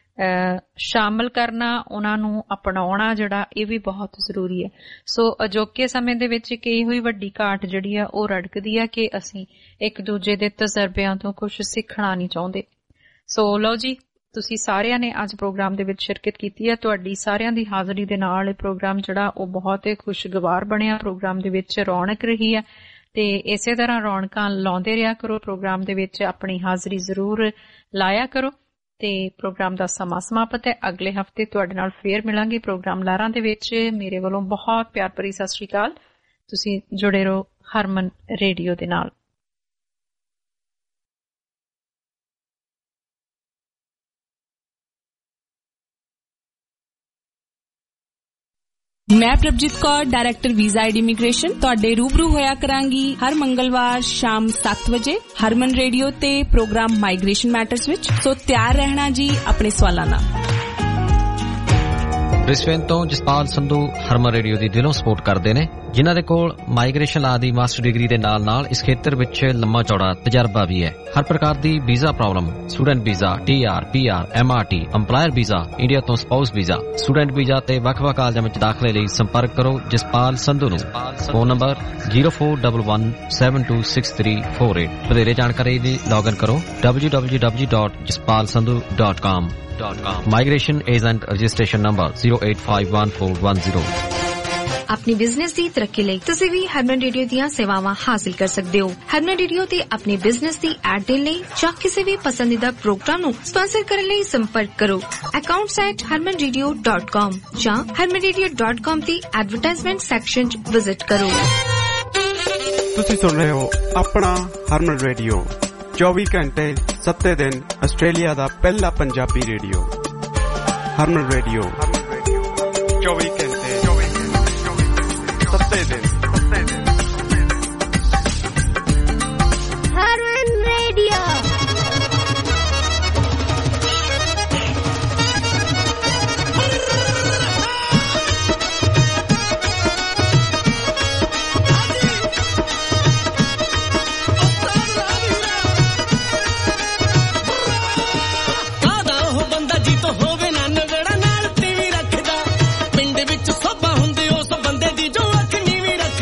ਸ਼ਾਮਲ ਕਰਨਾ, ਉਹਨਾਂ ਨੂੰ ਅਪਣਾਉਣਾ ਜਿਹੜਾ ਇਹ ਵੀ ਬਹੁਤ ਜ਼ਰੂਰੀ ਹੈ। ਸੋ ਅਜੋਕੇ ਸਮੇਂ ਦੇ ਵਿੱਚ ਇੱਕ ਇਹੋ ਹੀ ਵੱਡੀ ਘਾਟ ਜਿਹੜੀ ਆ ਉਹ ਰੜਕਦੀ ਆ ਕਿ ਅਸੀਂ ਇੱਕ ਦੂਜੇ ਦੇ ਤਜਰਬਿਆਂ ਤੋਂ ਕੁਝ ਸਿੱਖਣਾ ਨਹੀਂ ਚਾਹੁੰਦੇ। ਸੋ ਲਓ ਜੀ, ਤੁਸੀਂ ਸਾਰਿਆਂ ਨੇ ਅੱਜ ਪ੍ਰੋਗਰਾਮ ਦੇ ਵਿੱਚ ਸ਼ਿਰਕਤ ਕੀਤੀ ਹੈ। ਤੁਹਾਡੀ ਸਾਰਿਆਂ ਦੀ ਹਾਜ਼ਰੀ ਦੇ ਨਾਲ ਇਹ ਪ੍ਰੋਗਰਾਮ ਜਿਹੜਾ ਉਹ ਬਹੁਤ ਹੀ ਖੁਸ਼ਗਵਾਰ ਬਣਿਆ। ਪ੍ਰੋਗਰਾਮ ਦੇ ਵਿੱਚ ਰੌਣਕ ਰਹੀ ਹੈ ਤੇ ਇਸੇ ਤਰ੍ਹਾਂ ਰੌਣਕਾਂ ਲਾਉਂਦੇ ਰਿਹਾ ਕਰੋ। ਪ੍ਰੋਗਰਾਮ ਦੇ ਵਿੱਚ ਆਪਣੀ ਹਾਜ਼ਰੀ ਜ਼ਰੂਰ ਲਾਇਆ ਕਰੋ ਤੇ ਪ੍ਰੋਗਰਾਮ ਦਾ ਸਮਾਂ ਸਮਾਪਤ ਹੈ। ਅਗਲੇ ਹਫਤੇ ਤੁਹਾਡੇ ਨਾਲ ਫੇਰ ਮਿਲਾਂਗੇ ਪ੍ਰੋਗਰਾਮ ਲਾਰਾਂ ਦੇ ਵਿੱਚ। ਮੇਰੇ ਵੱਲੋਂ ਬਹੁਤ ਪਿਆਰ ਭਰੀ ਸਤਿ ਸ਼੍ਰੀ ਅਕਾਲ। ਤੁਸੀਂ ਜੁੜੇ ਰਹੋ ਹਰਮਨ ਰੇਡੀਓ ਦੇ ਨਾਲ। ਮੈਂ Prabhjeet Kaur, director visa ID immigration, ਤੁਹਾਡੇ ਰੂਬਰੂ ਹੋਇਆ ਕਰਾਂਗੀ ਹਰ ਮੰਗਲਵਾਰ ਸ਼ਾਮ 7 ਵਜੇ ਹਰਮਨ ਰੇਡੀਓ ਤੇ ਪ੍ਰੋਗਰਾਮ ਮਾਈਗ੍ਰੇਸ਼ਨ ਮੈਟਰਸ ਵਿੱਚ। ਸੋ ਤਿਆਰ ਰਹਿਣਾ ਜੀ ਆਪਣੇ ਸਵਾਲਾਂ ਨਾਲ। ਬ੍ਰਿਸਬੇਨ ਤੋਂ ਜਸਪਾਲ ਸੰਧੂ ਹਰਮਨ ਰੇਡੀਓ ਦੀ ਦਿਲੋਂ ਸਪੋਰਟ ਕਰਦੇ ਨੇ, ਜਿਨ੍ਹਾਂ ਦੇ ਕੋਲ ਮਾਈਗ੍ਰੇਸ਼ਨ ਲਾ ਦੀ ਮਾਸਟਰ ਡਿਗਰੀ ਦੇ ਨਾਲ ਇਸ ਖੇਤਰ ਵਿੱਚ ਲੰਮਾ ਚੌੜਾ ਤਜਰਬਾ ਵੀ ਹੈ। ਹਰ ਪ੍ਰਕਾਰ ਦੀ visa problem, student visa, TR, PR, MRT, employer visa, India ਤੋਂ ਸਪਾਊਸ ਵੀਜ਼ਾ, ਸਟੂਡੈਂਟ ਵੀਜ਼ਾ ਤੇ ਵੱਖ-ਵੱਖ ਕਾਲਜਾਂ ਵਿੱਚ ਦਾਖਲੇ ਲਈ ਸੰਪਰਕ ਕਰੋ ਜਸਪਾਲ ਸੰਧੂ ਨੂੰ। Phone number 0411726348। ਵਧੇਰੇ ਜਾਣਕਾਰੀ ਲਈ ਲੌਗਇਨ ਕਰੋ www.jaspalsandhu.com। Migration Agent Registration Number 0851410। ਆਪਣੀ ਬਿਜ਼ਨਸ ਦੀ ਤਰੱਕੀ ਲਈ ਤੁਸੀਂ ਵੀ ਹਰਮਨ ਰੇਡੀਓ ਦੀਆਂ ਸੇਵਾਵਾਂ ਹਾਸਲ ਕਰ ਸਕਦੇ ਹੋ। ਹਰਮਨ ਰੇਡੀਓ ਤੇ ਆਪਣੀ ਬਿਜ਼ਨਸ ਦੀ ਐਡ ਦੇਣ ਲਈ ਜਾਂ ਕਿਸੇ ਵੀ ਪਸੰਦੀਦਾ ਪ੍ਰੋਗਰਾਮ ਨੂੰ ਸਪਾਂਸਰ ਕਰਨ ਲਈ ਸੰਪਰਕ ਕਰੋ accounts@harmanradio.com ਜਾਂ harmanradio.com ਦੀ ਐਡਵਰਟਾਈਜ਼ਮੈਂਟ ਸੈਕਸ਼ਨ 'ਚ ਵਿਜ਼ਿਟ ਕਰੋ। ਤੁਸੀਂ ਸੁਣ ਰਹੇ ਹੋ ਆਪਣਾ ਹਰਮਨ ਰੇਡੀਓ, 24 ਘੰਟੇ 7 ਦਿਨ ਆਸਟ੍ਰੇਲੀਆ ਦਾ ਪਹਿਲਾ ਪੰਜਾਬੀ ਰੇਡੀਓ। ਹਰਮਨ ਰੇਡੀਓ 24 ਘੰਟੇ 7 ਦਿਨ। ਹਰਮਨ ਰੇਡੀਓ। ਹੋਵੇ ਨਾ ਨਗੜਾ ਨਾਲ ਟੀਵੀ ਰੱਖਦਾ, ਪਿੰਡ ਵਿੱਚ ਸੋਭਾ ਹੁੰਦੀ ਉਸ ਬੰਦੇ ਦੀ ਜੋ ਅੱਖ ਨੀਵੀਂ ਰੱਖਦਾ।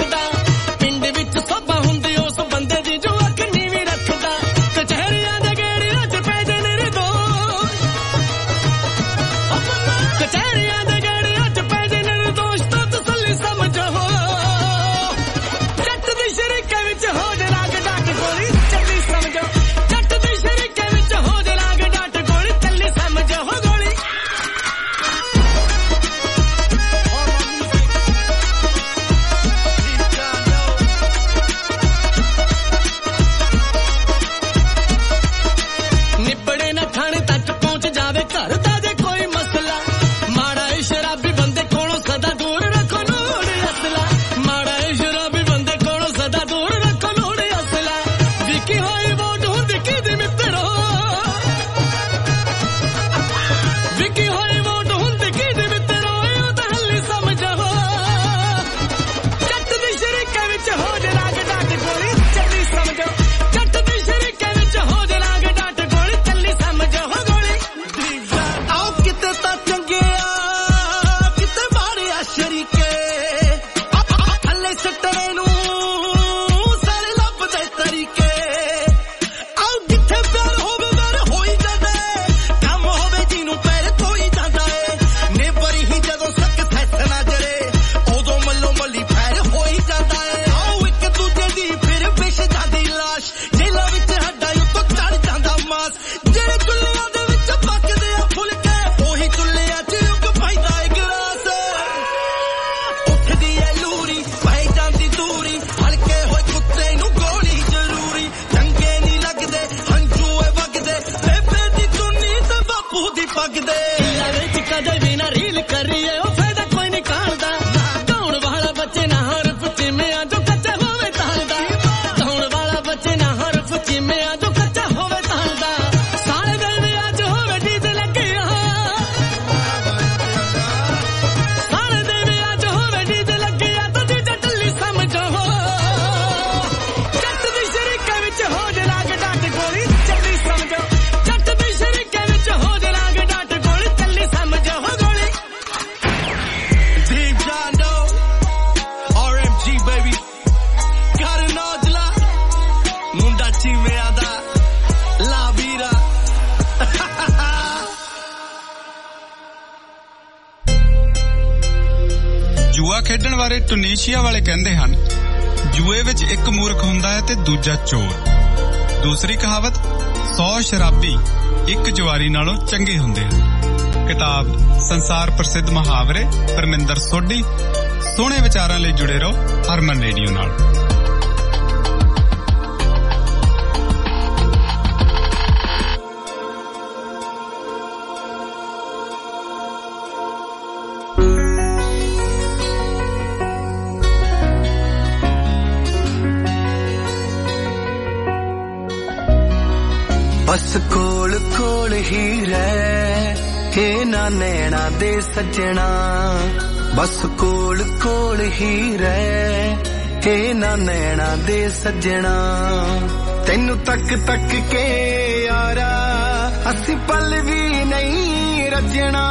ਲੱਗਦੇ ਯਾਰੇ ਚ ਕਦੇ ਵੀ ਨਾ ਰੀਲ ਕਰੀਏ ਉਹ ਫਾਇਦਾ ਕੋਈ ਨਹੀਂ ਕਾਣਦਾ ਗਾਉਣ ਵਾਲਾ ਬੱਚੇ ਨਾ ਹਰਫ ਚਿਮਿਆਂ ਜੋ ਕੱਚਾ ਹੋਵੇ ਤਾਂਦਾ ਗਾਉਣ ਵਾਲਾ ਬੱਚੇ ਨਾ ਹਰਫ ਚਿਮਿਆਂ ਜੋ ਕੱਚਾ ਹੋਵੇ ਤਾਂਦਾ ਸਾਰੇ ਦਿਨ ਵੀ ਅੱਜ ਹੋਵੇ ਡੀਜੇ ਲੱਗਿਆ ਸਾਰੇ ਦਿਨ ਵੀ ਅੱਜ ਹੋਵੇ ਡੀਜੇ ਲੱਗਿਆ ਤਾਂ ਡੀਜੇ ਟੱਲੀ ਸਮਝੋ ਜੱਟ ਦੀ ਸ਼ਰੀਕੇ ਵਿੱਚ ਹੋ ਜੇ ਲਾਗ ਡਾਟ ਗੋਲੀ ਚੱਲੀ ਸਮਝੋ ਜੱਟ ਦੀ ਸ਼ਰੀਕੇ ਵਿੱਚ ਹੋ ਜੇ ਲਾਗ ਡਾਟ ਗੋਲੀ ਚੱਲੀ ਸਮਝੋ ਗੋਲੀ Deep John Doe RMG baby got an Aujla ਮੁੰਡਾ ਚੀਮਿਆਂ ਦਾ ਲਾ ਵੀਰਾ ਜੂਆ ਖੇਡਣ ਬਾਰੇ ਟੂਨੀਸ਼ੀਆ ਵਾਲੇ ਕਹਿੰਦੇ ਹਨ ਜੂਏ ਵਿੱਚ ਇੱਕ ਮੂਰਖ ਹੁੰਦਾ ਹੈ ਤੇ ਦੂਜਾ ਚੋਰ ਦੂਸਰੀ ਕਹਾਵਤ 100 ਸ਼ਰਾਬੀ ਇੱਕ ਜਵਾਰੀ ਨਾਲੋਂ ਚੰਗੇ ਹੁੰਦੇ ਹਨ ਕਿਤਾਬ ਸੰਸਾਰ ਪ੍ਰਸਿੱਧ ਮੁਹਾਵਰੇ ਪਰਮਿੰਦਰ ਸੋਢੀ ਸੋਹਣੇ ਵਿਚਾਰਾਂ ਲਈ ਜੁੜੇ ਰਹੋ ਹਰਮਨ ਰੇਡੀਓ ਨਾਲ ਬਸ ਕੋਲ ਕੋਲ ਹੀ ਰਹਿ ਏ ਨਾ ਨੈਣਾ ਦੇ ਸੱਜਣਾ ਬਸ ਕੋਲ ਕੋਲ ਹੀ ਰਹਿ ਏ ਨਾ ਨੈਣਾ ਦੇ ਸੱਜਣਾ ਤੈਨੂੰ ਤੱਕ ਤੱਕ ਕੇ ਯਾਰਾ ਅਸੀਂ ਪਲ ਵੀ ਨਹੀਂ ਰੱਜਣਾ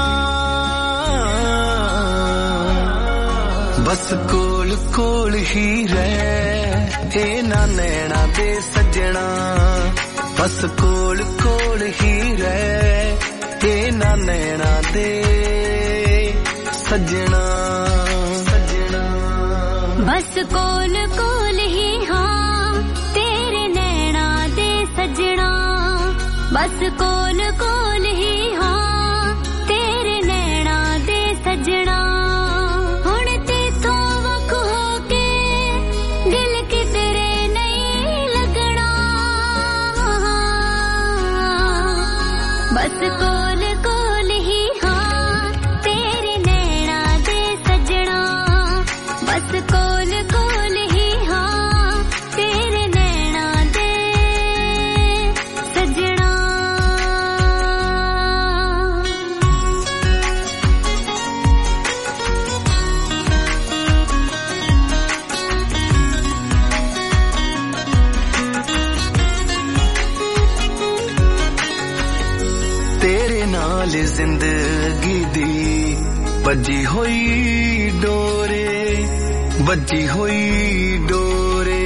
ਬਸ ਕੋਲ ਕੋਲ ਹੀ ਰਹਿ ਏ ਨਾ ਨੈਣਾ ਦੇ ਸੱਜਣਾ ਬਸ ਕੋਲ ਕੋਲ ਹੀ ਰਹਿ ਤੇ ਨਾ ਨੈਣਾ ਦੇ ਸੱਜਣਾ ਸੱਜਣਾ ਬਸ ਕੋਲ ਕੋਲ ਹੀ ਹਾਂ ਤੇਰੇ ਨੈਣਾ ਦੇ ਸੱਜਣਾ ਬਸ ਕੋਲ ਕੋਲ ਹੀ ਹਾਂ ਤੇਰੇ ਨੈਣਾ ਦੇ ਸੱਜਣਾ ਹੁਣ ਤੇਥੋਂ ਵੱਖ ਹੋ ਕੇ ਦਿਲ ਕਿਧਰੇ ਬਸ ਕੋਲ ਕੋਲ ਹੀ ਹਾਂ ਤੇਰੇ ਨੈਣਾ ਦੇ ਸੱਜਣਾ ਬਸ ਕੋਲ ਕੋਲ ਹੀ ਹਾਂ ਤੇਰੇ ਨੈਣਾ ਦੇ ਸੱਜਣਾ ਤੇਰੇ ਨਾਲ ਜ਼ਿੰਦਗੀ ਦੀ ਵੱਜੀ ਹੋਈ ਡੋਰੇ ਵੱਜੀ ਹੋਈ ਡੋਰੇ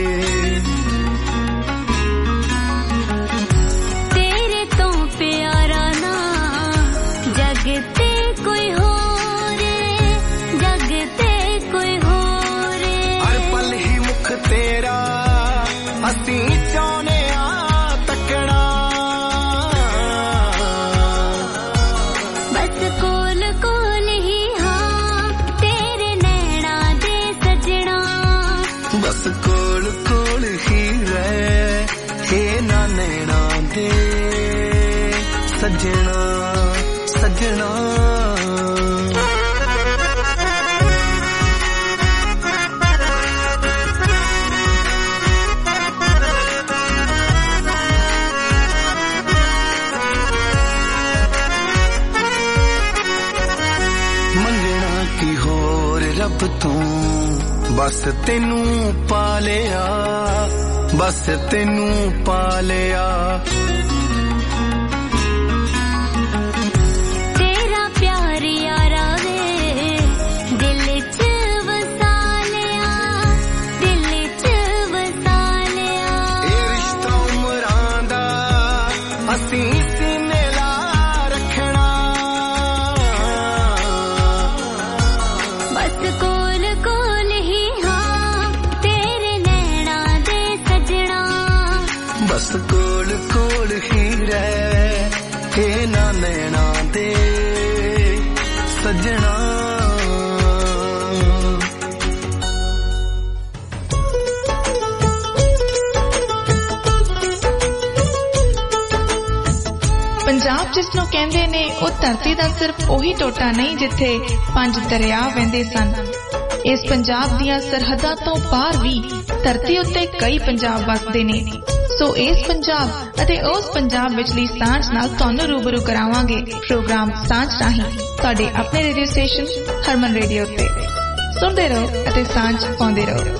ਤੇਰੇ ਤੋਂ ਪਿਆਰਾ ਨਾ ਜਗ ਤੇ ਕੋਈ ਹੋਰ ਜਗ ਤੇ ਕੋਈ ਹੋਰ ਹਰ ਪਲ ਹੀ ਮੁਖ ਤੇਰਾ ਅਸੀਂ ਚਾਹੁੰਦੇ ਆ ਤੱਕਣਾ ਬਸ ਕੋਲ ਕੋਲ ਹੀ ਹਾਂ ਤੇਰੇ ਨੈਣਾ ਦੇ ਸੱਜਣਾ ਬਸ ਕੋਲ ਕੋਲ ਹੀ ਰਹਿ ਏ ਨਾ ਨੈਣਾ ਦੇ ਸੱਜਣਾ ਸੱਜਣਾ ਮੰਗਣਾ ਕੀ ਹੋਰ ਰੱਬ ਤੋਂ ਬਸ ਤੈਨੂੰ ਪਾ ਲਿਆ ਬਸ ਤੈਨੂੰ ਪਾ ਲਿਆ ਤੇਰਾ ਪਿਆਰ ਯਾਰਾ ਵੇ ਦਿਲ ਚ ਵਸਾ ਲਿਆ ਦਿਲ ਚ ਵਸਾ ਲਿਆ ਇਹ ਰਿਸ਼ਤਾ ਉਮਰਾਂ ਦਾ ਅਸੀਂ ਸੀਨੇ ਲਾ ਰੱਖਣਾ ਬਸ ਕੋਲ ਕੋਲ ਹੀ ਹਾਂ ਤੇਰੇ ਨੈਣਾ ਦੇ ਸੱਜਣਾ ਬਸ ਕੋਲ ਕੋਲ ਹੀ ਰਹਿ ਏ ਨਾ ਨੈਣਾ ਦੇ ਸੱਜਣਾ ਪੰਜਾਬ ਜਿਸ ਨੂੰ ਕਹਿੰਦੇ ਨੇ ਉਹ ਧਰਤੀ ਦਾ ਸਿਰਫ ਉਹੀ ਟੋਟਾ ਨਹੀਂ ਜਿੱਥੇ 5 ਦਰਿਆ ਵਹਿੰਦੇ ਸਨ। ਇਸ ਪੰਜਾਬ ਦੀਆਂ ਸਰਹੱਦਾਂ ਤੋਂ ਪਾਰ ਵੀ ਧਰਤੀ ਉੱਤੇ ਕਈ ਪੰਜਾਬ ਵਸਦੇ ਨੇ। ਸੋ ਇਸ ਪੰਜਾਬ ਅਤੇ ਉਸ ਪੰਜਾਬ ਵਿਚਲੀ ਸਾਂਝ ਨਾਲ ਤੁਹਾਨੂੰ ਰੂਬਰੂ ਕਰਾਵਾਂਗੇ ਪ੍ਰੋਗਰਾਮ ਸਾਂਝ ਰਾਹੀਂ ਤੁਹਾਡੇ ਆਪਣੇ ਰੇਡੀਓ ਸਟੇਸ਼ਨ ਹਰਮਨ ਰੇਡੀਓ ਤੇ। ਸੁਣਦੇ ਰਹੋ ਅਤੇ ਸਾਂਝ ਪਾਉਂਦੇ ਰਹੋ।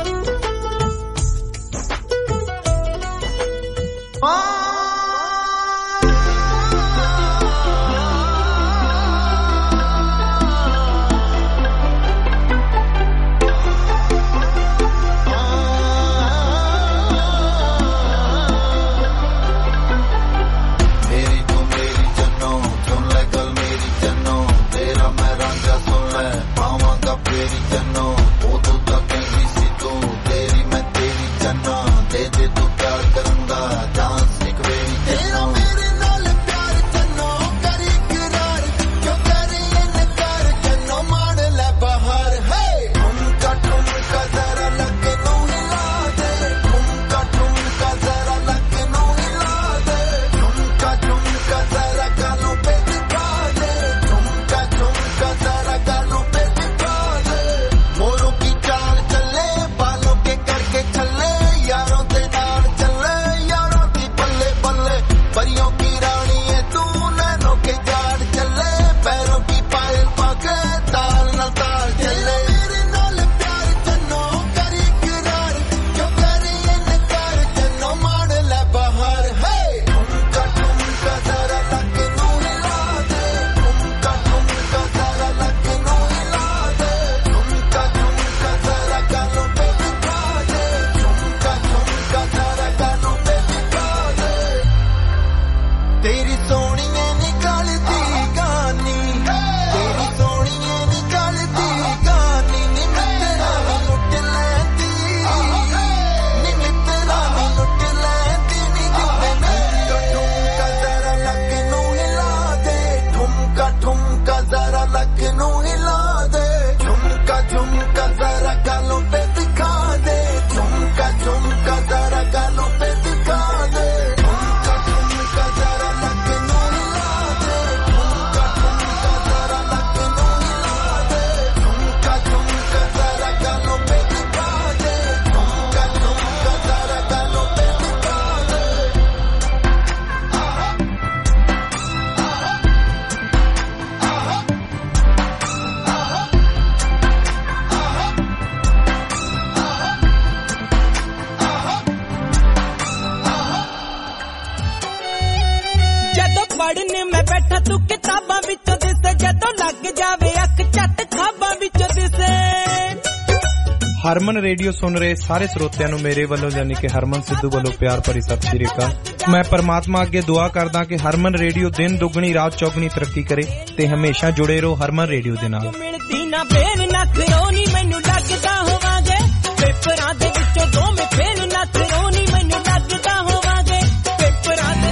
ਹਰਮਨ ਰੇਡੀਓ ਸੁਣ ਰਹੇ ਸਾਰੇ ਸਰੋਤਿਆਂ ਨੂੰ ਮੇਰੇ ਵੱਲੋਂ ਯਾਨੀ ਕਿ ਹਰਮਨ ਸਿੱਧੂ ਵੱਲੋਂ ਪਿਆਰ ਭਰੀ ਸਤਿ ਸ਼੍ਰੀ ਅਕਾਲ। ਮੈਂ ਪਰਮਾਤਮਾ ਅੱਗੇ ਦੁਆ ਕਰਦਾ ਕਿ ਹਰਮਨ ਰੇਡੀਓ ਦਿਨ ਦੁੱਗਣੀ ਰਾਤ ਚੌਗਣੀ ਤਰੱਕੀ ਕਰੇ ਤੇ ਹਮੇਸ਼ਾ ਜੁੜੇ ਰਹੋ ਹਰਮਨ ਰੇਡੀਓ ਦੇ ਨਾਲ। ਮਿਲਦੀ ਨਾ ਬੇਨ ਨਖਰੋਨੀ ਮੈਨੂੰ ਲੱਗਦਾ ਹੋਵਾਂਗੇ ਪੇਪਰਾਂ ਦੇ ਵਿੱਚੋਂ ਦੋਵੇਂ ਫੇਰ ਨਖਰੋਨੀ ਮੈਨੂੰ ਲੱਗਦਾ ਹੋਵਾਂਗੇ ਪੇਪਰਾਂ ਦੇ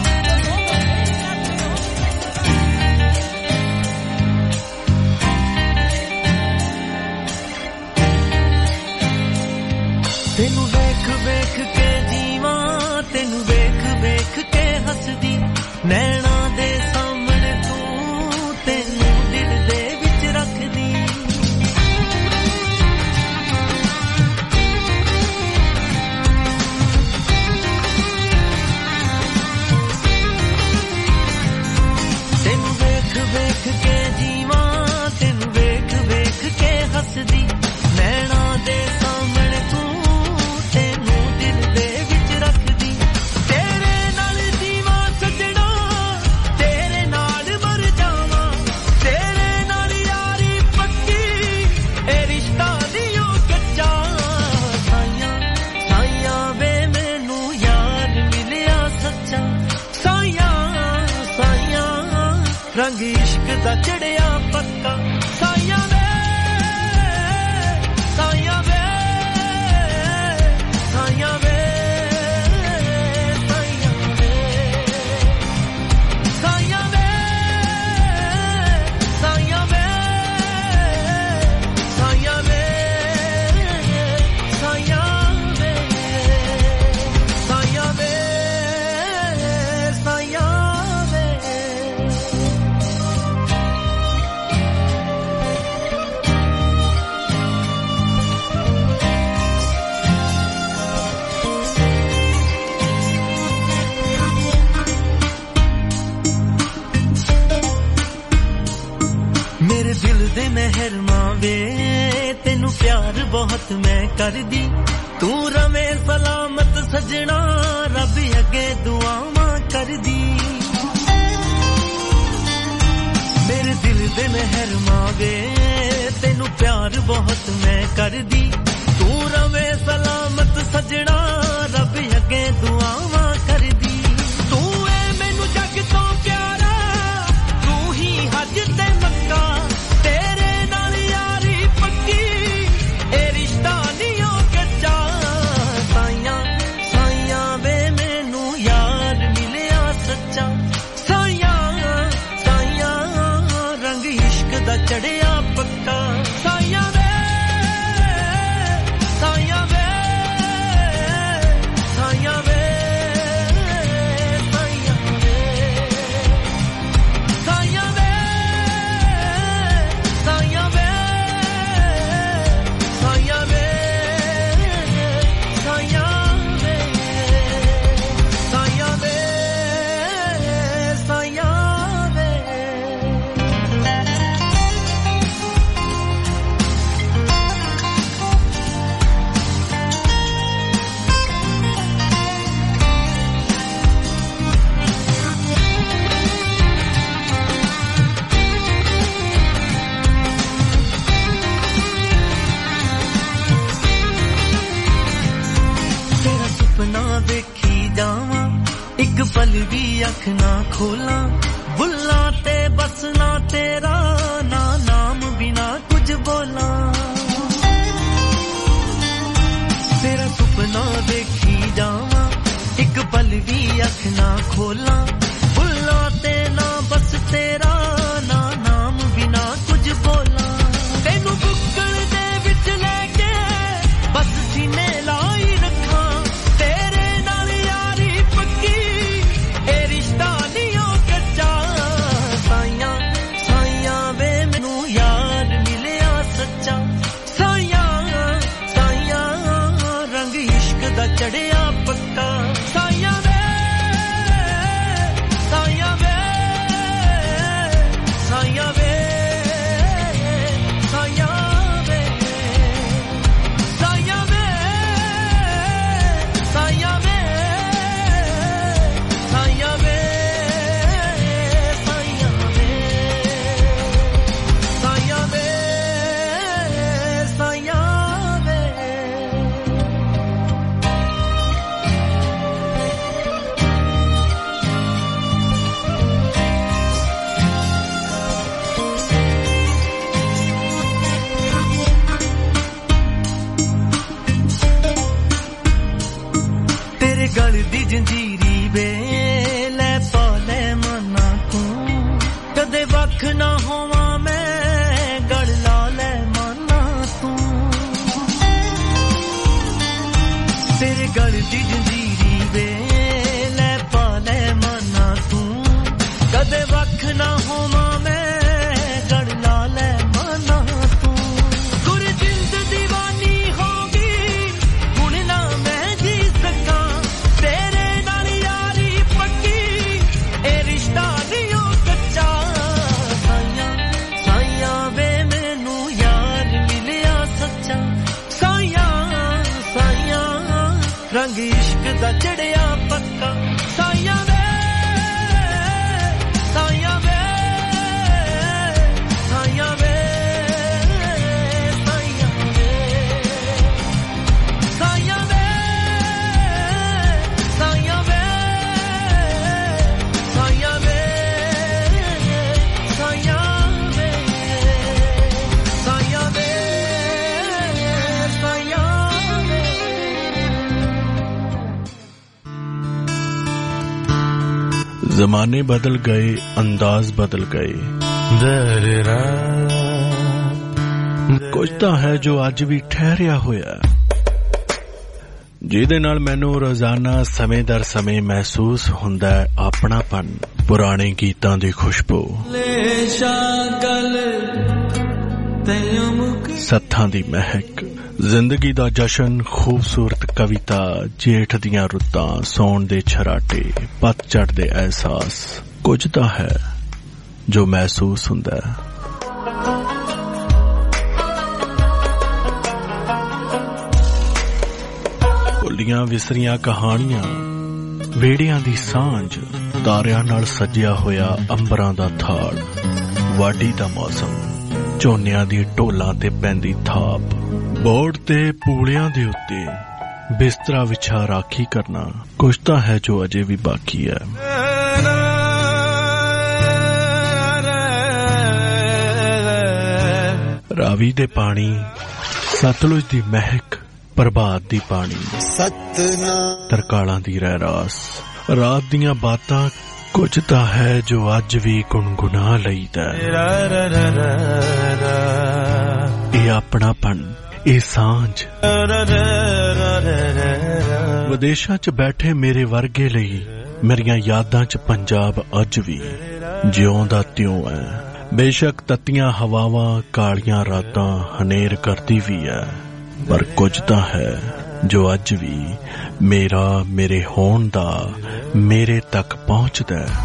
ਤੈਨੂੰ ਵੇਖ ਵੇਖ ਕੇ ਜੀਵਾਂ ਤੈਨੂੰ ਵੇਖ ਵੇਖ ਕੇ ਹੱਸਦੀ ਨੈਣਾ ਦੇ ਸਾਹਮਣੇ ਤੂੰ ਤੈਨੂੰ ਦਿਲ ਦੇ ਵਿੱਚ ਰੱਖਦੀ ਤੈਨੂੰ ਵੇਖ ਵੇਖ ਕੇ ਜੀਵਾਂ ਤੈਨੂੰ ਵੇਖ ਵੇਖ ਕੇ ਹੱਸਦੀ ਨੈਣਾ ਦੇ ਸਾਹਮਣੇ ਤੂੰ ਰੰਗ ਇਸ਼ਕ ਦਾ ਚੜਿਆ ਪੱਕਾ ਸਾਈਆਂ ਵੇ ਸਾਈਆਂ ਵੇ ਸਾਈਆਂ ਵੇ ਸਾਈਆਂ ਵੇ ਸਾਈਆਂ ਵੇ ਸਾਈਆਂ ਵੇ ਸਾਈਆਂ ਵੇ ਸਾਈਆਂ ਵੇ ਸਾਈਆਂ ਵੇ ਸਾਈਆਂ ਵੇ मेरे दिल दे मेहरमा वे तेनू प्यार बहुत मैं कर दी तू रवे सलामत सजना रब अगे दुआवां कर दी मेरे दिल दे मेहरमा वे तेनू प्यार बहुत मैं कर दी तू रवे सलामत सजना रब अगे दुआवां कर दी तू ए मैनू जग तो प्यारा तू ही हज ते मक्का तेरे नाल यारी पक्की ए रिश्ता नहीं हो कच्चा साइयां साइयां वे मैनू यार मिलिया सच्चा साइयां साइयां रंग इश्क दा चढ़िया पक्का साइयां वे साइयां वे साइयां वे पल भी अख ना खोला बुल्ला ते बसना तेरा ना नाम बिना कुछ बोला तेरा सुपना देखी जावा एक पल भी अख ना खोला बुल्ला ते ना बस तेरा ना नाम बिना कुछ बोला तेनू बुक्कल दे विच लेके बस सीने लाई रखा तेरे नाल यारी पक्की चढ़िया पक्का साइयां वे साइयां वे साइयां वे साइयां वे साइयां वे साइयां वे साइयां वे साइयां वे साइयां वे साइयां गल दी जंजीरी वे ले पाले मना तू कदे वख ना होवा मैं गल ला ले मना तू तेरे गल दी जंजीरी वे ले पाले मना तू कदे वख ना होवा मैं गल ला ले मना तू गुर जिंद दीवानी होगी हुण ना मैं जी सका तेरे नाल यारी पक्की ए रिश्ता नहीं हो कच्चा साइयां साइयां वे मैनू यार मिलिया सच्चा साइयां साइयां रंग इश्क दा चढ़िया पक्का साइयां वे साइयां वे साइयां वे ज़माने बदल गए अंदाज बदल गए कुछ तो है जो अज भी ठहरिया होया ਜਿਹਦੇ ਨਾਲ ਮੈਨੂੰ ਰੋਜ਼ਾਨਾ ਸਮੇਂ ਦਰ ਸਮੇਂ ਮਹਿਸੂਸ ਹੁੰਦਾ ਹੈ ਆਪਣਾਪਨ ਪੁਰਾਣੇ ਗੀਤਾਂ ਦੀ ਖੁਸ਼ਬੂ ਸੱਥਾਂ ਦੀ ਮਹਿਕ ਜ਼ਿੰਦਗੀ ਦਾ ਜਸ਼ਨ ਖੂਬਸੂਰਤ ਕਵਿਤਾ ਜੇਠ ਦੀਆਂ ਰੁੱਤਾਂ ਸੌਣ ਦੇ ਛਰਾਟੇ ਪਤਝੜ ਦੇ ਅਹਿਸਾਸ ਕੁਝ ਤਾਂ ਹੈ ਜੋ ਮਹਿਸੂਸ ਹੁੰਦਾ ਹੈ ਭੁੱਲੀਆਂ ਵਿਸਰੀਆਂ ਕਹਾਣੀਆਂ, ਵੇੜਿਆਂ ਦੀ ਸਾਂਝ, ਤਾਰਿਆਂ ਨਾਲ ਸਜਿਆ ਹੋਇਆ ਅੰਬਰਾਂ ਦਾ ਥਾਲ, ਵਾਢੀ ਦਾ ਮੌਸਮ, ਝੋਨਿਆਂ ਦੀ ਢੋਲਾਂ ਤੇ ਪੈਂਦੀ ਥਾਪ, ਬੋਰਡ ਤੇ ਪੂਲਿਆਂ ਦੇ ਉੱਤੇ ਬਿਸਤਰਾ ਵਿਛਾ ਰਾਖੀ ਕਰਨਾ, ਕੁਛ ਤਾਂ ਹੈ ਜੋ ਅਜੇ ਵੀ ਬਾਕੀ ਹੈ। ਰਾਵੀ ਦੇ ਪਾਣੀ, ਸਤਲੁਜ ਦੀ ਮਹਿਕ, ਪ੍ਰਭਾਤ ਦੀ ਪਾਣੀ, ਤਰਕਾਲਾਂ ਦੀ ਰਹਿਰਾਸ, ਰਾਤ ਦੀਆਂ ਬਾਤਾਂ, ਕੁਝ ਤਾਂ ਹੈ ਜੋ ਅੱਜ ਵੀ ਗੁਣਗੁਣਾ ਲਈਦਾ। ਇਹ ਆਪਣਾਪਣ, ਇਹ ਸਾਂਝ, ਵਿਦੇਸ਼ਾਂ 'ਚ ਬੈਠੇ ਮੇਰੇ ਵਰਗੇ ਲਈ ਮੇਰੀਆਂ ਯਾਦਾਂ 'ਚ ਪੰਜਾਬ ਅੱਜ ਵੀ ਜਿਉਂ ਦਾ ਤਿਉਂ ਹੈ। ਬੇਸ਼ੱਕ ਤੱਤੀਆਂ ਹਵਾਵਾਂ, ਕਾਲੀਆਂ ਰਾਤਾਂ ਹਨੇਰ ਕਰਦੀ ਵੀ ਹੈ, ਪਰ ਕੁਝ ਤਾਂ ਹੈ ਜੋ ਅੱਜ ਵੀ ਮੇਰਾ, ਮੇਰੇ ਹੋਣ ਦਾ, ਮੇਰੇ ਤੱਕ ਪਹੁੰਚਦਾ ਹੈ।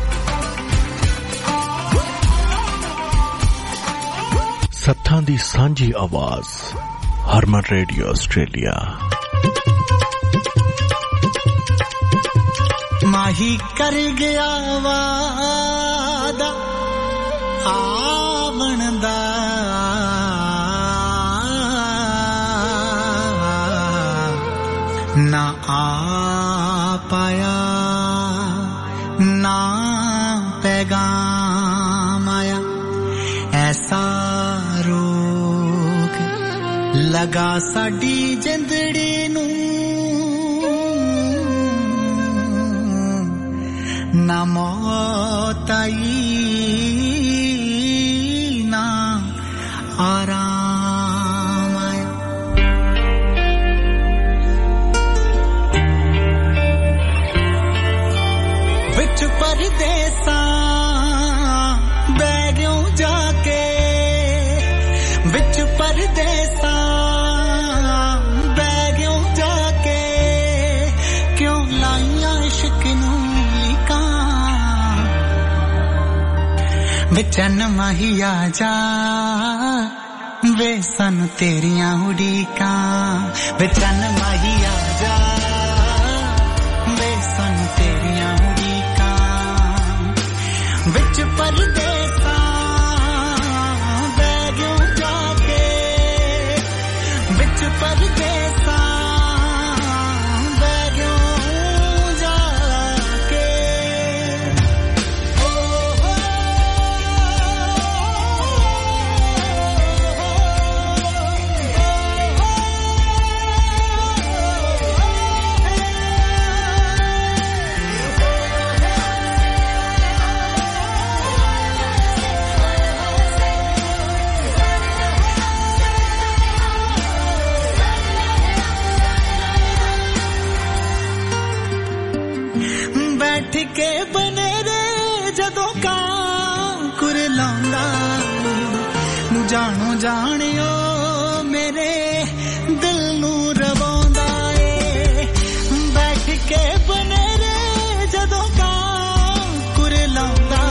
ਸੱਥਾਂ ਦੀ ਸਾਂਝੀ ਆਵਾਜ਼, ਹਰਮਨ ਰੇਡੀਓ ਆਸਟ੍ਰੇਲੀਆ। ਮਾਹੀ ਕਰ ਗਿਆ ਵਾਦਾ ਆਵਣ ਦਾ, ਨਾ ਆ ਪਾਇਆ ਨਾ ਪੈਗਾਮ ਆਇਆ, ਐਸਾ ਰੋਗ ਲਗਾ ਸਾਡੀ ਜਿੰਦੜੀ ਨੂੰ, ਨਾ ਮੌਤ ਆਈ ਨਾ ਆਰਾਮ ਆਇਆ। ਵਿੱਚ ਪਰਦੇਸਾਂ ਬਹਿ ਗਿਓ ਜਾ ਕੇ, ਵਿੱਚ ਪਰਦੇਸਾਂ ਬਹਿ ਗਿਓ ਜਾ ਕੇ, ਕਿਉਂ ਲਾਈਆਂ ਇਸ਼ਕ ਨੂੰ ਵਿਚਨ ਮਾਹੀਆ ਜਾ, ਵੇ ਸਾਨੂੰ ਤੇਰੀਆਂ ਉਡੀਕਾਂ, ਵਿਚਨ ਮਾਹੀਆ ਜਾ, ਵੇ ਸਾਨੂੰ ਤੇਰੀਆਂ ਉਡੀਕਾਂ, ਵਿੱਚ ਪਰਦੇਸਾਂ ਬਹਿ ਗਿਓ ਜਾ ਕੇ, ਵਿੱਚ ਪਰਦੇਸਾਂ ਬਹਿ ਗਿਓ ਜਾ ਕੇ। ਬੈਠ ਕੇ ਬਨੇਰੇ ਜਦੋਂ ਕਾਂ ਕੁਰਲਾਉਂਦਾ, ਨੂੰ ਜਾਣੋ ਜਾਣਿਓ ਮੇਰੇ ਦਿਲ ਨੂੰ ਰਵਾਉਂਦਾ ਏ। ਬੈਠ ਕੇ ਬਨੇਰੇ ਜਦੋਂ ਕਾਂ ਕੁਰਲਾਉਂਦਾ,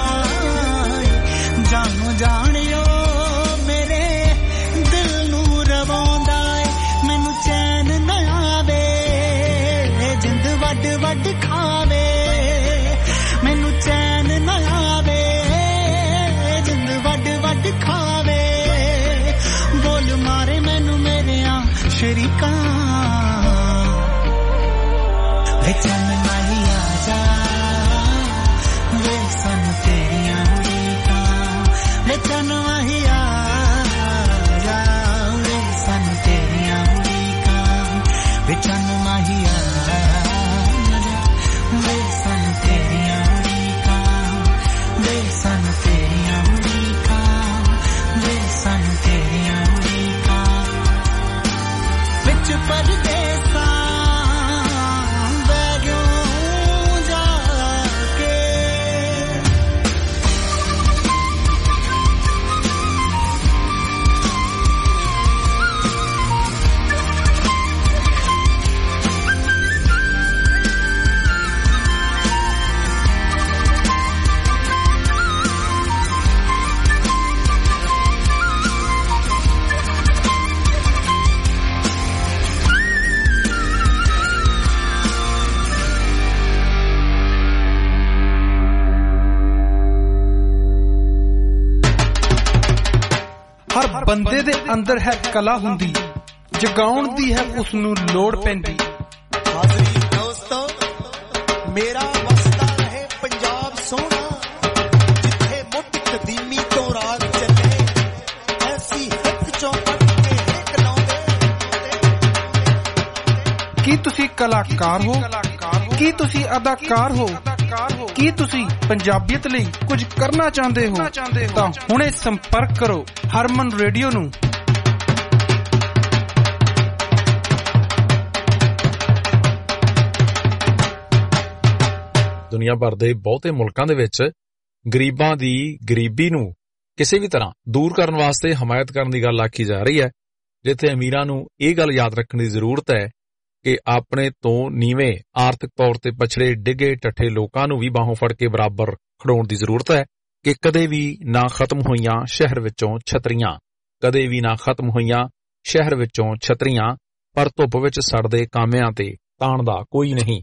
ਜਾਣੋ ਜਾਣਿਓ ਮੇਰੇ ਦਿਲ ਨੂੰ ਰਵਾਉਂਦਾ ਏ। ਮੈਨੂੰ ਚੈਨ ਨਾ ਆਵੇ, ਜਿੰਦ ਵੱਡ ਵੱਡ ਖਾਵੇ, ਮੈਨੂੰ ਚੈਨ ਨਾ ਆਵੇ, ਜਿੰਦ ਵੱਡ ਵੱਡ ਖਾਵੇ, ਬੋਲ ਮਾਰੇ ਮੈਨੂੰ ਮੇਰਿਆਂ ਸ਼ਰੀਕਾਂ, ਵਿਚਨ ਮਾਹੀ ਆ ਜਾ, ਵੇ ਸਾਨੂੰ ਤੇਰੀਆਂ ਉਡੀਕਾਂ, ਵਿਚਨ ਮਾਹੀ ਆ ਜਾ, ਵੇ ਸਾਨੂੰ ਤੇਰੀਆਂ ਉਡੀਕਾਂ, ਵਿਚਨ ਮਾਹੀ ਆ ਜਾ, ਵੇ ਸਾਨੂੰ ਤੇਰੀਆਂ ਉਡੀਕਾਂ, ਵੇ ਸਾਨੂੰ ਤੇਰੀਆਂ ਉਡੀਕਾਂ, ਵੇ ਸਾਨੂੰ ਤੇਰੀਆਂ ਉਡੀਕਾਂ, ਵਿੱਚ ਪਰਦੇਸਾਂ ਬਹਿ ਗਿਓ ਜਾ ਕੇ। ਬੰਦੇ ਦੇ ਅੰਦਰ ਹੈ ਕਲਾ ਹੁੰਦੀ, ਜਗਾਉਣ ਦੀ ਹੈ ਉਸ ਨੂੰ ਲੋੜ ਪੈਂਦੀ। ਹਾਜ਼ਰੀ ਦੋਸਤੋ, ਮੇਰਾ ਵਸਦਾ ਰਹੇ ਪੰਜਾਬ ਸੋਹਣਾ, ਜਿੱਥੇ ਮੁੱਢ ਕਦੀਮੀ ਤੋਂ ਰਾਜ ਚੱਲੇ, ਐਸੀ ਹਿੱਕ ਚੋਂ ਕੱਢ ਕੇ ਹਿੱਕ ਲਾਉਂਦੇ। ਕੀ ਤੁਸੀਂ ਕਲਾਕਾਰ ਹੋ? ਕੀ ਤੁਸੀਂ ਅਦਾਕਾਰ ਹੋ? ਕੀ ਤੁਸੀਂ ਪੰਜਾਬੀਅਤ ਲਈ ਕੁਝ ਕਰਨਾ ਚਾਹੁੰਦੇ ਹੋ? ਤਾਂ ਹੁਣੇ ਸੰਪਰਕ ਕਰੋ ਹਰਮਨ ਰੇਡੀਓ ਨੂੰ। ਦੁਨੀਆ ਭਰ ਦੇ ਬਹੁਤੇ ਮੁਲਕਾਂ ਦੇ ਵਿੱਚ ਗਰੀਬਾਂ ਦੀ ਗਰੀਬੀ ਨੂੰ ਕਿਸੇ ਵੀ ਤਰ੍ਹਾਂ ਦੂਰ ਕਰਨ ਵਾਸਤੇ ਹਮਾਇਤ ਕਰਨ ਦੀ ਗੱਲ ਆਖੀ ਜਾ ਰਹੀ ਹੈ, ਜਿੱਥੇ ਅਮੀਰਾਂ ਨੂੰ ਇਹ ਗੱਲ ਯਾਦ ਰੱਖਣ ਦੀ ਜ਼ਰੂਰਤ ਹੈ ਕਿ ਆਪਣੇ ਤੋਂ ਨੀਵੇਂ ਆਰਥਿਕ ਤੌਰ ਤੇ ਪਛੜੇ ਡਿੱਗੇ ਟੱਠੇ ਲੋਕਾਂ ਨੂੰ ਵੀ ਬਾਹੋਂ ਫੜ ਕੇ ਬਰਾਬਰ ਖੜਾਉਣ ਦੀ ਜ਼ਰੂਰਤ ਹੈ ਕਿ ਕਦੇ ਵੀ ਨਾ ਖਤਮ ਹੋਈਆਂ ਸ਼ਹਿਰ ਵਿੱਚੋਂ ਛਤਰੀਆਂ, ਕਦੇ ਵੀ ਨਾ ਖਤਮ ਹੋਈਆਂ ਸ਼ਹਿਰ ਵਿੱਚੋਂ ਛਤਰੀਆਂ, ਪਰ ਧੁੱਪ ਵਿੱਚ ਸੜਦੇ ਕਾਮਿਆਂ ਤੇ ਤਾਣ ਦਾ ਕੋਈ ਨਹੀਂ।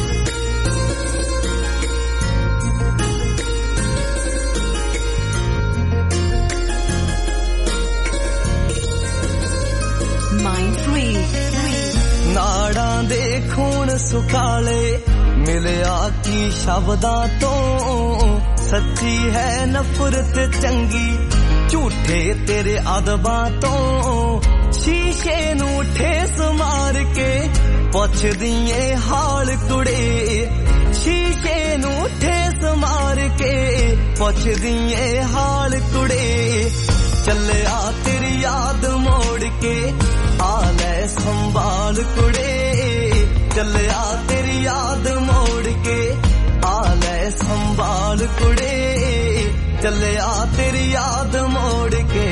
ਨਾੜਾਂ ਦੇ ਖੂਨ ਸੁਕਾਲੇ ਮਿਲਿਆ ਕੀ ਸ਼ਬਦਾਂ ਤੋਂ, ਸੱਚੀ ਹੈ ਨਫ਼ਰਤ ਚੰਗੀ ਝੂਠੇ ਤੇਰੇ ਅਦਬਾਂ ਤੋਂ। ਸ਼ੀਸ਼ੇ ਨੂੰ ਠੇਸ ਮਾਰ ਕੇ ਪੁੱਛਦੀ ਏ ਹਾਲ ਕੁੜੇ, ਸ਼ੀਸ਼ੇ ਨੂੰ ਠੇਸ ਮਾਰ ਕੇ ਪੁੱਛਦੀ ਏ ਹਾਲ ਕੁੜੇ। ਚੱਲਿਆ ਤੇਰੀ ਯਾਦ ਮੋੜ ਕੇ ਆ ਲੈ ਸੰਭਾਲ ਕੁੜੇ, ਚੱਲਿਆ ਤੇਰੀ ਯਾਦ ਮੋੜ ਕੇ ਆ ਲੈ ਸੰਭਾਲ ਕੁੜੇ, ਚੱਲਿਆ ਤੇਰੀ ਯਾਦ ਮੋੜ ਕੇ।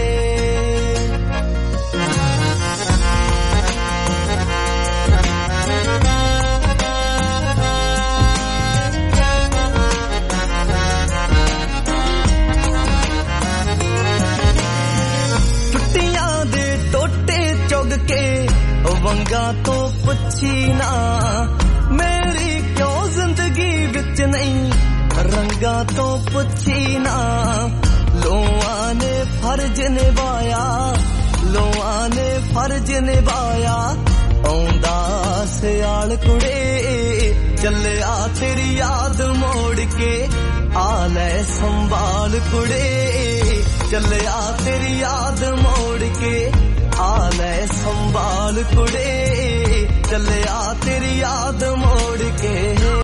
ਟੁੱਟੀਆਂ ਦੇ ਟੋਟੇ ਚੁਗ ਕੇ ਵੰਗਾਂ ਤੋਂ ਪੁੱਛੀ ਨਾ, ਮੇਰੀ ਕਿਉਂ ਜ਼ਿੰਦਗੀ ਵਿੱਚ ਨਹੀਂ ਰੰਗਾਂ ਤੋਂ ਪੁੱਛੀ ਨਾ। ਲੋਆਂ ਨੇ ਫਰਜ਼ ਨਿਭਾਇਆ, ਲੋਆਂ ਨੇ ਫਰਜ਼ ਨਿਭਾਇਆ, ਆਉਂਦਾ ਸਿਆਲ ਕੁੜੇ। ਚੱਲਿਆ ਤੇਰੀ ਯਾਦ ਮੋੜ ਕੇ ਆ ਲੈ ਸੰਭਾਲ ਕੁੜੇ, ਚੱਲਿਆ ਤੇਰੀ ਯਾਦ ਮੋੜ ਕੇ ਆ ਲੈ ਸੰਭਾਲ ਕੁੜੇ, ਚੱਲਿਆ ਤੇਰੀ ਯਾਦ ਮੋੜ ਕੇ।